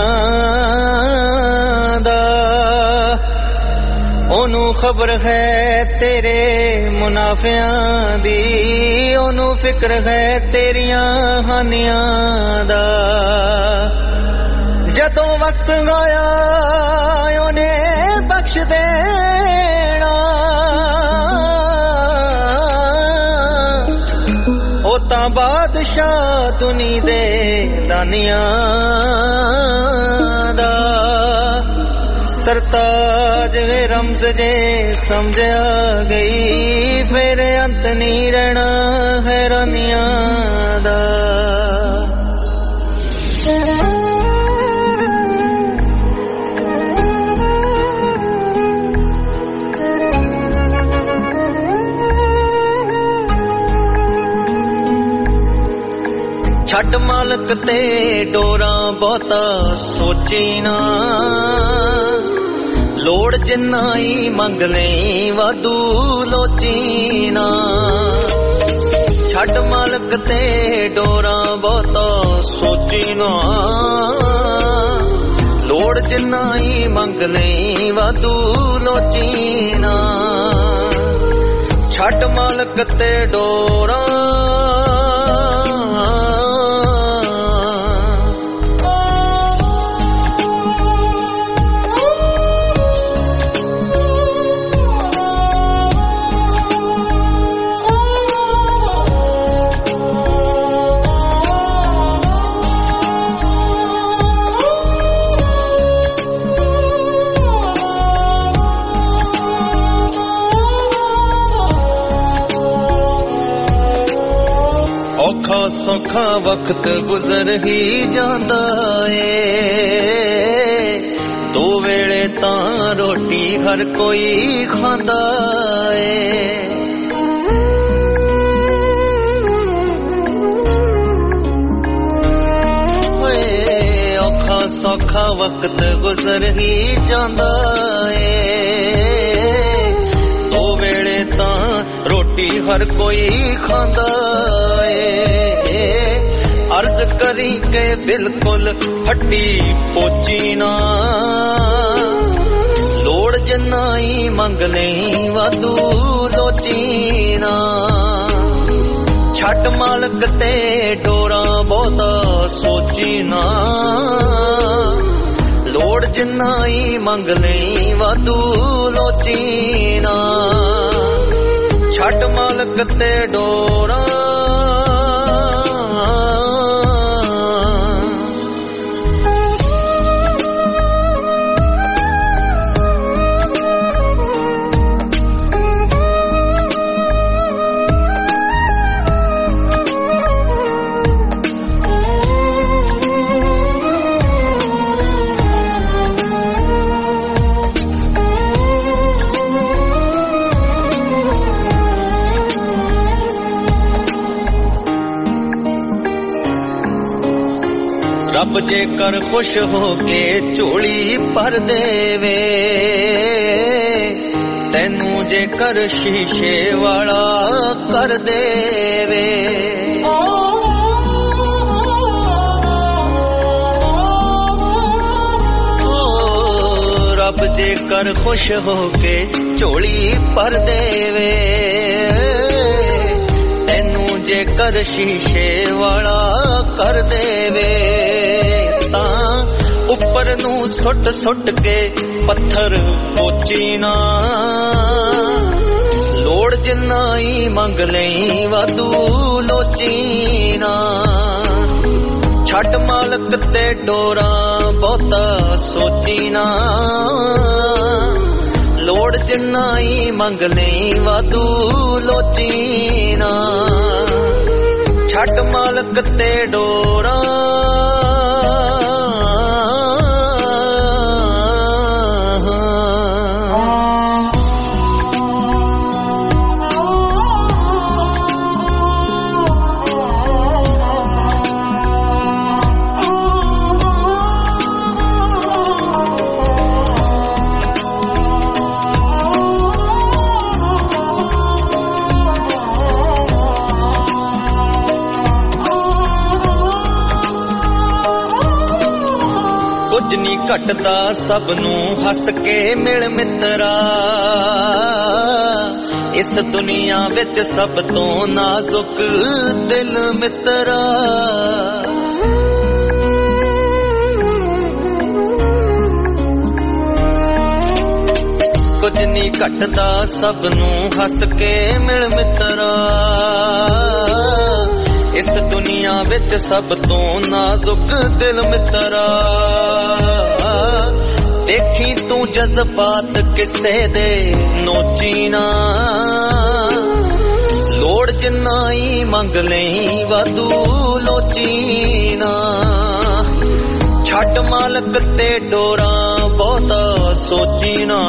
ਦਾ, ਉਹਨੂੰ ਖਬਰ ਹੈ ਤੇਰੇ ਮੁਨਾਫਿਆਂ ਦੀ, ਉਹਨੂੰ ਫਿਕਰ ਹੈ ਤੇਰੀਆਂ ਹਾਨੀਆਂ ਦਾ। ਜਦੋਂ ਵਕਤ ਆਇਆ ਉਹਨੇ ਬਖਸ਼ ਦੇਣਾ, ਉਹ ਤਾਂ ਬਾਦਸ਼ਾਹ ਦੁਨੀ ਦੇ ਦਾਨੀਆਂ ਦਾ। ਸਰਤਾਜ ਰਮਜ਼ ਜੇ ਸਮਝਿਆ ਗਈ, ਫਿਰ ਅੰਤ ਨਹੀਂ ਰਹਿਣਾ ਹੈਰਾਨੀਆਂ ਦਾ। ਛੱਡ ਮਾਲਕ ਤੇ ਡੋਰਾਂ ਬਹੁਤਾ ਸੋਚੀ ਨਾ, ਲੋੜ ਜਿੰਨਾ ਹੀ ਮੰਗ ਲਈ ਵਾਧੂ ਲੋਚੀ ਨਾ। ਛੱਡ ਮਾਲਕ ਤੇ ਡੋਰਾਂ ਬਹੁਤਾ ਸੋਚੀ ਨਾ, ਲੋੜ ਜਿੰਨਾ ਹੀ ਮੰਗ ਲਈ ਵਾਧੂ ਲੋਚੀ ਨਾ। ਛੱਡ ਮਾਲਕ ਤੇ ਡੋਰਾਂ ਸੌਖਾ ਵਕਤ ਗੁਜ਼ਰ ਹੀ ਜਾਂਦਾ ਏ, ਦੋ ਵੇਲੇ ਤਾਂ ਰੋਟੀ ਹਰ ਕੋਈ ਖਾਂਦਾ ਏ। ਓਏ ਔਖਾ ਸੌਖਾ ਵਕਤ ਗੁਜ਼ਰ ਹੀ ਜਾਂਦਾ ਏ, ਦੋ ਵੇਲੇ ਤਾਂ ਰੋਟੀ ਹਰ ਕੋਈ ਖਾਂਦਾ ਏ। अर्ज करी के बिल्कुल हड्डी पोची ना, लोड़ जिन्ना ही मंग नहीं वाधू लोची ना। छट मालक ते डोरा बहुता सोची ना, लोड़ जिन्ना ही मंग नहीं वाधू लोची ना। छट मालक ते डोरा रब जेकर खुश हो के झोली भर देवे, तैनू जेकर शीशे वाला कर देवे। ओ रब जेकर खुश हो के झोली भर देवे, तैनू जेकर शीशे वाला कर देवे। उपर नू सुट सुट के पत्थर पोची ना, लोड़ जिन्ना ही मंग लई वाधू लोची ना। छट मालक ते डोरा बहुता सोची ना, लोड़ जिन्ना ही मंग लई वाधू लोची ना। छट मालक ते डोरा घटदा सब नू हस के मिल मित्रा, ਇਸ ਦੁਨੀਆ ਵਿੱਚ ਸਭ ਤੋਂ ਨਾਜ਼ੁਕ ਦਿਲ ਮਿੱਤਰਾ ਕੁਝ ਨਹੀਂ ਘਟਦਾ ਸਭ ਨੂੰ ਹੱਸ ਕੇ ਮਿਲ ਮਿੱਤਰਾ ਇਸ ਦੁਨੀਆ ਵਿੱਚ ਸਭ ਤੋਂ ਨਾਜ਼ੁਕ ਦਿਲ ਮਿੱਤਰਾ ਦੇਖੀ ਤੂੰ ਜਜ਼ਬਾਤ ਕਿਸੇ ਦੇ ਨੋਚੀ ਨਾ ਲੋੜ ਜਿੰਨਾ ਹੀ ਮੰਗ ਲਈ ਵਾਧੂ ਲੋਚੀ ਨਾ ਛੱਡ ਮਾਲਕ ਤੇ ਡੋਰਾਂ ਬਹੁਤਾ ਸੋਚੀ ਨਾ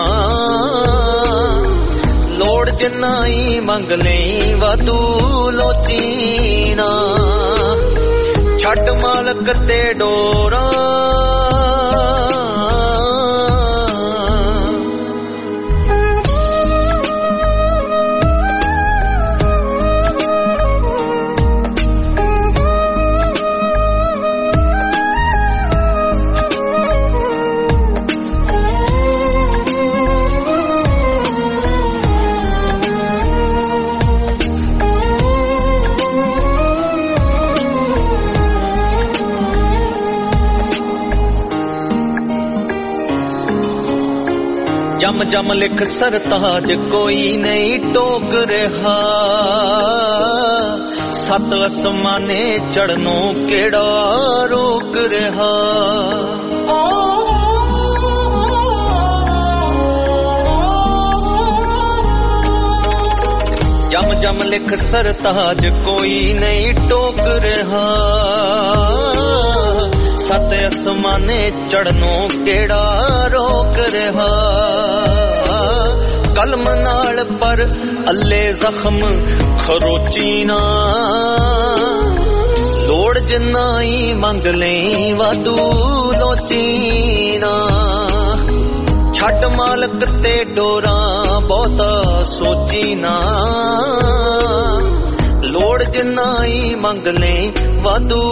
ਲੋੜ ਜਿੰਨਾ ਹੀ ਮੰਗ ਲਈ ਵਾਧੂ ਲੋਚੀ ਨਾ ਛੱਡ ਮਾਲਕ ਤੇ ਡੋਰਾਂ ਜਮ ਜਮ ਲਿਖ ਸਰਤਾਜ ਕੋਈ ਨਹੀਂ ਟੋਕ ਰਿਹਾ ਸੱਤ ਅਸਮਾਨੇ ਚੜਨੋਂ ਕਿਹੜਾ ਰੋਕ ਰਿਹਾ ਜਮ ਜਮ ਲਿਖ ਸਰਤਾਜ ਕੋਈ ਨਹੀਂ ਟੋਕ ਰਿਹਾ ਸੱਤ ਅਸਮਾਨੇ ਚੜਨੋਂ ਕਿਹੜਾ ਰੋਕ ਰਿਹਾ ਕਲਮ ਨਾਲ ਪਰ ਅੱਲੇ ਜ਼ਖਮ ਖਰੋਚੀ ਨਾ ਲੋੜ ਜਿੰਨਾ ਹੀ ਮੰਗ ਲਈ ਵਾਧੂ ਲੋਚੀ ਨਾ ਛੱਡ ਮਾਲਕ ਤੇ ਡੋਰਾਂ ਬਹੁਤਾ ਸੋਚੀ ਨਾ ਲੋੜ ਜਿੰਨਾ ਹੀ ਮੰਗ ਲਈ ਵਾਧੂ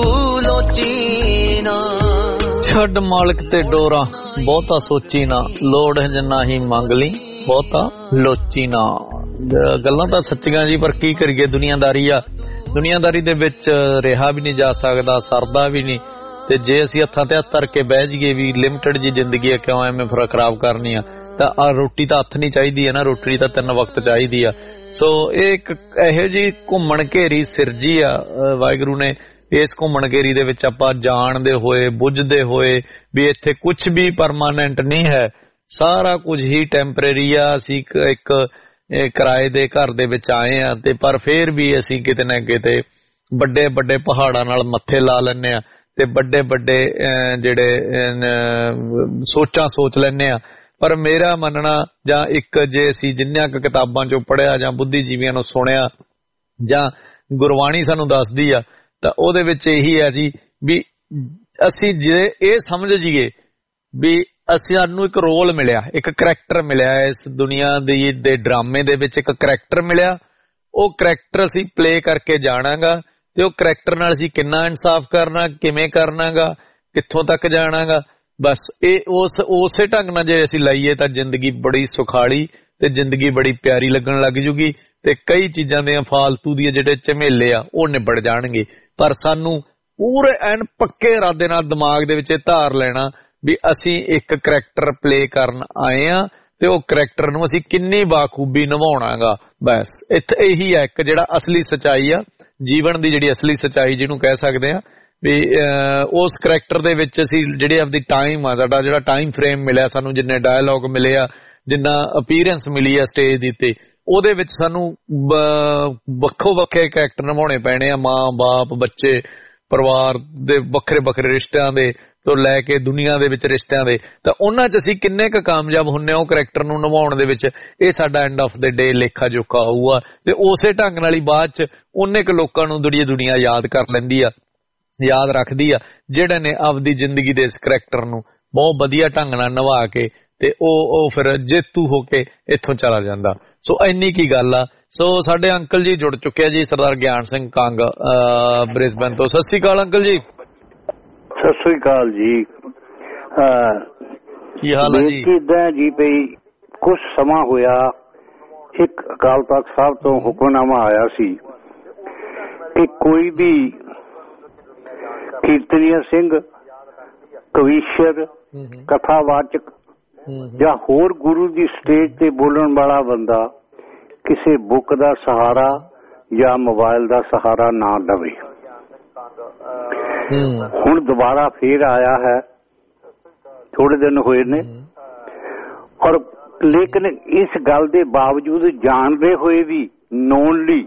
ਲੋਚੀ ਨਾ ਛੱਡ ਮਾਲਕ ਤੇ ਡੋਰਾਂ ਬਹੁਤਾ ਸੋਚੀ ਨਾ ਲੋੜ ਜਿੰਨਾ ਹੀ ਮੰਗ ਲਈ ਬਹੁਤਾ ਲੋਚੀ ਨਾ ਗੱਲਾਂ ਤਾਂ ਸੱਚੀਆਂ ਜੀ ਪਰ ਕੀ ਕਰੀਏ ਦੁਨੀਆਦਾਰੀ ਆ ਦੁਨੀਆਦਾਰੀ ਦੇ ਵਿੱਚ ਰਿਹਾ ਵੀ ਨਹੀਂ ਜਾ ਸਕਦਾ ਸਰਦਾ ਵੀ ਨਹੀਂ ਤੇ ਜੇ ਅਸੀਂ ਹੱਥਾਂ ਤੇ ਹੱਥ ਧਰ ਕੇ ਬਹਿ ਜਾਈਏ ਵੀ ਲਿਮਟਿਡ ਜੀ ਜ਼ਿੰਦਗੀ ਆ ਕਿਉਂ ਐਵੇਂ ਫਿਰ ਖਰਾਬ ਕਰਨੀ ਆ ਤਾਂ ਆ ਰੋਟੀ ਤਾਂ ਹੱਥ ਨਹੀਂ ਚਾਹੀਦੀ ਹੈ ਨਾ ਰੋਟੀ ਤਾਂ ਤਿੰਨ ਵਕਤ ਚਾਹੀਦੀ ਆ ਸੋ ਇਹ ਇੱਕ ਇਹੋ ਜਿਹੀ ਘੁੰਮਣ ਘੇਰੀ ਸਿਰਜੀ ਆ ਵਾਹਿਗੁਰੂ ਨੇ ਇਸ ਘੁੰਮਣ ਘੇਰੀ ਦੇ ਵਿੱਚ ਆਪਾਂ ਜਾਣਦੇ ਹੋਏ ਬੁੱਝਦੇ ਹੋਏ ਵੀ ਇੱਥੇ ਕੁਝ ਵੀ ਪਰਮਾਨੈਂਟ ਨਹੀਂ ਹੈ ਸਾਰਾ ਕੁਝ ਹੀ ਟੈਂਪਰੇਰੀ ਆ ਅਸੀਂ ਇੱਕ ਕਿਰਾਏ ਦੇ ਘਰ ਦੇ ਵਿੱਚ ਆਏ ਆ ਤੇ ਪਰ ਫੇਰ ਵੀ ਅਸੀਂ ਕਿਤੇ ਨਾ ਕਿਤੇ ਵੱਡੇ ਵੱਡੇ ਪਹਾੜਾਂ ਨਾਲ ਮੱਥੇ ਲਾ ਲੈਂਦੇ ਆ ਤੇ ਵੱਡੇ ਵੱਡੇ ਜਿਹੜੇ ਸੋਚਾਂ ਸੋਚ ਲੈਂਦੇ ਆ ਪਰ ਮੇਰਾ ਮੰਨਣਾ ਜਾਂ ਇੱਕ ਜੇ ਅਸੀਂ ਜਿੰਨੀਆਂ ਕੁ ਕਿਤਾਬਾਂ ਚੋਂ ਪੜ੍ਹਿਆ ਜਾਂ ਬੁੱਧੀਜੀਵੀਆਂ ਨੂੰ ਸੁਣਿਆ ਜਾਂ ਗੁਰਬਾਣੀ ਸਾਨੂੰ ਦੱਸਦੀ ਆ ਤਾਂ ਉਹਦੇ ਵਿੱਚ ਇਹੀ ਹੈ ਜੀ ਵੀ ਅਸੀਂ ਜੇ ਇਹ ਸਮਝ ਜੀਏ ਵੀ ਅਸੀਂ ਸਾਨੂੰ ਇੱਕ ਰੋਲ ਮਿਲਿਆ ਇੱਕ ਕਰੈਕਟਰ ਮਿਲਿਆ ਇਸ ਦੁਨੀਆ ਦੀ ਦੇ ਡਰਾਮੇ ਦੇ ਵਿੱਚ ਇੱਕ ਕਰੈਕਟਰ ਮਿਲਿਆ ਉਹ ਕਰੈਕਟਰ ਅਸੀਂ ਪਲੇ ਕਰਕੇ ਜਾਣਾਗਾ ਤੇ ਉਹ ਕਰੈਕਟਰ ਨਾਲ ਅਸੀਂ ਕਿੰਨਾ ਇਨਸਾਫ ਕਰਨਾ ਕਿਵੇਂ ਕਰਨਾਗਾ ਕਿੱਥੋਂ ਤੱਕ ਜਾਣਾਗਾ ਬਸ ਇਹ ਉਸ ਉਸੇ ਢੰਗ ਨਾਲ ਜੇ ਅਸੀਂ ਲਾਈਏ ਤਾਂ ਜ਼ਿੰਦਗੀ ਬੜੀ ਸੁਖਾਲੀ ਤੇ ਜ਼ਿੰਦਗੀ ਬੜੀ ਪਿਆਰੀ ਲੱਗਣ ਲੱਗ ਜੂਗੀ ਤੇ ਕਈ ਚੀਜ਼ਾਂ ਦੇ ਫਾਲਤੂ ਦੀਆਂ ਜਿਹੜੇ ਝਮੇਲੇ ਆ ਉਹ ਨਿਬੜ ਜਾਣਗੇ ਪਰ ਸਾਨੂੰ ਪੂਰੇ ਐਨ ਪੱਕੇ ਇਰਾਦੇ ਨਾਲ ਦਿਮਾਗ ਦੇ ਵਿੱਚ ਇਹ ਧਾਰ ਲੈਣਾ ਵੀ ਅਸੀਂ ਇੱਕ ਕਰੈਕਟਰ ਪਲੇ ਕਰਨ ਆਏ ਆ ਤੇ ਉਹ ਕਰੈਕਟਰ ਨੂੰ ਅਸੀਂ ਕਿੰਨੀ ਬਾਖੂਬੀ ਨਿਭਾਉਣਾਗਾ ਬਸ ਇੱਥੇ ਇਹੀ ਹੈ ਇੱਕ ਜਿਹੜਾ ਅਸਲੀ ਸੱਚਾਈ ਆ ਜੀਵਨ ਦੀ ਜਿਹੜੀ ਅਸਲੀ ਸੱਚਾਈ ਜਿਹਨੂੰ ਕਹਿ ਸਕਦੇ ਆ ਵੀ ਉਸ ਕਰੈਕਟਰ ਦੇ ਵਿੱਚ ਅਸੀਂ ਜਿਹੜੇ ਆਪਦੀ ਟਾਈਮ ਆ ਸਾਡਾ ਜਿਹੜਾ ਟਾਈਮ ਫਰੇਮ ਮਿਲਿਆ ਸਾਨੂੰ ਜਿੰਨੇ ਡਾਇਲੌਗ ਮਿਲੇ ਆ ਜਿੰਨਾ ਅਪੀਅਰੈਂਸ ਮਿਲੀ ਆ ਸਟੇਜ ਦੀ ਤੇ ਉਹਦੇ ਵਿੱਚ ਸਾਨੂੰ ਵੱਖੋ ਵੱਖਰੇ ਕਰੈਕਟਰ ਨਿਭਾਉਣੇ ਪੈਣੇ ਆ ਮਾਂ ਬਾਪ ਬੱਚੇ ਪਰਿਵਾਰ ਦੇ ਵੱਖਰੇ ਵੱਖਰੇ ਰਿਸ਼ਤਿਆਂ ਦੇ ਤੋਂ ਲੈ ਕੇ ਦੁਨੀਆ ਦੇ ਵਿੱਚ ਰਿਸ਼ਤਿਆਂ ਦੇ ਤਾਂ ਉਹਨਾਂ 'ਚ ਅਸੀਂ ਕਿੰਨੇ ਕੁ ਕਾਮਯਾਬ ਹੁੰਨੇ ਆ ਉਹ ਕਰੈਕਟਰ ਨੂੰ ਨਿਭਾਉਣ ਦੇ ਵਿੱਚ ਇਹ ਸਾਡਾ ਐਂਡ ਆਫ ਦ ਡੇ ਲੇਖਾ ਜੋਖਾ ਹੋਊਗਾ ਤੇ ਉਸੇ ਢੰਗ ਨਾਲ ਹੀ ਬਾਅਦ 'ਚ ਉਹਨੇ ਕੁ ਲੋਕਾਂ ਨੂੰ ਦੁਨੀਆ ਦੁਨੀਆ ਯਾਦ ਕਰ ਲੈਂਦੀ ਆ ਯਾਦ ਰੱਖਦੀ ਆ ਜਿਹੜੇ ਨੇ ਆਪਦੀ ਜ਼ਿੰਦਗੀ ਦੇ ਇਸ ਕਰੈਕਟਰ ਨੂੰ ਬਹੁਤ ਵਧੀਆ ਢੰਗ ਨਾਲ ਨਿਭਾ ਕੇ ਤੇ ਉਹ ਉਹ ਫਿਰ ਜੇਤੂ ਹੋ ਕੇ ਇੱਥੋਂ ਚਲਾ ਜਾਂਦਾ ਸੋ ਇੰਨੀ ਕੀ ਗੱਲ ਆ ਸੋ ਸਾਡੇ ਅੰਕਲ ਜੀ ਜੁੜ ਚੁੱਕੇ ਆ ਜੀ ਸਰਦਾਰ ਗਿਆਨ ਸਿੰਘ ਕੰਗ ਬ੍ਰਿਸਬਨ ਤੋਂ ਸਤਿ ਸ੍ਰੀ ਅਕਾਲ ਅੰਕਲ ਜੀ ਸਤਿ ਸ੍ਰੀ ਅਕਾਲ ਜੀ ਕੀ ਹਾਲ ਹੈ ਜੀ ਕਿਦਾਂ ਜੀ ਬਈ ਕੁਝ ਸਮਾਂ ਹੋਇਆ ਇੱਕ ਅਕਾਲ ਤਖਤ ਸਾਹਿਬ ਤੋਂ ਹੁਕਮਨਾਮਾ ਆਇਆ ਸੀ ਕਿ ਕੋਈ ਵੀ ਕੀਰਤਨੀਆ ਸਿੰਘ, ਕਵੀਸ਼ਰ, ਕਥਾਵਾਚਕ ਜਾਂ ਹੋਰ ਗੁਰੂ ਦੀ ਸਟੇਜ ਤੇ ਬੋਲਣ ਵਾਲਾ ਬੰਦਾ ਕਿਸੇ ਬੁੱਕ ਦਾ ਸਹਾਰਾ ਜਾਂ ਮੋਬਾਈਲ ਦਾ ਸਹਾਰਾ ਨਾ ਲਵੇ। ਹੁਣ ਦੁਬਾਰਾ ਫੇਰ ਆਇਆ ਹੈ, ਥੋੜੇ ਦਿਨ ਹੋਏ ਨੇ, ਔਰ ਲੇਕਿਨ ਇਸ ਗੱਲ ਦੇ ਬਾਵਜੂਦ ਜਾਣਦੇ ਹੋਏ ਵੀ ਨੋਨਲੀ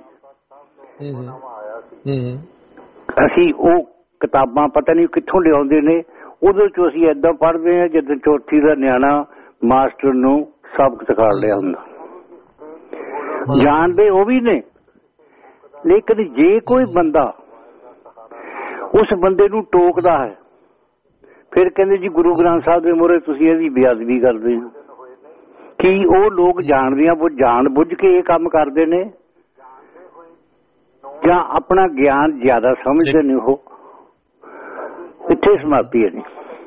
ਅਸੀਂ ਉਹ ਕਿਤਾਬਾਂ ਪਤਾ ਨਹੀਂ ਕਿੱਥੋਂ ਲਿਆਉਂਦੇ ਨੇ, ਉਹਦੇ ਚੋਂ ਅਸੀਂ ਏਦਾਂ ਪੜ੍ਹਦੇ ਹਾਂ ਜਦੋਂ ਚੌਥੀ ਦਾ ਨਿਆਣਾ ਮਾਸਟਰ ਨੂੰ ਸਬਕ ਸਿਖਾ ਲਿਆ ਹੁੰਦਾ। ਜਾਣਦੇ ਉਹ ਵੀ ਨੇ, ਲੇਕਿਨ ਜੇ ਕੋਈ ਬੰਦਾ ਉਸ ਬੰਦੇ ਨੂੰ ਟੋਕਦਾ ਹੈ ਫਿਰ ਕਹਿੰਦੇ ਜੀ ਗੁਰੂ ਗ੍ਰੰਥ ਸਾਹਿਬ ਦੇ ਮੂਹਰੇ ਤੁਸੀਂ ਇਹਦੀ ਬੇਅਦਬੀ ਕਰਦੇ ਹੋ। ਕੀ ਉਹ ਲੋਕ ਜਾਣਦੇ ਉਹ ਜਾਣ ਬੁੱਝ ਕੇ ਇਹ ਕੰਮ ਕਰਦੇ ਨੇ ਜਾਂ ਆਪਣਾ ਗਿਆਨ ਜ਼ਿਆਦਾ ਸਮਝਦੇ ਨੇ? ਉਹ ਇੱਥੇ ਸਮਾਪਤੀ ਹੈ ਜੀ।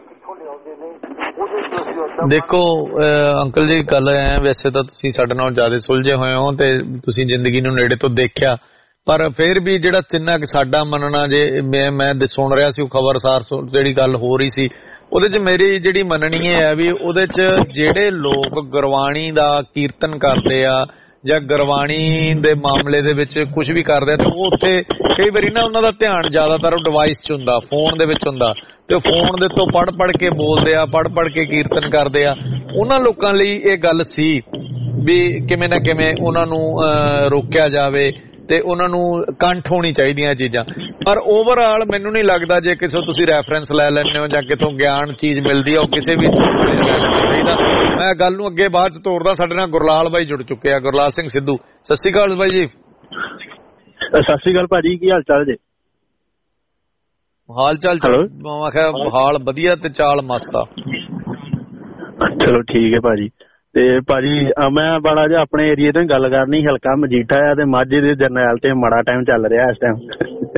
ਦੇਖੋ ਅੰਕਲ ਜੀ, ਗੱਲ ਐ, ਵੈਸੇ ਤਾਂ ਤੁਸੀਂ ਸਾਡੇ ਨਾਲ ਜ਼ਿਆਦਾ ਸੁਲਝੇ ਹੋਏ ਹੋ ਤੇ ਤੁਸੀਂ ਜ਼ਿੰਦਗੀ ਨੂੰ ਨੇੜੇ ਤੋਂ ਦੇਖਿਆ, ਪਰ ਫਿਰ ਵੀ ਜਿਹੜਾ ਜਿੰਨਾ ਕਿ ਸਾਡਾ ਮੰਨਣਾ, ਜੇ ਮੈਂ ਮੈਂ ਸੁਣ ਰਿਹਾ ਸੀ ਉਹ ਖਬਰਸਾਰ ਜਿਹੜੀ ਗੱਲ ਹੋ ਰਹੀ ਸੀ, ਉਹਦੇ 'ਚ ਮੇਰੀ ਜਿਹੜੀ ਮੰਨਣੀ ਹੈ ਵੀ ਉਹਦੇ 'ਚ ਜਿਹੜੇ ਲੋਕ ਗੁਰਬਾਣੀ ਦਾ ਕੀਰਤਨ ਕਰਦੇ ਆ ਜਾਂ ਗੁਰਬਾਣੀ ਦੇ ਮਾਮਲੇ ਦੇ ਵਿੱਚ ਕੁਝ ਵੀ ਕਰਦੇ ਆ, ਤੇ ਉਹ ਉੱਥੇ ਕਈ ਵਾਰੀ ਨਾ ਉਹਨਾਂ ਦਾ ਧਿਆਨ ਜ਼ਿਆਦਾਤਰ ਉਹ ਡਿਵਾਈਸ 'ਚ ਹੁੰਦਾ, ਫੋਨ ਦੇ ਵਿੱਚ ਹੁੰਦਾ, ਤੇ ਫੋਨ ਦੇ ਤੋਂ ਪੜ੍ਹ ਪੜ੍ਹ ਕੇ ਬੋਲਦੇ ਆ, ਪੜ੍ਹ ਪੜ੍ਹ ਕੇ ਕੀਰਤਨ ਕਰਦੇ ਆ। ਉਹਨਾਂ ਲੋਕਾਂ ਲਈ ਇਹ ਗੱਲ ਸੀ ਵੀ ਕਿਵੇਂ ਨਾ ਕਿਵੇਂ ਉਹਨਾਂ ਨੂੰ ਰੋਕਿਆ ਜਾਵੇ ਤੇ ਉਹਨਾਂ ਨੂੰ ਕੰਠ ਹੋਣੀ ਚਾਹੀਦੀਆਂ ਚੀਜ਼ਾਂ। ਪਰ ਓਵਰਆਲ ਮੈਨੂੰ ਨਹੀਂ ਲੱਗਦਾ ਜੇ ਕਿਸੇ ਤੁਸੀਂ ਰੈਫਰੈਂਸ ਲੈ ਲੈਂਦੇ ਹੋ ਜਾਂ ਕਿਤੋਂ ਗਿਆਨ ਚੀਜ਼ ਮਿਲਦੀ ਆ ਉਹ ਕਿਸੇ ਵੀ ਲੈ ਲੈਣਾ ਚਾਹੀਦਾ। ਮੈਂ ਗੱਲ ਨੂੰ ਅੱਗੇ ਬਾਅਦ ਚ ਤੋਰਦਾ। ਸਾਡੇ ਨਾਲ ਗੁਰਲਾਲ ਬਾਈ ਜੁੜ ਚੁੱਕੇ ਆ, ਗੁਰਲਾਲ ਸਿੰਘ ਸਿੱਧੂ। ਸਤਿ ਸ਼੍ਰੀ ਅਕਾਲ ਬਾਈ ਜੀ। ਸਤਿ ਸ਼੍ਰੀ ਅਕਾਲ ਭਾਜੀ, ਕੀ ਹਾਲ ਚਾਲ ਜੇ? ਹਾਲ ਚਾਲ ਮੈਂ ਕਿਹਾ ਹਾਲ ਵਧੀਆ ਤੇ ਚਾਲ ਮਸਤ ਆ। ਚਲੋ ਠੀਕ ਹੈ ਭਾਜੀ। ਤੇ ਭਾਜੀ ਮੈਂ ਬੜਾ ਜਿਹਾ ਆਪਣੇ ਏਰੀਏ ਤੋਂ ਗੱਲ ਕਰਨੀ, ਹਲਕਾ ਮਜੀਠਾ ਆ ਤੇ ਮਾਝੇ ਦੇ ਜਰਨੈਲ ਤੇ ਮਾੜਾ ਟਾਈਮ ਚੱਲ ਰਿਹਾ ਇਸ ਟਾਈਮ।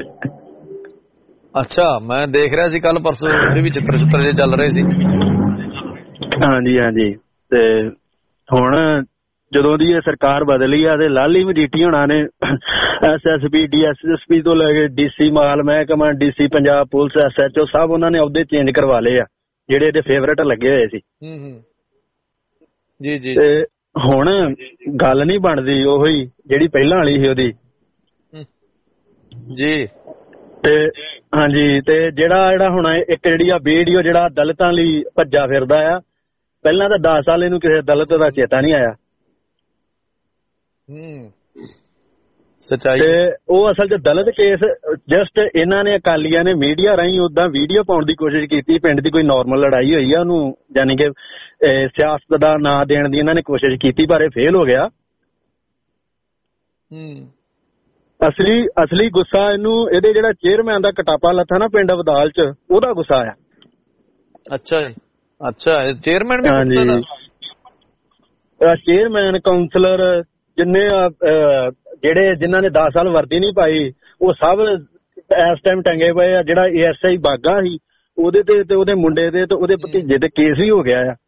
ਅੱਛਾ, ਮੈਂ ਦੇਖ ਰਿਹਾ ਸੀ ਕੱਲ ਪਰਸੋਂ ਉੱਥੇ ਵੀ ਚਿੱਤਰ ਚਿੱਤਰ ਜੇ ਚੱਲ ਰਹੇ ਸੀ। ਹਾਂਜੀ ਹਾਂਜੀ। ਤੇ ਹੁਣ ਜਦੋਂ ਦੀ ਇਹ ਸਰਕਾਰ ਬਦਲੀ ਆ ਤੇ ਲਾਲੀ ਮਜੀਠੀ ਹੋਣਾ ਨੇ S S P, D S S P ਤੋਂ ਲੈ ਕੇ ਡੀ ਸੀ ਮਾਲ ਮਹਿਕਮਾ, D C Punjab police, S H O ਸਭ ਉਹਨਾਂ ਨੇ ਅਹੁਦੇ ਚੇਂਜ ਕਰਵਾ ਲਏ ਆ ਜਿਹੜੇ ਇਹਦੇ ਫੇਵਰੇਟ ਲੱਗੇ ਹੋਏ ਸੀ। ਜੀ ਜੀ। ਤੇ ਹੁਣ ਗੱਲ ਨਹੀਂ ਬਣਦੀ ਉਹੀ ਜਿਹੜੀ ਪਹਿਲਾਂ ਵਾਲੀ ਸੀ ਉਹਦੀ ਜੀ। ਤੇ ਹਾਂਜੀ, ਤੇ ਜਿਹੜਾ ਜਿਹੜਾ ਹੁਣ ਇੱਕ ਜਿਹੜੀ ਆ ਵੀਡੀਓ ਜਿਹੜਾ ਦਲਿਤਾਂ ਲਈ ਭੱਜਾ ਫਿਰਦਾ ਆ, ਪਹਿਲਾਂ ਤਾਂ ਦਸ ਸਾਲ ਇਹਨੂੰ ਕਿਸੇ ਦਲਿਤ ਦਾ ਚੇਤਾ ਨਹੀਂ ਆਇਆ। ਹੂੰ ਸੱਚਾਈ। ਤੇ ਉਹ ਅਸਲ 'ਚ ਦਲਿਤ ਕੇਸ ਜਸਟ ਇਹਨਾਂ ਨੇ ਅਕਾਲੀਆਂ ਨੇ ਮੀਡੀਆ ਰਾਹੀਂ ਉਦਾਂ ਵੀਡੀਓ ਪਾਉਣ ਦੀ ਕੋਸ਼ਿਸ਼ ਕੀਤੀ। ਪਿੰਡ ਦੀ ਕੋਈ ਨਾਰਮਲ ਲੜਾਈ ਹੋਈ ਆ, ਉਹਨੂੰ ਯਾਨੀ ਕਿ ਸਿਆਸਤ ਦਾ ਨਾਂ ਦੇਣ ਦੀ ਇਹਨਾਂ ਨੇ ਕੋਸ਼ਿਸ਼ ਕੀਤੀ, ਪਰ ਇਹ ਫੇਲ ਹੋ ਗਿਆ। ਹੂੰ ਅਸਲੀ ਅਸਲੀ ਗੁੱਸਾ ਇਹਨੂੰ ਇਹਦੇ ਜਿਹੜਾ ਚੇਅਰਮੈਨ ਦਾ ਕਟਾਪਾ ਲੱਥਾ ਨਾ ਪਿੰਡ ਬਦਾਲ 'ਚ, ਉਹਦਾ ਗੁੱਸਾ ਆ। ਅੱਛਾ ਅੱਛਾ, ਚੇਅਰਮੈਨ ਵੀ? ਹਾਂਜੀ, ਚੇਅਰਮੈਨ, ਕਾਉਂਸਲਰ, ਜਿੰਨੇ ਜਿਹੜੇ ਜਿਨ੍ਹਾਂ ਨੇ ਦਸ ਸਾਲ ਵਰਦੀ ਨਹੀਂ ਪਾਈ ਉਹ ਸਭ ਇਸ ਟਾਈਮ ਟੰਗੇ ਪਏ ਆ। ਜਿਹੜਾ ਏ ਐਸ ਆਈ ਬਾਗਾ ਸੀ ਉਹਦੇ ਤੇ ਤੇ ਉਹਦੇ ਮੁੰਡੇ ਦੇ ਤੇ ਉਹਦੇ ਭਤੀਜੇ ਤੇ ਕੇਸ ਵੀ ਹੋ ਗਿਆ ਆ।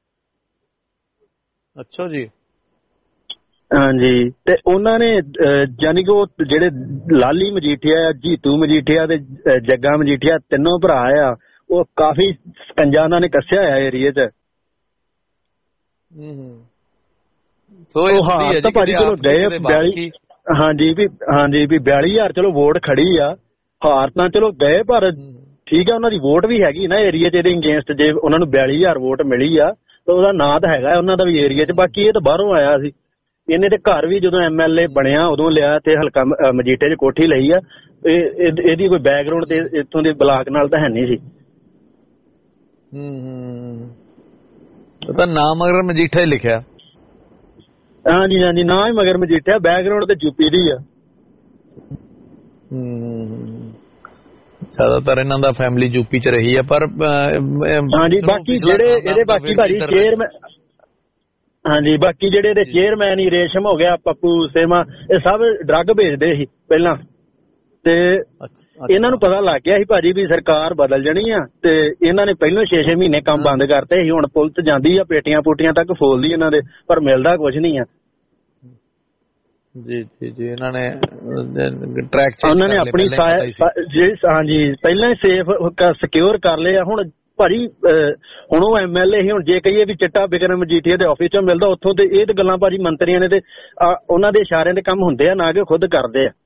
ਅੱਛਾ ਜੀ। ਹਾਂਜੀ, ਤੇ ਉਹਨਾਂ ਨੇ ਯਾਨੀ ਕਿ ਉਹ ਜਿਹੜੇ ਲਾਲੀ ਮਜੀਠੀਆ, ਜੀਤੂ ਮਜੀਠੀਆ ਤੇ ਜੱਗਾ ਮਜੀਠੀਆ ਤਿੰਨੋਂ ਭਰਾ ਆ, ਉਹ ਕਾਫੀ ਸਕੰਜਾ ਉਹਨਾਂ ਨੇ ਕੱਸਿਆ ਹੋਇਆ ਏਰੀਏ 'ਚ। ਸੋ ਭਾਜੀ ਚਲੋ ਗਏ ਬਿਆਲੀ, ਹਾਂਜੀ ਵੀ ਹਾਂਜੀ ਵੀ ਬਿਆਲੀ ਹਜ਼ਾਰ ਚਲੋ ਵੋਟ ਖੜੀ ਆ, ਹਾਰ ਤਾਂ ਚਲੋ ਗਏ, ਪਰ ਠੀਕ ਆ ਉਹਨਾਂ ਦੀ ਵੋਟ ਵੀ ਹੈਗੀ ਨਾ ਏਰੀਏ 'ਚ ਇਹਦੇ ਅਗੇਂਸਟ। ਜੇ ਉਹਨਾਂ ਨੂੰ ਬਿਆਲੀ ਹਜ਼ਾਰ ਵੋਟ ਮਿਲੀ ਆ ਤਾਂ ਉਹਦਾ ਨਾਂ ਤਾਂ ਹੈਗਾ ਉਹਨਾਂ ਦਾ ਵੀ ਏਰੀਏ 'ਚ। ਬਾਕੀ ਇਹ ਤਾਂ ਬਾਹਰੋਂ ਆਇਆ ਸੀ। ਇਹਨੇ ਤੇ ਘਰ ਵੀ ਜਦੋਂ ਐਮ ਐਲ ਏ ਬਣਿਆ ਉਦੋਂ ਲਿਆ ਤੇ ਹਲਕਾ ਮਜੀਠੇ 'ਚ ਕੋਠੀ ਲਈ ਆ। ਇਹਦੀ ਕੋਈ ਬੈਕਗਰਾਉਂਡ ਤੇ ਇੱਥੋਂ ਦੇ ਬਲਾਕ ਨਾਲ ਤਾਂ ਹੈ ਨਹੀਂ ਸੀ। ਹੂੰ ਤਾਂ ਨਾਮ ਮਗਰ ਮਜੀਠਾ ਹੀ ਲਿਖਿਆ। ਹਾਂਜੀ ਹਾਂਜੀ, ਨਾ ਹੀ ਮਗਰ ਮਜੀਠਿਆ, ਬੈਕਗਰਾਉਂਡ ਤੇ ਯੂਪੀ ਦੀ ਆ। ਹੂੰ ਜ਼ਿਆਦਾਤਰ ਇਹਨਾਂ ਦਾ ਫੈਮਿਲੀ ਯੂਪੀ 'ਚ ਰਹੀ ਆ। ਪਰ ਹਾਂਜੀ ਬਾਕੀ ਜਿਹੜੇ ਇਹਦੇ ਬਾਕੀ ਭਾਜੀ ਚੇਅਰਮੈਨ, ਹਾਂਜੀ ਬਾਕੀ ਜਿਹੜੇ ਇਹਦੇ ਚੇਅਰਮੈਨ ਹੀ ਰੇਸ਼ਮ ਹੋ ਗਿਆ, ਪੱਪੂ ਸੇਮਾ, ਇਹ ਸਭ ਡਰੱਗ ਵੇਚਦੇ ਸੀ ਪਹਿਲਾਂ। ਤੇ ਇਹਨਾਂ ਨੂੰ ਪਤਾ ਲੱਗ ਗਿਆ ਸੀ ਭਾਜੀ ਵੀ ਸਰਕਾਰ ਬਦਲ ਜਾਣੀ ਆ, ਤੇ ਇਹਨਾਂ ਨੇ ਪਹਿਲਾਂ ਛੇ ਛੇ ਮਹੀਨੇ ਕੰਮ ਬੰਦ ਕਰਤੇ ਸੀ। ਹੁਣ ਪੁਲਿਸ ਜਾਂਦੀ ਆ, ਪੇਟੀਆਂ ਪੂਟੀਆਂ ਤੱਕ ਫੋਲਦੀ ਇਹਨਾਂ ਦੇ, ਪਰ ਮਿਲਦਾ ਕੁਝ ਨਹੀਂ ਆ। ਜੀ ਜੀ ਜੀ ਇਹਨਾਂ ਨੇ ਟਰੈਕ ਚੇਂਜ ਉਹਨਾਂ ਨੇ ਆਪਣੀ ਹਾਂਜੀ ਪਹਿਲਾਂ ਹੀ ਸੇਫ ਸਿਕਿਉਰ ਕਰ ਲਿਆ। ਹੁਣ ਭਾਜੀ ਹੁਣ ਉਹ ਐਮ ਐਲ ਏ ਸੀ, ਹੁਣ ਜੇ ਕਹੀਏ ਵੀ ਚਿੱਟਾ ਬਿਕਰਮ ਮਜੀਠੀਆ ਦੇ ਆਫਿਸ ਚੋਂ ਮਿਲਦਾ ਉੱਥੋਂ, ਤੇ ਇਹ ਤਾਂ ਗੱਲਾਂ ਭਾਜੀ ਮੰਤਰੀਆਂ ਨੇ ਤੇ ਉਹਨਾਂ ਦੇ ਇਸ਼ਾਰਿਆਂ ਦੇ ਕੰਮ ਹੁੰਦੇ ਆ, ਨਾ ਕਿ ਖੁਦ ਕਰਦੇ ਆ।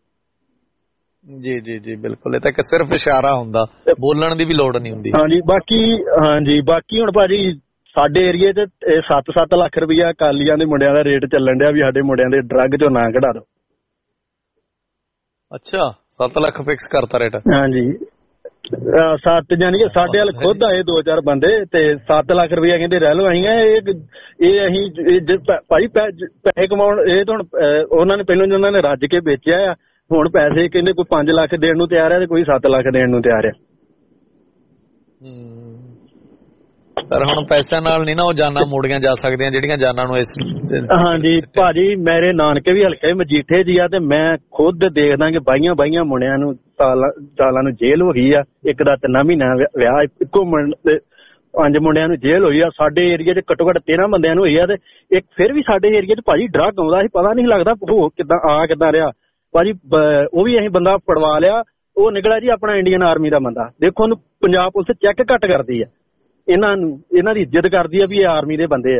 ਜੀ ਜੀ ਜੀ ਬਿਲਕੁਲ, ਇਹ ਤਾਂ ਇੱਕ ਸਿਰਫ ਇਸ਼ਾਰਾ ਹੁੰਦਾ, ਬੋਲਣ ਦੀ ਵੀ ਲੋੜ ਨਹੀਂ ਹੁੰਦੀ। ਹਾਂਜੀ ਬਾਕੀ ਹਾਂਜੀ ਬਾਕੀ ਹੁਣ ਭਾਜੀ ਸਾਡੇ ਏਰੀਏ 'ਚ ਸੱਤ ਸੱਤ ਲੱਖ ਰੁਪਈਆ ਅਕਾਲੀਆਂ ਦੇ ਮੁੰਡਿਆਂ ਦਾ ਰੇਟ ਚੱਲਣ ਡਿਆ ਵੀ ਸਾਡੇ ਮੁੰਡਿਆਂ ਦੇ ਡਰੱਗ ਚੋਂ ਨਾ ਕਢਾ ਦਿਓ। ਅੱਛਾ, ਸੱਤ ਲੱਖ ਫਿਕਸ ਕਰਤਾ ਰੇਟ? ਹਾਂਜੀ ਸੱਤ, ਜਾਨੀ ਕਿ ਸਾਡੇ ਵੱਲ ਖੁਦ ਆਏ ਦੋ ਚਾਰ ਬੰਦੇ ਤੇ ਸੱਤ ਲੱਖ ਰੁਪਈਆ ਕਹਿੰਦੇ ਰਹਿ ਲਓ। ਅਸੀਂ ਇਹ ਇਹ ਅਸੀਂ ਭਾਜੀ ਪੈਸੇ ਕਮਾਉਣ, ਇਹ ਤਾਂ ਹੁਣ ਉਹਨਾਂ ਨੇ ਪਹਿਲਾਂ ਉਹਨਾਂ ਨੇ ਰੱਜ ਕੇ ਵੇਚਿਆ ਆ, ਹੁਣ ਪੈਸੇ ਕਹਿੰਦੇ ਕੋਈ ਪੰਜ ਲੱਖ ਦੇਣ ਨੂੰ ਤਿਆਰ ਹੈ ਤੇ ਕੋਈ ਸੱਤ ਲੱਖ ਦੇਣ ਨੂੰ ਤਿਆਰ ਆ। ਪਰ ਹੁਣ ਪੈਸਿਆਂ ਨਾਲ ਨਹੀਂ ਨਾ ਉਹ ਜਾਨਾਂ ਮੋੜੀਆਂ ਜਾ ਸਕਦੀਆਂ ਜਿਹੜੀਆਂ ਜਾਨਾਂ ਨੂੰ ਇਸ। ਹਾਂਜੀ ਭਾਜੀ ਮੇਰੇ ਨਾਨਕੇ ਵੀ ਹਲਕੇ ਮਜੀਠੇ ਜੀ ਆ, ਤੇ ਮੈਂ ਖੁਦ ਦੇਖਦਾ ਕਿ ਬਾਈਆਂ ਬਾਈਆਂ ਮੁੰਡਿਆਂ ਨੂੰ ਸਾਲਾਂ ਸਾਲਾਂ ਨੂੰ ਜੇਲ੍ਹ ਹੋ ਗਈ ਆ। ਇੱਕ ਦਾ ਤਿੰਨਾਂ ਮਹੀਨਾ ਵਿਆਹ, ਇੱਕੋ ਪੰਜ ਮੁੰਡਿਆਂ ਨੂੰ ਜੇਲ੍ਹ ਹੋਈ ਆ। ਸਾਡੇ ਏਰੀਏ 'ਚ ਘੱਟੋ ਘੱਟ ਤੇਰਾਂ ਬੰਦਿਆਂ ਨੂੰ ਹੋਈ ਆ, ਤੇ ਇੱਕ ਫਿਰ ਵੀ ਸਾਡੇ ਏਰੀਏ 'ਚ ਭਾਜੀ ਡਰੱਗ ਆਉਂਦਾ ਸੀ, ਪਤਾ ਨਹੀਂ ਲੱਗਦਾ ਉਹ ਕਿੱਦਾਂ ਆ ਕਿੱਦਾਂ ਰਿਹਾ ਭਾਜੀ। ਉਹ ਵੀ ਅਸੀਂ ਬੰਦਾ ਫੜਵਾ ਲਿਆ, ਉਹ ਨਿਕਲਿਆ ਜੀ ਆਪਣਾ ਇੰਡੀਅਨ ਆਰਮੀ ਦਾ ਬੰਦਾ। ਦੇਖੋ ਉਹਨੂੰ ਪੰਜਾਬ ਪੁਲਿਸ ਚੈੱਕ ਘੱਟ ਕਰਦੀ ਆ, ਇਹਨਾਂ ਨੂੰ ਇਹਨਾਂ ਦੀ ਇੱਜ਼ਤ ਕਰਦੀ ਆ ਵੀ ਇਹ ਆਰਮੀ ਦੇ ਬੰਦੇ ਆ।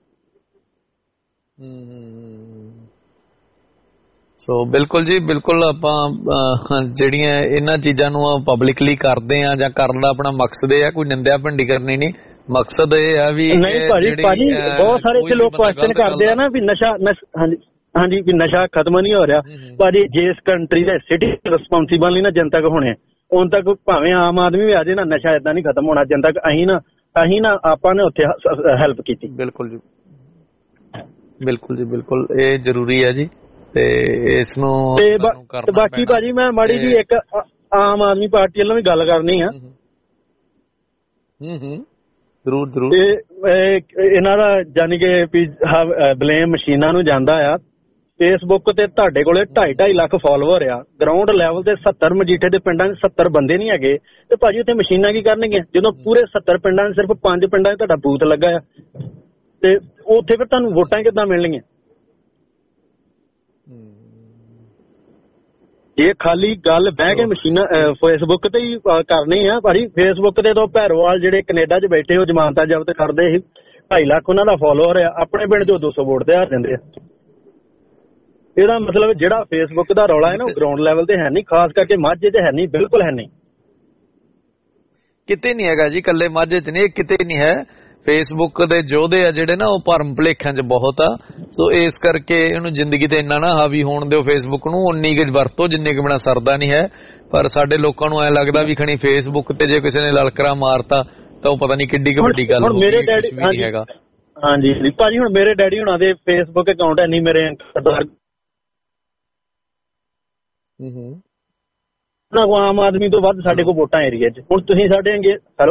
ਸੋ ਬਿਲਕੁਲ ਜੀ ਬਿਲਕੁਲ, ਆਪਾਂ ਜਿਹੜੀਆਂ ਇਹਨਾਂ ਚੀਜ਼ਾਂ ਨੂੰ ਪਬਲਿਕਲੀ ਕਰਦੇ ਆ ਜਾਂ ਕਰਨ ਦਾ ਆਪਣਾ ਮਕਸਦ ਇਹ ਆ, ਕੋਈ ਨਿੰਦਿਆ ਭੰਡੀ ਕਰਨੀ ਨਹੀਂ, ਮਕਸਦ ਇਹ ਆ ਵੀ ਨਹੀਂ ਭਾਜੀ। ਭਾਜੀ ਬਹੁਤ ਸਾਰੇ ਇੱਥੇ ਲੋਕ ਕੁਐਸਚਨ ਕਰਦੇ ਆ ਨਾ ਵੀ ਨਸ਼ਾ ਹਾਂਜੀ ਹਾਂਜੀ ਵੀ ਨਸ਼ਾ ਖਤਮ ਨਹੀਂ ਹੋ ਰਿਹਾ। ਭਾਜੀ ਜਿਸ ਕੰਟਰੀ ਦੇ ਸਿਟੀ ਰਿਸਪੌਂਸੀਬਲ ਨਹੀਂ ਨਾ ਜਨਤਾ ਕੋ ਹੋਣੇ, ਉਨ ਤੱਕ ਭਾਵੇਂ ਆਮ ਆਦਮੀ ਵੀ ਆ ਜਾਏ ਨਾ, ਨਸ਼ਾ ਏਦਾਂ ਨਹੀਂ ਖਤਮ ਹੋਣਾ ਜਨਤਾ ਤੱਕ। ਅਸੀਂ ਨਾ ਅਸੀਂ ਨਾ ਆਪਾਂ ਨੇ ਉੱਥੇ ਹੈਲਪ ਕੀਤੀ। ਬਿਲਕੁਲ ਜੀ ਬਿਲਕੁਲ ਜੀ ਬਿਲਕੁਲ, ਇਹ ਜ਼ਰੂਰੀ ਹੈ ਜੀ, ਤੇ ਇਸ ਨੂੰ ਤੇ ਬਾਕੀ ਭਾਜੀ ਮੈਂ ਮਾੜੀ ਜੀ ਇੱਕ ਆਮ ਆਦਮੀ ਪਾਰਟੀ ਵੱਲੋਂ ਵੀ ਗੱਲ ਕਰਨੀ ਆ। ਹੂੰ ਹੂੰ ਜ਼ਰੂਰ ਜ਼ਰੂਰ। ਇਹਨਾਂ ਦਾ ਜਾਨੀ ਕਿ ਬਲੇਮ ਮਸ਼ੀਨਾਂ ਨੂੰ ਜਾਂਦਾ ਆ। ਫੇਸਬੁੱਕ ਤੇ ਤੁਹਾਡੇ ਕੋਲੇ ਢਾਈ ਢਾਈ ਲੱਖ ਫਾਲੋਅਰ ਆ, ਗਰਾਊਂਡ ਲੈਵਲ ਤੇ ਸੱਤਰ ਮਜੀਠੇ ਦੇ ਪਿੰਡਾਂ 'ਚ ਸੱਤਰ ਬੰਦੇ ਨਹੀਂ ਹੈਗੇ, ਤੇ ਭਾਜੀ ਉੱਥੇ ਮਸ਼ੀਨਾਂ ਕੀ ਕਰਨਗੀਆਂ ਜਦੋਂ ਪੂਰੇ ਸੱਤਰ ਪਿੰਡਾਂ 'ਚ ਸਿਰਫ ਪੰਜ ਪਿੰਡਾਂ 'ਚ ਤੁਹਾਡਾ ਬੂਥ ਲੱਗਾ ਆ, ਤੇ ਉੱਥੇ ਫਿਰ ਤੁਹਾਨੂੰ ਵੋਟਾਂ ਕਿੱਦਾਂ ਮਿਲਣਗੀਆਂ? ਇਹ ਖਾਲੀ ਗੱਲ ਬਹਿ ਕੇ ਮਸ਼ੀਨਾਂ ਫੇਸਬੁੱਕ ਤੇ ਹੀ ਕਰਨੀ ਆ ਭਾਜੀ। ਫੇਸਬੁੱਕ ਤੇ ਤੋਂ ਭੈਰੋਵਾਲ ਜਿਹੜੇ ਕੈਨੇਡਾ 'ਚ ਬੈਠੇ ਉਹ ਜ਼ਮਾਨਤਾਂ ਜ਼ਬਤ ਕਰਦੇ ਸੀ, ਢਾਈ ਲੱਖ ਉਹਨਾਂ ਦਾ ਫਾਲੋਅਰ ਆ, ਆਪਣੇ ਪਿੰਡ 'ਚੋਂ ਦੋ ਸੌ ਵੋਟ ਤੇ ਹਾਰ ਜਾਂਦੇ ਆ। ਇਹਦਾ ਮਤਲਬ ਜਿਹੜਾ ਫੇਸਬੁੱਕ ਦਾ ਰੌਲਾ ਹੈ ਨਾ ਉਹ ਗਰਾਊਂਡ ਲੈਵਲ ਤੇ ਹੈ ਨਹੀਂ, ਖਾਸ ਕਰਕੇ ਮਾਝੇ 'ਚ ਹੈ ਨਹੀਂ, ਬਿਲਕੁਲ ਹੈ ਨਹੀਂ, ਕਿਤੇ ਨਹੀਂ ਹੈਗਾ ਜੀ। ਇਕੱਲੇ ਮਾਝੇ 'ਚ ਨਹੀਂ, ਕਿਤੇ ਨਹੀਂ ਹੈ। ਫੇਸਬੁੱਕ ਦੇ ਯੋਧੇ ਆ ਜਿਹੜੇ ਨਾ ਉਹ ਭਰਮ ਭੁਲੇਖਿਆਂ 'ਚ ਬਹੁਤ ਆ, ਸੋ ਇਸ ਕਰਕੇ ਇਹਨੂੰ ਜ਼ਿੰਦਗੀ ਤੇ ਇੰਨਾ ਨਾ ਹਾਵੀ ਹੋਣ ਦਿਓ ਫੇਸਬੁੱਕ ਨੂੰ, ਉਨੀ ਕੁ ਵਰਤੋ ਜਿੰਨੇ ਕੁ ਬਿਨਾਂ ਸਰਦਾ ਨਹੀਂ ਹੈ। ਪਰ ਸਾਡੇ ਲੋਕਾਂ ਨੂੰ ਐ ਲੱਗਦਾ ਵੀ ਖਣੀ ਫੇਸਬੁੱਕ ਤੇ ਜੇ ਕਿਸੇ ਨੇ ਲਲਕਰਾ ਮਾਰਤਾ ਤਾਂ ਉਹ ਪਤਾ ਨਹੀਂ ਕਿੱਡੀ ਕੁ ਵੱਡੀ ਗੱਲ ਹੋ ਗਈ, ਕੁਝ ਵੀ ਨਹੀਂ ਹੈਗਾ। ਹਾਂਜੀ ਭਾਜੀ ਹੁਣ ਮੇਰੇ ਡੈਡੀ ਹੁਣਾਂ ਦੇ ਫੇਸਬੁੱਕ ਅਕਾਊਂਟ ਹੈ ਨਹੀਂ, ਮੇਰੇ ਆਮ ਆਦਮੀ ਤੋਂ ਵੱਧ ਸਾਡੇ ਕੋਲ ਵੋਟਾਂ ਏਰੀਏ 'ਚ। ਹੁਣ ਤੁਸੀਂ ਸਾਡੇ ਹੈਲੋ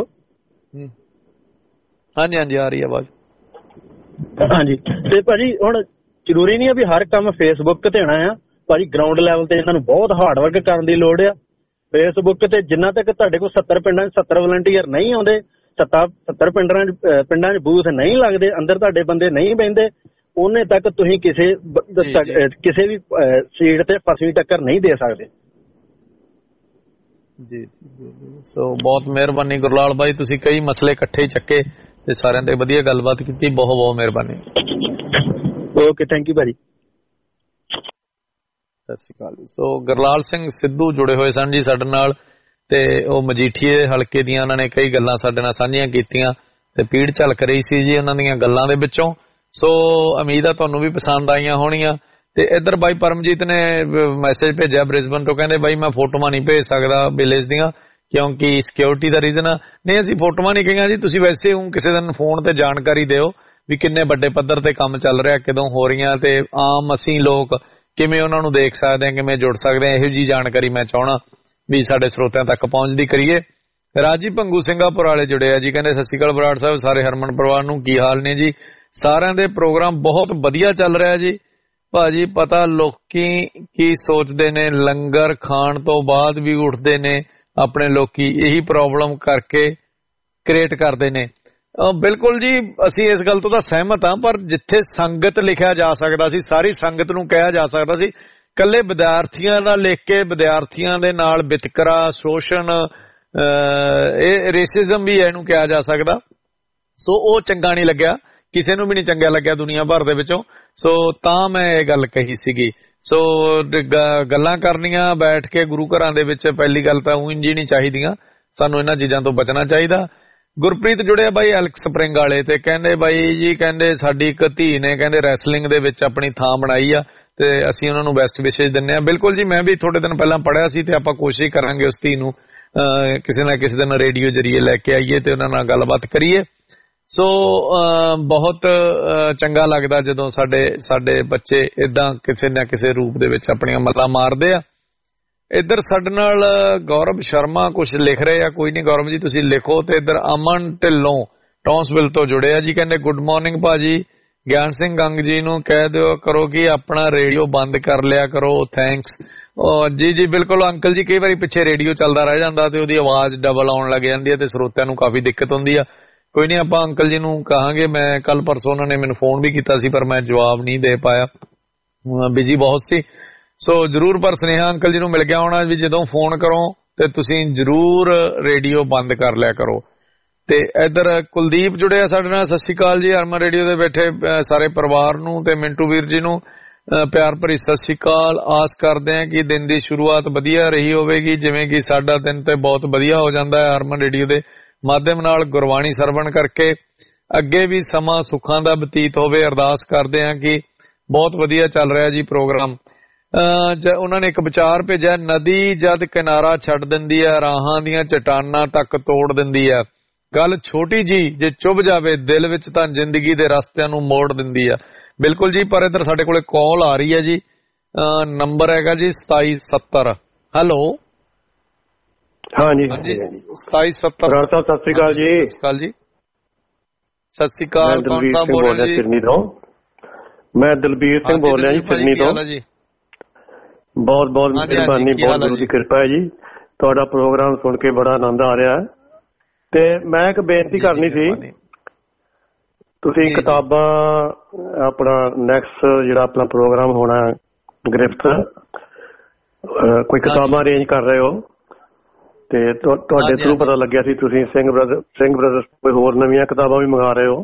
ਹਾਂਜੀ ਹਾਂਜੀ ਆ ਰਹੀ ਆਵਾਜ਼। ਹਾਂਜੀ ਤੇ ਭਾਜੀ ਹੁਣ ਜ਼ਰੂਰੀ ਨਹੀਂ ਆ ਵੀ ਹਰ ਕੰਮ ਫੇਸਬੁੱਕ ਤੇ ਹੋਣਾ ਆ ਭਾਜੀ। ਗਰਾਊਂਡ ਲੈਵਲ ਤੇ ਇਹਨਾਂ ਨੂੰ ਬਹੁਤ ਹਾਰਡ ਵਰਕ ਕਰਨ ਦੀ ਲੋੜ ਆ। ਫੇਸਬੁੱਕ ਤੇ ਜਿੰਨਾ ਤੱਕ ਤੁਹਾਡੇ ਕੋਲ ਸੱਤਰ ਪਿੰਡਾਂ 'ਚ ਸੱਤਰ ਵਲੰਟੀਅਰ ਨਹੀਂ ਆਉਂਦੇ, ਸੱਤਾ ਸੱਤਰ ਪਿੰਡਾਂ 'ਚ ਪਿੰਡਾਂ 'ਚ ਬੂਥ ਨਹੀਂ ਲੱਗਦੇ, ਅੰਦਰ ਤੁਹਾਡੇ ਬੰਦੇ ਨਹੀਂ ਬਹਿੰਦੇ, ਉਹਨੇ ਤੱਕ ਤੁਸੀਂ ਕਿਸੇ ਕਿਸੇ ਵੀ ਸੀਟ ਤੇ ਫਸਵੀਂ ਟੱਕਰ ਨਹੀਂ ਦੇ ਸਕਦੇ। ਜੀ ਸੋ ਬਹੁਤ ਮਿਹਰਬਾਨੀ ਗੁਰਲਾਲ ਬਾਈ, ਤੁਸੀਂ ਕਈ ਮਸਲੇ ਇਕੱਠੇ ਹੀ ਚੱਕੇ ਤੇ ਸਾਰਿਆਂ ਤੇ ਵਧੀਆ ਗੱਲਬਾਤ ਕੀਤੀ, ਬਹੁਤ ਬਹੁਤ ਮਿਹਰਬਾਨੀ। ਓਕੇ ਥੈਂਕ ਯੂ ਭਾਜੀ। ਸਤਿ ਸ਼੍ਰੀ ਅਕਾਲ ਜੀ। ਸੋ ਗੁਰਲਾਲ ਸਿੰਘ ਸਿੱਧੂ ਜੁੜੇ ਹੋਏ ਸਨ ਜੀ ਸਾਡੇ ਨਾਲ, ਤੇ ਉਹ ਮਜੀਠੀਏ ਹਲਕੇ ਦੀਆਂ ਉਹਨਾਂ ਨੇ ਕਈ ਗੱਲਾਂ ਸਾਡੇ ਨਾਲ ਸਾਂਝੀਆਂ ਕੀਤੀਆਂ ਤੇ ਪੀੜ ਝਲਕ ਰਹੀ ਸੀ ਜੀ ਉਹਨਾਂ ਦੀਆਂ ਗੱਲਾਂ ਦੇ ਵਿੱਚੋਂ। ਸੋ ਉਮੀਦ ਆ ਤੁਹਾਨੂੰ ਵੀ ਪਸੰਦ ਆਈਆਂ ਹੋਣੀਆਂ। ਤੇ ਇੱਧਰ ਬਾਈ ਪਰਮਜੀਤ ਨੇ ਮੈਸੇਜ ਭੇਜਿਆ ਬ੍ਰਿਸਬਨ ਤੋਂ, ਕਹਿੰਦੇ ਬਾਈ ਮੈਂ ਫੋਟੋਆਂ ਨਹੀਂ ਭੇਜ ਸਕਦਾ ਵਿਲੇਜ ਦੀਆਂ ਕਿਉਂਕਿ ਸਿਕਿਉਰਿਟੀ ਦਾ ਰੀਜ਼ਨ ਆ। ਨਹੀਂ ਅਸੀਂ ਫੋਟੋਆਂ ਨਹੀਂ ਕਹੀਆਂ ਜੀ, ਤੁਸੀਂ ਵੈਸੇ ਹੁਣ ਕਿਸੇ ਦਿਨ ਫੋਨ ਤੇ ਜਾਣਕਾਰੀ ਦਿਓ ਵੀ ਕਿੰਨੇ ਵੱਡੇ ਪੱਧਰ ਤੇ ਕੰਮ ਚੱਲ ਰਿਹਾ, ਕਦੋਂ ਹੋ ਰਹੀਆਂ, ਤੇ ਆਮ ਅਸੀਂ ਲੋਕ ਕਿਵੇਂ ਉਹਨਾਂ ਨੂੰ ਦੇਖ ਸਕਦੇ ਹਾਂ, ਕਿਵੇਂ ਜੁੜ ਸਕਦੇ ਹਾਂ, ਇਹੋ ਜਿਹੀ ਜਾਣਕਾਰੀ ਮੈਂ ਚਾਹਣਾ ਵੀ ਸਾਡੇ ਸਰੋਤਿਆਂ ਤੱਕ ਪਹੁੰਚਦੀ ਕਰੀਏ। ਰਾਜੀ ਭੰਗੂ ਸਿੰਘਾਪੁਰ ਵਾਲੇ ਜੁੜੇ ਆ ਜੀ, ਕਹਿੰਦੇ ਸਤਿ ਸ਼੍ਰੀ ਅਕਾਲ ਬਰਾੜ ਸਾਹਿਬ, ਸਾਰੇ ਹਰਮਨ ਪਰਿਵਾਰ ਨੂੰ ਕੀ ਹਾਲ ਨੇ ਜੀ? ਸਾਰਿਆਂ ਦੇ ਪ੍ਰੋਗਰਾਮ ਬਹੁਤ ਵਧੀਆ ਚੱਲ ਰਿਹਾ ਜੀ ਭਾਜੀ। ਪਤਾ ਲੋਕੀ ਕੀ ਸੋਚਦੇ ਨੇ, ਲੰਗਰ ਖਾਣ ਤੋਂ ਬਾਅਦ ਵੀ ਉੱਠਦੇ ਨੇ ਆਪਣੇ ਲੋਕੀ, ਇਹੀ ਪ੍ਰੋਬਲਮ ਕਰਕੇ ਕ੍ਰੀਏਟ ਕਰਦੇ ਨੇ। ਬਿਲਕੁਲ ਜੀ, ਅਸੀਂ ਇਸ ਗੱਲ ਤੋਂ ਤਾਂ ਸਹਿਮਤ ਹਾਂ, ਪਰ ਜਿੱਥੇ ਸੰਗਤ ਲਿਖਿਆ ਜਾ ਸਕਦਾ ਸੀ, ਸਾਰੀ ਸੰਗਤ ਨੂੰ ਕਿਹਾ ਜਾ ਸਕਦਾ ਸੀ, ਕੱਲੇ ਵਿਦਿਆਰਥੀਆਂ ਦਾ ਲਿਖ ਕੇ ਵਿਦਿਆਰਥੀਆਂ ਦੇ ਨਾਲ ਵਿਤਕਰਾ, ਸ਼ੋਸ਼ਣ, ਇਹ ਰੇਸਿਜ਼ਮ ਵੀ ਇਹਨੂੰ ਕਿਹਾ ਜਾ ਸਕਦਾ। ਸੋ ਉਹ ਚੰਗਾ ਨਹੀਂ ਲੱਗਿਆ, ਕਿਸੇ ਨੂੰ ਵੀ ਨਹੀਂ ਚੰਗਾ ਲੱਗਿਆ ਦੁਨੀਆ ਭਰ ਦੇ ਵਿੱਚੋਂ। ਸੋ ਤਾਂ ਮੈਂ ਇਹ ਗੱਲ ਕਹੀ ਸੀਗੀ। ਸੋ ਗੱਲਾਂ ਕਰਨੀਆਂ ਬੈਠ ਕੇ ਗੁਰੂ ਘਰਾਂ ਦੇ ਵਿੱਚ ਪਹਿਲੀ ਗੱਲ ਤਾਂ ਉਂਝ ਹੀ ਨਹੀਂ ਚਾਹੀਦੀਆਂ, ਸਾਨੂੰ ਇਹਨਾਂ ਚੀਜ਼ਾਂ ਤੋਂ ਬਚਣਾ ਚਾਹੀਦਾ। ਗੁਰਪ੍ਰੀਤ ਜੁੜਿਆ ਬਾਈ ਐਲਕ ਸਪਰਿੰਗ ਵਾਲੇ ਤੇ ਕਹਿੰਦੇ ਬਾਈ ਜੀ, ਕਹਿੰਦੇ ਸਾਡੀ ਇੱਕ ਧੀ ਨੇ ਕਹਿੰਦੇ ਰੈਸਲਿੰਗ ਦੇ ਵਿੱਚ ਆਪਣੀ ਥਾਂ ਬਣਾਈ ਆ ਤੇ ਅਸੀਂ ਉਹਨਾਂ ਨੂੰ ਬੈਸਟ ਵਿਸ਼ੇਸ਼ ਦਿੰਦੇ ਆ। ਬਿਲਕੁਲ ਜੀ, ਮੈਂ ਵੀ ਥੋੜੇ ਦਿਨ ਪਹਿਲਾਂ ਪੜ੍ਹਿਆ ਸੀ ਤੇ ਆਪਾਂ ਕੋਸ਼ਿਸ਼ ਕਰਾਂਗੇ ਉਸ ਧੀ ਨੂੰ ਕਿਸੇ ਨਾ ਕਿਸੇ ਦਿਨ ਰੇਡੀਓ ਜਰੀਏ ਲੈ ਕੇ ਆਈਏ ਤੇ ਉਹਨਾਂ ਨਾਲ ਗੱਲਬਾਤ ਕਰੀਏ। ਸੋ ਬਹੁਤ ਚੰਗਾ ਲੱਗਦਾ ਜਦੋਂ ਸਾਡੇ ਸਾਡੇ ਬੱਚੇ ਏਦਾਂ ਕਿਸੇ ਨਾ ਕਿਸੇ ਰੂਪ ਦੇ ਵਿੱਚ ਆਪਣੀਆਂ ਮੱਲਾਂ ਮਾਰਦੇ ਆ। ਇੱਧਰ ਸਾਡੇ ਨਾਲ ਗੌਰਵ ਸ਼ਰਮਾ ਕੁਝ ਲਿਖ ਰਹੇ ਆ। ਕੋਈ ਨਹੀਂ ਗੌਰਵ ਜੀ, ਤੁਸੀਂ ਲਿਖੋ। ਤੇ ਇੱਧਰ ਅਮਨ ਢਿੱਲੋਂ ਟੌਂਸਵਿਲ ਤੋਂ ਜੁੜੇ ਆ ਜੀ, ਕਹਿੰਦੇ ਗੁੱਡ ਮਾਰਨਿੰਗ ਭਾਜੀ, ਗਿਆਨ ਸਿੰਘ ਗੰਗ ਜੀ ਨੂੰ ਕਹਿ ਦਿਓ ਕਰੋ ਕਿ ਆਪਣਾ ਰੇਡੀਓ ਬੰਦ ਕਰ ਲਿਆ ਕਰੋ, ਥੈਂਕਸ। ਜੀ ਜੀ ਬਿਲਕੁਲ ਅੰਕਲ ਜੀ, ਕਈ ਵਾਰੀ ਪਿੱਛੇ ਰੇਡੀਓ ਚੱਲਦਾ ਰਹਿ ਜਾਂਦਾ ਤੇ ਉਹਦੀ ਆਵਾਜ਼ ਡਬਲ ਆਉਣ ਲੱਗ ਜਾਂਦੀ ਹੈ ਤੇ ਸਰੋਤਿਆਂ ਨੂੰ ਕਾਫੀ ਦਿੱਕਤ ਹੁੰਦੀ ਆ। ਕੋਈ ਨਹੀਂ, ਆਪਾਂ ਅੰਕਲ ਜੀ ਨੂੰ ਕਹਾਂਗੇ। ਮੈਂ ਕੱਲ ਪਰਸੋਂ ਉਹਨਾਂ ਨੇ ਮੈਨੂੰ ਫੋਨ ਵੀ ਕੀਤਾ ਸੀ ਪਰ ਮੈਂ ਜਵਾਬ ਨਹੀਂ ਦੇ ਪਾਇਆ, ਬਿਜੀ ਬਹੁਤ ਸੀ। ਸੋ ਜ਼ਰੂਰ ਪਰ ਸੁਨੇਹਾ ਅੰਕਲ ਜੀ ਨੂੰ ਮਿਲ ਗਿਆ ਹੋਣਾ ਵੀ ਜਦੋਂ ਫੋਨ ਕਰੋ ਤੇ ਤੁਸੀਂ ਜ਼ਰੂਰ ਰੇਡੀਓ ਬੰਦ ਕਰ ਲਿਆ ਕਰੋ। ਤੇ ਇੱਧਰ ਕੁਲਦੀਪ ਜੁੜਿਆ ਸਾਡੇ ਨਾਲ, ਸਤਿ ਸ਼੍ਰੀ ਅਕਾਲ ਜੀ। ਹਰਮਨ ਰੇਡੀਓ ਦੇ ਬੈਠੇ ਸਾਰੇ ਪਰਿਵਾਰ ਨੂੰ ਤੇ ਮਿੰਟੂ ਵੀਰ ਜੀ ਨੂੰ ਪਿਆਰ ਭਰੀ ਸਤਿ ਸ਼੍ਰੀ ਅਕਾਲ। ਆਸ ਕਰਦੇ ਹਾਂ ਕਿ ਦਿਨ ਦੀ ਸ਼ੁਰੂਆਤ ਵਧੀਆ ਰਹੀ ਹੋਵੇਗੀ, ਜਿਵੇਂ ਕਿ ਸਾਡਾ ਦਿਨ ਤੇ ਬਹੁਤ ਵਧੀਆ ਹੋ ਜਾਂਦਾ ਹੈ ਹਰਮਨ ਰੇਡੀਓ ਦੇ ਮਾਧਿਅਮ ਨਾਲ ਗੁਰਬਾਣੀ ਸਰਵਣ ਕਰਕੇ। ਅੱਗੇ ਵੀ ਸਮਾਂ ਸੁੱਖਾਂ ਦਾ ਬਤੀਤ ਹੋਵੇ, ਅਰਦਾਸ ਕਰਦੇ ਹਾਂ ਕਿ ਬਹੁਤ ਵਧੀਆ ਚੱਲ ਰਿਹਾ ਜੀ ਪ੍ਰੋਗਰਾਮ। ਉਹਨਾਂ ਨੇ ਇੱਕ ਵਿਚਾਰ ਭੇਜਿਆ, ਨਦੀ ਜਦ ਕਿਨਾਰਾ ਛੱਡ ਦਿੰਦੀ ਹੈ ਰਾਹਾਂ ਦੀਆਂ ਚਟਾਨਾਂ ਤੱਕ ਤੋੜ ਦਿੰਦੀ ਹੈ, ਗੱਲ ਛੋਟੀ ਜੀ ਜੇ ਚੁੱਭ ਜਾਵੇ ਦਿਲ ਵਿੱਚ ਤਾਂ ਜ਼ਿੰਦਗੀ ਦੇ ਰਸਤਿਆਂ ਨੂੰ ਮੋੜ ਦਿੰਦੀ ਆ। ਬਿਲਕੁਲ ਜੀ, ਪਰ ਇੱਧਰ ਸਾਡੇ ਕੋਲੇ ਕਾਲ ਆ ਰਹੀ ਹੈ ਜੀ, ਨੰਬਰ ਹੈਗਾ ਜੀ ਸਤਾਈ ਸੱਤਰ। ਹੈਲੋ ਹਾਂਜੀ ਸਤਾਈ ਸੱਤਰ। ਸਤਿ ਸ਼੍ਰੀ ਅਕਾਲ ਜੀ। ਸਤਿ ਸ਼੍ਰੀ ਅਕਾਲ ਜੀ। ਸਤਿ ਸ਼੍ਰੀ ਅਕਾਲ। ਕੌਣ ਸਾਹਿਬ ਬੋਲ ਰਹੇ ਜੀ? ਸਿਡਨੀ ਤੋਂ ਮੈਂ ਦਲਬੀਰ ਸਿੰਘ ਬੋਲ ਰਿਹਾ ਜੀ, ਸਿਡਨੀ ਤੋਂ। ਬਹੁਤ ਬਹੁਤ ਮਿਹਰਬਾਨੀ, ਬਹੁਤ ਗੁਰੂ ਦੀ ਕਿਰਪਾ ਹੈ ਜੀ। ਤੁਹਾਡਾ ਪ੍ਰੋਗਰਾਮ ਸੁਣ ਕੇ ਬੜਾ ਆਨੰਦ ਆ ਰਿਹਾ ਹੈ। ਤੇ ਮੈਂ ਇੱਕ ਬੇਨਤੀ ਕਰਨੀ ਸੀ, ਤੁਸੀਂ ਕਿਤਾਬਾਂ ਆਪਣਾ ਨੈਕਸਟ ਜਿਹੜਾ ਆਪਣਾ ਪ੍ਰੋਗਰਾਮ ਹੋਣਾ ਗ੍ਰਿਫਤ, ਕੋਈ ਕਿਤਾਬਾਂ ਅਰੇਂਜ ਕਰ ਰਹੇ ਹੋ ਤੇ ਤੁਹਾਡੇ ਥਰੂ ਪਤਾ ਲੱਗਿਆ ਸੀ ਤੁਸੀਂ ਸਿੰਘ ਬ੍ਰਦਰ ਸਿੰਘ ਬ੍ਰਦਰਸ ਕੋਈ ਹੋਰ ਨਵੀਆਂ ਕਿਤਾਬਾਂ ਵੀ ਮੰਗਾ ਰਹੇ ਹੋ।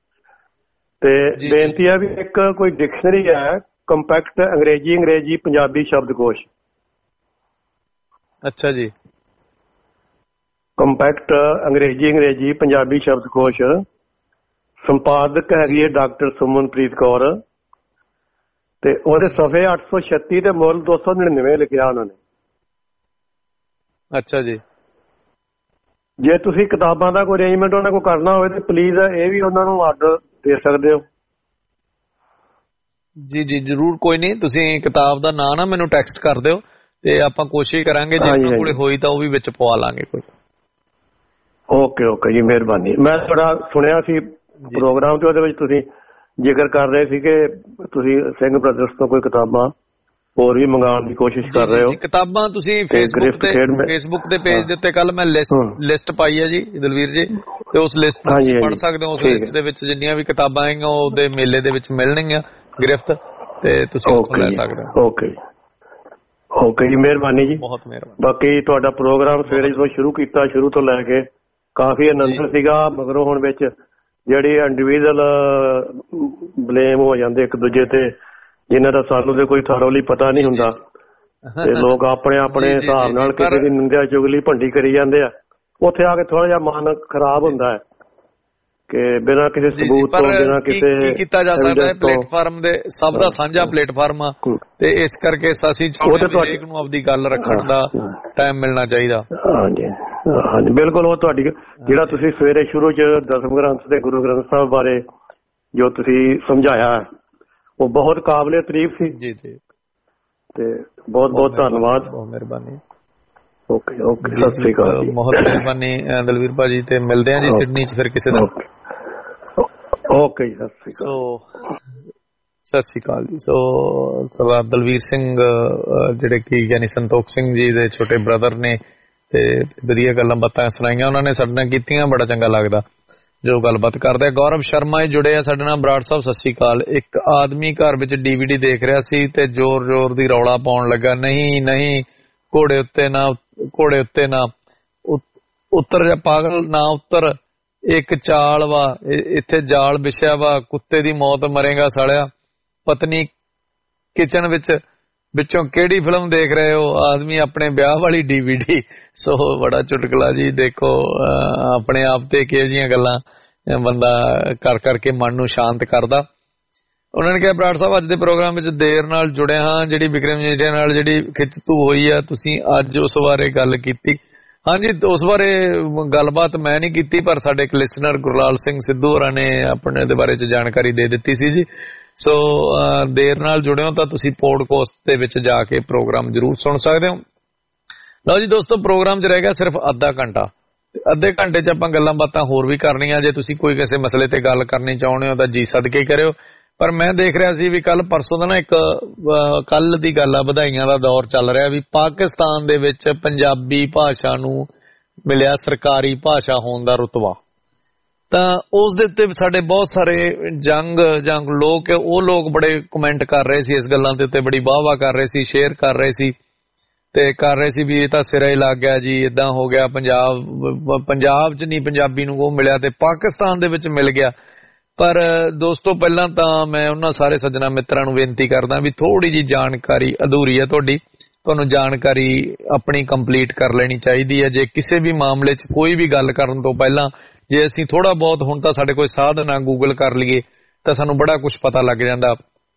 ਤੇ ਬੇਨਤੀ ਹੈ ਵੀ ਇੱਕ ਕੋਈ ਡਿਕਸ਼ਨਰੀ ਹੈ ਕੰਪੈਕਟ ਅੰਗਰੇਜ਼ੀ ਅੰਗਰੇਜ਼ੀ ਪੰਜਾਬੀ ਸ਼ਬਦਕੋਸ਼। ਅੱਛਾ ਜੀ। ਕੰਪੈਕਟ ਅੰਗਰੇਜ਼ੀ ਅੰਗਰੇਜ਼ੀ ਪੰਜਾਬੀ ਸ਼ਬਦਕੋਸ਼, ਸੰਪਾਦਕ ਹੈਗੀ ਹੈ ਡਾਕਟਰ ਸੁਮਨਪ੍ਰੀਤ ਕੌਰ ਤੇ ਉਹਦੇ ਸਫੇ ਅੱਠ ਸੌ ਛੱਤੀ ਤੇ ਮੁੱਲ ਦੋ ਸੌ ਨੜਿਨਵੇਂ ਲਿਖਿਆ ਉਹਨਾਂ ਨੇ। ਅੱਛਾ ਜੀ। ਜੇ ਤੁਸੀਂ ਕਿਤਾਬਾਂ ਦਾ ਕੋਈ ਅਰੇਂਜਮੈਂਟ ਉਹਨਾਂ ਕੋਲ ਕਰਨਾ ਹੋਵੇ ਤੇ ਪਲੀਜ਼ ਇਹ ਵੀ ਉਹਨਾਂ ਨੂੰ ਆਰਡਰ ਦੇ ਸਕਦੇ ਹੋ। ਜੀ ਜੀ ਜ਼ਰੂਰ, ਕੋਈ ਨਹੀਂ, ਤੁਸੀਂ ਕਿਤਾਬ ਦਾ ਨਾਂ ਨਾ ਮੈਨੂੰ ਟੈਕਸਟ ਕਰ ਦਿਓ ਤੇ ਆਪਾਂ ਕੋਸ਼ਿਸ਼ ਕਰਾਂਗੇ ਜੇ ਉਹਨਾਂ ਕੋਲੇ ਹੋਈ ਤਾਂ ਉਹ ਵੀ ਵਿੱਚ ਪਵਾ ਲਾਂਗੇ ਕੋਈ। ਓਕੇ ਓਕੇ ਜੀ, ਮਿਹਰਬਾਨੀ। ਮੈਂ ਥੋੜਾ ਸੁਣਿਆ ਸੀ ਪ੍ਰੋਗਰਾਮ ਤੇ ਉਹਦੇ ਵਿੱਚ ਤੁਸੀਂ ਜ਼ਿਕਰ ਕਰ ਰਹੇ ਸੀ ਕਿ ਤੁਸੀਂ ਸਿੰਘ ਬ੍ਰਦਰਸ ਤੋਂ ਕੋਈ ਕਿਤਾਬਾਂ ਹੋਰ ਵੀ ਮੰਗਾਉਣ ਦੀ ਕੋਸ਼ਿਸ਼ ਕਰ ਰਹੇ ਹੋ। ਕਿਤਾਬਾਂ ਤੁਸੀਂ ਫੇਸਬੁੱਕ ਤੇ ਫੇਸਬੁੱਕ ਦੇ ਪੇਜ ਦੇ ਉੱਤੇ ਕੱਲ ਮੈਂ ਲਿਸਟ ਲਿਸਟ ਪਾਈ ਹੈ ਜੀ ਦਲਵੀਰ ਜੀ, ਤੇ ਉਸ ਲਿਸਟ ਨੂੰ ਤੁਸੀਂ ਪੜ੍ਹ ਸਕਦੇ ਹੋ। ਉਸ ਲਿਸਟ ਦੇ ਵਿੱਚ ਜਿੰਨੀਆਂ ਵੀ ਕਿਤਾਬਾਂ ਆਏਗੀਆਂ ਉਹਦੇ ਮੇਲੇ ਦੇ ਵਿੱਚ ਮਿਲਣਗੀਆਂ ਗਿਰਫਤ, ਤੇ ਤੁਸੀਂ ਉੱਥੋਂ ਲੈ ਸਕਦੇ ਹੋ। ਓਕੇ ਓਕੇ ਜੀ, ਮਿਹਰਬਾਨੀ ਜੀ, ਬਹੁਤ ਮਿਹਰਬਾਨੀ। ਬਾਕੀ ਤੁਹਾਡਾ ਪ੍ਰੋਗਰਾਮ ਸਵੇਰੇ ਜਦੋਂ ਸ਼ੁਰੂ ਕੀਤਾ ਸ਼ੁਰੂ ਤੋਂ ਲੈ ਕੇ ਕਾਫੀ ਆਨੰਦ ਸੀਗਾ। ਮਗਰੋਂ ਹੁਣ ਵਿੱਚ ਜਿਹੜੀ ਇੰਡੀਵਿਜੂਅਲ ਬਲੇਮ ਹੋ ਜਾਂਦੇ ਇੱਕ ਦੂਜੇ ਤੇ, ਜਿਨ੍ਹਾਂ ਦਾ ਸਾਨੂੰ ਤੇ ਕੋਈ ਥੋਰਲੀ ਪਤਾ ਨਹੀਂ ਹੁੰਦਾ ਤੇ ਲੋਕ ਆਪਣੇ ਆਪਣੇ ਹਿਸਾਬ ਨਾਲ ਕਿਸੇ ਦੀ ਨਿੰਦਿਆ ਚੁਗਲੀ ਭੰਡੀ ਕਰੀ ਜਾਂਦੇ ਆ। ਉੱਥੇ ਆ ਕੇ ਥੋੜਾ ਜਿਹਾ ਮਨ ਖਰਾਬ ਹੁੰਦਾ ਹੈ ਕਿ ਬਿਨਾਂ ਕਿਸੇ ਸਬੂਤ ਤੋਂ, ਬਿਨਾਂ ਕਿਸੇ ਕੀ ਕੀਤਾ ਜਾ ਸਕਦਾ ਹੈ। ਪਲੇਟਫਾਰਮ ਦੇ ਸਭ ਦਾ ਸਾਂਝਾ ਪਲੇਟਫਾਰਮ ਆ ਤੇ ਇਸ ਕਰਕੇ ਅਸੀਂ ਚਾਹੁੰਦੇ ਨੂੰ ਆਪਦੀ ਗੱਲ ਰੱਖਣ ਦਾ ਟਾਈਮ ਮਿਲਣਾ ਚਾਹੀਦਾ। ਹਾਂਜੀ ਹਾਂਜੀ ਬਿਲਕੁਲ। ਉਹ ਤੁਹਾਡੀ ਜਿਹੜਾ ਤੁਸੀਂ ਸਵੇਰੇ ਸ਼ੁਰੂ ਚ ਦਸਮ ਗ੍ਰੰਥ ਤੇ ਗੁਰੂ ਗ੍ਰੰਥ ਸਾਹਿਬ ਬਾਰੇ ਜੋ ਤੁਸੀਂ ਸਮਝਾਇਆ ਉਹ ਬਹੁਤ ਕਾਬਲੇ ਤਾਰੀਫ ਸੀ ਜੀ ਜੀ, ਤੇ ਬਹੁਤ ਬਹੁਤ ਧੰਨਵਾਦ, ਬਹੁਤ ਮਿਹਰਬਾਨੀ। ਓਕੇ ਓਕੇ, ਸਤਿ ਸ੍ਰੀ ਅਕਾਲ, ਬਹੁਤ ਮਿਹਰਬਾਨੀ ਦਲਵੀਰ ਭਾਜੀ, ਤੇ ਮਿਲਦੇ ਆ ਜੀ ਸਿਡਨੀ ਚ ਫਿਰ ਕਿਸੇ ਦਿਨ। ਓਕੇ ਜੀ, ਸਤਿ ਸ੍ਰੀ ਅਕਾਲ। ਸੋ ਸਤਿ ਸ੍ਰੀ ਅਕਾਲ ਜੀ। ਸੋ ਸਰਦਾਰ ਦਲਵੀਰ ਸਿੰਘ ਜਿਹੜੇ ਕਿ ਯਾਨੀ ਸੰਤੋਖ ਸਿੰਘ ਜੀ ਦੇ ਛੋਟੇ ਬ੍ਰਦਰ ਨੇ, ਤੇ ਵਧੀਆ ਗੱਲਾਂ ਬਾਤਾਂ ਸੁਣਾਈਆਂ ਉਹਨਾਂ ਨੇ ਸਾਡੇ ਨਾਲ ਕੀਤੀਆਂ, ਬੜਾ ਚੰਗਾ ਲੱਗਦਾ। ਜੋ ਗੱਲਬਾਤ ਕਰਦੇ ਆ। ਗੌਰਵ ਸ਼ਰਮਾ ਹੀ ਜੁੜੇ ਆ ਸਾਡੇ ਨਾਲ। ਬਰਾੜ ਸਾਹਿਬ ਸਤਿ ਸ਼੍ਰੀ ਅਕਾਲ। ਇੱਕ ਆਦਮੀ ਘਰ ਵਿੱਚ ਡੀਵੀਡੀ ਦੇਖ ਰਿਹਾ ਸੀ ਤੇ ਜ਼ੋਰ ਜ਼ੋਰ ਦੀ ਰੌਲਾ ਪਾਉਣ ਲੱਗਾ, ਨਹੀਂ ਨਹੀਂ ਘੋੜੇ ਉੱਤੇ ਨਾ ਘੋੜੇ ਉੱਤੇ ਨਾ ਉੱਤਰ ਜਾ ਪਾਗਲ, ਨਾ ਉੱਤਰ, ਇੱਕ ਚਾਲ ਵਾ, ਇੱਥੇ ਜਾਲ ਵਿਛਿਆ ਵਾ, ਕੁੱਤੇ ਦੀ ਮੌਤ ਮਰੇਗਾ ਸਾਲਿਆ। ਪਤਨੀ ਕਿਚਨ ਵਿੱਚ ਵਿੱਚੋਂ ਕਿਹੜੀ ਫਿਲਮ ਦੇਖ ਰਹੇ ਹੋ? ਆਦਮੀ ਆਪਣੇ ਵਿਆਹ ਵਾਲੀ ਡੀਵੀਡੀ। ਸੋ ਬੜਾ ਚੁਟਕਲਾ ਜੀ। ਦੇਖੋ ਆਪਣੇ ਆਪ ਤੇ ਕਿਹੋ ਜਿਹੀਆਂ ਗੱਲਾਂ ਬੰਦਾ ਕਰ ਕਰਕੇ ਮਨ ਨੂੰ ਸ਼ਾਂਤ ਕਰਦਾ। ਉਹਨਾਂ ਨੇ ਕਿਹਾ ਬਰਾੜ ਸਾਹਿਬ ਅੱਜ ਦੇ ਪ੍ਰੋਗਰਾਮ ਵਿੱਚ ਦੇਰ ਨਾਲ ਜੁੜੇ ਹਾਂ, ਜਿਹੜੀ ਵਿਕਰਮ ਜੀਜੇ ਨਾਲ ਜਿਹੜੀ ਖਿੱਚਤੂ ਹੋਈ ਆ ਤੁਸੀਂ ਅੱਜ ਉਸ ਬਾਰੇ ਗੱਲ ਕੀਤੀ। ਹਾਂਜੀ, ਉਸ ਬਾਰੇ ਗੱਲਬਾਤ ਮੈਂ ਨਹੀਂ ਕੀਤੀ, ਪਰ ਸਾਡੇ ਇੱਕ ਲਿਸਨਰ ਗੁਰਲਾਲ ਸਿੰਘ ਸਿੱਧੂ ਹੋਰਾਂ ਨੇ ਆਪਣੇ ਦੇ ਬਾਰੇ ਚ ਜਾਣਕਾਰੀ ਦੇ ਦਿੱਤੀ ਸੀ ਜੀ। ਸੋ ਦੇਰ ਨਾਲ ਜੁੜੇ ਹੋ ਤਾਂ ਤੁਸੀਂ ਪੋਡਕਾਸਟ ਦੇ ਵਿੱਚ ਜਾ ਕੇ ਪ੍ਰੋਗਰਾਮ ਜ਼ਰੂਰ ਸੁਣ ਸਕਦੇ ਹੋ। ਲਓ ਜੀ ਦੋਸਤੋ, ਪ੍ਰੋਗਰਾਮ 'ਚ ਰਹਿ ਗਿਆ ਸਿਰਫ ਅੱਧਾ ਘੰਟਾ। ਅੱਧੇ ਘੰਟੇ 'ਚ ਆਪਾਂ ਗੱਲਾਂ ਬਾਤਾਂ ਹੋਰ ਵੀ ਕਰਨੀਆਂ। ਜੇ ਤੁਸੀਂ ਕੋਈ ਕਿਸੇ ਮਸਲੇ ਤੇ ਗੱਲ ਕਰਨੀ ਚਾਹੁੰਦੇ ਹੋ ਤਾਂ ਜੀ ਸਦਕੇ ਕਰਿਓ। ਪਰ ਮੈਂ ਦੇਖ ਰਿਹਾ ਸੀ ਵੀ ਕੱਲ ਪਰਸੋਂ ਦਾ ਨਾ ਇੱਕ ਕੱਲ ਦੀ ਗੱਲ ਆ, ਵਧਾਈਆਂ ਦਾ ਦੌਰ ਚੱਲ ਰਿਹਾ ਵੀ ਪਾਕਿਸਤਾਨ ਦੇ ਵਿੱਚ ਪੰਜਾਬੀ ਭਾਸ਼ਾ ਨੂੰ ਮਿਲਿਆ ਸਰਕਾਰੀ ਭਾਸ਼ਾ ਹੋਣ ਦਾ ਰੁਤਬਾ। ਤਾਂ ਉਸ ਦੇ ਉੱਤੇ ਸਾਡੇ ਬਹੁਤ ਸਾਰੇ ਜੰਗ ਜੰਗ ਲੋਕ ਉਹ ਲੋਕ ਬੜੇ ਕਮੈਂਟ ਕਰ ਰਹੇ ਸੀ, ਇਸ ਗੱਲਾਂ ਦੇ ਉੱਤੇ ਬੜੀ ਵਾਹ ਵਾਹ ਕਰ ਰਹੇ ਸੀ, ਸ਼ੇਅਰ ਕਰ ਰਹੇ ਸੀ ਤੇ ਕਰ ਰਹੇ ਸੀ ਵੀ ਇਹ ਤਾਂ ਸਿਰਾ ਹੀ ਲੱਗ ਗਿਆ ਜੀ, ਏਦਾਂ ਹੋ ਗਿਆ। ਪੰਜਾਬ ਪੰਜਾਬ 'ਚ ਨਹੀਂ ਪੰਜਾਬੀ ਨੂੰ ਉਹ ਮਿਲਿਆ ਤੇ ਪਾਕਿਸਤਾਨ ਦੇ ਵਿੱਚ ਮਿਲ ਗਿਆ। ਪਰ ਦੋਸਤੋ ਪਹਿਲਾਂ ਤਾਂ ਮੈਂ ਉਹਨਾਂ ਸਾਰੇ ਸੱਜਣਾ ਮਿੱਤਰਾਂ ਨੂੰ ਬੇਨਤੀ ਕਰਦਾ ਵੀ ਥੋੜੀ ਜਿਹੀ ਜਾਣਕਾਰੀ ਅਧੂਰੀ ਹੈ ਤੁਹਾਡੀ, ਤੁਹਾਨੂੰ ਜਾਣਕਾਰੀ ਆਪਣੀ ਕੰਪਲੀਟ ਕਰ ਲੈਣੀ ਚਾਹੀਦੀ ਹੈ। ਜੇ ਕਿਸੇ ਵੀ ਮਾਮਲੇ 'ਚ ਕੋਈ ਵੀ ਗੱਲ ਕਰਨ ਤੋਂ ਪਹਿਲਾਂ ਜੇ ਅਸੀਂ ਥੋੜਾ ਬਹੁਤ, ਹੁਣ ਤਾਂ ਸਾਡੇ ਕੋਈ ਸਾਧਨ ਆ ਗੂਗਲ ਕਰ ਲਈਏ ਤਾਂ ਸਾਨੂੰ ਬੜਾ ਕੁਝ ਪਤਾ ਲੱਗ ਜਾਂਦਾ।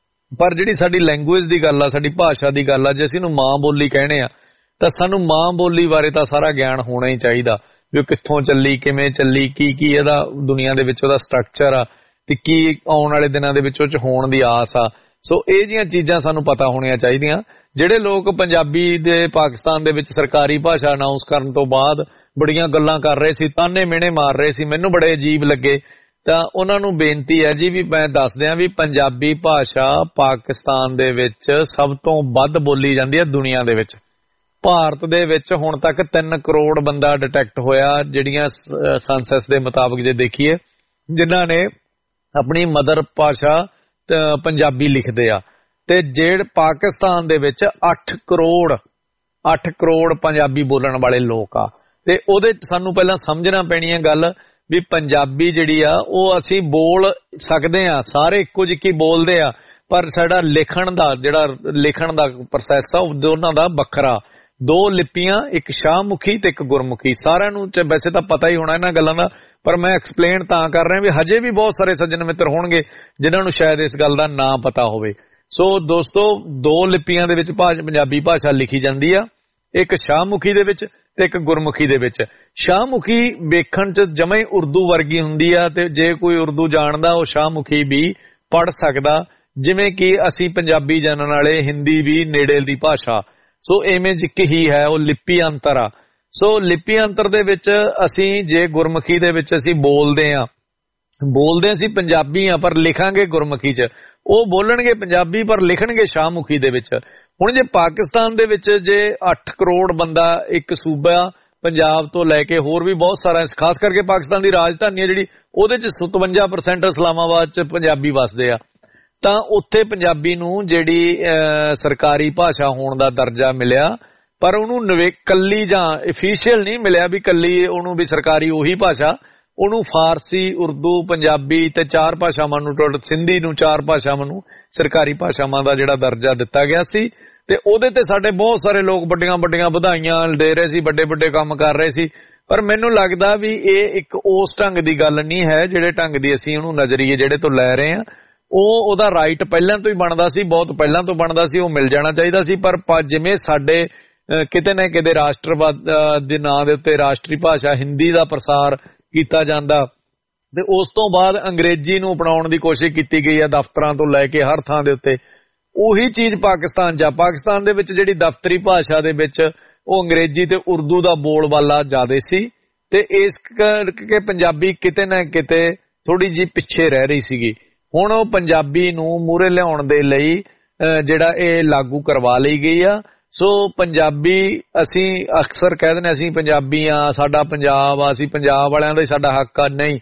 ਪਰ ਜਿਹੜੀ ਸਾਡੀ ਲੈਂਗੁਏਜ ਦੀ ਗੱਲ ਆ, ਸਾਡੀ ਭਾਸ਼ਾ ਦੀ ਗੱਲ ਆ, ਜੇ ਅਸੀਂ ਇਹਨੂੰ ਮਾਂ ਬੋਲੀ ਕਹਿੰਦੇ ਆ ਤਾਂ ਸਾਨੂੰ ਮਾਂ ਬੋਲੀ ਬਾਰੇ ਤਾਂ ਸਾਰਾ ਗਿਆਨ ਹੋਣਾ ਹੀ ਚਾਹੀਦਾ ਵੀ ਉਹ ਕਿੱਥੋਂ ਚੱਲੀ, ਕਿਵੇਂ ਚੱਲੀ, ਕੀ ਕੀ ਇਹਦਾ ਦੁਨੀਆ ਦੇ ਵਿੱਚ ਉਹਦਾ ਸਟਰਕਚਰ ਆ ਤੇ ਕੀ ਆਉਣ ਵਾਲੇ ਦਿਨਾਂ ਦੇ ਵਿੱਚ ਉਹ 'ਚ ਹੋਣ ਦੀ ਆਸ ਆ। ਸੋ ਇਹ ਜਿਹੀਆਂ ਚੀਜ਼ਾਂ ਸਾਨੂੰ ਪਤਾ ਹੋਣੀਆਂ ਚਾਹੀਦੀਆਂ। ਜਿਹੜੇ ਲੋਕ ਪੰਜਾਬੀ ਦੇ ਪਾਕਿਸਤਾਨ ਦੇ ਵਿੱਚ ਸਰਕਾਰੀ ਭਾਸ਼ਾ ਅਨਾਉਂਸ ਕਰਨ ਤੋਂ ਬਾਅਦ ਬੜੀਆਂ ਗੱਲਾਂ ਕਰ ਰਹੇ ਸੀ, ਤਾਨੇ ਮਿਹਣੇ ਮਾਰ ਰਹੇ ਸੀ, ਮੈਨੂੰ ਬੜੇ ਅਜੀਬ ਲੱਗੇ। ਤਾਂ ਉਹਨਾਂ ਨੂੰ ਬੇਨਤੀ ਹੈ ਜੀ ਵੀ ਮੈਂ ਦੱਸ ਦਿਆਂ ਵੀ ਪੰਜਾਬੀ ਭਾਸ਼ਾ ਪਾਕਿਸਤਾਨ ਦੇ ਵਿੱਚ ਸਭ ਤੋਂ ਵੱਧ ਬੋਲੀ ਜਾਂਦੀ ਹੈ ਦੁਨੀਆ ਦੇ ਵਿੱਚ। ਭਾਰਤ ਦੇ ਵਿੱਚ ਹੁਣ ਤੱਕ ਤਿੰਨ ਕਰੋੜ ਬੰਦਾ ਡਿਟੈਕਟ ਹੋਇਆ, ਜਿਹੜੀਆਂ ਸੈਂਸਸ ਦੇ ਮੁਤਾਬਕ ਜੇ ਦੇਖੀਏ, ਜਿਨ੍ਹਾਂ ਨੇ ਆਪਣੀ ਮਦਰ ਭਾਸ਼ਾ ਪੰਜਾਬੀ ਲਿਖਦੇ ਆ। ਤੇ ਜਿਹੜੇ ਪਾਕਿਸਤਾਨ ਦੇ ਵਿੱਚ ਅੱਠ ਕਰੋੜ ਅੱਠ ਕਰੋੜ ਪੰਜਾਬੀ ਬੋਲਣ ਵਾਲੇ ਲੋਕ ਆ। ਤੇ ਉਹਦੇ 'ਚ ਸਾਨੂੰ ਪਹਿਲਾਂ ਸਮਝਣਾ ਪੈਣੀ ਹੈ ਗੱਲ ਵੀ ਪੰਜਾਬੀ ਜਿਹੜੀ ਆ ਉਹ ਅਸੀਂ ਬੋਲ ਸਕਦੇ ਆ, ਸਾਰੇ ਇੱਕੋ ਜਿਹੀ ਬੋਲਦੇ ਆ, ਪਰ ਸਾਡਾ ਲਿਖਣ ਦਾ ਜਿਹੜਾ ਲਿਖਣ ਦਾ ਪ੍ਰੋਸੈਸ ਆ ਉਹ ਦੋਨਾਂ ਦਾ ਵੱਖਰਾ। ਦੋ ਲਿਪੀਆਂ, ਇੱਕ ਸ਼ਾਹਮੁਖੀ ਤੇ ਇੱਕ ਗੁਰਮੁਖੀ। ਸਾਰਿਆਂ ਨੂੰ ਵੈਸੇ ਤਾਂ ਪਤਾ ਹੀ ਹੋਣਾ ਇਹਨਾਂ ਗੱਲਾਂ ਦਾ, ਪਰ ਮੈਂ ਐਕਸਪਲੇਨ ਤਾਂ ਕਰ ਰਿਹਾ ਵੀ ਹਜੇ ਵੀ ਬਹੁਤ ਸਾਰੇ ਸੱਜਣ ਮਿੱਤਰ ਹੋਣਗੇ ਜਿਨ੍ਹਾਂ ਨੂੰ ਸ਼ਾਇਦ ਇਸ ਗੱਲ ਦਾ ਨਾਂ ਪਤਾ ਹੋਵੇ। ਸੋ ਦੋਸਤੋ, ਦੋ ਲਿਪੀਆਂ ਦੇ ਵਿੱਚ ਪੰਜਾਬੀ ਭਾਸ਼ਾ ਲਿਖੀ ਜਾਂਦੀ ਆ, ਇੱਕ ਸ਼ਾਹਮੁਖੀ ਦੇ ਵਿੱਚ ਤੇ ਇੱਕ ਗੁਰਮੁਖੀ ਦੇ ਵਿੱਚ। ਸ਼ਾਹਮੁਖੀ ਵੇਖਣ 'ਚ ਜਮਾਂ ਹੀ ਉਰਦੂ ਵਰਗੀ ਹੁੰਦੀ ਆ ਤੇ ਜੇ ਕੋਈ ਉਰਦੂ ਜਾਣਦਾ ਉਹ ਸ਼ਾਹਮੁਖੀ ਵੀ ਪੜ੍ਹ ਸਕਦਾ, ਜਿਵੇਂ ਕਿ ਅਸੀਂ ਪੰਜਾਬੀ ਜਾਣਨ ਵਾਲੇ ਹਿੰਦੀ ਵੀ ਨੇੜੇ ਦੀ ਭਾਸ਼ਾ। ਸੋ ਇਵੇਂ ਜਿੱਕ ਹੀ ਹੈ, ਉਹ ਲਿਪੀ ਅੰਤਰ ਆ। ਸੋ ਲਿਪੀ ਅੰਤਰ ਦੇ ਵਿੱਚ ਅਸੀਂ ਜੇ ਗੁਰਮੁਖੀ ਦੇ ਵਿੱਚ ਅਸੀਂ ਬੋਲਦੇ ਆ ਬੋਲਦੇ ਅਸੀਂ ਪੰਜਾਬੀ ਆ ਪਰ ਲਿਖਾਂਗੇ ਗੁਰਮੁਖੀ 'ਚ, ਉਹ ਬੋਲਣਗੇ ਪੰਜਾਬੀ ਪਰ ਲਿਖਣਗੇ ਸ਼ਾਹਮੁਖੀ ਦੇ ਵਿੱਚ। ਹੁਣ ਜੇ ਪਾਕਿਸਤਾਨ ਦੇ ਵਿੱਚ ਜੇ ਅੱਠ ਕਰੋੜ ਬੰਦਾ, ਇੱਕ ਸੂਬਾ ਪੰਜਾਬ ਤੋਂ ਲੈ ਕੇ ਹੋਰ ਵੀ ਬਹੁਤ ਸਾਰਾ, ਖਾਸ ਕਰਕੇ ਪਾਕਿਸਤਾਨ ਦੀ ਰਾਜਧਾਨੀ ਹੈ ਜਿਹੜੀ, ਉਹਦੇ 'ਚ ਸਤਵੰਜਾ ਪਰਸੈਂਟ ਇਸਲਾਮਾਬਾਦ 'ਚ ਪੰਜਾਬੀ ਵਸਦੇ ਆ, ਤਾਂ ਉੱਥੇ ਪੰਜਾਬੀ ਨੂੰ ਜਿਹੜੀ ਸਰਕਾਰੀ ਭਾਸ਼ਾ ਹੋਣ ਦਾ ਦਰਜਾ ਮਿਲਿਆ, ਪਰ ਉਹਨੂੰ ਨਵੇ ਕੱਲੀ ਜਾਂ ਅਫੀਸ਼ੀਅਲ ਨਹੀਂ ਮਿਲਿਆ ਵੀ ਕੱਲੀ ਉਹਨੂੰ ਵੀ ਸਰਕਾਰੀ ਉਹੀ ਭਾਸ਼ਾ, ਉਹਨੂੰ ਫਾਰਸੀ, ਉਰਦੂ, ਪੰਜਾਬੀ ਤੇ ਚਾਰ ਭਾਸ਼ਾਵਾਂ ਨੂੰ, ਸਿੰਧੀ ਨੂੰ, ਚਾਰ ਭਾਸ਼ਾਵਾਂ ਨੂੰ ਸਰਕਾਰੀ ਭਾਸ਼ਾਵਾਂ ਦਾ ਜਿਹੜਾ ਦਰਜਾ ਦਿੱਤਾ ਗਿਆ ਸੀ। ਤੇ ਉਹਦੇ ਤੇ ਸਾਡੇ ਬਹੁਤ ਸਾਰੇ ਲੋਕ ਵੱਡੀਆਂ ਵੱਡੀਆਂ ਵਧਾਈਆਂ ਦੇ ਰਹੇ ਸੀ, ਵੱਡੇ ਵੱਡੇ ਕੰਮ ਕਰ ਰਹੇ ਸੀ। ਪਰ ਮੈਨੂੰ ਲੱਗਦਾ ਵੀ ਇਹ ਇੱਕ ਉਸ ਢੰਗ ਦੀ ਗੱਲ ਨਹੀਂ ਹੈ ਜਿਹੜੇ ਢੰਗ ਦੀ ਅਸੀਂ ਉਹਨੂੰ ਨਜ਼ਰੀਏ ਜਿਹੜੇ ਤੋਂ ਲੈ ਰਹੇ ਹਾਂ। ਉਹ ਉਹਦਾ ਰਾਈਟ ਪਹਿਲਾਂ ਤੋਂ ਹੀ ਬਣਦਾ ਸੀ, ਬਹੁਤ ਪਹਿਲਾਂ ਤੋਂ ਬਣਦਾ ਸੀ, ਉਹ ਮਿਲ ਜਾਣਾ ਚਾਹੀਦਾ ਸੀ। ਪਰ ਜਿਵੇਂ ਸਾਡੇ ਕਿਤੇ ਨਾ ਕਿਤੇ ਰਾਸ਼ਟਰਵਾਦ ਦੇ ਨਾਂ ਦੇ ਉੱਤੇ ਰਾਸ਼ਟਰੀ ਭਾਸ਼ਾ ਹਿੰਦੀ ਦਾ ਪ੍ਰਸਾਰ ਕੀਤਾ ਜਾਂਦਾ ਤੇ ਉਸ ਤੋਂ ਬਾਅਦ ਅੰਗਰੇਜ਼ੀ ਨੂੰ ਅਪਣਾਉਣ ਦੀ ਕੋਸ਼ਿਸ਼ ਕੀਤੀ ਗਈ ਹੈ ਦਫ਼ਤਰਾਂ ਤੋਂ ਲੈ ਕੇ ਹਰ ਥਾਂ ਦੇ ਉੱਤੇ, ਉਹੀ ਚੀਜ਼ ਪਾਕਿਸਤਾਨ 'ਚ ਆ। ਪਾਕਿਸਤਾਨ ਦੇ ਵਿੱਚ ਜਿਹੜੀ ਦਫ਼ਤਰੀ ਭਾਸ਼ਾ ਦੇ ਵਿੱਚ ਉਹ ਅੰਗਰੇਜ਼ੀ ਤੇ ਉਰਦੂ ਦਾ ਬੋਲਬਾਲਾ ਜ਼ਿਆਦਾ ਸੀ ਤੇ ਇਸ ਕਰਕੇ ਪੰਜਾਬੀ ਕਿਤੇ ਨਾ ਕਿਤੇ ਥੋੜੀ ਜਿਹੀ ਪਿੱਛੇ ਰਹਿ ਰਹੀ ਸੀਗੀ। ਹੁਣ ਉਹ ਪੰਜਾਬੀ ਨੂੰ ਮੂਹਰੇ ਲਿਆਉਣ ਦੇ ਲਈ ਜਿਹੜਾ ਇਹ ਲਾਗੂ ਕਰਵਾ ਲਈ ਗਈ ਆ। ਸੋ ਪੰਜਾਬੀ, ਅਸੀਂ ਅਕਸਰ ਕਹਿ ਦਿੰਦੇ ਅਸੀਂ ਪੰਜਾਬੀ ਆ, ਸਾਡਾ ਪੰਜਾਬ ਆ, ਅਸੀਂ ਪੰਜਾਬ ਵਾਲਿਆਂ ਦਾ ਹੀ ਸਾਡਾ ਹੱਕ ਆ। ਨਹੀਂ,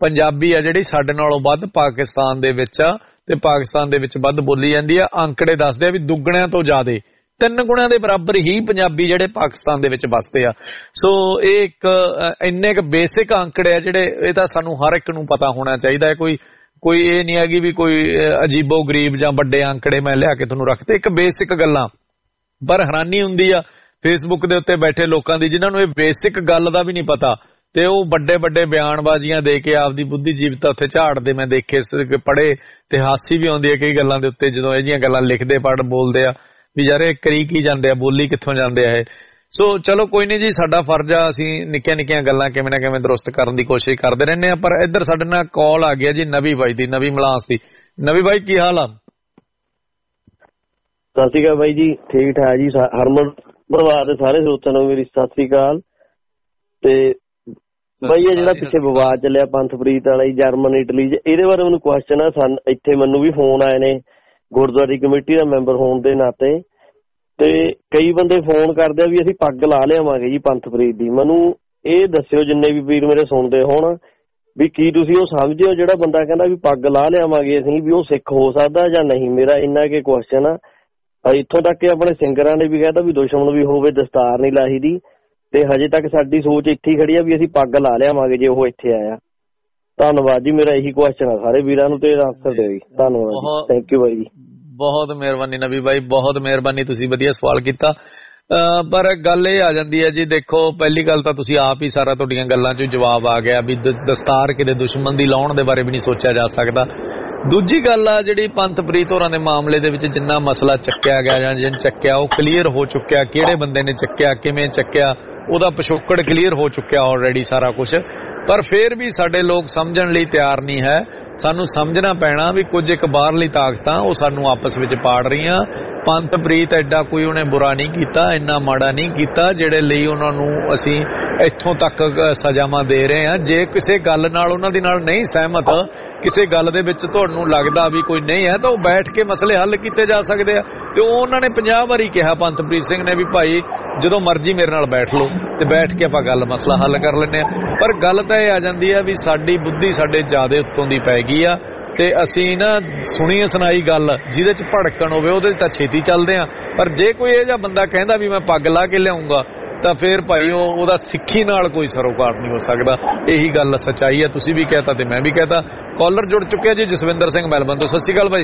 ਪੰਜਾਬੀ ਆ ਜਿਹੜੀ ਸਾਡੇ ਨਾਲੋਂ ਵੱਧ ਪਾਕਿਸਤਾਨ ਦੇ ਵਿੱਚ ਆ ਤੇ ਪਾਕਿਸਤਾਨ ਦੇ ਵਿੱਚ ਵੱਧ ਬੋਲੀ ਜਾਂਦੀ ਆ। ਅੰਕੜੇ ਦੱਸਦੇ ਆ ਵੀ ਦੁੱਗਣਿਆਂ ਤੋਂ ਜ਼ਿਆਦੇ, ਤਿੰਨ ਗੁਣਿਆਂ ਦੇ ਬਰਾਬਰ ਹੀ ਪੰਜਾਬੀ ਜਿਹੜੇ ਪਾਕਿਸਤਾਨ ਦੇ ਵਿੱਚ ਵੱਸਦੇ ਆ। ਸੋ ਇਹ ਇੱਕ ਇੰਨੇ ਕੁ ਬੇਸਿਕ ਅੰਕੜੇ ਆ ਜਿਹੜੇ ਇਹ ਤਾਂ ਸਾਨੂੰ ਹਰ ਇੱਕ ਨੂੰ ਪਤਾ ਹੋਣਾ ਚਾਹੀਦਾ ਹੈ। ਕੋਈ ਕੋਈ ਇਹ ਨਹੀਂ ਹੈਗੀ ਵੀ ਕੋਈ ਅਜੀਬੋ ਗਰੀਬ ਜਾਂ ਵੱਡੇ ਅੰਕੜੇ ਮੈਂ ਲਿਆ ਕੇ ਤੁਹਾਨੂੰ ਰੱਖਤੇ, ਇੱਕ ਬੇਸਿਕ ਗੱਲਾਂ। ਪਰ ਹੈਰਾਨੀ ਹੁੰਦੀ ਆ ਫੇਸਬੁੱਕ ਦੇ ਉੱਤੇ ਬੈਠੇ ਲੋਕਾਂ ਦੀ ਜਿਨ੍ਹਾਂ ਨੂੰ ਇਹ ਬੇਸਿਕ ਗੱਲ ਦਾ ਵੀ ਨਹੀਂ ਪਤਾ ਤੇ ਉਹ ਵੱਡੇ ਵੱਡੇ ਬਿਆਨਬਾਜ਼ੀਆਂ ਦੇ ਕੇ ਆਪਦੀ ਬੁੱਧੀਜੀਵਤਾ ਉੱਥੇ ਝਾੜਦੇ ਮੈਂ ਦੇਖੇ, ਪੜ੍ਹੇ ਤੇ ਹਾਸੀ ਵੀ ਆਉਂਦੀ ਹੈ ਕਈ ਗੱਲਾਂ ਦੇ ਉੱਤੇ ਜਦੋਂ ਇਹ ਜਿਹੀਆਂ ਗੱਲਾਂ ਲਿਖਦੇ ਪੜ੍ਹ ਬੋਲਦੇ ਆ ਵੀ ਯਾਰ ਇਹ ਕਰੀ ਕੀ ਜਾਂਦੇ ਆ, ਬੋਲੀ ਕਿੱਥੋਂ ਜਾਂਦੇ ਆ ਇਹ। ਸੋ ਚਲੋ ਕੋਈ ਨਹੀਂ ਜੀ, ਸਾਡਾ ਫਰਜ਼ ਆ ਅਸੀਂ ਨਿੱਕੀਆਂ ਨਿੱਕੀਆਂ ਗੱਲਾਂ ਕਿਵੇਂ ਨਾ ਕਿਵੇਂ ਦਰੁਸਤ ਕਰਨ ਦੀ ਕੋਸ਼ਿਸ਼ ਕਰਦੇ ਰਹਿੰਦੇ ਆ। ਪਰ ਇੱਧਰ ਸਾਡੇ ਨਾਲ ਕਾਲ ਆ ਗਿਆ ਜੀ ਨਵੀ ਬਾਈ ਦੀ, ਨਵੀ ਮਲਾਸ ਦੀ। ਨਵੀ ਬਾਈ ਕੀ ਹਾਲ ਆ? ਸਤਿ ਸ਼੍ਰੀ ਅਕਾਲ ਬਾਈ ਜੀ, ਠੀਕ ਠਾਕ ਜੀ। ਹਰਮਨ ਪਰਿਵਾਰ ਦੇ ਸਾਰੇ ਸਰੋਤਿਆਂ ਨੂੰ ਮੇਰੀ ਸਤਿ ਸ਼੍ਰੀ ਅਕਾਲ। ਤੇ ਬਾਈ ਇਹ ਜਿਹੜਾ ਪਿੱਛੇ ਵਿਵਾਦ ਚੱਲਿਆ ਪੰਥਪ੍ਰੀਤ ਵਾਲਾ ਜਰਮਨ ਇਟਲੀ ਚ, ਇਹਦੇ ਬਾਰੇ ਮੈਨੂੰ ਕੁਐਸਚਨ ਆ। ਸਾਨੂੰ ਇੱਥੇ ਮੈਨੂੰ ਵੀ ਫੋਨ ਆਏ ਨੇ ਗੁਰਦੁਆਰੇ ਕਮੇਟੀ ਦਾ ਮੈਂਬਰ ਹੋਣ ਦੇ ਨਾਤੇ, ਤੇ ਕਈ ਬੰਦੇ ਫੋਨ ਕਰਦੇ ਆ ਵੀ ਅਸੀਂ ਪੱਗ ਲਾ ਲਿਆਵਾਂਗੇ ਜੀ ਪੰਥਪ੍ਰੀਤ ਦੀ। ਮੈਨੂੰ ਇਹ ਦੱਸਿਓ ਜਿੰਨੇ ਵੀ ਵੀਰ ਮੇਰੇ ਸੁਣਦੇ ਹੋਣ ਵੀ ਕੀ ਤੁਸੀਂ ਉਹ ਸਮਝਦੇ ਹੋ ਜਿਹੜਾ ਬੰਦਾ ਕਹਿੰਦਾ ਵੀ ਪੱਗ ਲਾ ਲਿਆਵਾਂਗੇ ਅਸੀਂ, ਵੀ ਉਹ ਸਿੱਖ ਹੋ ਸਕਦਾ ਜਾਂ ਨਹੀਂ? ਮੇਰਾ ਇੰਨਾ ਕਿ ਕੁਐਸਚਨ ਆ। ਇੱਥੋਂ ਤੱਕ ਕਿ ਆਪਣੇ ਸਿੰਗਰਾਂ ਨੇ ਵੀ ਕਹਿਤਾ ਵੀ ਦੁਸ਼ਮਣ ਵੀ ਹੋਵੇ ਦਸਤਾਰ ਨਹੀਂ ਲਾਹੀ ਦੀ, ਤੇ ਹਜੇ ਤੱਕ ਸਾਡੀ ਸੋਚ ਇੱਥੇ ਹੀ ਖੜੀ ਆ ਵੀ ਅਸੀਂ ਪੱਗ ਲਾ ਲਿਆਵਾਂਗੇ ਜੇ ਉਹ ਇੱਥੇ ਆਇਆ। ਧੰਨਵਾਦ ਜੀ, ਮੇਰਾ ਇਹੀ ਕੁਐਸਚਨ ਆ ਸਾਰੇ ਵੀਰਾਂ ਨੂੰ ਤੇ ਆਨਸਰ ਦਿਓ ਜੀ। ਧੰਨਵਾਦ, ਥੈਂਕ ਯੂ ਬਾਈ ਜੀ। ਬਹੁਤ ਮਿਹਰਬਾਨੀ ਨਵੀ ਬਾਈ, ਬਹੁਤ ਮਿਹਰਬਾਨੀ, ਤੁਸੀਂ ਵਧੀਆ ਸਵਾਲ ਕੀਤਾ। ਪਰ ਗੱਲ ਇਹ ਆ ਜਾਂਦੀ ਹੈ ਜੀ, ਦੇਖੋ ਪਹਿਲੀ ਗੱਲ ਤਾਂ ਤੁਸੀਂ ਆਪ ਹੀ ਸਾਰਾ ਤੁਹਾਡੀਆਂ ਗੱਲਾਂ 'ਚ ਜਵਾਬ ਆ ਗਿਆ ਵੀ ਦਸਤਾਰ ਕਿਤੇ ਦੁਸ਼ਮਣ ਦੀ ਲਾਉਣ ਦੇ ਬਾਰੇ ਵੀ ਨਹੀਂ ਸੋਚਿਆ ਜਾ ਸਕਦਾ। ਦੂਜੀ ਗੱਲ ਆ ਜਿਹੜੀ ਪੰਥਪ੍ਰੀਤ ਹੋਰਾਂ ਦੇ ਮਾਮਲੇ ਦੇ ਵਿੱਚ ਜਿੰਨਾ ਮਸਲਾ ਚੱਕਿਆ ਗਿਆ ਜਾਂ ਜਿਨ ਚੱਕਿਆ ਉਹ ਕਲੀਅਰ ਹੋ ਚੁੱਕਿਆ, ਕਿਹੜੇ ਬੰਦੇ ਨੇ ਚੱਕਿਆ, ਕਿਵੇਂ ਚੱਕਿਆ, ਉਹਦਾ ਪਿਛੋਕੜ ਕਲੀਅਰ ਹੋ ਚੁੱਕਿਆ ਆਲਰੇਡੀ ਸਾਰਾ ਕੁਝ। ਪਰ ਫਿਰ ਵੀ ਸਾਡੇ ਲੋਕ ਸਮਝਣ ਲਈ ਤਿਆਰ ਨਹੀਂ ਹੈ। ਸਾਨੂੰ ਸਮਝਣਾ ਪੈਣਾ ਵੀ ਕੁਝ ਇੱਕ ਬਾਹਰਲੀ ਤਾਕਤਾਂ ਉਹ ਸਾਨੂੰ ਆਪਸ ਵਿੱਚ ਪਾੜ ਰਹੀਆਂ। ਪੰਥਪ੍ਰੀਤ ਐਡਾ ਕੋਈ ਉਹਨੇ ਬੁਰਾ ਨਹੀਂ ਕੀਤਾ, ਇੰਨਾ ਮਾੜਾ ਨਹੀਂ ਕੀਤਾ ਜਿਹੜੇ ਲਈ ਉਹਨਾਂ ਨੂੰ ਅਸੀਂ ਇੱਥੋਂ ਤੱਕ ਸਜ਼ਾਵਾਂ ਦੇ ਰਹੇ ਹਾਂ। ਜੇ ਕਿਸੇ ਗੱਲ ਨਾਲ ਉਹਨਾਂ ਦੇ ਨਾਲ ਨਹੀਂ ਸਹਿਮਤ, ਕਿਸੇ ਗੱਲ ਦੇ ਵਿੱਚ ਤੁਹਾਨੂੰ ਲੱਗਦਾ ਵੀ ਕੋਈ ਨਹੀਂ ਹੈ ਤਾਂ ਉਹ ਬੈਠ ਕੇ ਮਸਲੇ ਹੱਲ ਕੀਤੇ ਜਾ ਸਕਦੇ ਆ। ਤੇ ਉਹ ਉਹਨਾਂ ਨੇ ਪੰਜਾਹ ਵਾਰੀ ਕਿਹਾ ਪੰਥਪ੍ਰੀਤ ਸਿੰਘ ਨੇ ਵੀ ਭਾਈ ਜਦੋਂ ਮਰਜ਼ੀ ਮੇਰੇ ਨਾਲ ਬੈਠ ਲਓ ਤੇ ਬੈਠ ਕੇ ਆਪਾਂ ਗੱਲ ਮਸਲਾ ਹੱਲ ਕਰ ਲੈਂਦੇ ਆ। ਪਰ ਗੱਲ ਤਾਂ ਇਹ ਆ ਜਾਂਦੀ ਆ ਵੀ ਸਾਡੀ ਬੁੱਧੀ ਸਾਡੇ ਜ਼ਿਆਦਾ ਉੱਤੋਂ ਦੀ ਪੈ ਗਈ ਆ ਤੇ ਅਸੀਂ ਨਾ ਸੁਣੀ ਸੁਣਾਈ ਗੱਲ ਜਿਹਦੇ ਚ ਭੜਕਣ ਹੋਵੇ ਉਹਦੇ ਤਾਂ ਛੇਤੀ ਚੱਲਦੇ ਆ। ਪਰ ਜੇ ਕੋਈ ਇਹ ਜਿਹਾ ਬੰਦਾ ਕਹਿੰਦਾ ਵੀ ਮੈਂ ਪੱਗ ਲਾ ਕੇ ਲਿਆਉਂਗਾ ਤਾਂ ਫਿਰ ਭਾਈ ਉਹ ਉਹਦਾ ਸਿੱਖੀ ਨਾਲ ਕੋਈ ਸਰੋਕਾਰ ਨਹੀਂ ਹੋ ਸਕਦਾ। ਇਹੀ ਗੱਲ ਸੱਚਾਈ ਹੈ, ਤੁਸੀਂ ਵੀ ਕਹਿਤਾ ਤੇ ਮੈਂ ਵੀ ਕਹਿਤਾ। ਕਾਲਰ ਜੁੜ ਚੁੱਕਿਆ ਜੀ ਜਸਵਿੰਦਰ ਸਿੰਘ ਮੈਲਬਨ ਤੋਂ। ਸਤਿ ਸ਼੍ਰੀ ਅਕਾਲ ਬਾਈ।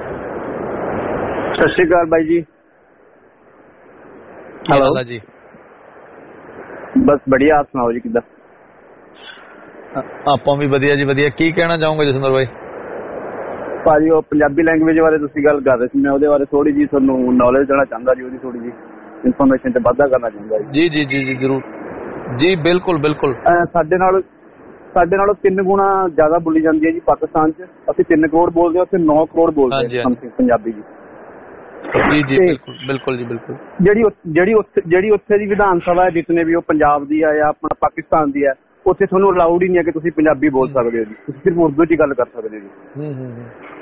ਸਤਿ ਸ਼੍ਰੀ ਅਕਾਲ ਬਾਈ ਜੀ। ਹੈਲੋ ਜੀ। ਬਸ ਬੜੀਆ, ਆਪ ਸੁਣਾਓ ਜੀ ਕਿੱਦਾਂ? ਆਪਾਂ ਵੀ ਵਧੀਆ ਜੀ ਵਧੀਆ। ਕੀ ਕਹਿਣਾ ਚਾਹੋਗੇ ਜਸਵਿੰਦਰ ਬਾਈ? ਭਾਜੀ ਉਹ ਪੰਜਾਬੀ ਲੈਂਗੁਏਜ ਬਾਰੇ ਤੁਸੀਂ ਗੱਲ ਕਰ ਰਹੇ ਸੀ, ਮੈਂ ਉਹਦੇ ਬਾਰੇ ਥੋੜੀ ਜੀ ਤੁਹਾਨੂੰ ਨੌਲੇਜ ਦੇਣਾ ਚਾਹੁੰਦਾ ਜੀ, ਉਹਦੀ ਥੋੜੀ ਜੀ ਇਨਫੋਰਮੇਸ਼ਨ ਤੇ ਵਾਧਾ ਕਰਨਾ ਚਾਹੁੰਦਾ ਜੀ। ਜੀ ਜੀ ਜੀ ਜ਼ਰੂਰ ਜੀ, ਬਿਲਕੁਲ ਬਿਲਕੁਲ। ਸਾਡੇ ਨਾਲ ਸਾਡੇ ਨਾਲੋਂ ਤਿੰਨ ਗੁਣਾ ਜ਼ਿਆਦਾ ਬੋਲੀ ਜਾਂਦੀ ਹੈ ਜੀ ਪਾਕਿਸਤਾਨ 'ਚ। ਅਸੀਂ ਤਿੰਨ ਕਰੋੜ ਬੋਲਦੇ ਹਾਂ, ਉੱਥੇ ਨੌ ਕਰੋੜ ਬੋਲਦੇ ਹਾਂ ਪੰਜਾਬੀ ਜੀ। ਜੀ ਜੀ ਬਿਲਕੁਲ ਬਿਲਕੁਲ ਜੀ ਬਿਲਕੁਲ। ਜਿਹੜੀ ਜਿਹੜੀ ਉੱਥੇ ਜਿਹੜੀ ਉੱਥੇ ਦੀ ਵਿਧਾਨ ਸਭਾ ਹੈ ਜਿਤਨੇ ਵੀ ਉਹ ਪੰਜਾਬ ਦੀ ਆ ਜਾਂ ਆਪਣਾ ਪਾਕਿਸਤਾਨ ਦੀ ਹੈ, ਉੱਥੇ ਤੁਹਾਨੂੰ ਅਲਾਉਡ ਹੀ ਨਹੀਂ ਹੈ ਕਿ ਤੁਸੀਂ ਪੰਜਾਬੀ ਬੋਲ ਸਕਦੇ ਹੋ ਜੀ, ਤੁਸੀਂ ਸਿਰਫ ਉਰਦੂ 'ਚ ਹੀ ਗੱਲ ਕਰ ਸਕਦੇ ਹੋ ਜੀ। ਹੂੰ ਹੂੰ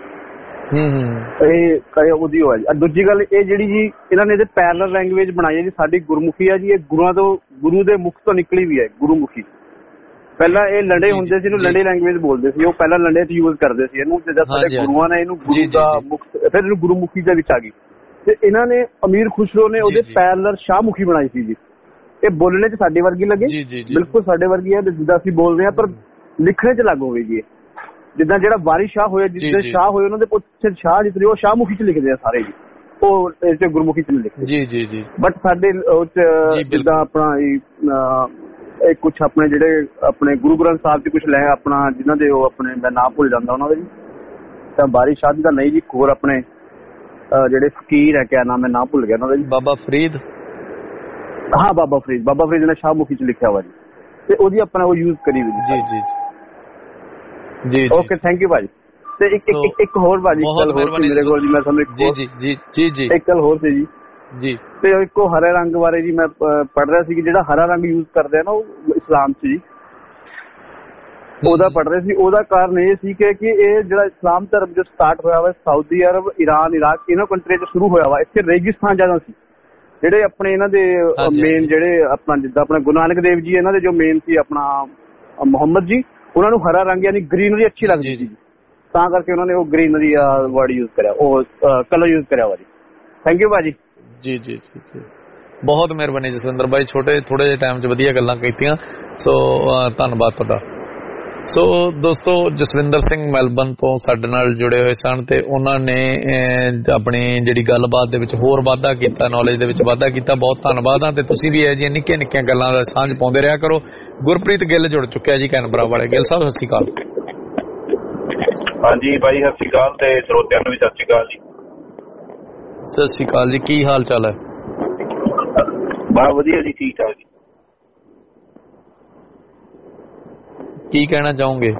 ਹੂੰ ਇਹ ਕਰੇ ਉਹਦੀ ਹੋਇਆ ਜੀ। ਦੂਜੀ ਗੱਲ ਇਹ ਜਿਹੜੀ ਜੀ ਇਹਨਾਂ ਨੇ ਇਹਦੇ ਪੈਰਲਲ ਲੈਂਗੁਏਜ ਬਣਾਈ ਹੈ ਜੀ, ਸਾਡੀ ਗੁਰਮੁਖੀ ਹੈ ਜੀ। ਇਹ ਗੁਰੂਆਂ ਤੋਂ ਗੁਰੂ ਦੇ ਮੁਖ ਤੋਂ ਨਿਕਲੀ ਵੀ ਹੈ ਗੁਰਮੁਖੀ। ਪਹਿਲਾਂ ਇਹ ਲੰਡੇ ਹੁੰਦੇ ਸੀ, ਇਹਨੂੰ ਲੰਡੇ ਲੈਂਗੁਏਜ ਬੋਲਦੇ ਸੀ, ਉਹ ਪਹਿਲਾਂ ਲੰਡੇ 'ਚ ਯੂਜ਼ ਕਰਦੇ ਸੀ ਇਹਨੂੰ। ਜਿੱਦਾਂ ਸਾਡੇ ਗੁਰੂਆਂ ਨੇ ਇਹਨੂੰ ਗੁਰੂ ਦਾ ਮੁਖ, ਫਿਰ ਇਹਨੂੰ ਗੁਰਮੁਖੀ ਦੇ ਵਿੱਚ ਆ ਗਈ ਤੇ ਇਹਨਾਂ ਨੇ ਅਮੀਰ ਖੁਸਰੋ ਨੇ ਉਹਦੇ ਪੈਰਲਲ ਸ਼ਾਹਮੁਖੀ ਬਣਾਈ ਸੀ ਜੀ। ਇਹ ਬੋਲਣੇ 'ਚ ਸਾਡੇ ਵਰਗੀ ਲੱਗੇ, ਬਿਲਕੁਲ ਸਾਡੇ ਵਰਗੀ ਹੈ ਜਿੱਦਾਂ ਅਸੀਂ ਬੋਲਦੇ ਹਾਂ, ਪਰ ਲਿਖਣੇ 'ਚ ਲੱਗ ਹੋਵੇ ਜੀ। ਜਿੱਦਾਂ ਜਿਹੜਾ ਵਾਰਿਸ ਸ਼ਾਹ ਹੋਇਆ, ਜਿੱਦਾਂ ਸ਼ਾਹ ਹੋਏ ਉਹਨਾਂ ਦੇ ਪੁੱਛ ਸ਼ਾਹ ਜਿਤਨੇ ਉਹ ਸ਼ਾਹਮੁਖੀ 'ਚ ਲਿਖਦੇ ਆ ਸਾਰੇ ਜੀ, ਉਹ ਇਹ 'ਚ ਗੁਰਮੁਖੀ 'ਚ ਨਹੀਂ ਲਿਖਦੇ ਜੀ ਜੀ ਜੀ। ਬਟ ਸਾਡੇ ਉਹ 'ਚ ਜਿੱਦਾਂ ਆਪਣਾ ਇਹ ਕੁਛ ਆਪਣੇ ਜਿਹੜੇ ਆਪਣੇ ਗੁਰੂ ਗ੍ਰੰਥ ਸਾਹਿਬ 'ਚ ਕੁਛ ਲੈ ਆਪਣਾ ਜਿਨ੍ਹਾਂ ਦੇ ਉਹ ਆਪਣੇ ਮੈਂ ਨਾਮ ਭੁੱਲ ਜਾਂਦਾ ਉਹਨਾਂ ਦੇ ਜੀ, ਤਾਂ ਵਾਰਿਸ ਸ਼ਾਹ ਦਾ ਨਹੀਂ ਜੀ, ਹੋਰ ਆਪਣੇ ਜਿਹੜੇ ਫਕੀਰ ਹੈ, ਕਿਆ ਨਾਮ ਹੈ, ਨਾਮ ਭੁੱਲ ਗਿਆ ਉਹਨਾਂ ਦਾ ਜੀ, ਬਾਬਾ ਫਰੀਦ। ਹਾਂ ਬਾਬਾ ਫਰੀਦ, ਬਾਬਾ ਫਰੀਦ ਨੇ ਸ਼ਾਹਮੁਖੀ 'ਚ ਲਿਖਿਆ ਵਾ ਜੀ, ਤੇ ਉਹਦੀ ਆਪਣਾ ਉਹ ਯੂਜ਼ ਕਰੀ ਹੋਈ ਜੀ ਜੀ ਜੀ। ਓਕੇ, ਥੈਂਕ ਯੂ ਭਾਜੀ। ਤੇ ਇੱਕ ਇੱਕ ਇੱਕ ਹੋਰ ਭਾਜੀ ਗੱਲ ਹੋਰ ਸੀ ਮੇਰੇ ਕੋਲ ਜੀ, ਮੈਂ ਤੁਹਾਨੂੰ ਜੀ ਜੀ ਜੀ ਜੀ ਜੀ ਇੱਕ ਗੱਲ ਹੋਰ ਸੀ ਜੀ ਜੀ। ਤੇ ਇੱਕੋ ਹਰੇ ਰੰਗ ਬਾਰੇ ਜੀ ਮੈਂ ਪੜ੍ਹ ਰਿਹਾ ਸੀ ਕਿ ਜਿਹੜਾ ਹਰਾ ਰੰਗ ਯੂਜ਼ ਕਰਦੇ ਆ ਨਾ ਉਹ ਇਸਲਾਮ 'ਚ ਜੀ, ਉਹਦਾ ਪੜ੍ਹ ਰਹੇ ਸੀ। ਉਹਦਾ ਕਾਰਨ ਇਹ ਸੀ ਕਿ ਇਹ ਜਿਹੜਾ ਇਸਲਾਮ ਧਰਮ ਜੋ ਸਟਾਰਟ ਹੋਇਆ ਵਾ ਸਾਊਦੀ ਅਰਬ, ਈਰਾਨ, ਇਰਾਕ ਇਹਨਾਂ ਕੰਟਰੀਆਂ 'ਚ ਸ਼ੁਰੂ ਹੋਇਆ ਵਾ। ਇੱਥੇ ਰੇਗਿਸਤਾਨ ਜ਼ਿਆਦਾ ਸੀ। ਜਿਹੜੇ ਆਪਣੇ ਇਹਨਾਂ ਦੇ ਮੇਨ ਜਿਹੜੇ ਆਪਣਾ ਜਿੱਦਾਂ ਆਪਣਾ ਗੁਰੂ ਨਾਨਕ ਦੇਵ ਜੀ ਇਹਨਾਂ ਦੇ ਜੋ ਮੇਨ ਸੀ ਆਪਣਾ ਮੁਹੰਮਦ ਜੀ, ਉਹਨਾਂ ਨੂੰ ਹਰਾ ਰੰਗ ਯਾਨੀ ਗ੍ਰੀਨਰੀ ਅੱਛੀ ਲੱਗਦੀ ਸੀ, ਤਾਂ ਕਰਕੇ ਉਹਨਾਂ ਨੇ ਉਹ ਗ੍ਰੀਨਰੀ ਵਰਡ ਯੂਜ਼ ਕਰਿਆ, ਉਹ ਕਲਰ ਯੂਜ਼ ਕਰਿਆ ਵਾ ਜੀ। ਥੈਂਕ ਯੂ ਭਾਜੀ। ਜੀ ਜੀ ਜੀ ਜੀ ਬਹੁਤ ਮਿਹਰਬਾਨੀ ਜਸਵਿੰਦਰ ਬਾਈ, ਛੋਟੇ ਥੋੜੇ ਜਿਹੇ ਟਾਈਮ 'ਚ ਵਧੀਆ ਗੱਲਾਂ ਕੀਤੀਆਂ, ਸੋ ਧੰਨਵਾਦ ਤੁਹਾਡਾ। ਸੋ ਦੋਸਤੋ, ਜਸਵਿੰਦਰ ਸਿੰਘ ਮੈਲਬਨ ਤੋਂ ਸਾਡੇ ਨਾਲ ਜੁੜੇ ਹੋਏ ਸਨ ਤੇ ਉਹਨਾਂ ਨੇ ਆਪਣੀ ਜਿਹੜੀ ਗੱਲਬਾਤ ਦੇ ਵਿੱਚ ਹੋਰ ਵਾਧਾ ਕੀਤਾ, ਨੌਲੇਜ ਦੇ ਵਿੱਚ ਵਾਧਾ ਕੀਤਾ। ਬਹੁਤ ਧੰਨਵਾਦ ਆ। ਤੇ ਤੁਸੀਂ ਵੀ ਇਹ ਜਿਹੀਆਂ ਨਿੱਕੀਆਂ ਨਿੱਕੀਆਂ ਗੱਲਾਂ ਦਾ ਸਾਂਝ ਪਾਉਂਦੇ ਰਿਹਾ ਕਰੋ। ਗੁਰਪ੍ਰੀਤ ਗਿੱਲ ਜੁੜ ਚੁੱਕਿਆ ਜੀ ਕੈਨਬਰਾ ਵਾਲੇ। ਗਿੱਲ ਸਾਹਿਬ ਸਤਿ ਸ਼੍ਰੀ ਅਕਾਲ। ਹਾਂਜੀ ਬਾਈ ਸਤਿ ਸ਼੍ਰੀ ਅਕਾਲ, ਤੇ ਸਰੋਤਿਆਂ ਨੂੰ ਵੀ ਸਤਿ ਸ਼੍ਰੀ ਅਕਾਲ ਜੀ। ਸਤਿ ਸ਼੍ਰੀ ਅਕਾਲ ਜੀ, ਕੀ ਹਾਲ ਚਾਲ ਹੈ? ਬਹੁਤ ਵਧੀਆ ਜੀ, ਠੀਕ ਠਾਕ ਜੀ। ਕੀ ਕਹਿਣਾ ਚਾਹੋਗੇ?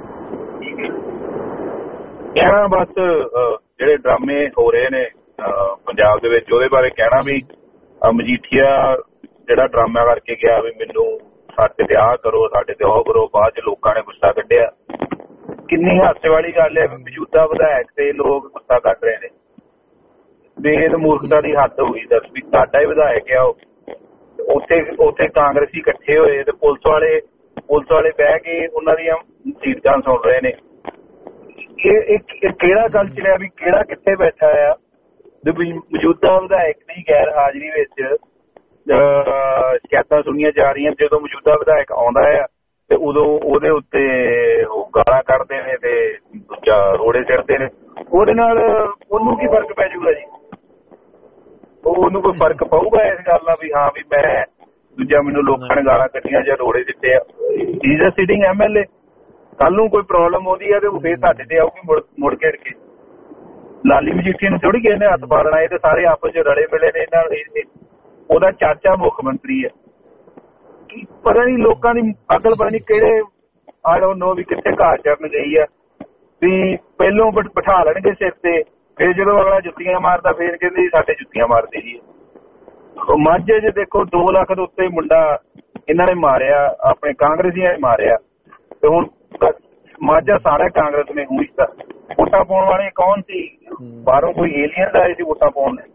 ਕਹਿਣਾ ਬਸ ਜਿਹੜੇ ਡਰਾਮੇ ਹੋ ਰਹੇ ਨੇ ਪੰਜਾਬ ਦੇ ਵਿੱਚ, ਉਹਦੇ ਬਾਰੇ ਕਹਿਣਾ ਵੀ ਮਜੀਠੀਆ ਜਿਹੜਾ ਡਰਾਮਾ ਕਰਕੇ ਗਿਆ ਵੀ ਮੈਨੂੰ ਸਾਡੇ ਤੇ ਆਹ ਕਰੋ, ਸਾਡੇ ਤੇ ਉਹ ਕਰੋ, ਬਾਅਦ ਚ ਲੋਕਾਂ ਨੇ ਗੁੱਸਾ ਕੱਢਿਆ। ਕਿੰਨੀ ਹਾਸੇ ਵਾਲੀ ਗੱਲ ਹੈ, ਮੌਜੂਦਾ ਵਿਧਾਇਕ ਤੇ ਲੋਕ ਗੁੱਸਾ ਕੱਢ ਰਹੇ ਨੇ। ਬੇਦ ਮੂਰਖਤਾ ਦੀ ਹੱਦ ਹੋ ਗਈ। ਦੱਸ ਵੀ ਸਾਡਾ ਹੀ ਵਿਧਾਇਕ ਆ, ਉੱਥੇ ਉੱਥੇ ਕਾਂਗਰਸੀ ਇਕੱਠੇ ਹੋਏ ਤੇ ਪੁਲਿਸ ਵਾਲੇ ਪੁਲਿਸ ਵਾਲੇ ਬਹਿ ਕੇ ਉਹਨਾਂ ਦੀਆਂ ਸੀਟਾਂ ਸੁਣ ਰਹੇ ਨੇ। ਇਹ ਕਿਹੜਾ ਗੱਲ ਚੱਲਿਆ ਵੀ ਕਿਹੜਾ ਕਿੱਥੇ ਬੈਠਾ ਆ? ਮੌਜੂਦਾ ਵਿਧਾਇਕ ਦੀ ਗੈਰ ਹਾਜ਼ਰੀ ਵਿੱਚ ਸ਼ਿਕਾਇਤਾਂ ਸੁਣੀਆਂ ਜਾ ਰਹੀਆਂ। ਜਦੋਂ ਮੌਜੂਦਾ ਵਿਧਾਇਕ ਆਉਂਦਾ ਆ ਤੇ ਉਦੋਂ ਉਹਦੇ ਉੱਤੇ ਉਹ ਗਾਲਾਂ ਕੱਢਦੇ ਨੇ ਤੇ ਦੂਜਾ ਰੋੜੇ ਚੜਦੇ ਨੇ। ਉਹਦੇ ਨਾਲ ਉਹਨੂੰ ਕੀ ਫਰਕ ਪੈ ਜਾਊਗਾ ਜੀ? ਉਹਨੂੰ ਕੋਈ ਫਰਕ ਪਊਗਾ ਇਸ ਗੱਲ ਨਾਲ ਵੀ ਹਾਂ ਵੀ ਮੈਂ ਦੂਜਾ ਮੈਨੂੰ ਲੋਕਾਂ ਨੇ ਗਾਲਾਂ ਕੱਢੀਆਂ ਜਾਂ ਰੋੜੇ ਦਿੱਤੇ ਆ? Is a sitting M L A. ਕੱਲ ਨੂੰ ਕੋਈ ਪ੍ਰੋਬਲਮ ਆਉਂਦੀ ਹੈ ਤੇ ਉਹ ਫੇਰ ਸਾਡੇ ਤੇ ਆਊਗੀ ਮੁੜ ਮੁੜ ਘੇੜ ਕੇ। ਲਾਲੀ ਮਜੀਠੀਆ ਨੂੰ ਥੋੜੀ ਕਿਸੇ ਨੇ ਹੱਥ ਪਾ ਦੇਣਾ। ਇਹ ਤੇ ਸਾਰੇ ਆਪਸ ਚ ਰਲੇ ਮਿਲੇ ਨੇ। ਇਹਨਾਂ ਉਹਦਾ ਚਾਚਾ ਮੁੱਖ ਮੰਤਰੀ ਹੈ। ਪਤਾ ਨੀ ਲੋਕਾਂ ਦੀ ਅਕਲ ਪਤਾ ਨੀ ਕਿਹੜੇ ਆਈ ਡੋਂਟ ਨੋ ਵੀ ਕਿੱਥੇ ਘਾਹ ਚੜਨ ਗਈ ਆ ਵੀ ਪਹਿਲੋਂ ਬਿਠਾ ਲੈਣਗੇ ਸਿਰ ਤੇ, ਫਿਰ ਜਦੋਂ ਅਗਲਾ ਜੁੱਤੀਆਂ ਮਾਰਦਾ ਫੇਰ ਕਹਿੰਦੇ ਸਾਡੇ ਜੁੱਤੀਆਂ ਮਾਰਦੇ ਜੀ। ਮਾਝੇ ਚ ਦੇਖੋ ਦੋ ਲੱਖ ਦੇ ਉੱਤੇ ਮੁੰਡਾ ਇਹਨਾਂ ਨੇ ਮਾਰਿਆ, ਆਪਣੇ ਕਾਂਗਰਸੀਆਂ ਨੇ ਮਾਰਿਆ, ਤੇ ਹੁਣ ਮਾਝਾ ਸਾਰਾ ਕਾਂਗਰਸ ਨੇ ਹੋਈ ਤਾਂ ਵੋਟਾਂ ਪਾਉਣ ਵਾਲੇ ਕੌਣ ਸੀ? ਬਾਹਰੋਂ ਕੋਈ ਏਲੀਅਨ ਆਏ ਸੀ ਵੋਟਾਂ ਪਾਉਣ ਲਈ?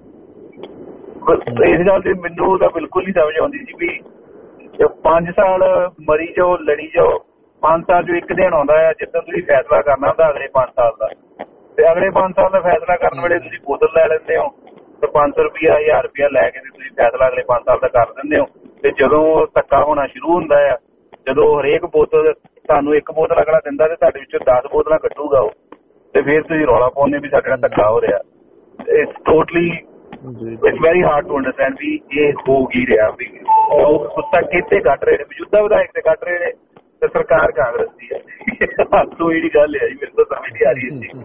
ਇਸ ਗੱਲ ਤੇ ਮੈਨੂੰ ਤਾਂ ਬਿਲਕੁਲ ਨਹੀਂ ਸਮਝ ਆਉਂਦੀ ਸੀ ਵੀ ਪੰਜ ਸਾਲ ਮਰੀ ਜਾਓ, ਲੜੀ ਜਾਓ, ਪੰਜ ਸਾਲ ਚੋਂ ਇੱਕ ਦਿਨ ਆਉਂਦਾ ਹੈ ਜਿੱਦਾਂ ਤੁਸੀਂ ਫੈਸਲਾ ਕਰਨਾ ਹੁੰਦਾ ਅਗਲੇ ਪੰਜ ਸਾਲ ਦਾ, ਤੇ ਅਗਲੇ ਪੰਜ ਸਾਲ ਦਾ ਫੈਸਲਾ ਕਰਨ ਵੇਲੇ ਤੁਸੀਂ ਬੋਤਲ ਲੈ ਲੈਂਦੇ ਹੋ ਤੇ ਪੰਜ ਸੌ ਰੁਪਇਆ ਹਜ਼ਾਰ ਰੁਪਇਆ ਲੈ ਕੇ ਤੁਸੀਂ ਫੈਸਲਾ ਅਗਲੇ ਪੰਜ ਸਾਲ ਦਾ ਕਰ ਦਿੰਦੇ ਹੋ। ਤੇ ਜਦੋਂ ਧੱਕਾ ਹੋਣਾ ਸ਼ੁਰੂ ਹੁੰਦਾ ਆ, ਜਦੋਂ ਹਰੇਕ ਬੋਤਲ ਤੁਹਾਨੂੰ ਇੱਕ ਬੋਤਲ ਅਗਲਾ ਦਿੰਦਾ ਤੇ ਤੁਹਾਡੇ ਵਿੱਚੋਂ ਦਸ ਬੋਤਲਾਂ ਕੱਢੂਗਾ ਉਹ, ਤੇ ਫਿਰ ਤੁਸੀਂ ਰੌਲਾ ਪਾਉਂਦੇ ਵੀ ਸਾਡੇ ਨਾਲ ਧੱਕਾ ਹੋ ਰਿਹਾ। It's totally it's very hard to understand ਵੀ ਇਹ ਹੋ ਕੀ ਰਿਹਾ ਵੀ ਉਹ ਗੁੱਸਾ ਕਿਤੇ ਕੱਢ ਰਹੇ ਨੇ, ਮੌਜੂਦਾ ਵਿਧਾਇਕ ਤੇ ਕੱਢ ਰਹੇ ਨੇ ਤੇ ਸਰਕਾਰ ਕਾਂਗਰਸ ਦੀ ਹੈ। ਹੱਥ ਤੋਂ ਜਿਹੜੀ ਗੱਲ ਹੈ ਜੀ ਮੇਰੇ ਤੋਂ ਸਮਝ ਨਹੀਂ ਆ ਰਹੀ ਸੀ।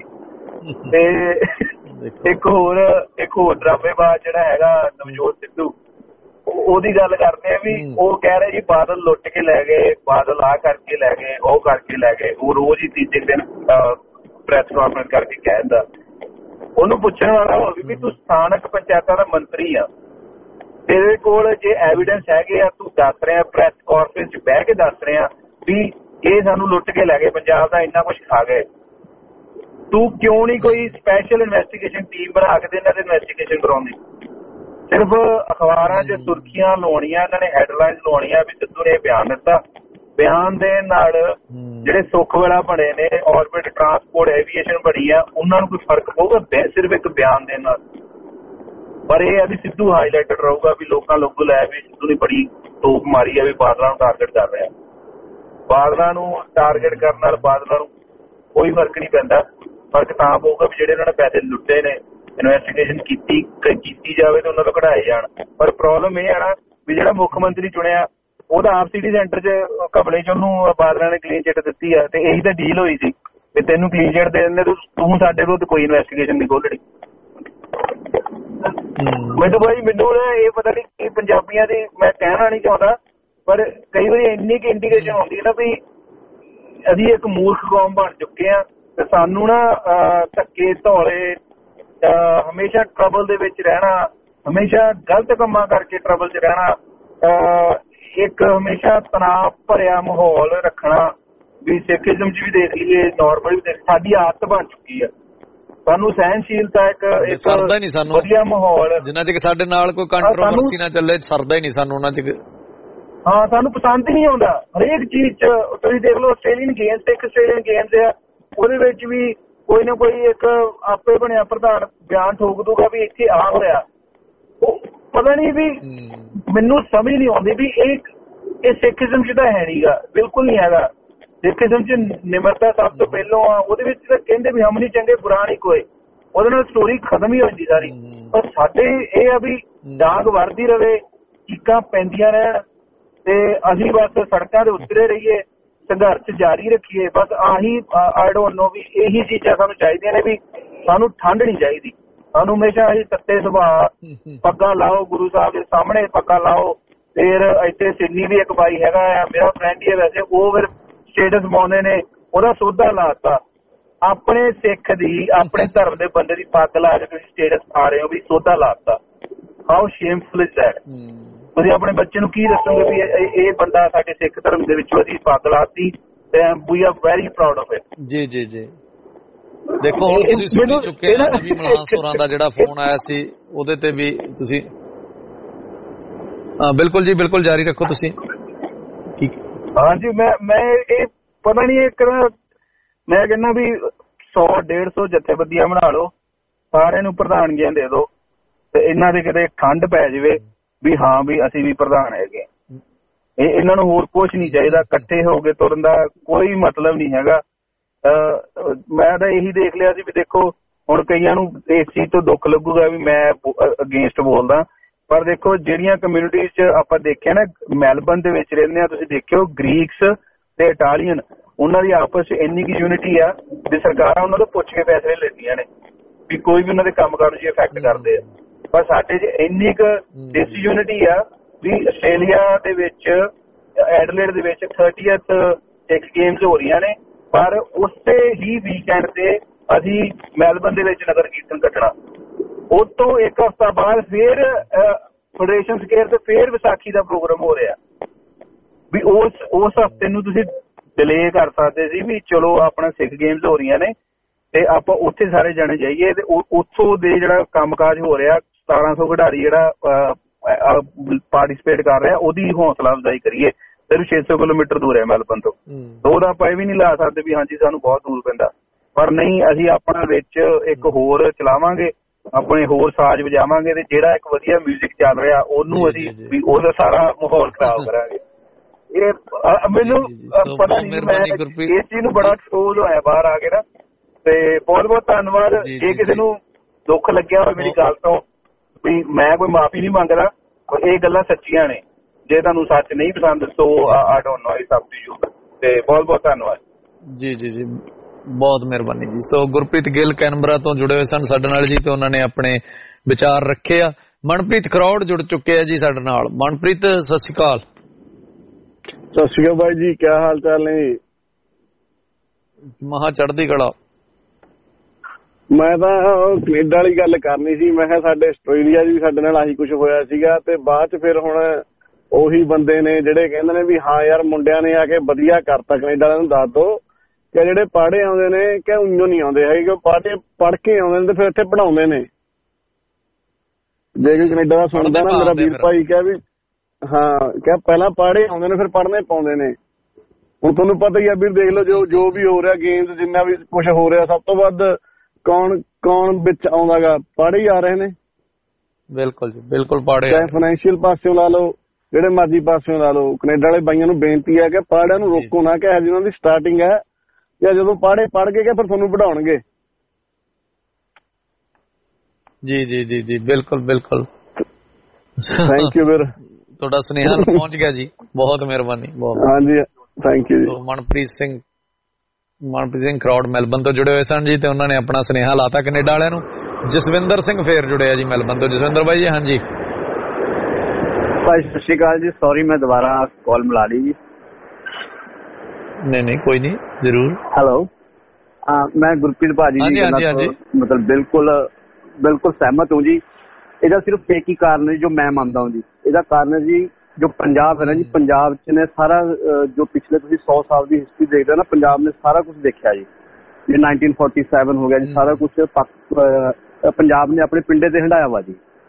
ਤੇ ਇੱਕ ਹੋਰ ਇੱਕ ਹੋਰ ਡਰਾਮੇਬਾਜ਼ ਜਿਹੜਾ ਹੈਗਾ ਨਵਜੋਤ ਸਿੱਧੂ, ਉਹਦੀ ਗੱਲ ਕਰਦੇ ਆ ਵੀ ਉਹ ਕਹਿ ਰਹੇ ਜੀ ਬਾਦਲ ਲੁੱਟ ਕੇ ਲੈ ਗਏ, ਬਾਦਲ ਆਹ ਕਰਕੇ ਲੈ ਗਏ, ਉਹ ਕਰਕੇ ਲੈ ਗਏ। ਉਹ ਰੋਜ਼ ਹੀ ਤੀਜੇ ਦਿਨ ਪ੍ਰੈਸ ਕਾਨਫਰੰਸ ਕਰਕੇ ਕਹਿ ਦਿੰਦਾ। ਉਹਨੂੰ ਪੁੱਛਣ ਵਾਲਾ ਹੋਵੇ ਵੀ ਤੂੰ ਸਥਾਨਕ ਪੰਚਾਇਤਾਂ ਦਾ ਮੰਤਰੀ ਆ, ਤੇਰੇ ਕੋਲ ਜੇ ਐਵੀਡੈਂਸ ਹੈਗੇ ਆ, ਤੂੰ ਦੱਸ ਰਿਹਾ ਪ੍ਰੈਸ ਕਾਨਫਰੰਸ ਚ ਬਹਿ ਕੇ ਦੱਸ ਰਿਹਾ ਵੀ ਇਹ ਸਾਨੂੰ ਲੁੱਟ ਕੇ ਲੈ ਗਏ, ਪੰਜਾਬ ਦਾ ਇੰਨਾ ਕੁਛ ਖਾ ਗਏ, ਤੂੰ ਕਿਉਂ ਨਹੀਂ ਕੋਈ ਸਪੈਸ਼ਲ ਇਨਵੈਸਟੀਗੇਸ਼ਨ ਟੀਮ ਬਣਾ ਕੇ ਇਹਨਾਂ ਦੀ ਇਨਵੈਸਟੀਗੇਸ਼ਨ ਕਰਾਉਂਦੀ? ਸਿਰਫ ਅਖਬਾਰਾਂ 'ਚ ਸੁਰਖੀਆਂ ਲਾਉਣੀਆਂ, ਇਹਨਾਂ ਨੇ ਹੈਡਲਾਈਨਸ ਲਾਉਣੀਆਂ ਵੀ ਸਿੱਧੂ ਨੇ ਬਿਆਨ ਦਿੱਤਾ। ਬਿਆਨ ਦੇਣ ਨਾਲ ਜਿਹੜੇ ਸੁੱਖ ਵੇਲਾ ਬਣੇ ਨੇ, ਆਰਬਿਟ ਟਰਾਂਸਪੋਰਟ ਐਵੀਏਸ਼ਨ ਬਣੀ ਆ, ਉਹਨਾਂ ਨੂੰ ਕੋਈ ਫਰਕ ਪਊਗਾ ਸਿਰਫ ਇੱਕ ਬਿਆਨ ਦੇਣ ਨਾਲ? ਪਰ ਇਹ ਆ ਵੀ ਸਿੱਧੂ ਹਾਈਲਾਈਟਡ ਰਹੂਗਾ ਵੀ ਲੋਕਾਂ ਲੋਗੋ ਲੈ ਵੀ ਸਿੱਧੂ ਨੇ ਬੜੀ ਟੋਕ ਮਾਰੀ ਆ ਵੀ ਬਾਦਲਾਂ ਨੂੰ ਟਾਰਗੇਟ ਕਰ ਰਿਹਾ। ਬਾਦਲਾਂ ਨੂੰ ਟਾਰਗੇਟ ਕਰਨ ਨਾਲ ਬਾਦਲਾਂ ਨੂੰ ਕੋਈ ਫਰਕ ਨਹੀਂ ਪੈਂਦਾ। ਫਰਕ ਤਾਂ ਪਊਗਾ ਵੀ ਜਿਹੜੇ ਉਹਨਾਂ ਨੇ ਪੈਸੇ ਲੁੱਟੇ ਨੇ, ਇਨਵੈਸਟੀਗੇਸ਼ਨ ਕੀਤੀ ਕੀਤੀ ਜਾਵੇ ਤੇ ਉਹਨਾਂ ਤੋਂ ਕਢਾਏ ਜਾਣ। ਪਰ ਪ੍ਰੋਬਲਮ ਇਹ ਆ ਨਾ ਵੀ ਜਿਹੜਾ ਮੁੱਖ ਮੰਤਰੀ ਚੁਣਿਆ ਉਹਦਾ ਆਪ ਸਿਟੀ ਸੈਂਟਰ 'ਚ ਘਪਲੇ 'ਚ ਉਹਨੂੰ ਬਾਦਲਾਂ ਨੇ ਕਲੀਨ ਚਿੱਟ ਦਿੱਤੀ ਆ, ਤੇ ਇਹੀ ਤਾਂ ਡੀਲ ਹੋਈ ਸੀ ਵੀ ਤੈਨੂੰ ਕਲੀਨ ਚਿੱਟ ਦੇ ਦਿੰਦੇ, ਤੂੰ ਸਾਡੇ ਵਿਰੁੱਧ ਕੋਈ ਇਨਵੈਸਟੀਗੇਸ਼ਨ ਨਹੀਂ ਖੋਲ੍ਹਣੀ। ਮੈਨੂੰ ਭਾਈ ਮੈਨੂੰ ਇਹ ਪਤਾ ਨਹੀਂ ਕਿ ਪੰਜਾਬੀਆਂ ਦੀ, ਮੈਂ ਕਹਿਣਾ ਨਹੀਂ ਚਾਹੁੰਦਾ, ਪਰ ਕਈ ਵਾਰੀ ਇੰਨੀ ਕੁ ਇੰਡੀਕੇਸ਼ਨ ਹੁੰਦੀ ਹੈ ਨਾ ਵੀ ਅਸੀਂ ਇੱਕ ਮੂਰਖ ਕੌਮ ਬਣ ਚੁੱਕੇ ਆ, ਤੇ ਸਾਨੂੰ ਨਾ ਧੱਕੇ ਧੌਲੇ, ਹਮੇਸ਼ਾ ਟਰਬਲ ਦੇ ਵਿੱਚ ਰਹਿਣਾ, ਹਮੇਸ਼ਾ ਗਲਤ ਕੰਮਾਂ ਕਰਕੇ ਟਰਬਲ 'ਚ ਰਹਿਣਾ, ਇੱਕ ਹਮੇਸ਼ਾ ਤਣਾਅ ਭਰਿਆ ਮਾਹੌਲ ਰੱਖਣਾ, ਵੀ ਸਿੱਖੀਜ਼ਮ 'ਚ ਵੀ ਦੇਖ ਲਈਏ, ਨਾਰਮਲ ਵੀ ਦੇਖ, ਸਾਡੀ ਆਦਤ ਬਣ ਚੁੱਕੀ ਆ। ਸਾਨੂੰ ਸਹਿਨਸ਼ੀਲਤਾ ਇੱਕ ਸਰਦਾ ਹੀ ਨਹੀਂ ਸਾਨੂੰ ਵਧੀਆ ਮਾਹੌਲ, ਜਿੰਨਾ ਚਿਰ ਸਾਡੇ ਨਾਲ ਕੋਈ ਕੰਟਰੋਵਰਸੀ ਨਾ ਚੱਲੇ ਸਰਦਾ ਹੀ ਨਹੀਂ ਸਾਨੂੰ ਉਹਨਾਂ 'ਚ। ਹਾਂ ਸਾਨੂੰ ਪਸੰਦ ਹੀ ਨਹੀਂ ਆਉਂਦਾ ਹਰੇਕ ਚੀਜ਼ 'ਚ। ਤੁਸੀਂ ਦੇਖ ਲਓ ਆਸਟ੍ਰੇਲੀਅਨ ਗੇਮਸ, ਇੱਕ ਆਸਟ੍ਰੇਲੀਅਨ ਗੇਮਸ ਆ ਉਹਦੇ ਵਿੱਚ ਵੀ ਕੋਈ ਨਾ ਕੋਈ ਇੱਕ ਆਪੇ ਬਣਿਆ ਪ੍ਰਧਾਨ ਬਿਆਨ ਠੋਕ ਦੂਗਾ ਵੀ ਇੱਥੇ ਆ ਹੋਇਆ। ਉਹ ਪਤਾ ਨਹੀਂ ਵੀ ਮੈਨੂੰ ਸਮਝ ਨਹੀਂ ਆਉਂਦੀ ਵੀ ਇਹ ਇਹ ਸਿੱਖੀਜ਼ਮ 'ਚ ਤਾਂ ਹੈ ਨੀ ਗਾ, ਬਿਲਕੁਲ ਨਹੀਂ ਹੈਗਾ। ਸਿੱਖੀਜ਼ਮ 'ਚ ਨਿਮਰਤਾ ਸਭ ਤੋਂ ਪਹਿਲੋਂ ਆ। ਉਹਦੇ ਵਿੱਚ ਤਾਂ ਕਹਿੰਦੇ ਵੀ ਹਮ ਨਹੀਂ ਚੰਗੇ ਬੁਰਾ ਨਹੀਂ ਕੋਈ, ਉਹਦੇ ਨਾਲ ਸਟੋਰੀ ਖਤਮ ਹੀ ਹੋ ਜਾਂਦੀ ਸਾਰੀ। ਪਰ ਸਾਡੇ ਇਹ ਆ ਵੀ ਡਾਂਗ ਵਰਦੀ ਰਵੇ, ਚੀਕਾਂ ਪੈਂਦੀਆਂ ਰਹਿਣ ਤੇ ਅਸੀਂ ਬਸ ਸੜਕਾਂ ਦੇ ਉਤਰੇ ਰਹੀਏ, ਸੰਘਰਸ਼ ਜਾਰੀ ਰੱਖੀਏ। ਬਸ ਆਹੀ ਆਈ ਡੋਂਟ ਨੋ ਵੀ ਇਹੀ ਚੀਜ਼ਾਂ ਸਾਨੂੰ ਚਾਹੀਦੀਆਂ ਨੇ। ਵੀ ਸਾਨੂੰ ਠੰਡ ਨਹੀਂ ਚਾਹੀਦੀ, ਸਾਨੂੰ ਹਮੇਸ਼ਾ ਅਸੀਂ ਤੱਤੇ ਸੁਭਾਅ, ਪੱਗਾਂ ਲਾਓ, ਗੁਰੂ ਸਾਹਿਬ ਦੇ ਸਾਹਮਣੇ ਪੱਗਾਂ ਲਾਓ। ਫਿਰ ਇੱਥੇ ਸਿੰਨੀ ਵੀ ਇੱਕ ਬਾਈ ਹੈਗਾ ਆ ਮੇਰਾ ਫਰੈਂਡ ਹੀ ਹੈ ਵੈਸੇ, ਉਹ ਫਿਰ ਸਟੇਟਸ ਪਾਉਂਦੇ ਨੇ, ਉਹਦਾ ਸੋਧਾ ਲਾਤਾ। ਆਪਣੇ ਸਿੱਖ ਦੀ, ਆਪਣੇ ਧਰਮ ਦੇ ਬੰਦੇ ਦੀ ਪੱਗ ਲਾ ਕੇ ਤੁਸੀਂ ਸਟੇਟਸ ਪਾ ਰਹੇ ਹੋ ਵੀ ਸੋਧਾ ਲਾਤਾ। How shameful is that. ਤੁਸੀਂ ਆਪਣੇ ਬੱਚੇ ਨੂੰ ਕੀ ਦੱਸੋਗੇ ਵੀ ਇਹ ਬੰਦਾ ਸਾਡੇ ਸਿੱਖ ਧਰਮ ਦੇ ਵਿੱਚੋਂ ਅਸੀਂ ਪੱਗ ਲਾਤੀ ਤੇ we are very proud of it. ਜੀ ਜੀ ਜੀ ਦੇਖੋ ਹੁਣ ਤੁਸੀਂ ਸੁਣ ਚੁੱਕੇ ਹੋ ਨਵੀਂ ਮਲਹਾਸ ਹੋਰਾਂ ਦਾ ਜਿਹੜਾ ਫੋਨ ਆਇਆ ਸੀ, ਉਹਦੇ ਤੇ ਵੀ ਤੁਸੀਂ ਹਾਂ ਬਿਲਕੁਲ ਜੀ ਬਿਲਕੁਲ ਜਾਰੀ ਰੱਖੋ ਤੁਸੀਂ। ਠੀਕ ਹਾਂਜੀ ਮੈਂ ਮੈਂ ਇਹ ਪਤਾ ਨਹੀਂ ਇੱਕ ਮੈਂ ਕਹਿੰਦਾ ਵੀ ਸੌ ਡੇਢ ਸੌ ਜਥੇਬੰਦੀਆਂ ਬਣਾ ਲਓ, ਸਾਰਿਆਂ ਨੂੰ ਪ੍ਰਧਾਨਗੀਆਂ ਦੇ ਦਿਓ ਤੇ ਇਹਨਾਂ ਦੇ ਕਿਤੇ ਠੰਡ ਪੈ ਜਾਵੇ ਵੀ ਹਾਂ ਵੀ ਅਸੀਂ ਵੀ ਪ੍ਰਧਾਨ ਹੈਗੇ। ਇਹ ਇਹਨਾਂ ਨੂੰ ਹੋਰ ਕੁਛ ਨਹੀਂ ਚਾਹੀਦਾ, ਇਕੱਠੇ ਹੋ ਕੇ ਤੁਰਨ ਦਾ ਕੋਈ ਮਤਲਬ ਨਹੀਂ ਹੈਗਾ। ਮੈਂ ਤਾਂ ਇਹੀ ਦੇਖ ਲਿਆ ਸੀ ਵੀ ਦੇਖੋ ਹੁਣ ਕਈਆਂ ਨੂੰ ਇਸ ਚੀਜ਼ ਤੋਂ ਦੁੱਖ ਲੱਗੂਗਾ ਵੀ ਮੈਂ ਅਗੇਂਸਟ ਬੋਲਦਾ, ਪਰ ਦੇਖੋ ਜਿਹੜੀਆਂ ਕਮਿਊਨਿਟੀਜ਼ 'ਚ ਆਪਾਂ ਦੇਖਿਆ ਨਾ ਮੈਲਬਰਨ ਦੇ ਵਿੱਚ ਰਹਿੰਦੇ ਆ, ਤੁਸੀਂ ਦੇਖਿਓ ਗ੍ਰੀਕਸ ਤੇ ਇਟਾਲੀਅਨ ਉਹਨਾਂ ਦੀ ਆਪਸ 'ਚ ਇੰਨੀ ਕੁ ਯੂਨਿਟੀ ਆ ਵੀ ਸਰਕਾਰਾਂ ਉਹਨਾਂ ਤੋਂ ਪੁੱਛ ਕੇ ਫੈਸਲੇ ਲੈਂਦੀਆਂ ਨੇ ਵੀ ਕੋਈ ਵੀ ਉਹਨਾਂ ਦੇ ਕੰਮ ਕਾਰ ਨੂੰ ਜੀ ਇਫੈਕਟ ਕਰਦੇ ਆ। ਪਰ ਸਾਡੇ 'ਚ ਇੰਨੀ ਕੁ ਡਿਸਯੂਨਿਟੀ ਆ ਵੀ ਆਸਟ੍ਰੇਲੀਆ ਦੇ ਵਿੱਚ ਐਡਲੇਡ ਦੇ ਵਿੱਚ ਥਰਟੀਅਥ ਸਿੱਖ ਗੇਮਸ ਹੋ ਰਹੀਆਂ ਨੇ, ਪਰ ਉਸੇ ਹੀ ਵੀਕਐਂਡ ਤੇ ਅਸੀਂ ਮੈਲਬਰਨ ਦੇ ਵਿੱਚ ਨਗਰ ਕੀਰਤਨ ਕੱਢਣਾ। ਉਸ ਤੋਂ ਇੱਕ ਹਫ਼ਤਾ ਬਾਅਦ ਫੇਰ ਫੈਡਰੇਸ਼ਨ ਸਕੁਆਇਰ ਤੇ ਫੇਰ ਵਿਸਾਖੀ ਦਾ ਪ੍ਰੋਗਰਾਮ ਹੋ ਰਿਹਾ ਵੀ ਉਸ ਉਸ ਹਫ਼ਤੇ ਨੂੰ ਤੁਸੀਂ ਡਿਲੇ ਕਰ ਸਕਦੇ ਸੀ ਵੀ ਚਲੋ ਆਪਣਾ ਸਿੱਖ ਗੇਮਸ ਹੋ ਰਹੀਆਂ ਨੇ ਤੇ ਆਪਾਂ ਉੱਥੇ ਸਾਰੇ ਜਾਣੇ ਜਾਈਏ ਤੇ ਉੱਥੋਂ ਦੇ ਜਿਹੜਾ ਕੰਮਕਾਜ ਹੋ ਰਿਹਾ ਸਤਾਰਾਂ ਸੌ ਖਿਡਾਰੀ ਜਿਹੜਾ ਪਾਰਟੀਸਪੇਟ ਕਰ ਰਿਹਾ ਉਹਦੀ ਹੌਸਲਾ ਅਫਜ਼ਾਈ ਕਰੀਏ। ਸਿਰਫ ਛੇ ਸੌ ਕਿਲੋਮੀਟਰ ਦੂਰ ਹੈ ਮੈਲਬਰਨ ਤੋਂ, ਉਹਦਾ ਆਪਾਂ ਇਹ ਵੀ ਨਹੀਂ ਲਾ ਸਕਦੇ ਵੀ ਹਾਂਜੀ ਸਾਨੂੰ ਬਹੁਤ ਦੂਰ ਪੈਂਦਾ। ਪਰ ਨਹੀਂ, ਅਸੀਂ ਆਪਣਾ ਵਿੱਚ ਇੱਕ ਹੋਰ ਚਲਾਵਾਂਗੇ, ਆਪਣੇ ਹੋਰ ਸਾਜ਼ ਵਜਾਵਾਂਗੇ ਤੇ ਜਿਹੜਾ ਇੱਕ ਵਧੀਆ ਮਿਊਜ਼ਿਕ ਚੱਲ ਰਿਹਾ ਉਹਨੂੰ ਅਸੀਂ ਵੀ ਉਹਦਾ ਸਾਰਾ ਮਾਹੌਲ ਖਰਾਬ ਕਰਾਂਗੇ। ਇਹ ਮੈਨੂੰ ਪਤਾ ਨਹੀਂ, ਮੈਂ ਇਸ ਚੀਜ਼ ਨੂੰ ਬੜਾ ਐਕਸਪੋਜ਼ ਹੋਇਆ ਬਾਹਰ ਆ ਕੇ ਨਾ। ਤੇ ਬਹੁਤ ਬਹੁਤ ਧੰਨਵਾਦ। ਜੇ ਕਿਸੇ ਨੂੰ ਦੁੱਖ ਲੱਗਿਆ ਹੋਵੇ ਮੇਰੀ ਗੱਲ ਤੋਂ ਵੀ ਮੈਂ ਕੋਈ ਮਾਫੀ ਨਹੀਂ ਮੰਗਦਾ, ਇਹ ਗੱਲਾਂ ਸੱਚੀਆਂ ਨੇ। ਜੇ ਤੁਹਾਨੂੰ ਸੱਚ ਨਹੀਂ ਪਸੰਦ so I don't know, it's up to you. ਤੇ ਬਹੁਤ ਬਹੁਤ ਧੰਨਵਾਦ ਜੀ ਜੀ ਜੀ ਬਹੁਤ ਮਿਹਰਬਾਨੀ ਜੀ। ਸੋ ਗੁਰਪ੍ਰੀਤ ਗਿੱਲ ਕੈਨਬਰਾ ਤੋਂ ਜੁੜੇ ਹੋਏ ਸਨ ਸਾਡੇ ਨਾਲ ਜੀ ਤੇ ਉਹਨਾਂ ਨੇ ਆਪਣੇ ਵਿਚਾਰ ਰੱਖੇ ਆ। ਮਨਪ੍ਰੀਤ ਕਰੌੜ ਜੁੜ ਚੁੱਕੇ ਆ ਜੀ ਸਾਡੇ ਨਾਲ। ਮਨਪ੍ਰੀਤ ਸਤਿ ਸ਼੍ਰੀ ਅਕਾਲ। ਸਤਿ ਸ਼੍ਰੀ ਅਕਾਲ ਬਾਈ ਜੀ, ਕੀ ਹਾਲ ਚਾਲ ਨੇ? ਮਹਾ ਚੜ੍ਹਦੀ ਕਲਾ। ਮੈਂ ਤਾਂ ਕੈਨੇਡਾ ਵਾਲੀ ਗੱਲ ਕਰਨੀ ਸੀ। ਮੈਂ ਕਿਹਾ ਸਾਡੇ ਆਸਟ੍ਰੇਲੀਆ ਵੀ ਸਾਡੇ ਨਾਲ ਆਹੀ ਕੁਛ ਹੋਇਆ ਸੀਗਾ ਤੇ ਬਾਅਦ ਚ ਫਿਰ ਹੁਣ ਉਹੀ ਬੰਦੇ ਨੇ ਜਿਹੜੇ ਕਹਿੰਦੇ ਨੇ ਵੀ ਹਾਂ ਯਾਰ ਮੁੰਡਿਆਂ ਨੇ ਆ ਕੇ ਵਧੀਆ ਕਰਤਾ ਕੈਨੇਡਾ ਵਾਲਿਆਂ ਨੂੰ। ਦੱਸ ਦੋ ਕਿ ਜਿਹੜੇ ਪੜ੍ਹੇ ਆਉਂਦੇ ਨੇ ਕਿ ਉਂਝ ਨਹੀਂ ਆਉਂਦੇ ਹੈਗੇ, ਪੜ੍ਹ ਪੜ੍ਹ ਕੇ ਆਉਂਦੇ ਨੇ ਤੇ ਫਿਰ ਇੱਥੇ ਪੜ੍ਹਾਉਂਦੇ ਨੇ। ਜੇ ਕੋਈ ਕੈਨੇਡਾ ਦਾ ਸੁਣਦਾ ਨਾ ਮੇਰਾ ਵੀਰ ਭਾਈ ਕਹਿ ਵੀ ਹਾਂ ਕਹਿ ਪਹਿਲਾਂ ਪੜ੍ਹੇ ਆਉਂਦੇ ਨੇ ਫਿਰ ਪੜ੍ਹਨੇ ਪਾਉਂਦੇ ਨੇ। ਹੁਣ ਤੁਹਾਨੂੰ ਪਤਾ ਹੀ ਆ ਵੀਰ, ਦੇਖ ਲਓ ਜੋ ਜੋ ਵੀ ਹੋ ਰਿਹਾ ਗੇਮਸ ਜਿੰਨਾ ਵੀ ਕੁਛ ਹੋ ਰਿਹਾ ਸਭ ਤੋਂ ਵੱਧ ਕੌਣ ਕੌਣ ਵਿੱਚ ਆਉਂਦਾ ਗਾ, ਪੜ੍ਹ ਹੀ ਆ ਰਹੇ ਨੇ। ਬਿਲਕੁਲ ਜੀ ਬਿਲਕੁਲ ਪੜ੍ਹੇ, ਚਾਹੇ ਫਾਈਨੈਂਸ਼ੀਅਲ ਪਾਸਿਓਂ ਲਾ ਲਓ, ਜਿਹੜੇ ਮਰਜ਼ੀ ਪਾਸਿਓਂ ਲਾ ਲਓ। ਕੈਨੇਡਾ ਵਾਲੇ ਬਾਈਆਂ ਨੂੰ ਬੇਨਤੀ ਹੈ ਕਿ ਪੜ੍ਹਿਆਂ ਨੂੰ ਰੋਕੋ ਨਾ, ਕਿ ਜਿਹਨਾਂ ਦੀ ਸਟਾਰਟਿੰਗ ਹੈ ਜਾਂ ਜਦੋਂ ਪੜ੍ਹੇ ਪੜ੍ਹ ਕੇ ਫਿਰ ਤੁਹਾਨੂੰ ਵਧਾਉਣਗੇ। ਜੀ ਜੀ ਜੀ ਜੀ ਬਿਲਕੁਲ ਬਿਲਕੁਲ। ਥੈਂਕ ਯੂ ਵੀਰ, ਤੁਹਾਡਾ ਸੁਨੇਹਾ ਪਹੁੰਚ ਗਿਆ ਜੀ, ਬਹੁਤ ਮਿਹਰਬਾਨੀ। ਬਹੁਤ ਹਾਂਜੀ ਥੈਂਕ ਯੂ ਜੀ। ਮਨਪ੍ਰੀਤ ਸਿੰਘ ਮਨਪ੍ਰੀਤ ਸਿੰਘ ਕਰੌੜ ਮੈਲਬਰਨ ਤੋਂ ਜੁੜੇ ਹੋਏ ਸਨ ਜੀ ਤੇ ਉਹਨਾਂ ਨੇ ਆਪਣਾ ਸੁਨੇਹਾ ਲਾਤਾ ਕੈਨੇਡਾ ਵਾਲਿਆਂ ਨੂੰ। ਜਸਵਿੰਦਰ ਸਿੰਘ ਫੇਰ ਜੁੜਿਆ ਜੀ ਮੈਲਬਰਨ ਤੋਂ। ਜਸਵਿੰਦਰ ਬਾਈ ਜੀ ਹਾਂਜੀ ਭਾਈ ਸਤਿ ਸ਼੍ਰੀ ਅਕਾਲ ਜੀ। ਸੌਰੀ ਮੈਂ ਦੁਬਾਰਾ ਕਾਲ ਮਿਲਾ ਲਈ ਜੀ। ਨਹੀਂ ਨਹੀਂ ਕੋਈ ਨਹੀਂ, ਜ਼ਰੂਰ। ਹੈਲੋ, ਮੈਂ ਗੁਰਪ੍ਰੀਤ ਭਾਜੀ ਦੀ ਮਤਲਬ ਬਿਲਕੁਲ ਬਿਲਕੁਲ ਸਹਿਮਤ ਹੂੰ ਜੀ। ਇਹਦਾ ਸਿਰਫ ਇੱਕ ਹੀ ਕਾਰਨ ਹੈ ਜੋ ਮੈਂ ਮੰਨਦਾ ਹੂੰ ਜੀ। ਇਹਦਾ ਕਾਰਨ ਹੈ ਜੀ ਜੋ ਪੰਜਾਬ ਹੈ ਨਾ ਜੀ, ਪੰਜਾਬ ਚ ਨੇ ਸਾਰਾ ਜੋ ਪਿਛਲੇ ਤੁਸੀਂ ਸੌ ਸਾਲ ਦੀ ਹਿਸਟਰੀ ਦੇਖਦੇ ਨਾ, ਪੰਜਾਬ ਨੇ ਸਾਰਾ ਕੁਛ ਦੇਖਿਆ ਜੀ। ਜੇ ਨਾਈਨਟੀਨ ਫੋਰਟੀ ਸੈਵਨ ਹੋ ਗਿਆ ਜੀ, ਸਾਰਾ ਕੁਛ ਪੰਜਾਬ ਨੇ ਆਪਣੇ ਪਿੰਡੇ ਤੇ ਹੰਡਾਇਆ ਵਾ ਜੀ।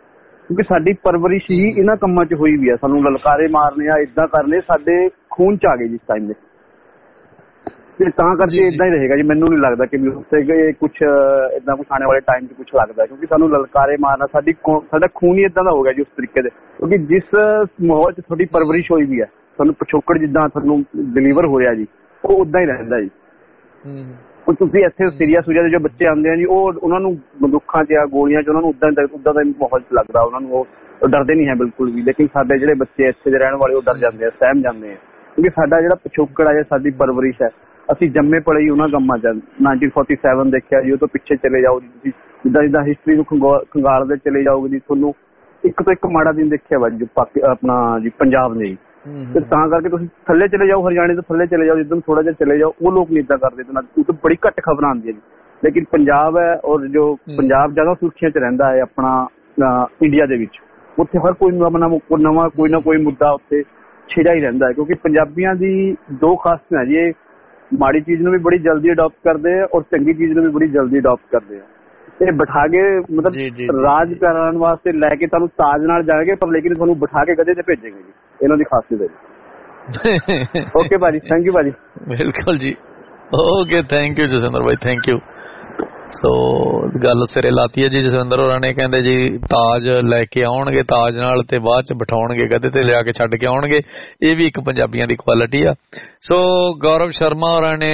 ਕਿਉਂਕਿ ਸਾਡੀ ਪਰਵਰਿਸ਼ ਹੀ ਇਹਨਾਂ ਕੰਮਾਂ 'ਚ ਹੋਈ ਵੀ ਹੈ। ਸਾਨੂੰ ਲਲਕਾਰੇ ਮਾਰਨੇ ਆ, ਏਦਾਂ ਕਰਨੇ ਸਾਡੇ ਖੂਨ 'ਚ ਆ ਗਏ ਜਿਸ ਟਾਈਮ ਦੇ, ਤੇ ਤਾਂ ਕਰਕੇ ਏਦਾਂ ਹੀ ਰਹੇਗਾ ਜੀ। ਮੈਨੂੰ ਨਹੀਂ ਲੱਗਦਾ ਕਿ ਵੀ ਉੱਥੇ ਕੁਛ ਏਦਾਂ ਕੁਛ ਆਉਣੇ ਵਾਲੇ ਟਾਈਮ 'ਚ ਕੁਛ ਲੱਗਦਾ, ਕਿਉਂਕਿ ਸਾਨੂੰ ਲਲਕਾਰੇ ਮਾਰਨਾ ਸਾਡੀ ਸਾਡਾ ਖੂਨ ਹੀ ਏਦਾਂ ਦਾ ਹੋ ਗਿਆ ਜੀ ਉਸ ਤਰੀਕੇ ਦੇ। ਕਿਉਂਕਿ ਜਿਸ ਮਾਹੌਲ 'ਚ ਤੁਹਾਡੀ ਪਰਵਰਿਸ਼ ਹੋਈ ਵੀ ਹੈ, ਤੁਹਾਨੂੰ ਪਿਛੋਕੜ ਜਿੱਦਾਂ ਤੁਹਾਨੂੰ ਡਿਲੀਵਰ ਹੋ ਰਿਹਾ ਜੀ, ਉਹ ਉਦਾਂ ਹੀ ਰਹਿੰਦਾ ਜੀ। ਹੁਣ ਤੁਸੀਂ ਇੱਥੇ ਸੀਰੀਆ ਸੂਰੀਆ ਦੇ ਜੋ ਬੱਚੇ ਆਉਂਦੇ ਆ ਜੀ, ਉਹ ਉਹਨਾਂ ਨੂੰ ਬੰਦੂਕਾਂ 'ਚ ਜਾਂ ਗੋਲੀਆਂ 'ਚ ਉਹਨਾਂ ਨੂੰ ਉਦਾਂ ਉਦਾਂ ਦਾ ਮਾਹੌਲ 'ਚ ਲੱਗਦਾ, ਉਹਨਾਂ ਨੂੰ ਉਹ ਡਰਦੇ ਨਹੀਂ ਹੈ ਬਿਲਕੁਲ ਵੀ। ਲੇਕਿਨ ਸਾਡੇ ਜਿਹੜੇ ਬੱਚੇ ਇੱਥੇ ਦੇ ਰਹਿਣ ਵਾਲੇ ਉਹ ਡਰ ਜਾਂਦੇ ਆ, ਸਹਿਮ ਜਾਂਦੇ ਆ, ਕਿਉਂਕਿ ਸਾਡਾ ਜਿਹੜਾ ਪਿਛੋਕੜ ਹੈ ਜਾਂ ਸਾਡੀ ਪਰਵਰਿਸ਼ ਹੈ, ਅਸੀਂ ਜੰਮੇ ਪਲੇ ਹੀ ਉਹਨਾਂ ਕੰਮਾਂ 'ਚ। ਨਾਈਨਟੀਨ ਫੋਰਟੀ ਸੈਵਨ ਦੇਖਿਆ ਜੀ, ਉਹ ਤੋਂ ਪਿੱਛੇ ਚਲੇ ਜਾਓ ਜੀ ਤੁਸੀਂ, ਜਿੱਦਾਂ ਜਿੱਦਾਂ ਹਿਸਟਰੀ ਨੂੰ ਖੰਗਾਲਦੇ ਚਲੇ ਜਾਓਗੇ ਜੀ, ਤੁਹਾਨੂੰ ਇੱਕ ਤੋਂ ਇੱਕ ਮਾੜਾ ਦਿਨ ਦੇਖਿਆ ਵਾ ਜੀ ਆਪਣਾ ਜੀ ਪੰਜਾਬ ਨੇ ਜੀ। ਤੇ ਤਾਂ ਕਰਕੇ ਤੁਸੀਂ ਥੱਲੇ ਚਲੇ ਜਾਓ, ਹਰਿਆਣੇ ਤੋਂ ਥੱਲੇ ਚਲੇ ਜਾਓ, ਜਿੱਦਾਂ ਥੋੜਾ ਜਿਹਾ ਚਲੇ ਜਾਓ, ਉਹ ਲੋਕ ਨਹੀਂ ਏਦਾਂ ਕਰਦੇ, ਉਹ ਬੜੀ ਘੱਟ ਖਬਰਾਂ ਆਉਂਦੀਆਂ ਜੀ। ਲੇਕਿਨ ਪੰਜਾਬ ਹੈ, ਔਰ ਜੋ ਪੰਜਾਬ ਜ਼ਿਆਦਾ ਸੁਰਖੀਆਂ 'ਚ ਰਹਿੰਦਾ ਹੈ ਆਪਣਾ ਇੰਡੀਆ ਦੇ ਵਿੱਚ, ਉੱਥੇ ਹਰ ਕੋਈ ਨਵਾਂ ਨਵਾਂ ਕੋਈ ਨਾ ਕੋਈ ਮੁੱਦਾ ਉੱਥੇ ਛਿੜਿਆ ਹੀ ਰਹਿੰਦਾ ਹੈ। ਕਿਉਂਕਿ ਪੰਜਾਬੀਆਂ ਦੀ ਦੋ ਖਾਸੀਅਤਾਂ ਜੀ, ਇਹ ਮਾੜੀ ਚੀਜ਼ ਨੂੰ ਵੀ ਬੜੀ ਜਲਦੀ ਅਡਾਪਟ ਕਰਦੇ ਆ ਔਰ ਚੰਗੀ ਚੀਜ਼ ਨੂੰ ਵੀ ਬੜੀ ਜਲਦੀ ਅਡਾਪਟ ਕਰਦੇ ਆ। ਇਹ ਬਿਠਾ ਕੇ ਮਤਲਬ ਰਾਜ ਕਰਨ ਵਾਸਤੇ ਲੈ ਕੇ ਤੁਹਾਨੂੰ ਤਾਜ ਨਾਲ ਜਾਣਗੇ, ਪਰ ਲੇਕਿਨ ਤੁਹਾਨੂੰ ਬਿਠਾ ਕੇ ਗਧੇ ਤੇ ਭੇਜੇਗੇ ਜੀ, ਇਹਨਾਂ ਦੀ ਖਾਸੀਅਤ ਹੈ। ਓਕੇ ਭਾਜੀ, ਥੈਂਕ ਯੂ ਭਾਜੀ। ਬਿਲਕੁਲ ਜੀ, okay, thank you Jaswinder Bhai, thank you. ਸੋ ਗੱਲ ਸਿਰੇ ਲਾਤੀ ਹੈ ਜੀ ਜਸਵਿੰਦਰ ਹੋਰਾਂ ਨੇ, ਕਹਿੰਦੇ ਜੀ ਤਾਜ ਲੈ ਕੇ ਆਉਣਗੇ, ਤਾਜ ਨਾਲ ਤੇ ਬਾਅਦ ਚ ਬਿਠਾਉਣਗੇ ਗਧੇ ਤੇ ਲਿਆ ਕੇ ਛੱਡ ਕੇ ਆਉਣਗੇ, ਇਹ ਵੀ ਇੱਕ ਪੰਜਾਬੀਆਂ ਦੀ ਕੁਆਲਿਟੀ ਆ। ਸੋ ਗੌਰਵ ਸ਼ਰਮਾ ਹੋਰਾਂ ਨੇ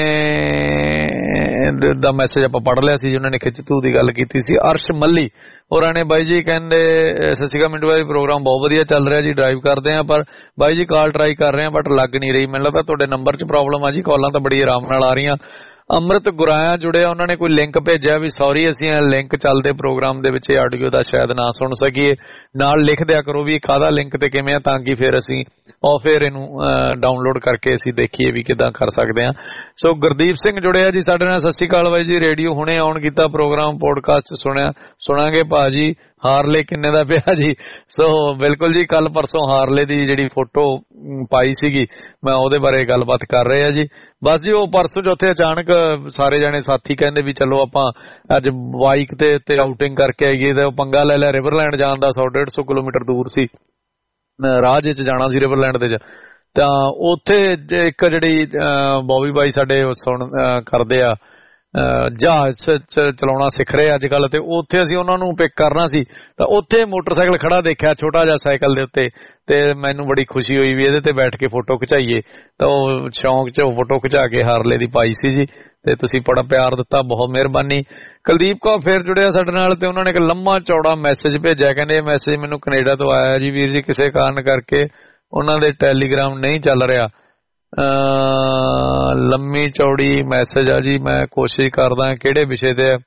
ਦਾ ਮੈਸੇਜ ਆਪਾਂ ਪੜ੍ਹ ਲਿਆ ਸੀ ਜੀ, ਉਹਨਾਂ ਨੇ ਖਿੱਚਤੂ ਦੀ ਗੱਲ ਕੀਤੀ ਸੀ। ਅਰਸ਼ ਮੱਲੀ ਹੋਰਾਂ ਨੇ ਬਾਈ ਜੀ ਕਹਿੰਦੇ ਸਤਿ ਸ਼੍ਰੀ ਅਕਾਲ ਮਿੰਟੂ ਭਾਈ, ਪ੍ਰੋਗਰਾਮ ਬਹੁਤ ਵਧੀਆ ਚੱਲ ਰਿਹਾ ਜੀ, ਡਰਾਈਵ ਕਰਦੇ ਆ, ਪਰ ਬਾਈ ਜੀ ਕਾਲ ਟਰਾਈ ਕਰ ਰਹੇ ਆ ਬਟ ਲੱਗ ਨਹੀਂ ਰਹੀ, ਮੈਨੂੰ ਲੱਗਦਾ ਤੁਹਾਡੇ ਨੰਬਰ 'ਚ ਪ੍ਰੋਬਲਮ ਆ ਜੀ, ਕਾਲਾਂ ਤਾਂ ਬੜੀ ਆਰਾਮ ਨਾਲ ਆ ਰਹੀਆਂ। ਅੰਮ੍ਰਿਤ ਗੁਰਾਇਆ ਜੁੜਿਆ, ਉਹਨਾਂ ਨੇ ਕੋਈ ਲਿੰਕ ਭੇਜਿਆ ਵੀ ਸੌਰੀ ਅਸੀਂ ਲਿੰਕ ਚੱਲਦੇ ਪ੍ਰੋਗਰਾਮ ਦੇ ਵਿੱਚ ਆਡੀਓ ਦਾ ਸ਼ਾਇਦ ਨਾ ਸੁਣ ਸਕੀਏ, ਨਾਲ ਲਿਖ ਦਿਆ ਕਰੋ ਵੀ ਕਾਹਦਾ ਲਿੰਕ ਤੇ ਕਿਵੇਂ ਆ, ਤਾਂ ਕਿ ਫਿਰ ਅਸੀਂ ਉਹ ਫਿਰ ਇਹਨੂੰ ਡਾਊਨਲੋਡ ਕਰਕੇ ਅਸੀਂ ਦੇਖੀਏ ਵੀ ਕਿੱਦਾਂ ਕਰ ਸਕਦੇ ਆ। ਸੋ ਗੁਰਦੀਪ ਸਿੰਘ ਜੁੜਿਆ ਜੀ ਸਾਡੇ ਨਾਲ, ਸਤਿ ਸ਼੍ਰੀ ਅਕਾਲ ਬਾਈ ਜੀ, ਰੇਡੀਓ ਹੁਣੇ ਆਨ ਕੀਤਾ, ਪ੍ਰੋਗਰਾਮ ਪੋਡਕਾਸਟ ਸੁਣਿਆ ਸੁਣਾਂਗੇ ਭਾਜੀ, ਹਾਰਲੇ ਕਿੰਨੇ ਦਾ ਪਿਆ ਜੀ। ਸੋ ਬਿਲਕੁਲ ਜੀ, ਕੱਲ ਪਰਸੋਂ ਹਾਰਲੇ ਦੀ ਜਿਹੜੀ ਫੋਟੋ ਪਾਈ ਸੀਗੀ ਮੈਂ ਉਹਦੇ ਬਾਰੇ ਗੱਲਬਾਤ ਕਰ ਰਹੇ ਆ ਜੀ। ਬਸ ਜੀ ਉਹ ਪਰਸੋਂ ਚੌਥੇ ਅਚਾਨਕ ਸਾਰੇ ਜਾਣੇ ਸਾਥੀ ਕਹਿੰਦੇ ਵੀ ਚਲੋ ਆਪਾਂ ਅੱਜ ਬਾਈਕ ਤੇ ਤੇ ਆਊਟਿੰਗ ਕਰਕੇ ਆਈਏ, ਤੇ ਉਹ ਪੰਗਾ ਲੈ ਲਿਆ ਰਿਵਰਲੈਂਡ ਜਾਣ ਦਾ, ਸੌ ਡੇਢ ਸੌ ਕਿਲੋਮੀਟਰ ਦੂਰ ਸੀ, ਰਾਹ ਚ ਜਾਣਾ ਸੀ ਰਿਵਰਲੈਂਡ ਤੇ, ਤਾਂ ਉੱਥੇ ਇੱਕ ਜਿਹੜੀ ਬੋਬੀ ਬਾਈ ਸਾਡੇ ਸੁਣ ਕਰਦੇ ਆ ਜਹਾਜ਼ ਚਲਾਉਣਾ ਸਿੱਖ ਰਹੇ ਅੱਜ ਕੱਲ, ਤੇ ਉੱਥੇ ਅਸੀਂ ਉਹਨਾਂ ਨੂੰ ਪਿਕ ਕਰਨਾ ਸੀ, ਤਾਂ ਉੱਥੇ ਮੋਟਰਸਾਈਕਲ ਖੜਾ ਦੇਖਿਆ ਛੋਟਾ ਜਿਹਾ ਸਾਈਕਲ ਦੇ ਉੱਤੇ, ਤੇ ਮੈਨੂੰ ਬੜੀ ਖੁਸ਼ੀ ਹੋਈ ਵੀ ਇਹਦੇ ਤੇ ਬੈਠ ਕੇ ਫੋਟੋ ਖਿਚਾਈਏ, ਤਾਂ ਉਹ ਸ਼ੌਂਕ ਚ ਫੋਟੋ ਖਿਚਾ ਕੇ ਹਾਰਲੇ ਦੀ ਪਾਈ ਸੀ ਜੀ, ਤੇ ਤੁਸੀਂ ਬੜਾ ਪਿਆਰ ਦਿੱਤਾ, ਬਹੁਤ ਮਿਹਰਬਾਨੀ। ਕੁਲਦੀਪ ਕੌਰ ਫੇਰ ਜੁੜਿਆ ਸਾਡੇ ਨਾਲ, ਤੇ ਉਹਨਾਂ ਨੇ ਇੱਕ ਲੰਮਾ ਚੌੜਾ ਮੈਸੇਜ ਭੇਜਿਆ, ਕਹਿੰਦੇ ਇਹ ਮੈਸੇਜ ਮੈਨੂੰ ਕੈਨੇਡਾ ਤੋਂ ਆਇਆ ਜੀ ਵੀਰ ਜੀ, ਕਿਸੇ ਕਾਰਨ ਕਰਕੇ ਉਹਨਾਂ ਦੇ ਟੈਲੀਗ੍ਰਾਮ ਨਹੀਂ ਚੱਲ ਰਿਹਾ, ਲੰਮੀ ਚੌੜੀ ਮੈਸੇਜ ਆ ਜੀ, ਮੈਂ ਕੋਸ਼ਿਸ਼ ਕਰਦਾ ਕਿਹੜੇ ਵਿਸ਼ੇ ਤੇ ਆ।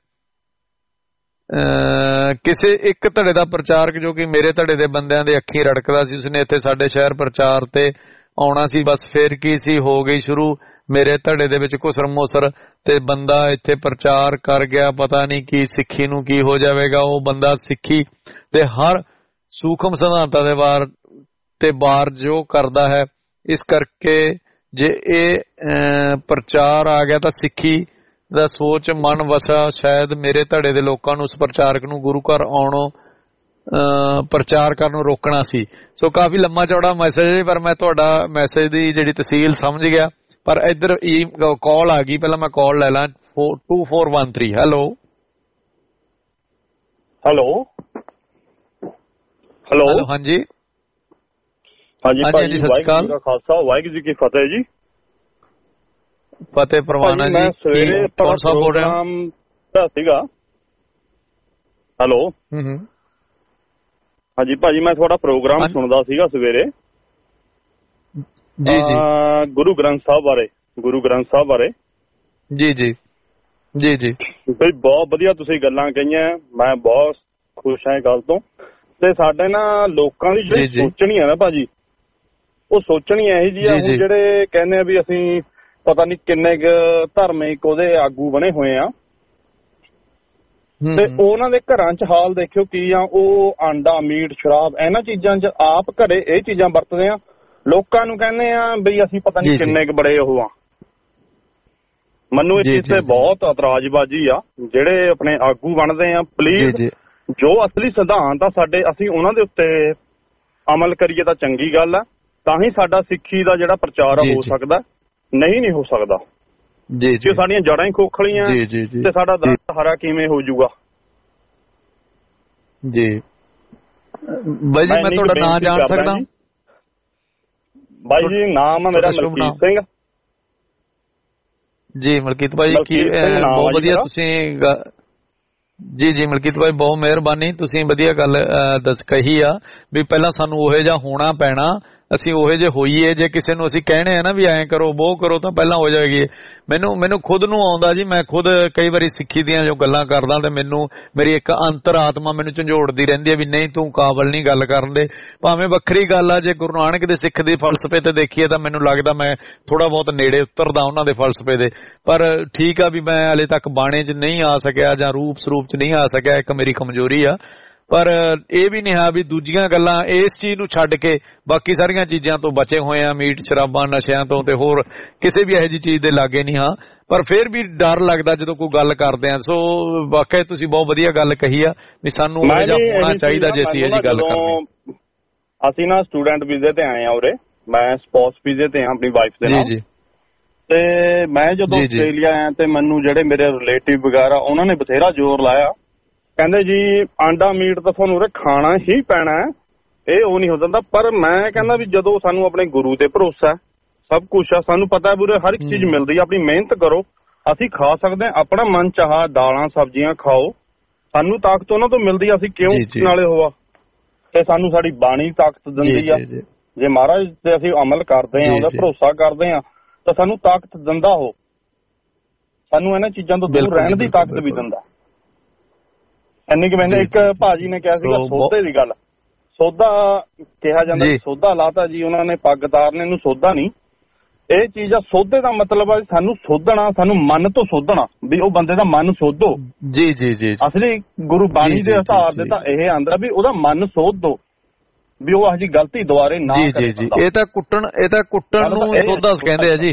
ਕਿਸੇ ਇੱਕ ਧੜੇ ਦਾ ਪ੍ਰਚਾਰਕ ਜੋ ਕਿ ਮੇਰੇ ਧੜੇ ਦੇ ਬੰਦਿਆਂ ਦੇ ਅੱਖੀਂ ਰੜਕਦਾ ਸੀ, ਉਸਨੇ ਇੱਥੇ ਸਾਡੇ ਸ਼ਹਿਰ ਪ੍ਰਚਾਰ ਤੇ ਆਉਣਾ ਸੀ, ਬਸ ਫੇਰ ਕੀ ਸੀ ਹੋ ਗਈ ਸ਼ੁਰੂ ਮੇਰੇ ਧੜੇ ਦੇ ਵਿੱਚ ਘੁਸਰ ਮੁਸਰ, ਤੇ ਬੰਦਾ ਇੱਥੇ ਪ੍ਰਚਾਰ ਕਰ ਗਿਆ, ਪਤਾ ਨਹੀਂ ਕੀ ਸਿੱਖੀ ਨੂੰ ਕੀ ਹੋ ਜਾਵੇਗਾ। ਉਹ ਬੰਦਾ ਸਿੱਖੀ ਤੇ ਹਰ ਸੂਖਮ ਸਿਧਾਂਤਾਂ ਦੇ ਵਾਰ ਤੇ ਬਾਰ ਜੋ ਕਰਦਾ ਹੈ, ਇਸ ਕਰਕੇ ਜੇ ਇਹ ਪ੍ਰਚਾਰ ਆ ਗਿਆ ਤਾਂ ਸਿੱਖੀ ਦਾ ਸੋਚ ਮਨ ਵਸਾ, ਸ਼ਾਇਦ ਮੇਰੇ ਧੜੇ ਦੇ ਲੋਕਾਂ ਨੂੰ ਉਸ ਪ੍ਰਚਾਰਕ ਨੂੰ ਗੁਰੂ ਘਰ ਆਉਣੋਂ ਪ੍ਰਚਾਰ ਕਰਨ ਨੂੰ ਰੋਕਣਾ ਸੀ। ਸੋ ਕਾਫੀ ਲੰਮਾ ਚੌੜਾ ਮੈਸੇਜ ਹੈ, ਪਰ ਮੈਂ ਤੁਹਾਡਾ ਮੈਸੇਜ ਦੀ ਜਿਹੜੀ ਤਸੀਲ ਸਮਝ ਗਿਆ। ਪਰ ਇੱਧਰ ਕਾਲ ਆ ਗਈ, ਪਹਿਲਾਂ ਮੈਂ ਕਾਲ ਲੈ ਲਾਂ। Two four one three. Hello hello hello ਹਾਂਜੀ ਹਾਂਜੀ ਭਾਜੀ, ਸਤਿ ਸ਼੍ਰੀ ਅਕਾਲ, ਖਾਲਸਾ ਵਾਹਿਗੁਰੂ ਜੀ ਕੀ ਫਤਿਹ ਜੀ। ਫਤਿਹ ਪ੍ਰਵਾਨ ਜੀ, ਮੈਂ ਸਵੇਰੇ ਕੌਣ ਸਾ ਬੋਲ ਰਿਹਾ ਸੀਗਾ। ਹੈਲੋ ਹਾਂਜੀ ਭਾਜੀ, ਮੈਂ ਤੁਹਾਡਾ ਪ੍ਰੋਗਰਾਮ ਸੁਣਦਾ ਸੀਗਾ ਸਵੇਰੇ, ਜੀ ਜੀ, ਗੁਰੂ ਗ੍ਰੰਥ ਸਾਹਿਬ ਬਾਰੇ, ਗੁਰੂ ਗ੍ਰੰਥ ਸਾਹਿਬ ਬਾਰੇ। ਜੀ ਜੀ ਜੀ ਜੀ ਬਈ ਬਹੁਤ ਵਧੀਆ ਤੁਸੀਂ ਗੱਲਾਂ ਕਹੀਆਂ, ਮੈਂ ਬਹੁਤ ਖੁਸ਼ ਹਾਂ ਗੱਲ ਤੋਂ। ਤੇ ਸਾਡੇ ਨਾ ਲੋਕਾਂ ਦੀ ਜਿਹੜੀ ਸੋਚਣੀ ਹੈ ਨਾ ਭਾਜੀ, ਉਹ ਸੋਚਣੀ ਇਹੀ ਜੀ ਆ, ਹੁਣ ਜਿਹੜੇ ਕਹਿੰਦੇ ਆ ਵੀ ਅਸੀਂ ਪਤਾ ਨਹੀਂ ਕਿੰਨੇ ਕੁ ਧਾਰਮਿਕ ਉਹਦੇ ਆਗੂ ਬਣੇ ਹੋਏ ਆ, ਤੇ ਉਹਨਾਂ ਦੇ ਘਰਾਂ 'ਚ ਹਾਲ ਦੇਖਿਓ ਕੀ ਆ। ਉਹ ਆਂਡਾ ਮੀਟ ਸ਼ਰਾਬ ਇਹਨਾਂ ਚੀਜ਼ਾਂ 'ਚ ਆਪ ਘਰੇ ਇਹ ਚੀਜ਼ਾਂ ਵਰਤਦੇ ਆ, ਲੋਕਾਂ ਨੂੰ ਕਹਿੰਦੇ ਆ ਬਈ ਅਸੀਂ ਪਤਾ ਨਹੀਂ ਕਿੰਨੇ ਕੁ ਬੜੇ ਉਹ ਆ। ਮੈਨੂੰ ਇਸ ਚੀਜ਼ ਤੇ ਬਹੁਤ ਇਤਰਾਜ਼ਬਾਜ਼ੀ ਆ, ਜਿਹੜੇ ਆਪਣੇ ਆਗੂ ਬਣਦੇ ਆ, ਪਲੀਜ਼ ਜੋ ਅਸਲੀ ਸਿਧਾਂਤ ਆ ਸਾਡੇ, ਅਸੀਂ ਉਹਨਾਂ ਦੇ ਉੱਤੇ ਅਮਲ ਕਰੀਏ ਤਾਂ ਚੰਗੀ ਗੱਲ ਆ, ਤਾਂ ਹੀ ਸਾਡਾ ਸਿੱਖੀ ਦਾ ਜਿਹੜਾ ਪ੍ਰਚਾਰ ਹੋ ਸਕਦਾ, ਨਹੀਂ ਨਹੀਂ ਹੋ ਸਕਦਾ ਜੀ। ਜੇ ਸਾਡੀਆਂ ਜੜ੍ਹਾਂ ਹੀ ਖੋਖਲੀਆਂ ਤੇ ਸਾਡਾ ਦਰਖਤ ਹਰਾ ਕਿਵੇਂ ਹੋ ਜਾਊਗਾ ਜੀ। ਬਾਈ ਜੀ ਮੈਂ ਤੁਹਾਡਾ ਨਾਮ ਜਾਣ ਸਕਦਾ? ਬਾਈ ਜੀ ਨਾਮ ਆ ਮੇਰਾ ਮਲਕੀਤ ਸਿੰਘ ਜੀ। ਮਲਕੀਤ ਭਾਈ ਕੀ ਬਹੁਤ ਵਧੀਆ ਤੁਸੀਂ ਜੀ ਜੀ ਮਲਕੀਤ ਭਾਈ ਬਹੁਤ ਮਿਹਰਬਾਨੀ, ਤੁਸੀਂ ਵਧੀਆ ਗੱਲ ਦੱਸ ਕਹੀ ਆ ਵੀ ਪਹਿਲਾਂ ਸਾਨੂੰ ਉਹੋ ਜਿਹਾ ਹੋਣਾ ਪੈਣਾ, ਅਸੀਂ ਉਹੋ ਜਿਹੇ ਹੋਈਏ। ਜੇ ਕਿਸੇ ਨੂੰ ਅਸੀਂ ਕਹਿਣੇ ਆ ਨਾ ਵੀ ਐਂ ਕਰੋ ਵੋ ਕਰੋ ਤਾਂ ਪਹਿਲਾਂ ਹੋ ਜਾਏਗੀ। ਮੈਨੂੰ ਮੈਨੂੰ ਖੁਦ ਨੂੰ ਆਉਂਦਾ ਜੀ, ਮੈਂ ਖੁਦ ਕਈ ਵਾਰੀ ਸਿੱਖੀ ਦੀਆਂ ਜੋ ਗੱਲਾਂ ਕਰਦਾ ਤੇ ਮੈਨੂੰ ਮੇਰੀ ਇੱਕ ਅੰਤਰ ਆਤਮਾ ਮੈਨੂੰ ਝੰਜੋੜਦੀ ਰਹਿੰਦੀ ਹੈ ਵੀ ਨਹੀਂ ਤੂੰ ਕਾਬਲ ਨਹੀਂ ਗੱਲ ਕਰਨ ਦੇ। ਭਾਵੇਂ ਵੱਖਰੀ ਗੱਲ ਆ ਜੇ ਗੁਰੂ ਨਾਨਕ ਦੇ ਸਿੱਖ ਦੇ ਫਲਸਫੇ ਤੇ ਦੇਖੀਏ ਤਾਂ ਮੈਨੂੰ ਲੱਗਦਾ ਮੈਂ ਥੋੜਾ ਬਹੁਤ ਨੇੜੇ ਉਤਰਦਾ ਉਹਨਾਂ ਦੇ ਫਲਸਫੇ ਦੇ, ਪਰ ਠੀਕ ਆ ਵੀ ਮੈਂ ਹਾਲੇ ਤੱਕ ਬਾਣੇ 'ਚ ਨਹੀਂ ਆ ਸਕਿਆ ਜਾਂ ਰੂਪ ਸਰੂਪ 'ਚ ਨਹੀਂ ਆ ਸਕਿਆ, ਇੱਕ ਮੇਰੀ ਕਮਜ਼ੋਰੀ ਆ। ਪਰ ਇਹ ਵੀ ਨਹੀਂ ਹੈ ਵੀ ਦੂਜੀਆਂ ਗੱਲਾਂ ਇਸ ਚੀਜ਼ ਨੂੰ ਛੱਡ ਕੇ ਬਾਕੀ ਸਾਰੀਆਂ ਚੀਜ਼ਾਂ ਤੋਂ ਬਚੇ ਹੋਏ ਆ, ਮੀਟ ਸ਼ਰਾਬਾਂ ਨਸ਼ਿਆਂ ਤੋਂ ਤੇ ਹੋਰ ਕਿਸੇ ਵੀ ਇਹੋ ਜਿਹੀ ਚੀਜ਼ ਦੇ ਲਾਗੇ ਨਹੀਂ ਹਾਂ। ਪਰ ਫਿਰ ਵੀ ਡਰ ਲੱਗਦਾ ਜਦੋਂ ਕੋਈ ਗੱਲ ਕਰਦੇ ਆ। ਸੋ ਵਾਕਿਆ ਤੁਸੀਂ ਬਹੁਤ ਵਧੀਆ ਗੱਲ ਕਹੀ ਆ ਵੀ ਸਾਨੂੰ ਉਹ ਜਿਹਾ ਹੋਣਾ ਚਾਹੀਦਾ ਜੇ ਅਸੀਂ ਇਹ ਜੀ ਗੱਲ ਕਰਦੇ। ਅਸੀਂ ਨਾ ਸਟੂਡੈਂਟ ਵੀਜ਼ੇ ਤੇ ਆਏ ਆ ਉਰੇ, ਮੈਂ ਸਪਾਊਸ ਵੀਜ਼ੇ ਤੇ ਆ ਆਪਣੀ ਵਾਈਫ ਦੇ ਨਾਲ ਜੀ। ਤੇ ਮੈਂ ਜਦੋਂ ਆਸਟ੍ਰੇਲੀਆ ਆਇਆ ਤੇ ਮੈਨੂੰ ਜਿਹੜੇ ਮੇਰੇ ਰਿਲੇਟਿਵ ਵਗੈਰਾ ਉਹਨਾਂ ਨੇ ਬਥੇਰਾ ਜ਼ੋਰ ਲਾਇਆ, ਕਹਿੰਦੇ ਜੀ ਆਂਡਾ ਮੀਟ ਤਾਂ ਤੁਹਾਨੂੰ ਉਰੇ ਖਾਣਾ ਹੀ ਪੈਣਾ, ਇਹ ਉਹ ਨਹੀਂ ਹੋ ਜਾਂਦਾ। ਪਰ ਮੈਂ ਕਹਿੰਦਾ ਵੀ ਜਦੋਂ ਸਾਨੂੰ ਆਪਣੇ ਗੁਰੂ ਤੇ ਭਰੋਸਾ, ਸਭ ਕੁਛ ਆ, ਸਾਨੂੰ ਪਤਾ ਵੀ ਹਰ ਇੱਕ ਚੀਜ਼ ਮਿਲਦੀ ਆ, ਆਪਣੀ ਮਿਹਨਤ ਕਰੋ, ਅਸੀਂ ਖਾ ਸਕਦੇ ਹਾਂ ਆਪਣਾ ਮਨ ਚਾਹਾ ਦਾਲਾਂ ਸਬਜ਼ੀਆਂ ਖਾਓ, ਸਾਨੂੰ ਤਾਕਤ ਉਹਨਾਂ ਤੋਂ ਮਿਲਦੀ ਆ, ਅਸੀਂ ਕਿਉਂ ਨਾਲੇ ਹੋਆ। ਤੇ ਸਾਨੂੰ ਸਾਡੀ ਬਾਣੀ ਤਾਕਤ ਦਿੰਦੀ ਆ, ਜੇ ਮਹਾਰਾਜ ਤੇ ਅਸੀਂ ਅਮਲ ਕਰਦੇ ਆ, ਉਹਦਾ ਭਰੋਸਾ ਕਰਦੇ ਆ ਤਾਂ ਸਾਨੂੰ ਤਾਕਤ ਦਿੰਦਾ ਉਹ, ਸਾਨੂੰ ਇਹਨਾਂ ਚੀਜ਼ਾਂ ਤੋਂ ਦੂਰ ਰਹਿਣ ਦੀ ਤਾਕਤ ਵੀ ਦਿੰਦਾ। ਇੰਨੀ ਕਿ ਮੈਨੂੰ ਇੱਕ ਭਾਜੀ ਨੇ ਕਿਹਾ ਸੀਗਾ ਸੋਧੇ ਦੀ ਗੱਲ, ਸੋਧਾ ਕਿਹਾ ਜਾਂਦਾ, ਸੋਧਾ ਲਾਤਾ ਜੀ ਉਹਨਾਂ ਨੇ ਪੱਗ ਤਾਰਨੇ ਨੂੰ, ਸੋਧਾ ਨਹੀਂ ਇਹ ਚੀਜ਼ ਆ। ਸੋਧੇ ਦਾ ਮਤਲਬ ਆ ਸਾਨੂੰ ਸੋਧਣਾ, ਸਾਨੂੰ ਮਨ ਤੋਂ ਸੋਧਣਾ, ਵੀ ਉਹ ਬੰਦੇ ਦਾ ਮਨ ਸੋਧੋ ਜੀ ਜੀ ਜੀ। ਅਸਲੀ ਗੁਰੂ ਬਾਣੀ ਦੇ ਹਿਸਾਬ ਦੇ ਤਾਂ ਇਹ ਆਂਦਾ ਵੀ ਉਹਦਾ ਮਨ ਸੋਧ ਦੋ, ਵੀ ਉਹ ਅਜਿਹੀ ਗਲਤੀ ਦੁਬਾਰੇ ਨਾ ਕਰੇ। ਜੀ ਜੀ ਇਹ ਤਾਂ ਕੁੱਟਣ, ਇਹ ਤਾਂ ਕੁੱਟਣ ਨੂੰ ਸੋਧਾ ਕਹਿੰਦੇ ਆ ਜੀ।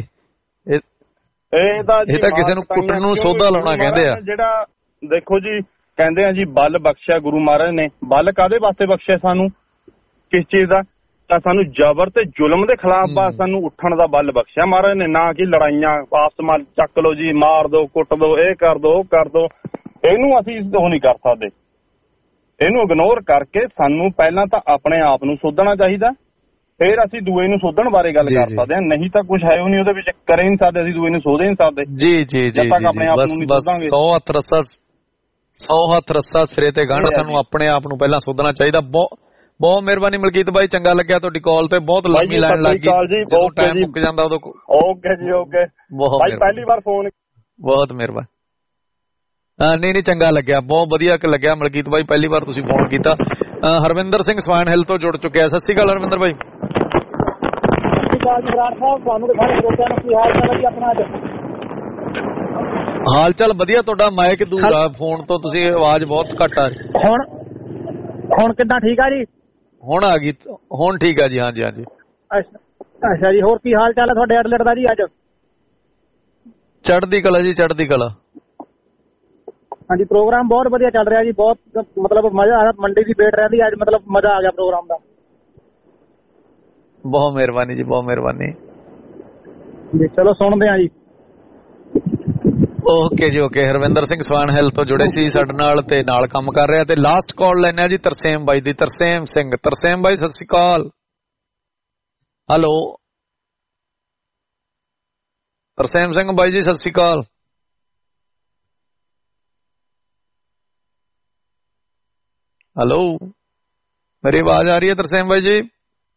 ਇਹ ਤਾਂ ਕਿਸੇ ਨੂੰ ਕੁੱਟਣ ਨੂੰ ਸੋਧਾ ਲਾਉਣਾ ਕਹਿੰਦੇ ਆ। ਜਿਹੜਾ ਦੇਖੋ ਜੀ ਕਹਿੰਦੇ ਆ ਜੀ ਬਲ ਬਖਸ਼ਿਆ ਗੁਰੂ ਮਹਾਰਾਜ ਨੇ, ਬਲ ਕਾਹਦੇ ਵਾਸਤੇ ਬਖਸ਼ਿਆ ਸਾਨੂੰ, ਕਿਸ ਚੀਜ਼ ਦਾ, ਤਾਂ ਸਾਨੂੰ ਜ਼ਬਰ ਤੇ ਜ਼ੁਲਮ ਦੇ ਖਿਲਾਫ ਬਾ ਸਾਨੂੰ ਉੱਠਣ ਦਾ ਬਲ ਬਖਸ਼ਿਆ ਮਹਾਰਾਜ ਨੇ, ਨਾ ਕਿ ਲੜਾਈਆਂ ਆਪਸ ਮਾਰ ਚੱਕ ਲਓ ਜੀ, ਮਾਰ ਦੋ ਕੁੱਟ ਦੋ, ਇਹ ਕਰ ਦੋ ਉਹ ਕਰ ਦੋ। ਇਹਨੂੰ ਅਸੀਂ ਉਹ ਨਹੀਂ ਕਰ ਸਕਦੇ, ਇਹਨੂੰ ਇਗਨੋਰ ਕਰਕੇ ਸਾਨੂੰ ਪਹਿਲਾਂ ਤਾਂ ਆਪਣੇ ਆਪ ਨੂੰ ਸੋਧਣਾ ਚਾਹੀਦਾ, ਫਿਰ ਅਸੀਂ ਦੂਏ ਨੂੰ ਸੋਧਣ ਬਾਰੇ ਗੱਲ ਕਰ ਸਕਦੇ ਹਾਂ। ਨਹੀਂ ਤਾਂ ਕੁਝ ਹੈ ਉਹ ਨਹੀਂ, ਉਹਦੇ ਵਿੱਚ ਕਰੇ ਨਹੀਂ ਸਕਦੇ, ਅਸੀਂ ਦੂਏ ਨੂੰ ਸੋਧ ਨਹੀਂ ਸਕਦੇ ਜੀ ਜੀ ਜੀ। ਆਪਣੇ ਆਪ ਨੂੰ ਨਹੀਂ ਸੋਧਾਂਗੇ। ਸੌ ਹੱਥ ਰੱਸਾ ਸੌ ਹੱਥ ਰੱਸਾ ਸਿਰੇ ਤੇ ਗੰਢ, ਸਾਨੂੰ ਆਪਣੇ ਆਪ ਨੂੰ ਪਹਿਲਾਂ ਸੋਧਣਾ ਚਾਹੀਦਾ। ਬਹੁਤ ਬਹੁਤ ਮਿਹਰਬਾਨੀ ਮਲਕੀਤ ਭਾਈ, ਚੰਗਾ ਲੱਗਿਆ ਤੁਹਾਡੀ ਕਾਲ ਤੇ, ਬਹੁਤ ਲੰਮੀ ਲਾਈਨ ਲੱਗ ਗਈ, ਜਦੋਂ ਟਾਈਮ ਮੁੱਕ ਜਾਂਦਾ ਉਦੋਂ। ਓਕੇ ਜੀ ਓਕੇ ਭਾਈ, ਪਹਿਲੀ ਵਾਰ ਫੋਨ, ਬਹੁਤ ਮਿਹਰਬਾਨੀ। ਹਾਂ ਨਹੀਂ ਨਹੀਂ ਚੰਗਾ ਲੱਗਿਆ, ਬਹੁਤ ਵਧੀਆ ਲੱਗਿਆ ਮਲਕੀਤ ਭਾਈ, ਪਹਿਲੀ ਵਾਰ ਤੁਸੀਂ ਫੋਨ ਕੀਤਾ। ਹਰਵਿੰਦਰ ਸਿੰਘ ਸਵਾਨ ਹਿੱਲ ਤੋਂ ਜੁੜ ਚੁੱਕਿਆ। ਸਤਿ ਸ਼੍ਰੀ ਅਕਾਲ ਹਰਵਿੰਦਰ ਭਾਈ। ਹਾਲ ਚਾਲ ਵਧੀਆ, ਤੁਹਾਡਾ ਮਾਈਕ ਦੂਰ ਆ ਫੋਨ ਤੋਂ, ਤੁਸੀਂ ਆਵਾਜ਼ ਬਹੁਤ ਘੱਟ ਆ ਰਹੀ। ਹੁਣ ਹੁਣ ਕਿੱਦਾਂ ਠੀਕ ਆ ਜੀ? ਹੁਣ ਆ ਗਈ, ਹੁਣ ਠੀਕ ਆ ਜੀ। ਹਾਂਜੀ ਹਾਂਜੀ ਅੱਛਾ ਜੀ, ਹੋਰ ਕੀ ਹਾਲ ਚਾਲ ਹੈ ਤੁਹਾਡੇ ਐਡਲੇਟ ਦਾ ਜੀ? ਅੱਜ ਚੜ੍ਹਦੀ ਕਲਾ ਜੀ, ਚੜ੍ਹਦੀ ਕਲਾ। ਹਾਂਜੀ ਪ੍ਰੋਗਰਾਮ ਬਹੁਤ ਵਧੀਆ ਚੱਲ ਰਿਹਾ ਜੀ, ਬਹੁਤ ਮਤਲਬ ਮਜ਼ਾ ਆ ਰਿਹਾ, ਮੰਡੀ ਦੀ ਵੇਟ ਰਹਿੰਦੀ ਅੱਜ, ਮਤਲਬ ਮਜ਼ਾ ਆ ਗਿਆ ਪ੍ਰੋਗਰਾਮ ਦਾ। ਬਹੁਤ ਮਿਹਰਬਾਨੀ ਜੀ, ਬਹੁਤ ਮਿਹਰਬਾਨੀ ਜੀ। ਚਲੋ ਸੁਣਦੇ ਆ ਜੀ। ਓਕੇ ਜੀ okay. Harvinder Singh Swan Hill ਤੋਂ ਜੁੜੇ ਸੀ ਸਾਡੇ ਨਾਲ ਤੇ ਨਾਲ ਕੰਮ ਕਰ ਰਿਹਾ। ਤੇ ਲਾਸਟ ਕਾਲ ਲੈਣੇ ਆ ਜੀ ਤਰਸੇਮ ਬਾਈ ਦੀ। ਤਰਸੇਮ ਸਿੰਘ, ਤਰਸੇਮ ਬਾਈ ਸਤਿ ਸ਼੍ਰੀ ਅਕਾਲ। ਹੈਲੋ ਤਰਸੇਮ ਸਿੰਘ ਬਾਈ ਜੀ ਸਤਿ ਸ਼੍ਰੀ ਅਕਾਲ। ਹੈਲੋ ਮੇਰੀ ਆਵਾਜ਼ ਆ ਰਹੀ ਹੈ ਤਰਸੇਮ ਬਾਈ ਜੀ?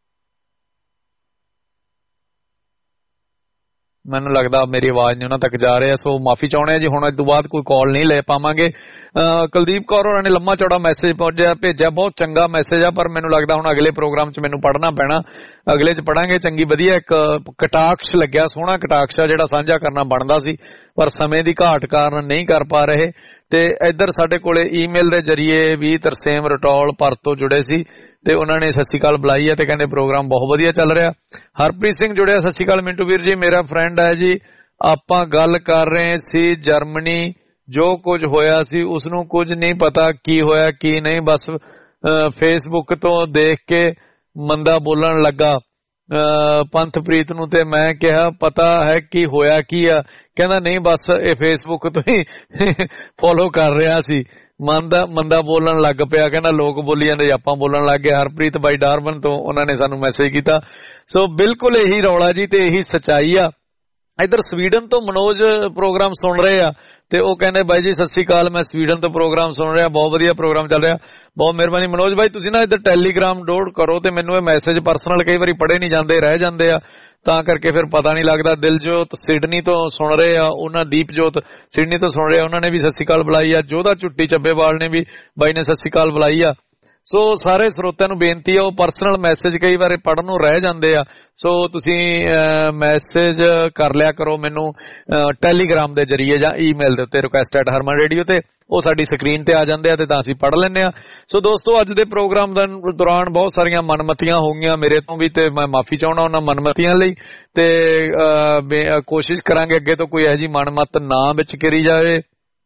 ਮੈਨੂੰ ਲੱਗਦਾ ਮੇਰੀ ਆਵਾਜ਼ ਨਹੀਂ ਉਹਨਾਂ ਤੱਕ ਜਾ ਰਿਹਾ, ਸੋ ਮਾਫੀ ਚਾਹੁੰਦੇ ਆ ਜੀ। ਹੁਣ ਇਸ ਤੋਂ ਬਾਅਦ ਕੋਈ ਕਾਲ ਨਹੀਂ ਲੈ ਪਾਵਾਂਗੇ। ਕੁਲਦੀਪ ਕੌਰ ਹੋਰਾਂ ਨੇ ਲੰਮਾ ਚੌੜਾ ਮੈਸੇਜ ਪਹੁੰਚਿਆ ਭੇਜਿਆ, ਬਹੁਤ ਚੰਗਾ ਮੈਸੇਜ ਆ, ਪਰ ਮੈਨੂੰ ਲੱਗਦਾ ਹੁਣ ਅਗਲੇ ਪ੍ਰੋਗਰਾਮ 'ਚ ਮੈਨੂੰ ਪੜ੍ਹਨਾ ਪੈਣਾ, ਅਗਲੇ 'ਚ ਪੜਾਂਗੇ। ਚੰਗੀ ਵਧੀਆ ਇੱਕ ਕਟਾਕਸ਼ ਲੱਗਿਆ, ਸੋਹਣਾ ਕਟਾਕਸ਼ ਆ ਜਿਹੜਾ ਸਾਂਝਾ ਕਰਨਾ ਬਣਦਾ ਸੀ, ਪਰ ਸਮੇਂ ਦੀ ਘਾਟ ਕਾਰਨ ਨਹੀਂ ਕਰ ਪਾ ਰਹੇ। ਤੇ ਇੱਧਰ ਸਾਡੇ ਕੋਲੇ ਈਮੇਲ ਦੇ ਜਰੀਏ ਵੀ ਤਰਸੇਮ ਰਟੌਲ ਭਰ ਤੋਂ ਜੁੜੇ ਸੀ ਤੇ ਉਹਨਾਂ ਨੇ ਸਤਿ ਸ਼੍ਰੀ ਅਕਾਲ ਬੁਲਾਈ ਹੈ ਤੇ ਕਹਿੰਦੇ ਪ੍ਰੋਗਰਾਮ ਬਹੁਤ ਵਧੀਆ ਚੱਲ ਰਿਹਾ। ਹਰਪ੍ਰੀਤ ਸਿੰਘ ਜੁੜਿਆ, ਸਤਿ ਸ਼੍ਰੀ ਅਕਾਲ ਮਿੰਟੂ ਵੀਰ ਜੀ, ਮੇਰਾ ਫਰੈਂਡ ਹੈ ਜੀ, ਆਪਾਂ ਗੱਲ ਕਰ ਰਹੇ ਸੀ ਜਰਮਨੀ ਜੋ ਕੁਝ ਹੋਇਆ ਸੀ ਉਸਨੂੰ ਕੁਝ ਨਹੀਂ ਪਤਾ ਕੀ ਹੋਇਆ ਕੀ ਨਹੀਂ, ਬਸ ਫੇਸਬੁੱਕ ਤੋਂ ਦੇਖ ਕੇ ਮੰਦਾ ਬੋਲਣ ਲੱਗਾ ਪੰਥਪ੍ਰੀਤ ਨੂੰ। ਤੇ ਮੈਂ ਕਿਹਾ ਪਤਾ ਹੈ ਕੀ ਹੋਇਆ ਕੀ ਆ? ਕਹਿੰਦਾ ਨਹੀਂ ਬਸ ਇਹ ਫੇਸਬੁੱਕ ਤੋਂ ਹੀ ਫੋਲੋ ਕਰ ਰਿਹਾ ਸੀ। ਮੰਦਾ ਮੰਦਾ ਬੋਲਣ ਲੱਗ ਪਿਆ, ਕਹਿੰਦਾ ਲੋਕ ਬੋਲੀ ਜਾਂਦੇ ਆਪਾਂ ਬੋਲਣ ਲੱਗ ਗਏ। ਹਰਪ੍ਰੀਤ ਬਾਈ ਡਾਰਬਨ ਤੋਂ ਉਹਨਾਂ ਨੇ ਸਾਨੂੰ ਮੈਸੇਜ ਕੀਤਾ। ਸੋ ਬਿਲਕੁਲ ਇਹੀ ਰੌਲਾ ਜੀ ਤੇ ਇਹੀ ਸੱਚਾਈ ਆ। ਇੱਧਰ ਸਵੀਡਨ ਤੋਂ ਮਨੋਜ ਪ੍ਰੋਗਰਾਮ ਸੁਣ ਰਹੇ ਆ ਤੇ ਉਹ ਕਹਿੰਦੇ ਬਾਈ ਜੀ ਸਤਿ ਸ੍ਰੀ ਅਕਾਲ, ਮੈਂ ਸਵੀਡਨ ਤੋਂ ਪ੍ਰੋਗਰਾਮ ਸੁਣ ਰਿਹਾ, ਬਹੁਤ ਵਧੀਆ ਪ੍ਰੋਗਰਾਮ ਚੱਲ ਰਿਹਾ, ਬਹੁਤ ਮਿਹਰਬਾਨੀ। ਮਨੋਜ ਬਾਈ ਤੁਸੀਂ ਨਾ ਇੱਧਰ ਟੈਲੀਗ੍ਰਾਮ ਡਾਊਨਲੋਡ ਕਰੋ ਤੇ ਮੈਨੂੰ ਇਹ ਮੈਸੇਜ ਪਰਸਨਲ ਕਈ ਵਾਰੀ ਪੜ੍ਹੇ ਨਹੀਂ ਜਾਂਦੇ, ਰਹਿ ਜਾਂਦੇ ਆ, ਤਾਂ ਕਰਕੇ ਫਿਰ ਪਤਾ ਨਹੀਂ ਲੱਗਦਾ। ਦਿਲਜੋਤ ਸਿਡਨੀ ਤੋਂ ਸੁਣ ਰਹੇ ਆ, ਉਹਨਾਂ ਦੀਪਜੋਤ ਸਿਡਨੀ ਤੋਂ ਸੁਣ ਰਹੇ ਆ, ਉਹਨਾਂ ਨੇ ਵੀ ਸਤਿ ਸ੍ਰੀ ਅਕਾਲ ਬੁਲਾਈ ਆ। ਜੋਧਾ ਝੁੱਟੀ ਚੱਬੇਵਾਲ ਨੇ ਵੀ ਬਾਈ ਨੇ ਸਤਿ ਸ੍ਰੀ ਅਕਾਲ ਬੁਲਾਈ ਆ। ਸੋ ਸਾਰੇ ਸਰੋਤਿਆਂ ਨੂੰ ਬੇਨਤੀ ਆ, ਉਹ ਪਰਸਨਲ ਮੈਸੇਜ ਕਈ ਵਾਰ ਪੜ੍ਹਨ ਨੂੰ ਰਹਿ ਜਾਂਦੇ ਆ, ਸੋ ਤੁਸੀਂ ਮੈਸੇਜ ਕਰ ਲਿਆ ਕਰੋ ਮੈਨੂੰ ਟੈਲੀਗ੍ਰਾਮ ਦੇ ਜਰੀਏ ਜਾਂ ਈਮੇਲ ਦੇ ਉੱਤੇ ਰਿਕੁਐਸਟ ਐਟ ਹਰਮਨ ਰੇਡੀਓ ਤੇ, ਉਹ ਸਾਡੀ ਸਕਰੀਨ ਤੇ ਆ ਜਾਂਦੇ ਆ ਤੇ ਤਾਂ ਅਸੀਂ ਪੜ੍ਹ ਲੈਂਦੇ ਆ। ਸੋ ਦੋਸਤੋ ਅੱਜ ਦੇ ਪ੍ਰੋਗਰਾਮ ਦੇ ਦੌਰਾਨ ਬਹੁਤ ਸਾਰੀਆਂ ਮਨਮਤੀਆਂ ਹੋ ਗਈਆਂ ਮੇਰੇ ਤੋਂ ਵੀ ਤੇ ਮੈਂ ਮਾਫੀ ਚਾਹੁੰਦਾ ਉਹਨਾਂ ਮਨਮਤੀਆਂ ਲਈ ਤੇ ਕੋਸ਼ਿਸ਼ ਕਰਾਂਗੇ ਅੱਗੇ ਤੋਂ ਕੋਈ ਇਹੋ ਜਿਹੀ ਮਨਮਤ ਨਾ ਵਿੱਚ ਕਰੀ ਜਾਵੇ।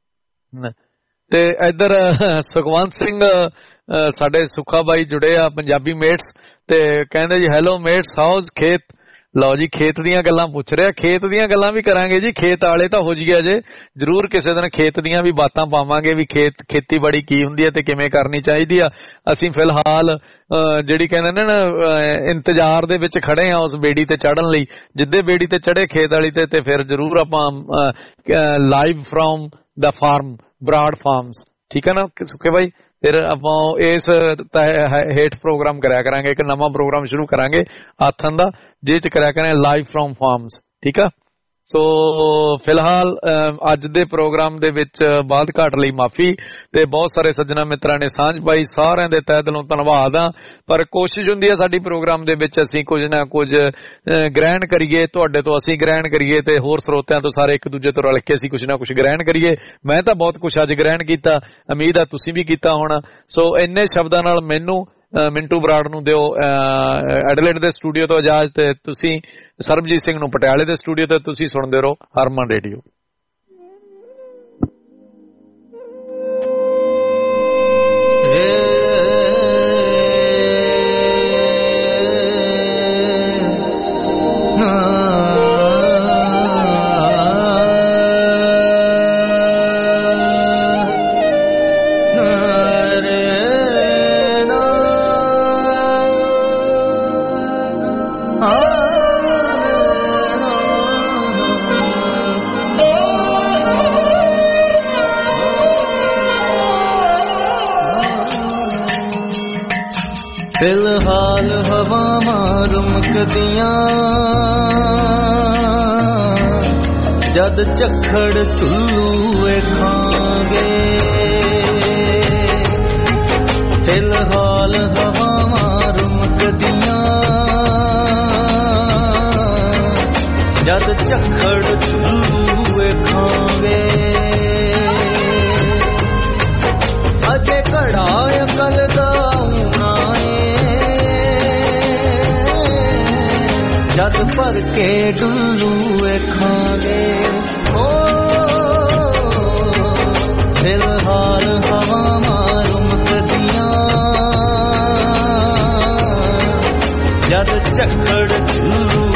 ਤੇ ਇੱਧਰ ਸੁਖਵੰਤ ਸਿੰਘ ਸਾਡੇ ਸੁੱਖਾ ਬਾਈ ਜੁੜੇ ਆ ਪੰਜਾਬੀ ਮੇਟਸ ਤੇ ਕਹਿੰਦੇ ਜੀ ਹੈਲੋ ਮੇਟਸ ਹਾਊਸ ਖੇਤ। ਲਓ ਜੀ ਖੇਤ ਦੀਆਂ ਗੱਲਾਂ ਪੁੱਛ ਰਿਹਾ, ਖੇਤ ਦੀਆਂ ਗੱਲਾਂ ਵੀ ਕਰਾਂਗੇ ਜੀ, ਖੇਤ ਵਾਲੇ ਤਾਂ ਹੋ ਜੀਆ ਜੇ ਜ਼ਰੂਰ ਕਿਸੇ ਦਿਨ ਖੇਤ ਦੀਆਂ ਵੀ ਬਾਤਾਂ ਪਾਵਾਂਗੇ ਵੀ ਖੇਤ ਖੇਤੀਬਾੜੀ ਕੀ ਹੁੰਦੀ ਹੈ ਤੇ ਕਿਵੇਂ ਕਰਨੀ ਚਾਹੀਦੀ ਆ। ਅਸੀਂ ਫਿਲਹਾਲ ਜਿਹੜੀ ਕਹਿੰਦੇ ਨੇ ਨਾ ਇੰਤਜ਼ਾਰ ਦੇ ਵਿੱਚ ਖੜੇ ਆ ਉਸ ਬੇੜੀ ਤੇ ਚੜ੍ਹਨ ਲਈ, ਜਿੱਦੇ ਬੇੜੀ ਤੇ ਚੜ੍ਹੇ ਖੇਤ ਵਾਲੀ ਤੇ ਤੇ ਫਿਰ ਜ਼ਰੂਰ ਆਪਾਂ live from the farm Brar farms, ਠੀਕ ਹੈ ਨਾ ਸੁੱਖੇ ਬਾਈ। ਫਿਰ ਆਪਾਂ ਇਸ ਹੇਠ ਪ੍ਰੋਗਰਾਮ ਕਰਿਆ ਕਰਾਂਗੇ, ਇੱਕ ਨਵਾਂ ਪ੍ਰੋਗਰਾਮ ਸ਼ੁਰੂ ਕਰਾਂਗੇ ਆਥਨ ਦਾ, ਜਿਹ ਚ ਕਰਿਆ ਕਰਾਂਗੇ ਲਾਈਵ ਫਰੋਮ ਫਾਰਮਸ, ਠੀਕ ਆ। ਸੋ ਫਿਲਹਾਲ ਅੱਜ ਦੇ ਪ੍ਰੋਗਰਾਮ ਦੇ ਵਿੱਚ ਬਾਅਦ ਘਾਟ ਲਈ ਮਾਫੀ ਤੇ ਬਹੁਤ ਸਾਰੇ ਸੱਜਣਾ ਮਿੱਤਰਾਂ ਨੇ ਸਾਂਝ ਪਾਈ, ਸਾਰਿਆਂ ਦੇ ਤਹਿ ਦਿਲੋਂ ਧੰਨਵਾਦ ਆ। ਪਰ ਕੋਸ਼ਿਸ਼ ਹੁੰਦੀ ਹੈ ਸਾਡੀ ਪ੍ਰੋਗਰਾਮ ਦੇ ਵਿੱਚ ਅਸੀਂ ਕੁਝ ਨਾ ਕੁਝ ਗ੍ਰਹਿਣ ਕਰੀਏ, ਤੁਹਾਡੇ ਤੋਂ ਅਸੀਂ ਗ੍ਰਹਿਣ ਕਰੀਏ ਤੇ ਹੋਰ ਸਰੋਤਿਆਂ ਤੋਂ ਸਾਰੇ ਇੱਕ ਦੂਜੇ ਤੋਂ ਰਲ ਕੇ ਅਸੀਂ ਕੁਝ ਨਾ ਕੁਝ ਗ੍ਰਹਿਣ ਕਰੀਏ। ਮੈਂ ਤਾਂ ਬਹੁਤ ਕੁਝ ਅੱਜ ਗ੍ਰਹਿਣ ਕੀਤਾ, ਉਮੀਦ ਆ ਤੁਸੀਂ ਵੀ ਕੀਤਾ ਹੋਣਾ। ਸੋ ਇੰਨੇ ਸ਼ਬਦਾਂ ਨਾਲ ਮੈਨੂੰ ਮਿੰਟੂ ਬਰਾੜ ਨੂੰ ਦਿਓ ਐਡਲੇਡ ਦੇ ਸਟੂਡੀਓ ਤੋਂ ਇਜਾਜ਼ਤ, ਤੇ ਤੁਸੀਂ ਸਰਬਜੀਤ ਸਿੰਘ ਨੂੰ ਪਟਿਆਲੇ ਦੇ ਸਟੂਡੀਓ ਤੇ ਤੁਸੀਂ ਸੁਣਦੇ ਰਹੋ ਹਰਮਨ ਰੇਡੀਓ। ਫਿਲਹਾਲ ਹਵਾਵਾਂ ਰੁਮਕਦੀਆਂ ਜਦ ਝੱਖੜ ਝੁੱਲੂ ਵੇਖਾਂਗੇ, ਫਿਲਹਾਲ ਹਵਾਵਾਂ ਰੁਮਕਦੀਆਂ ਜਦ ਝੱਖੜ ਝੁੱਲੂ ਵੇਖਾਂਗੇ, ਅਜੇ ਘੜਾ ਅਕਲ ਦਾ ਜਦ ਭਰ ਕੇ ਡੁੱਲੂ ਵੇਖਾਂਗੇ। ਓ ਫਿਲਹਾਲ ਹਵਾਵਾਂ ਰੁਮਕਦੀਆਂ ਜਦ ਝੱਖੜ ਝੁੱਲੂ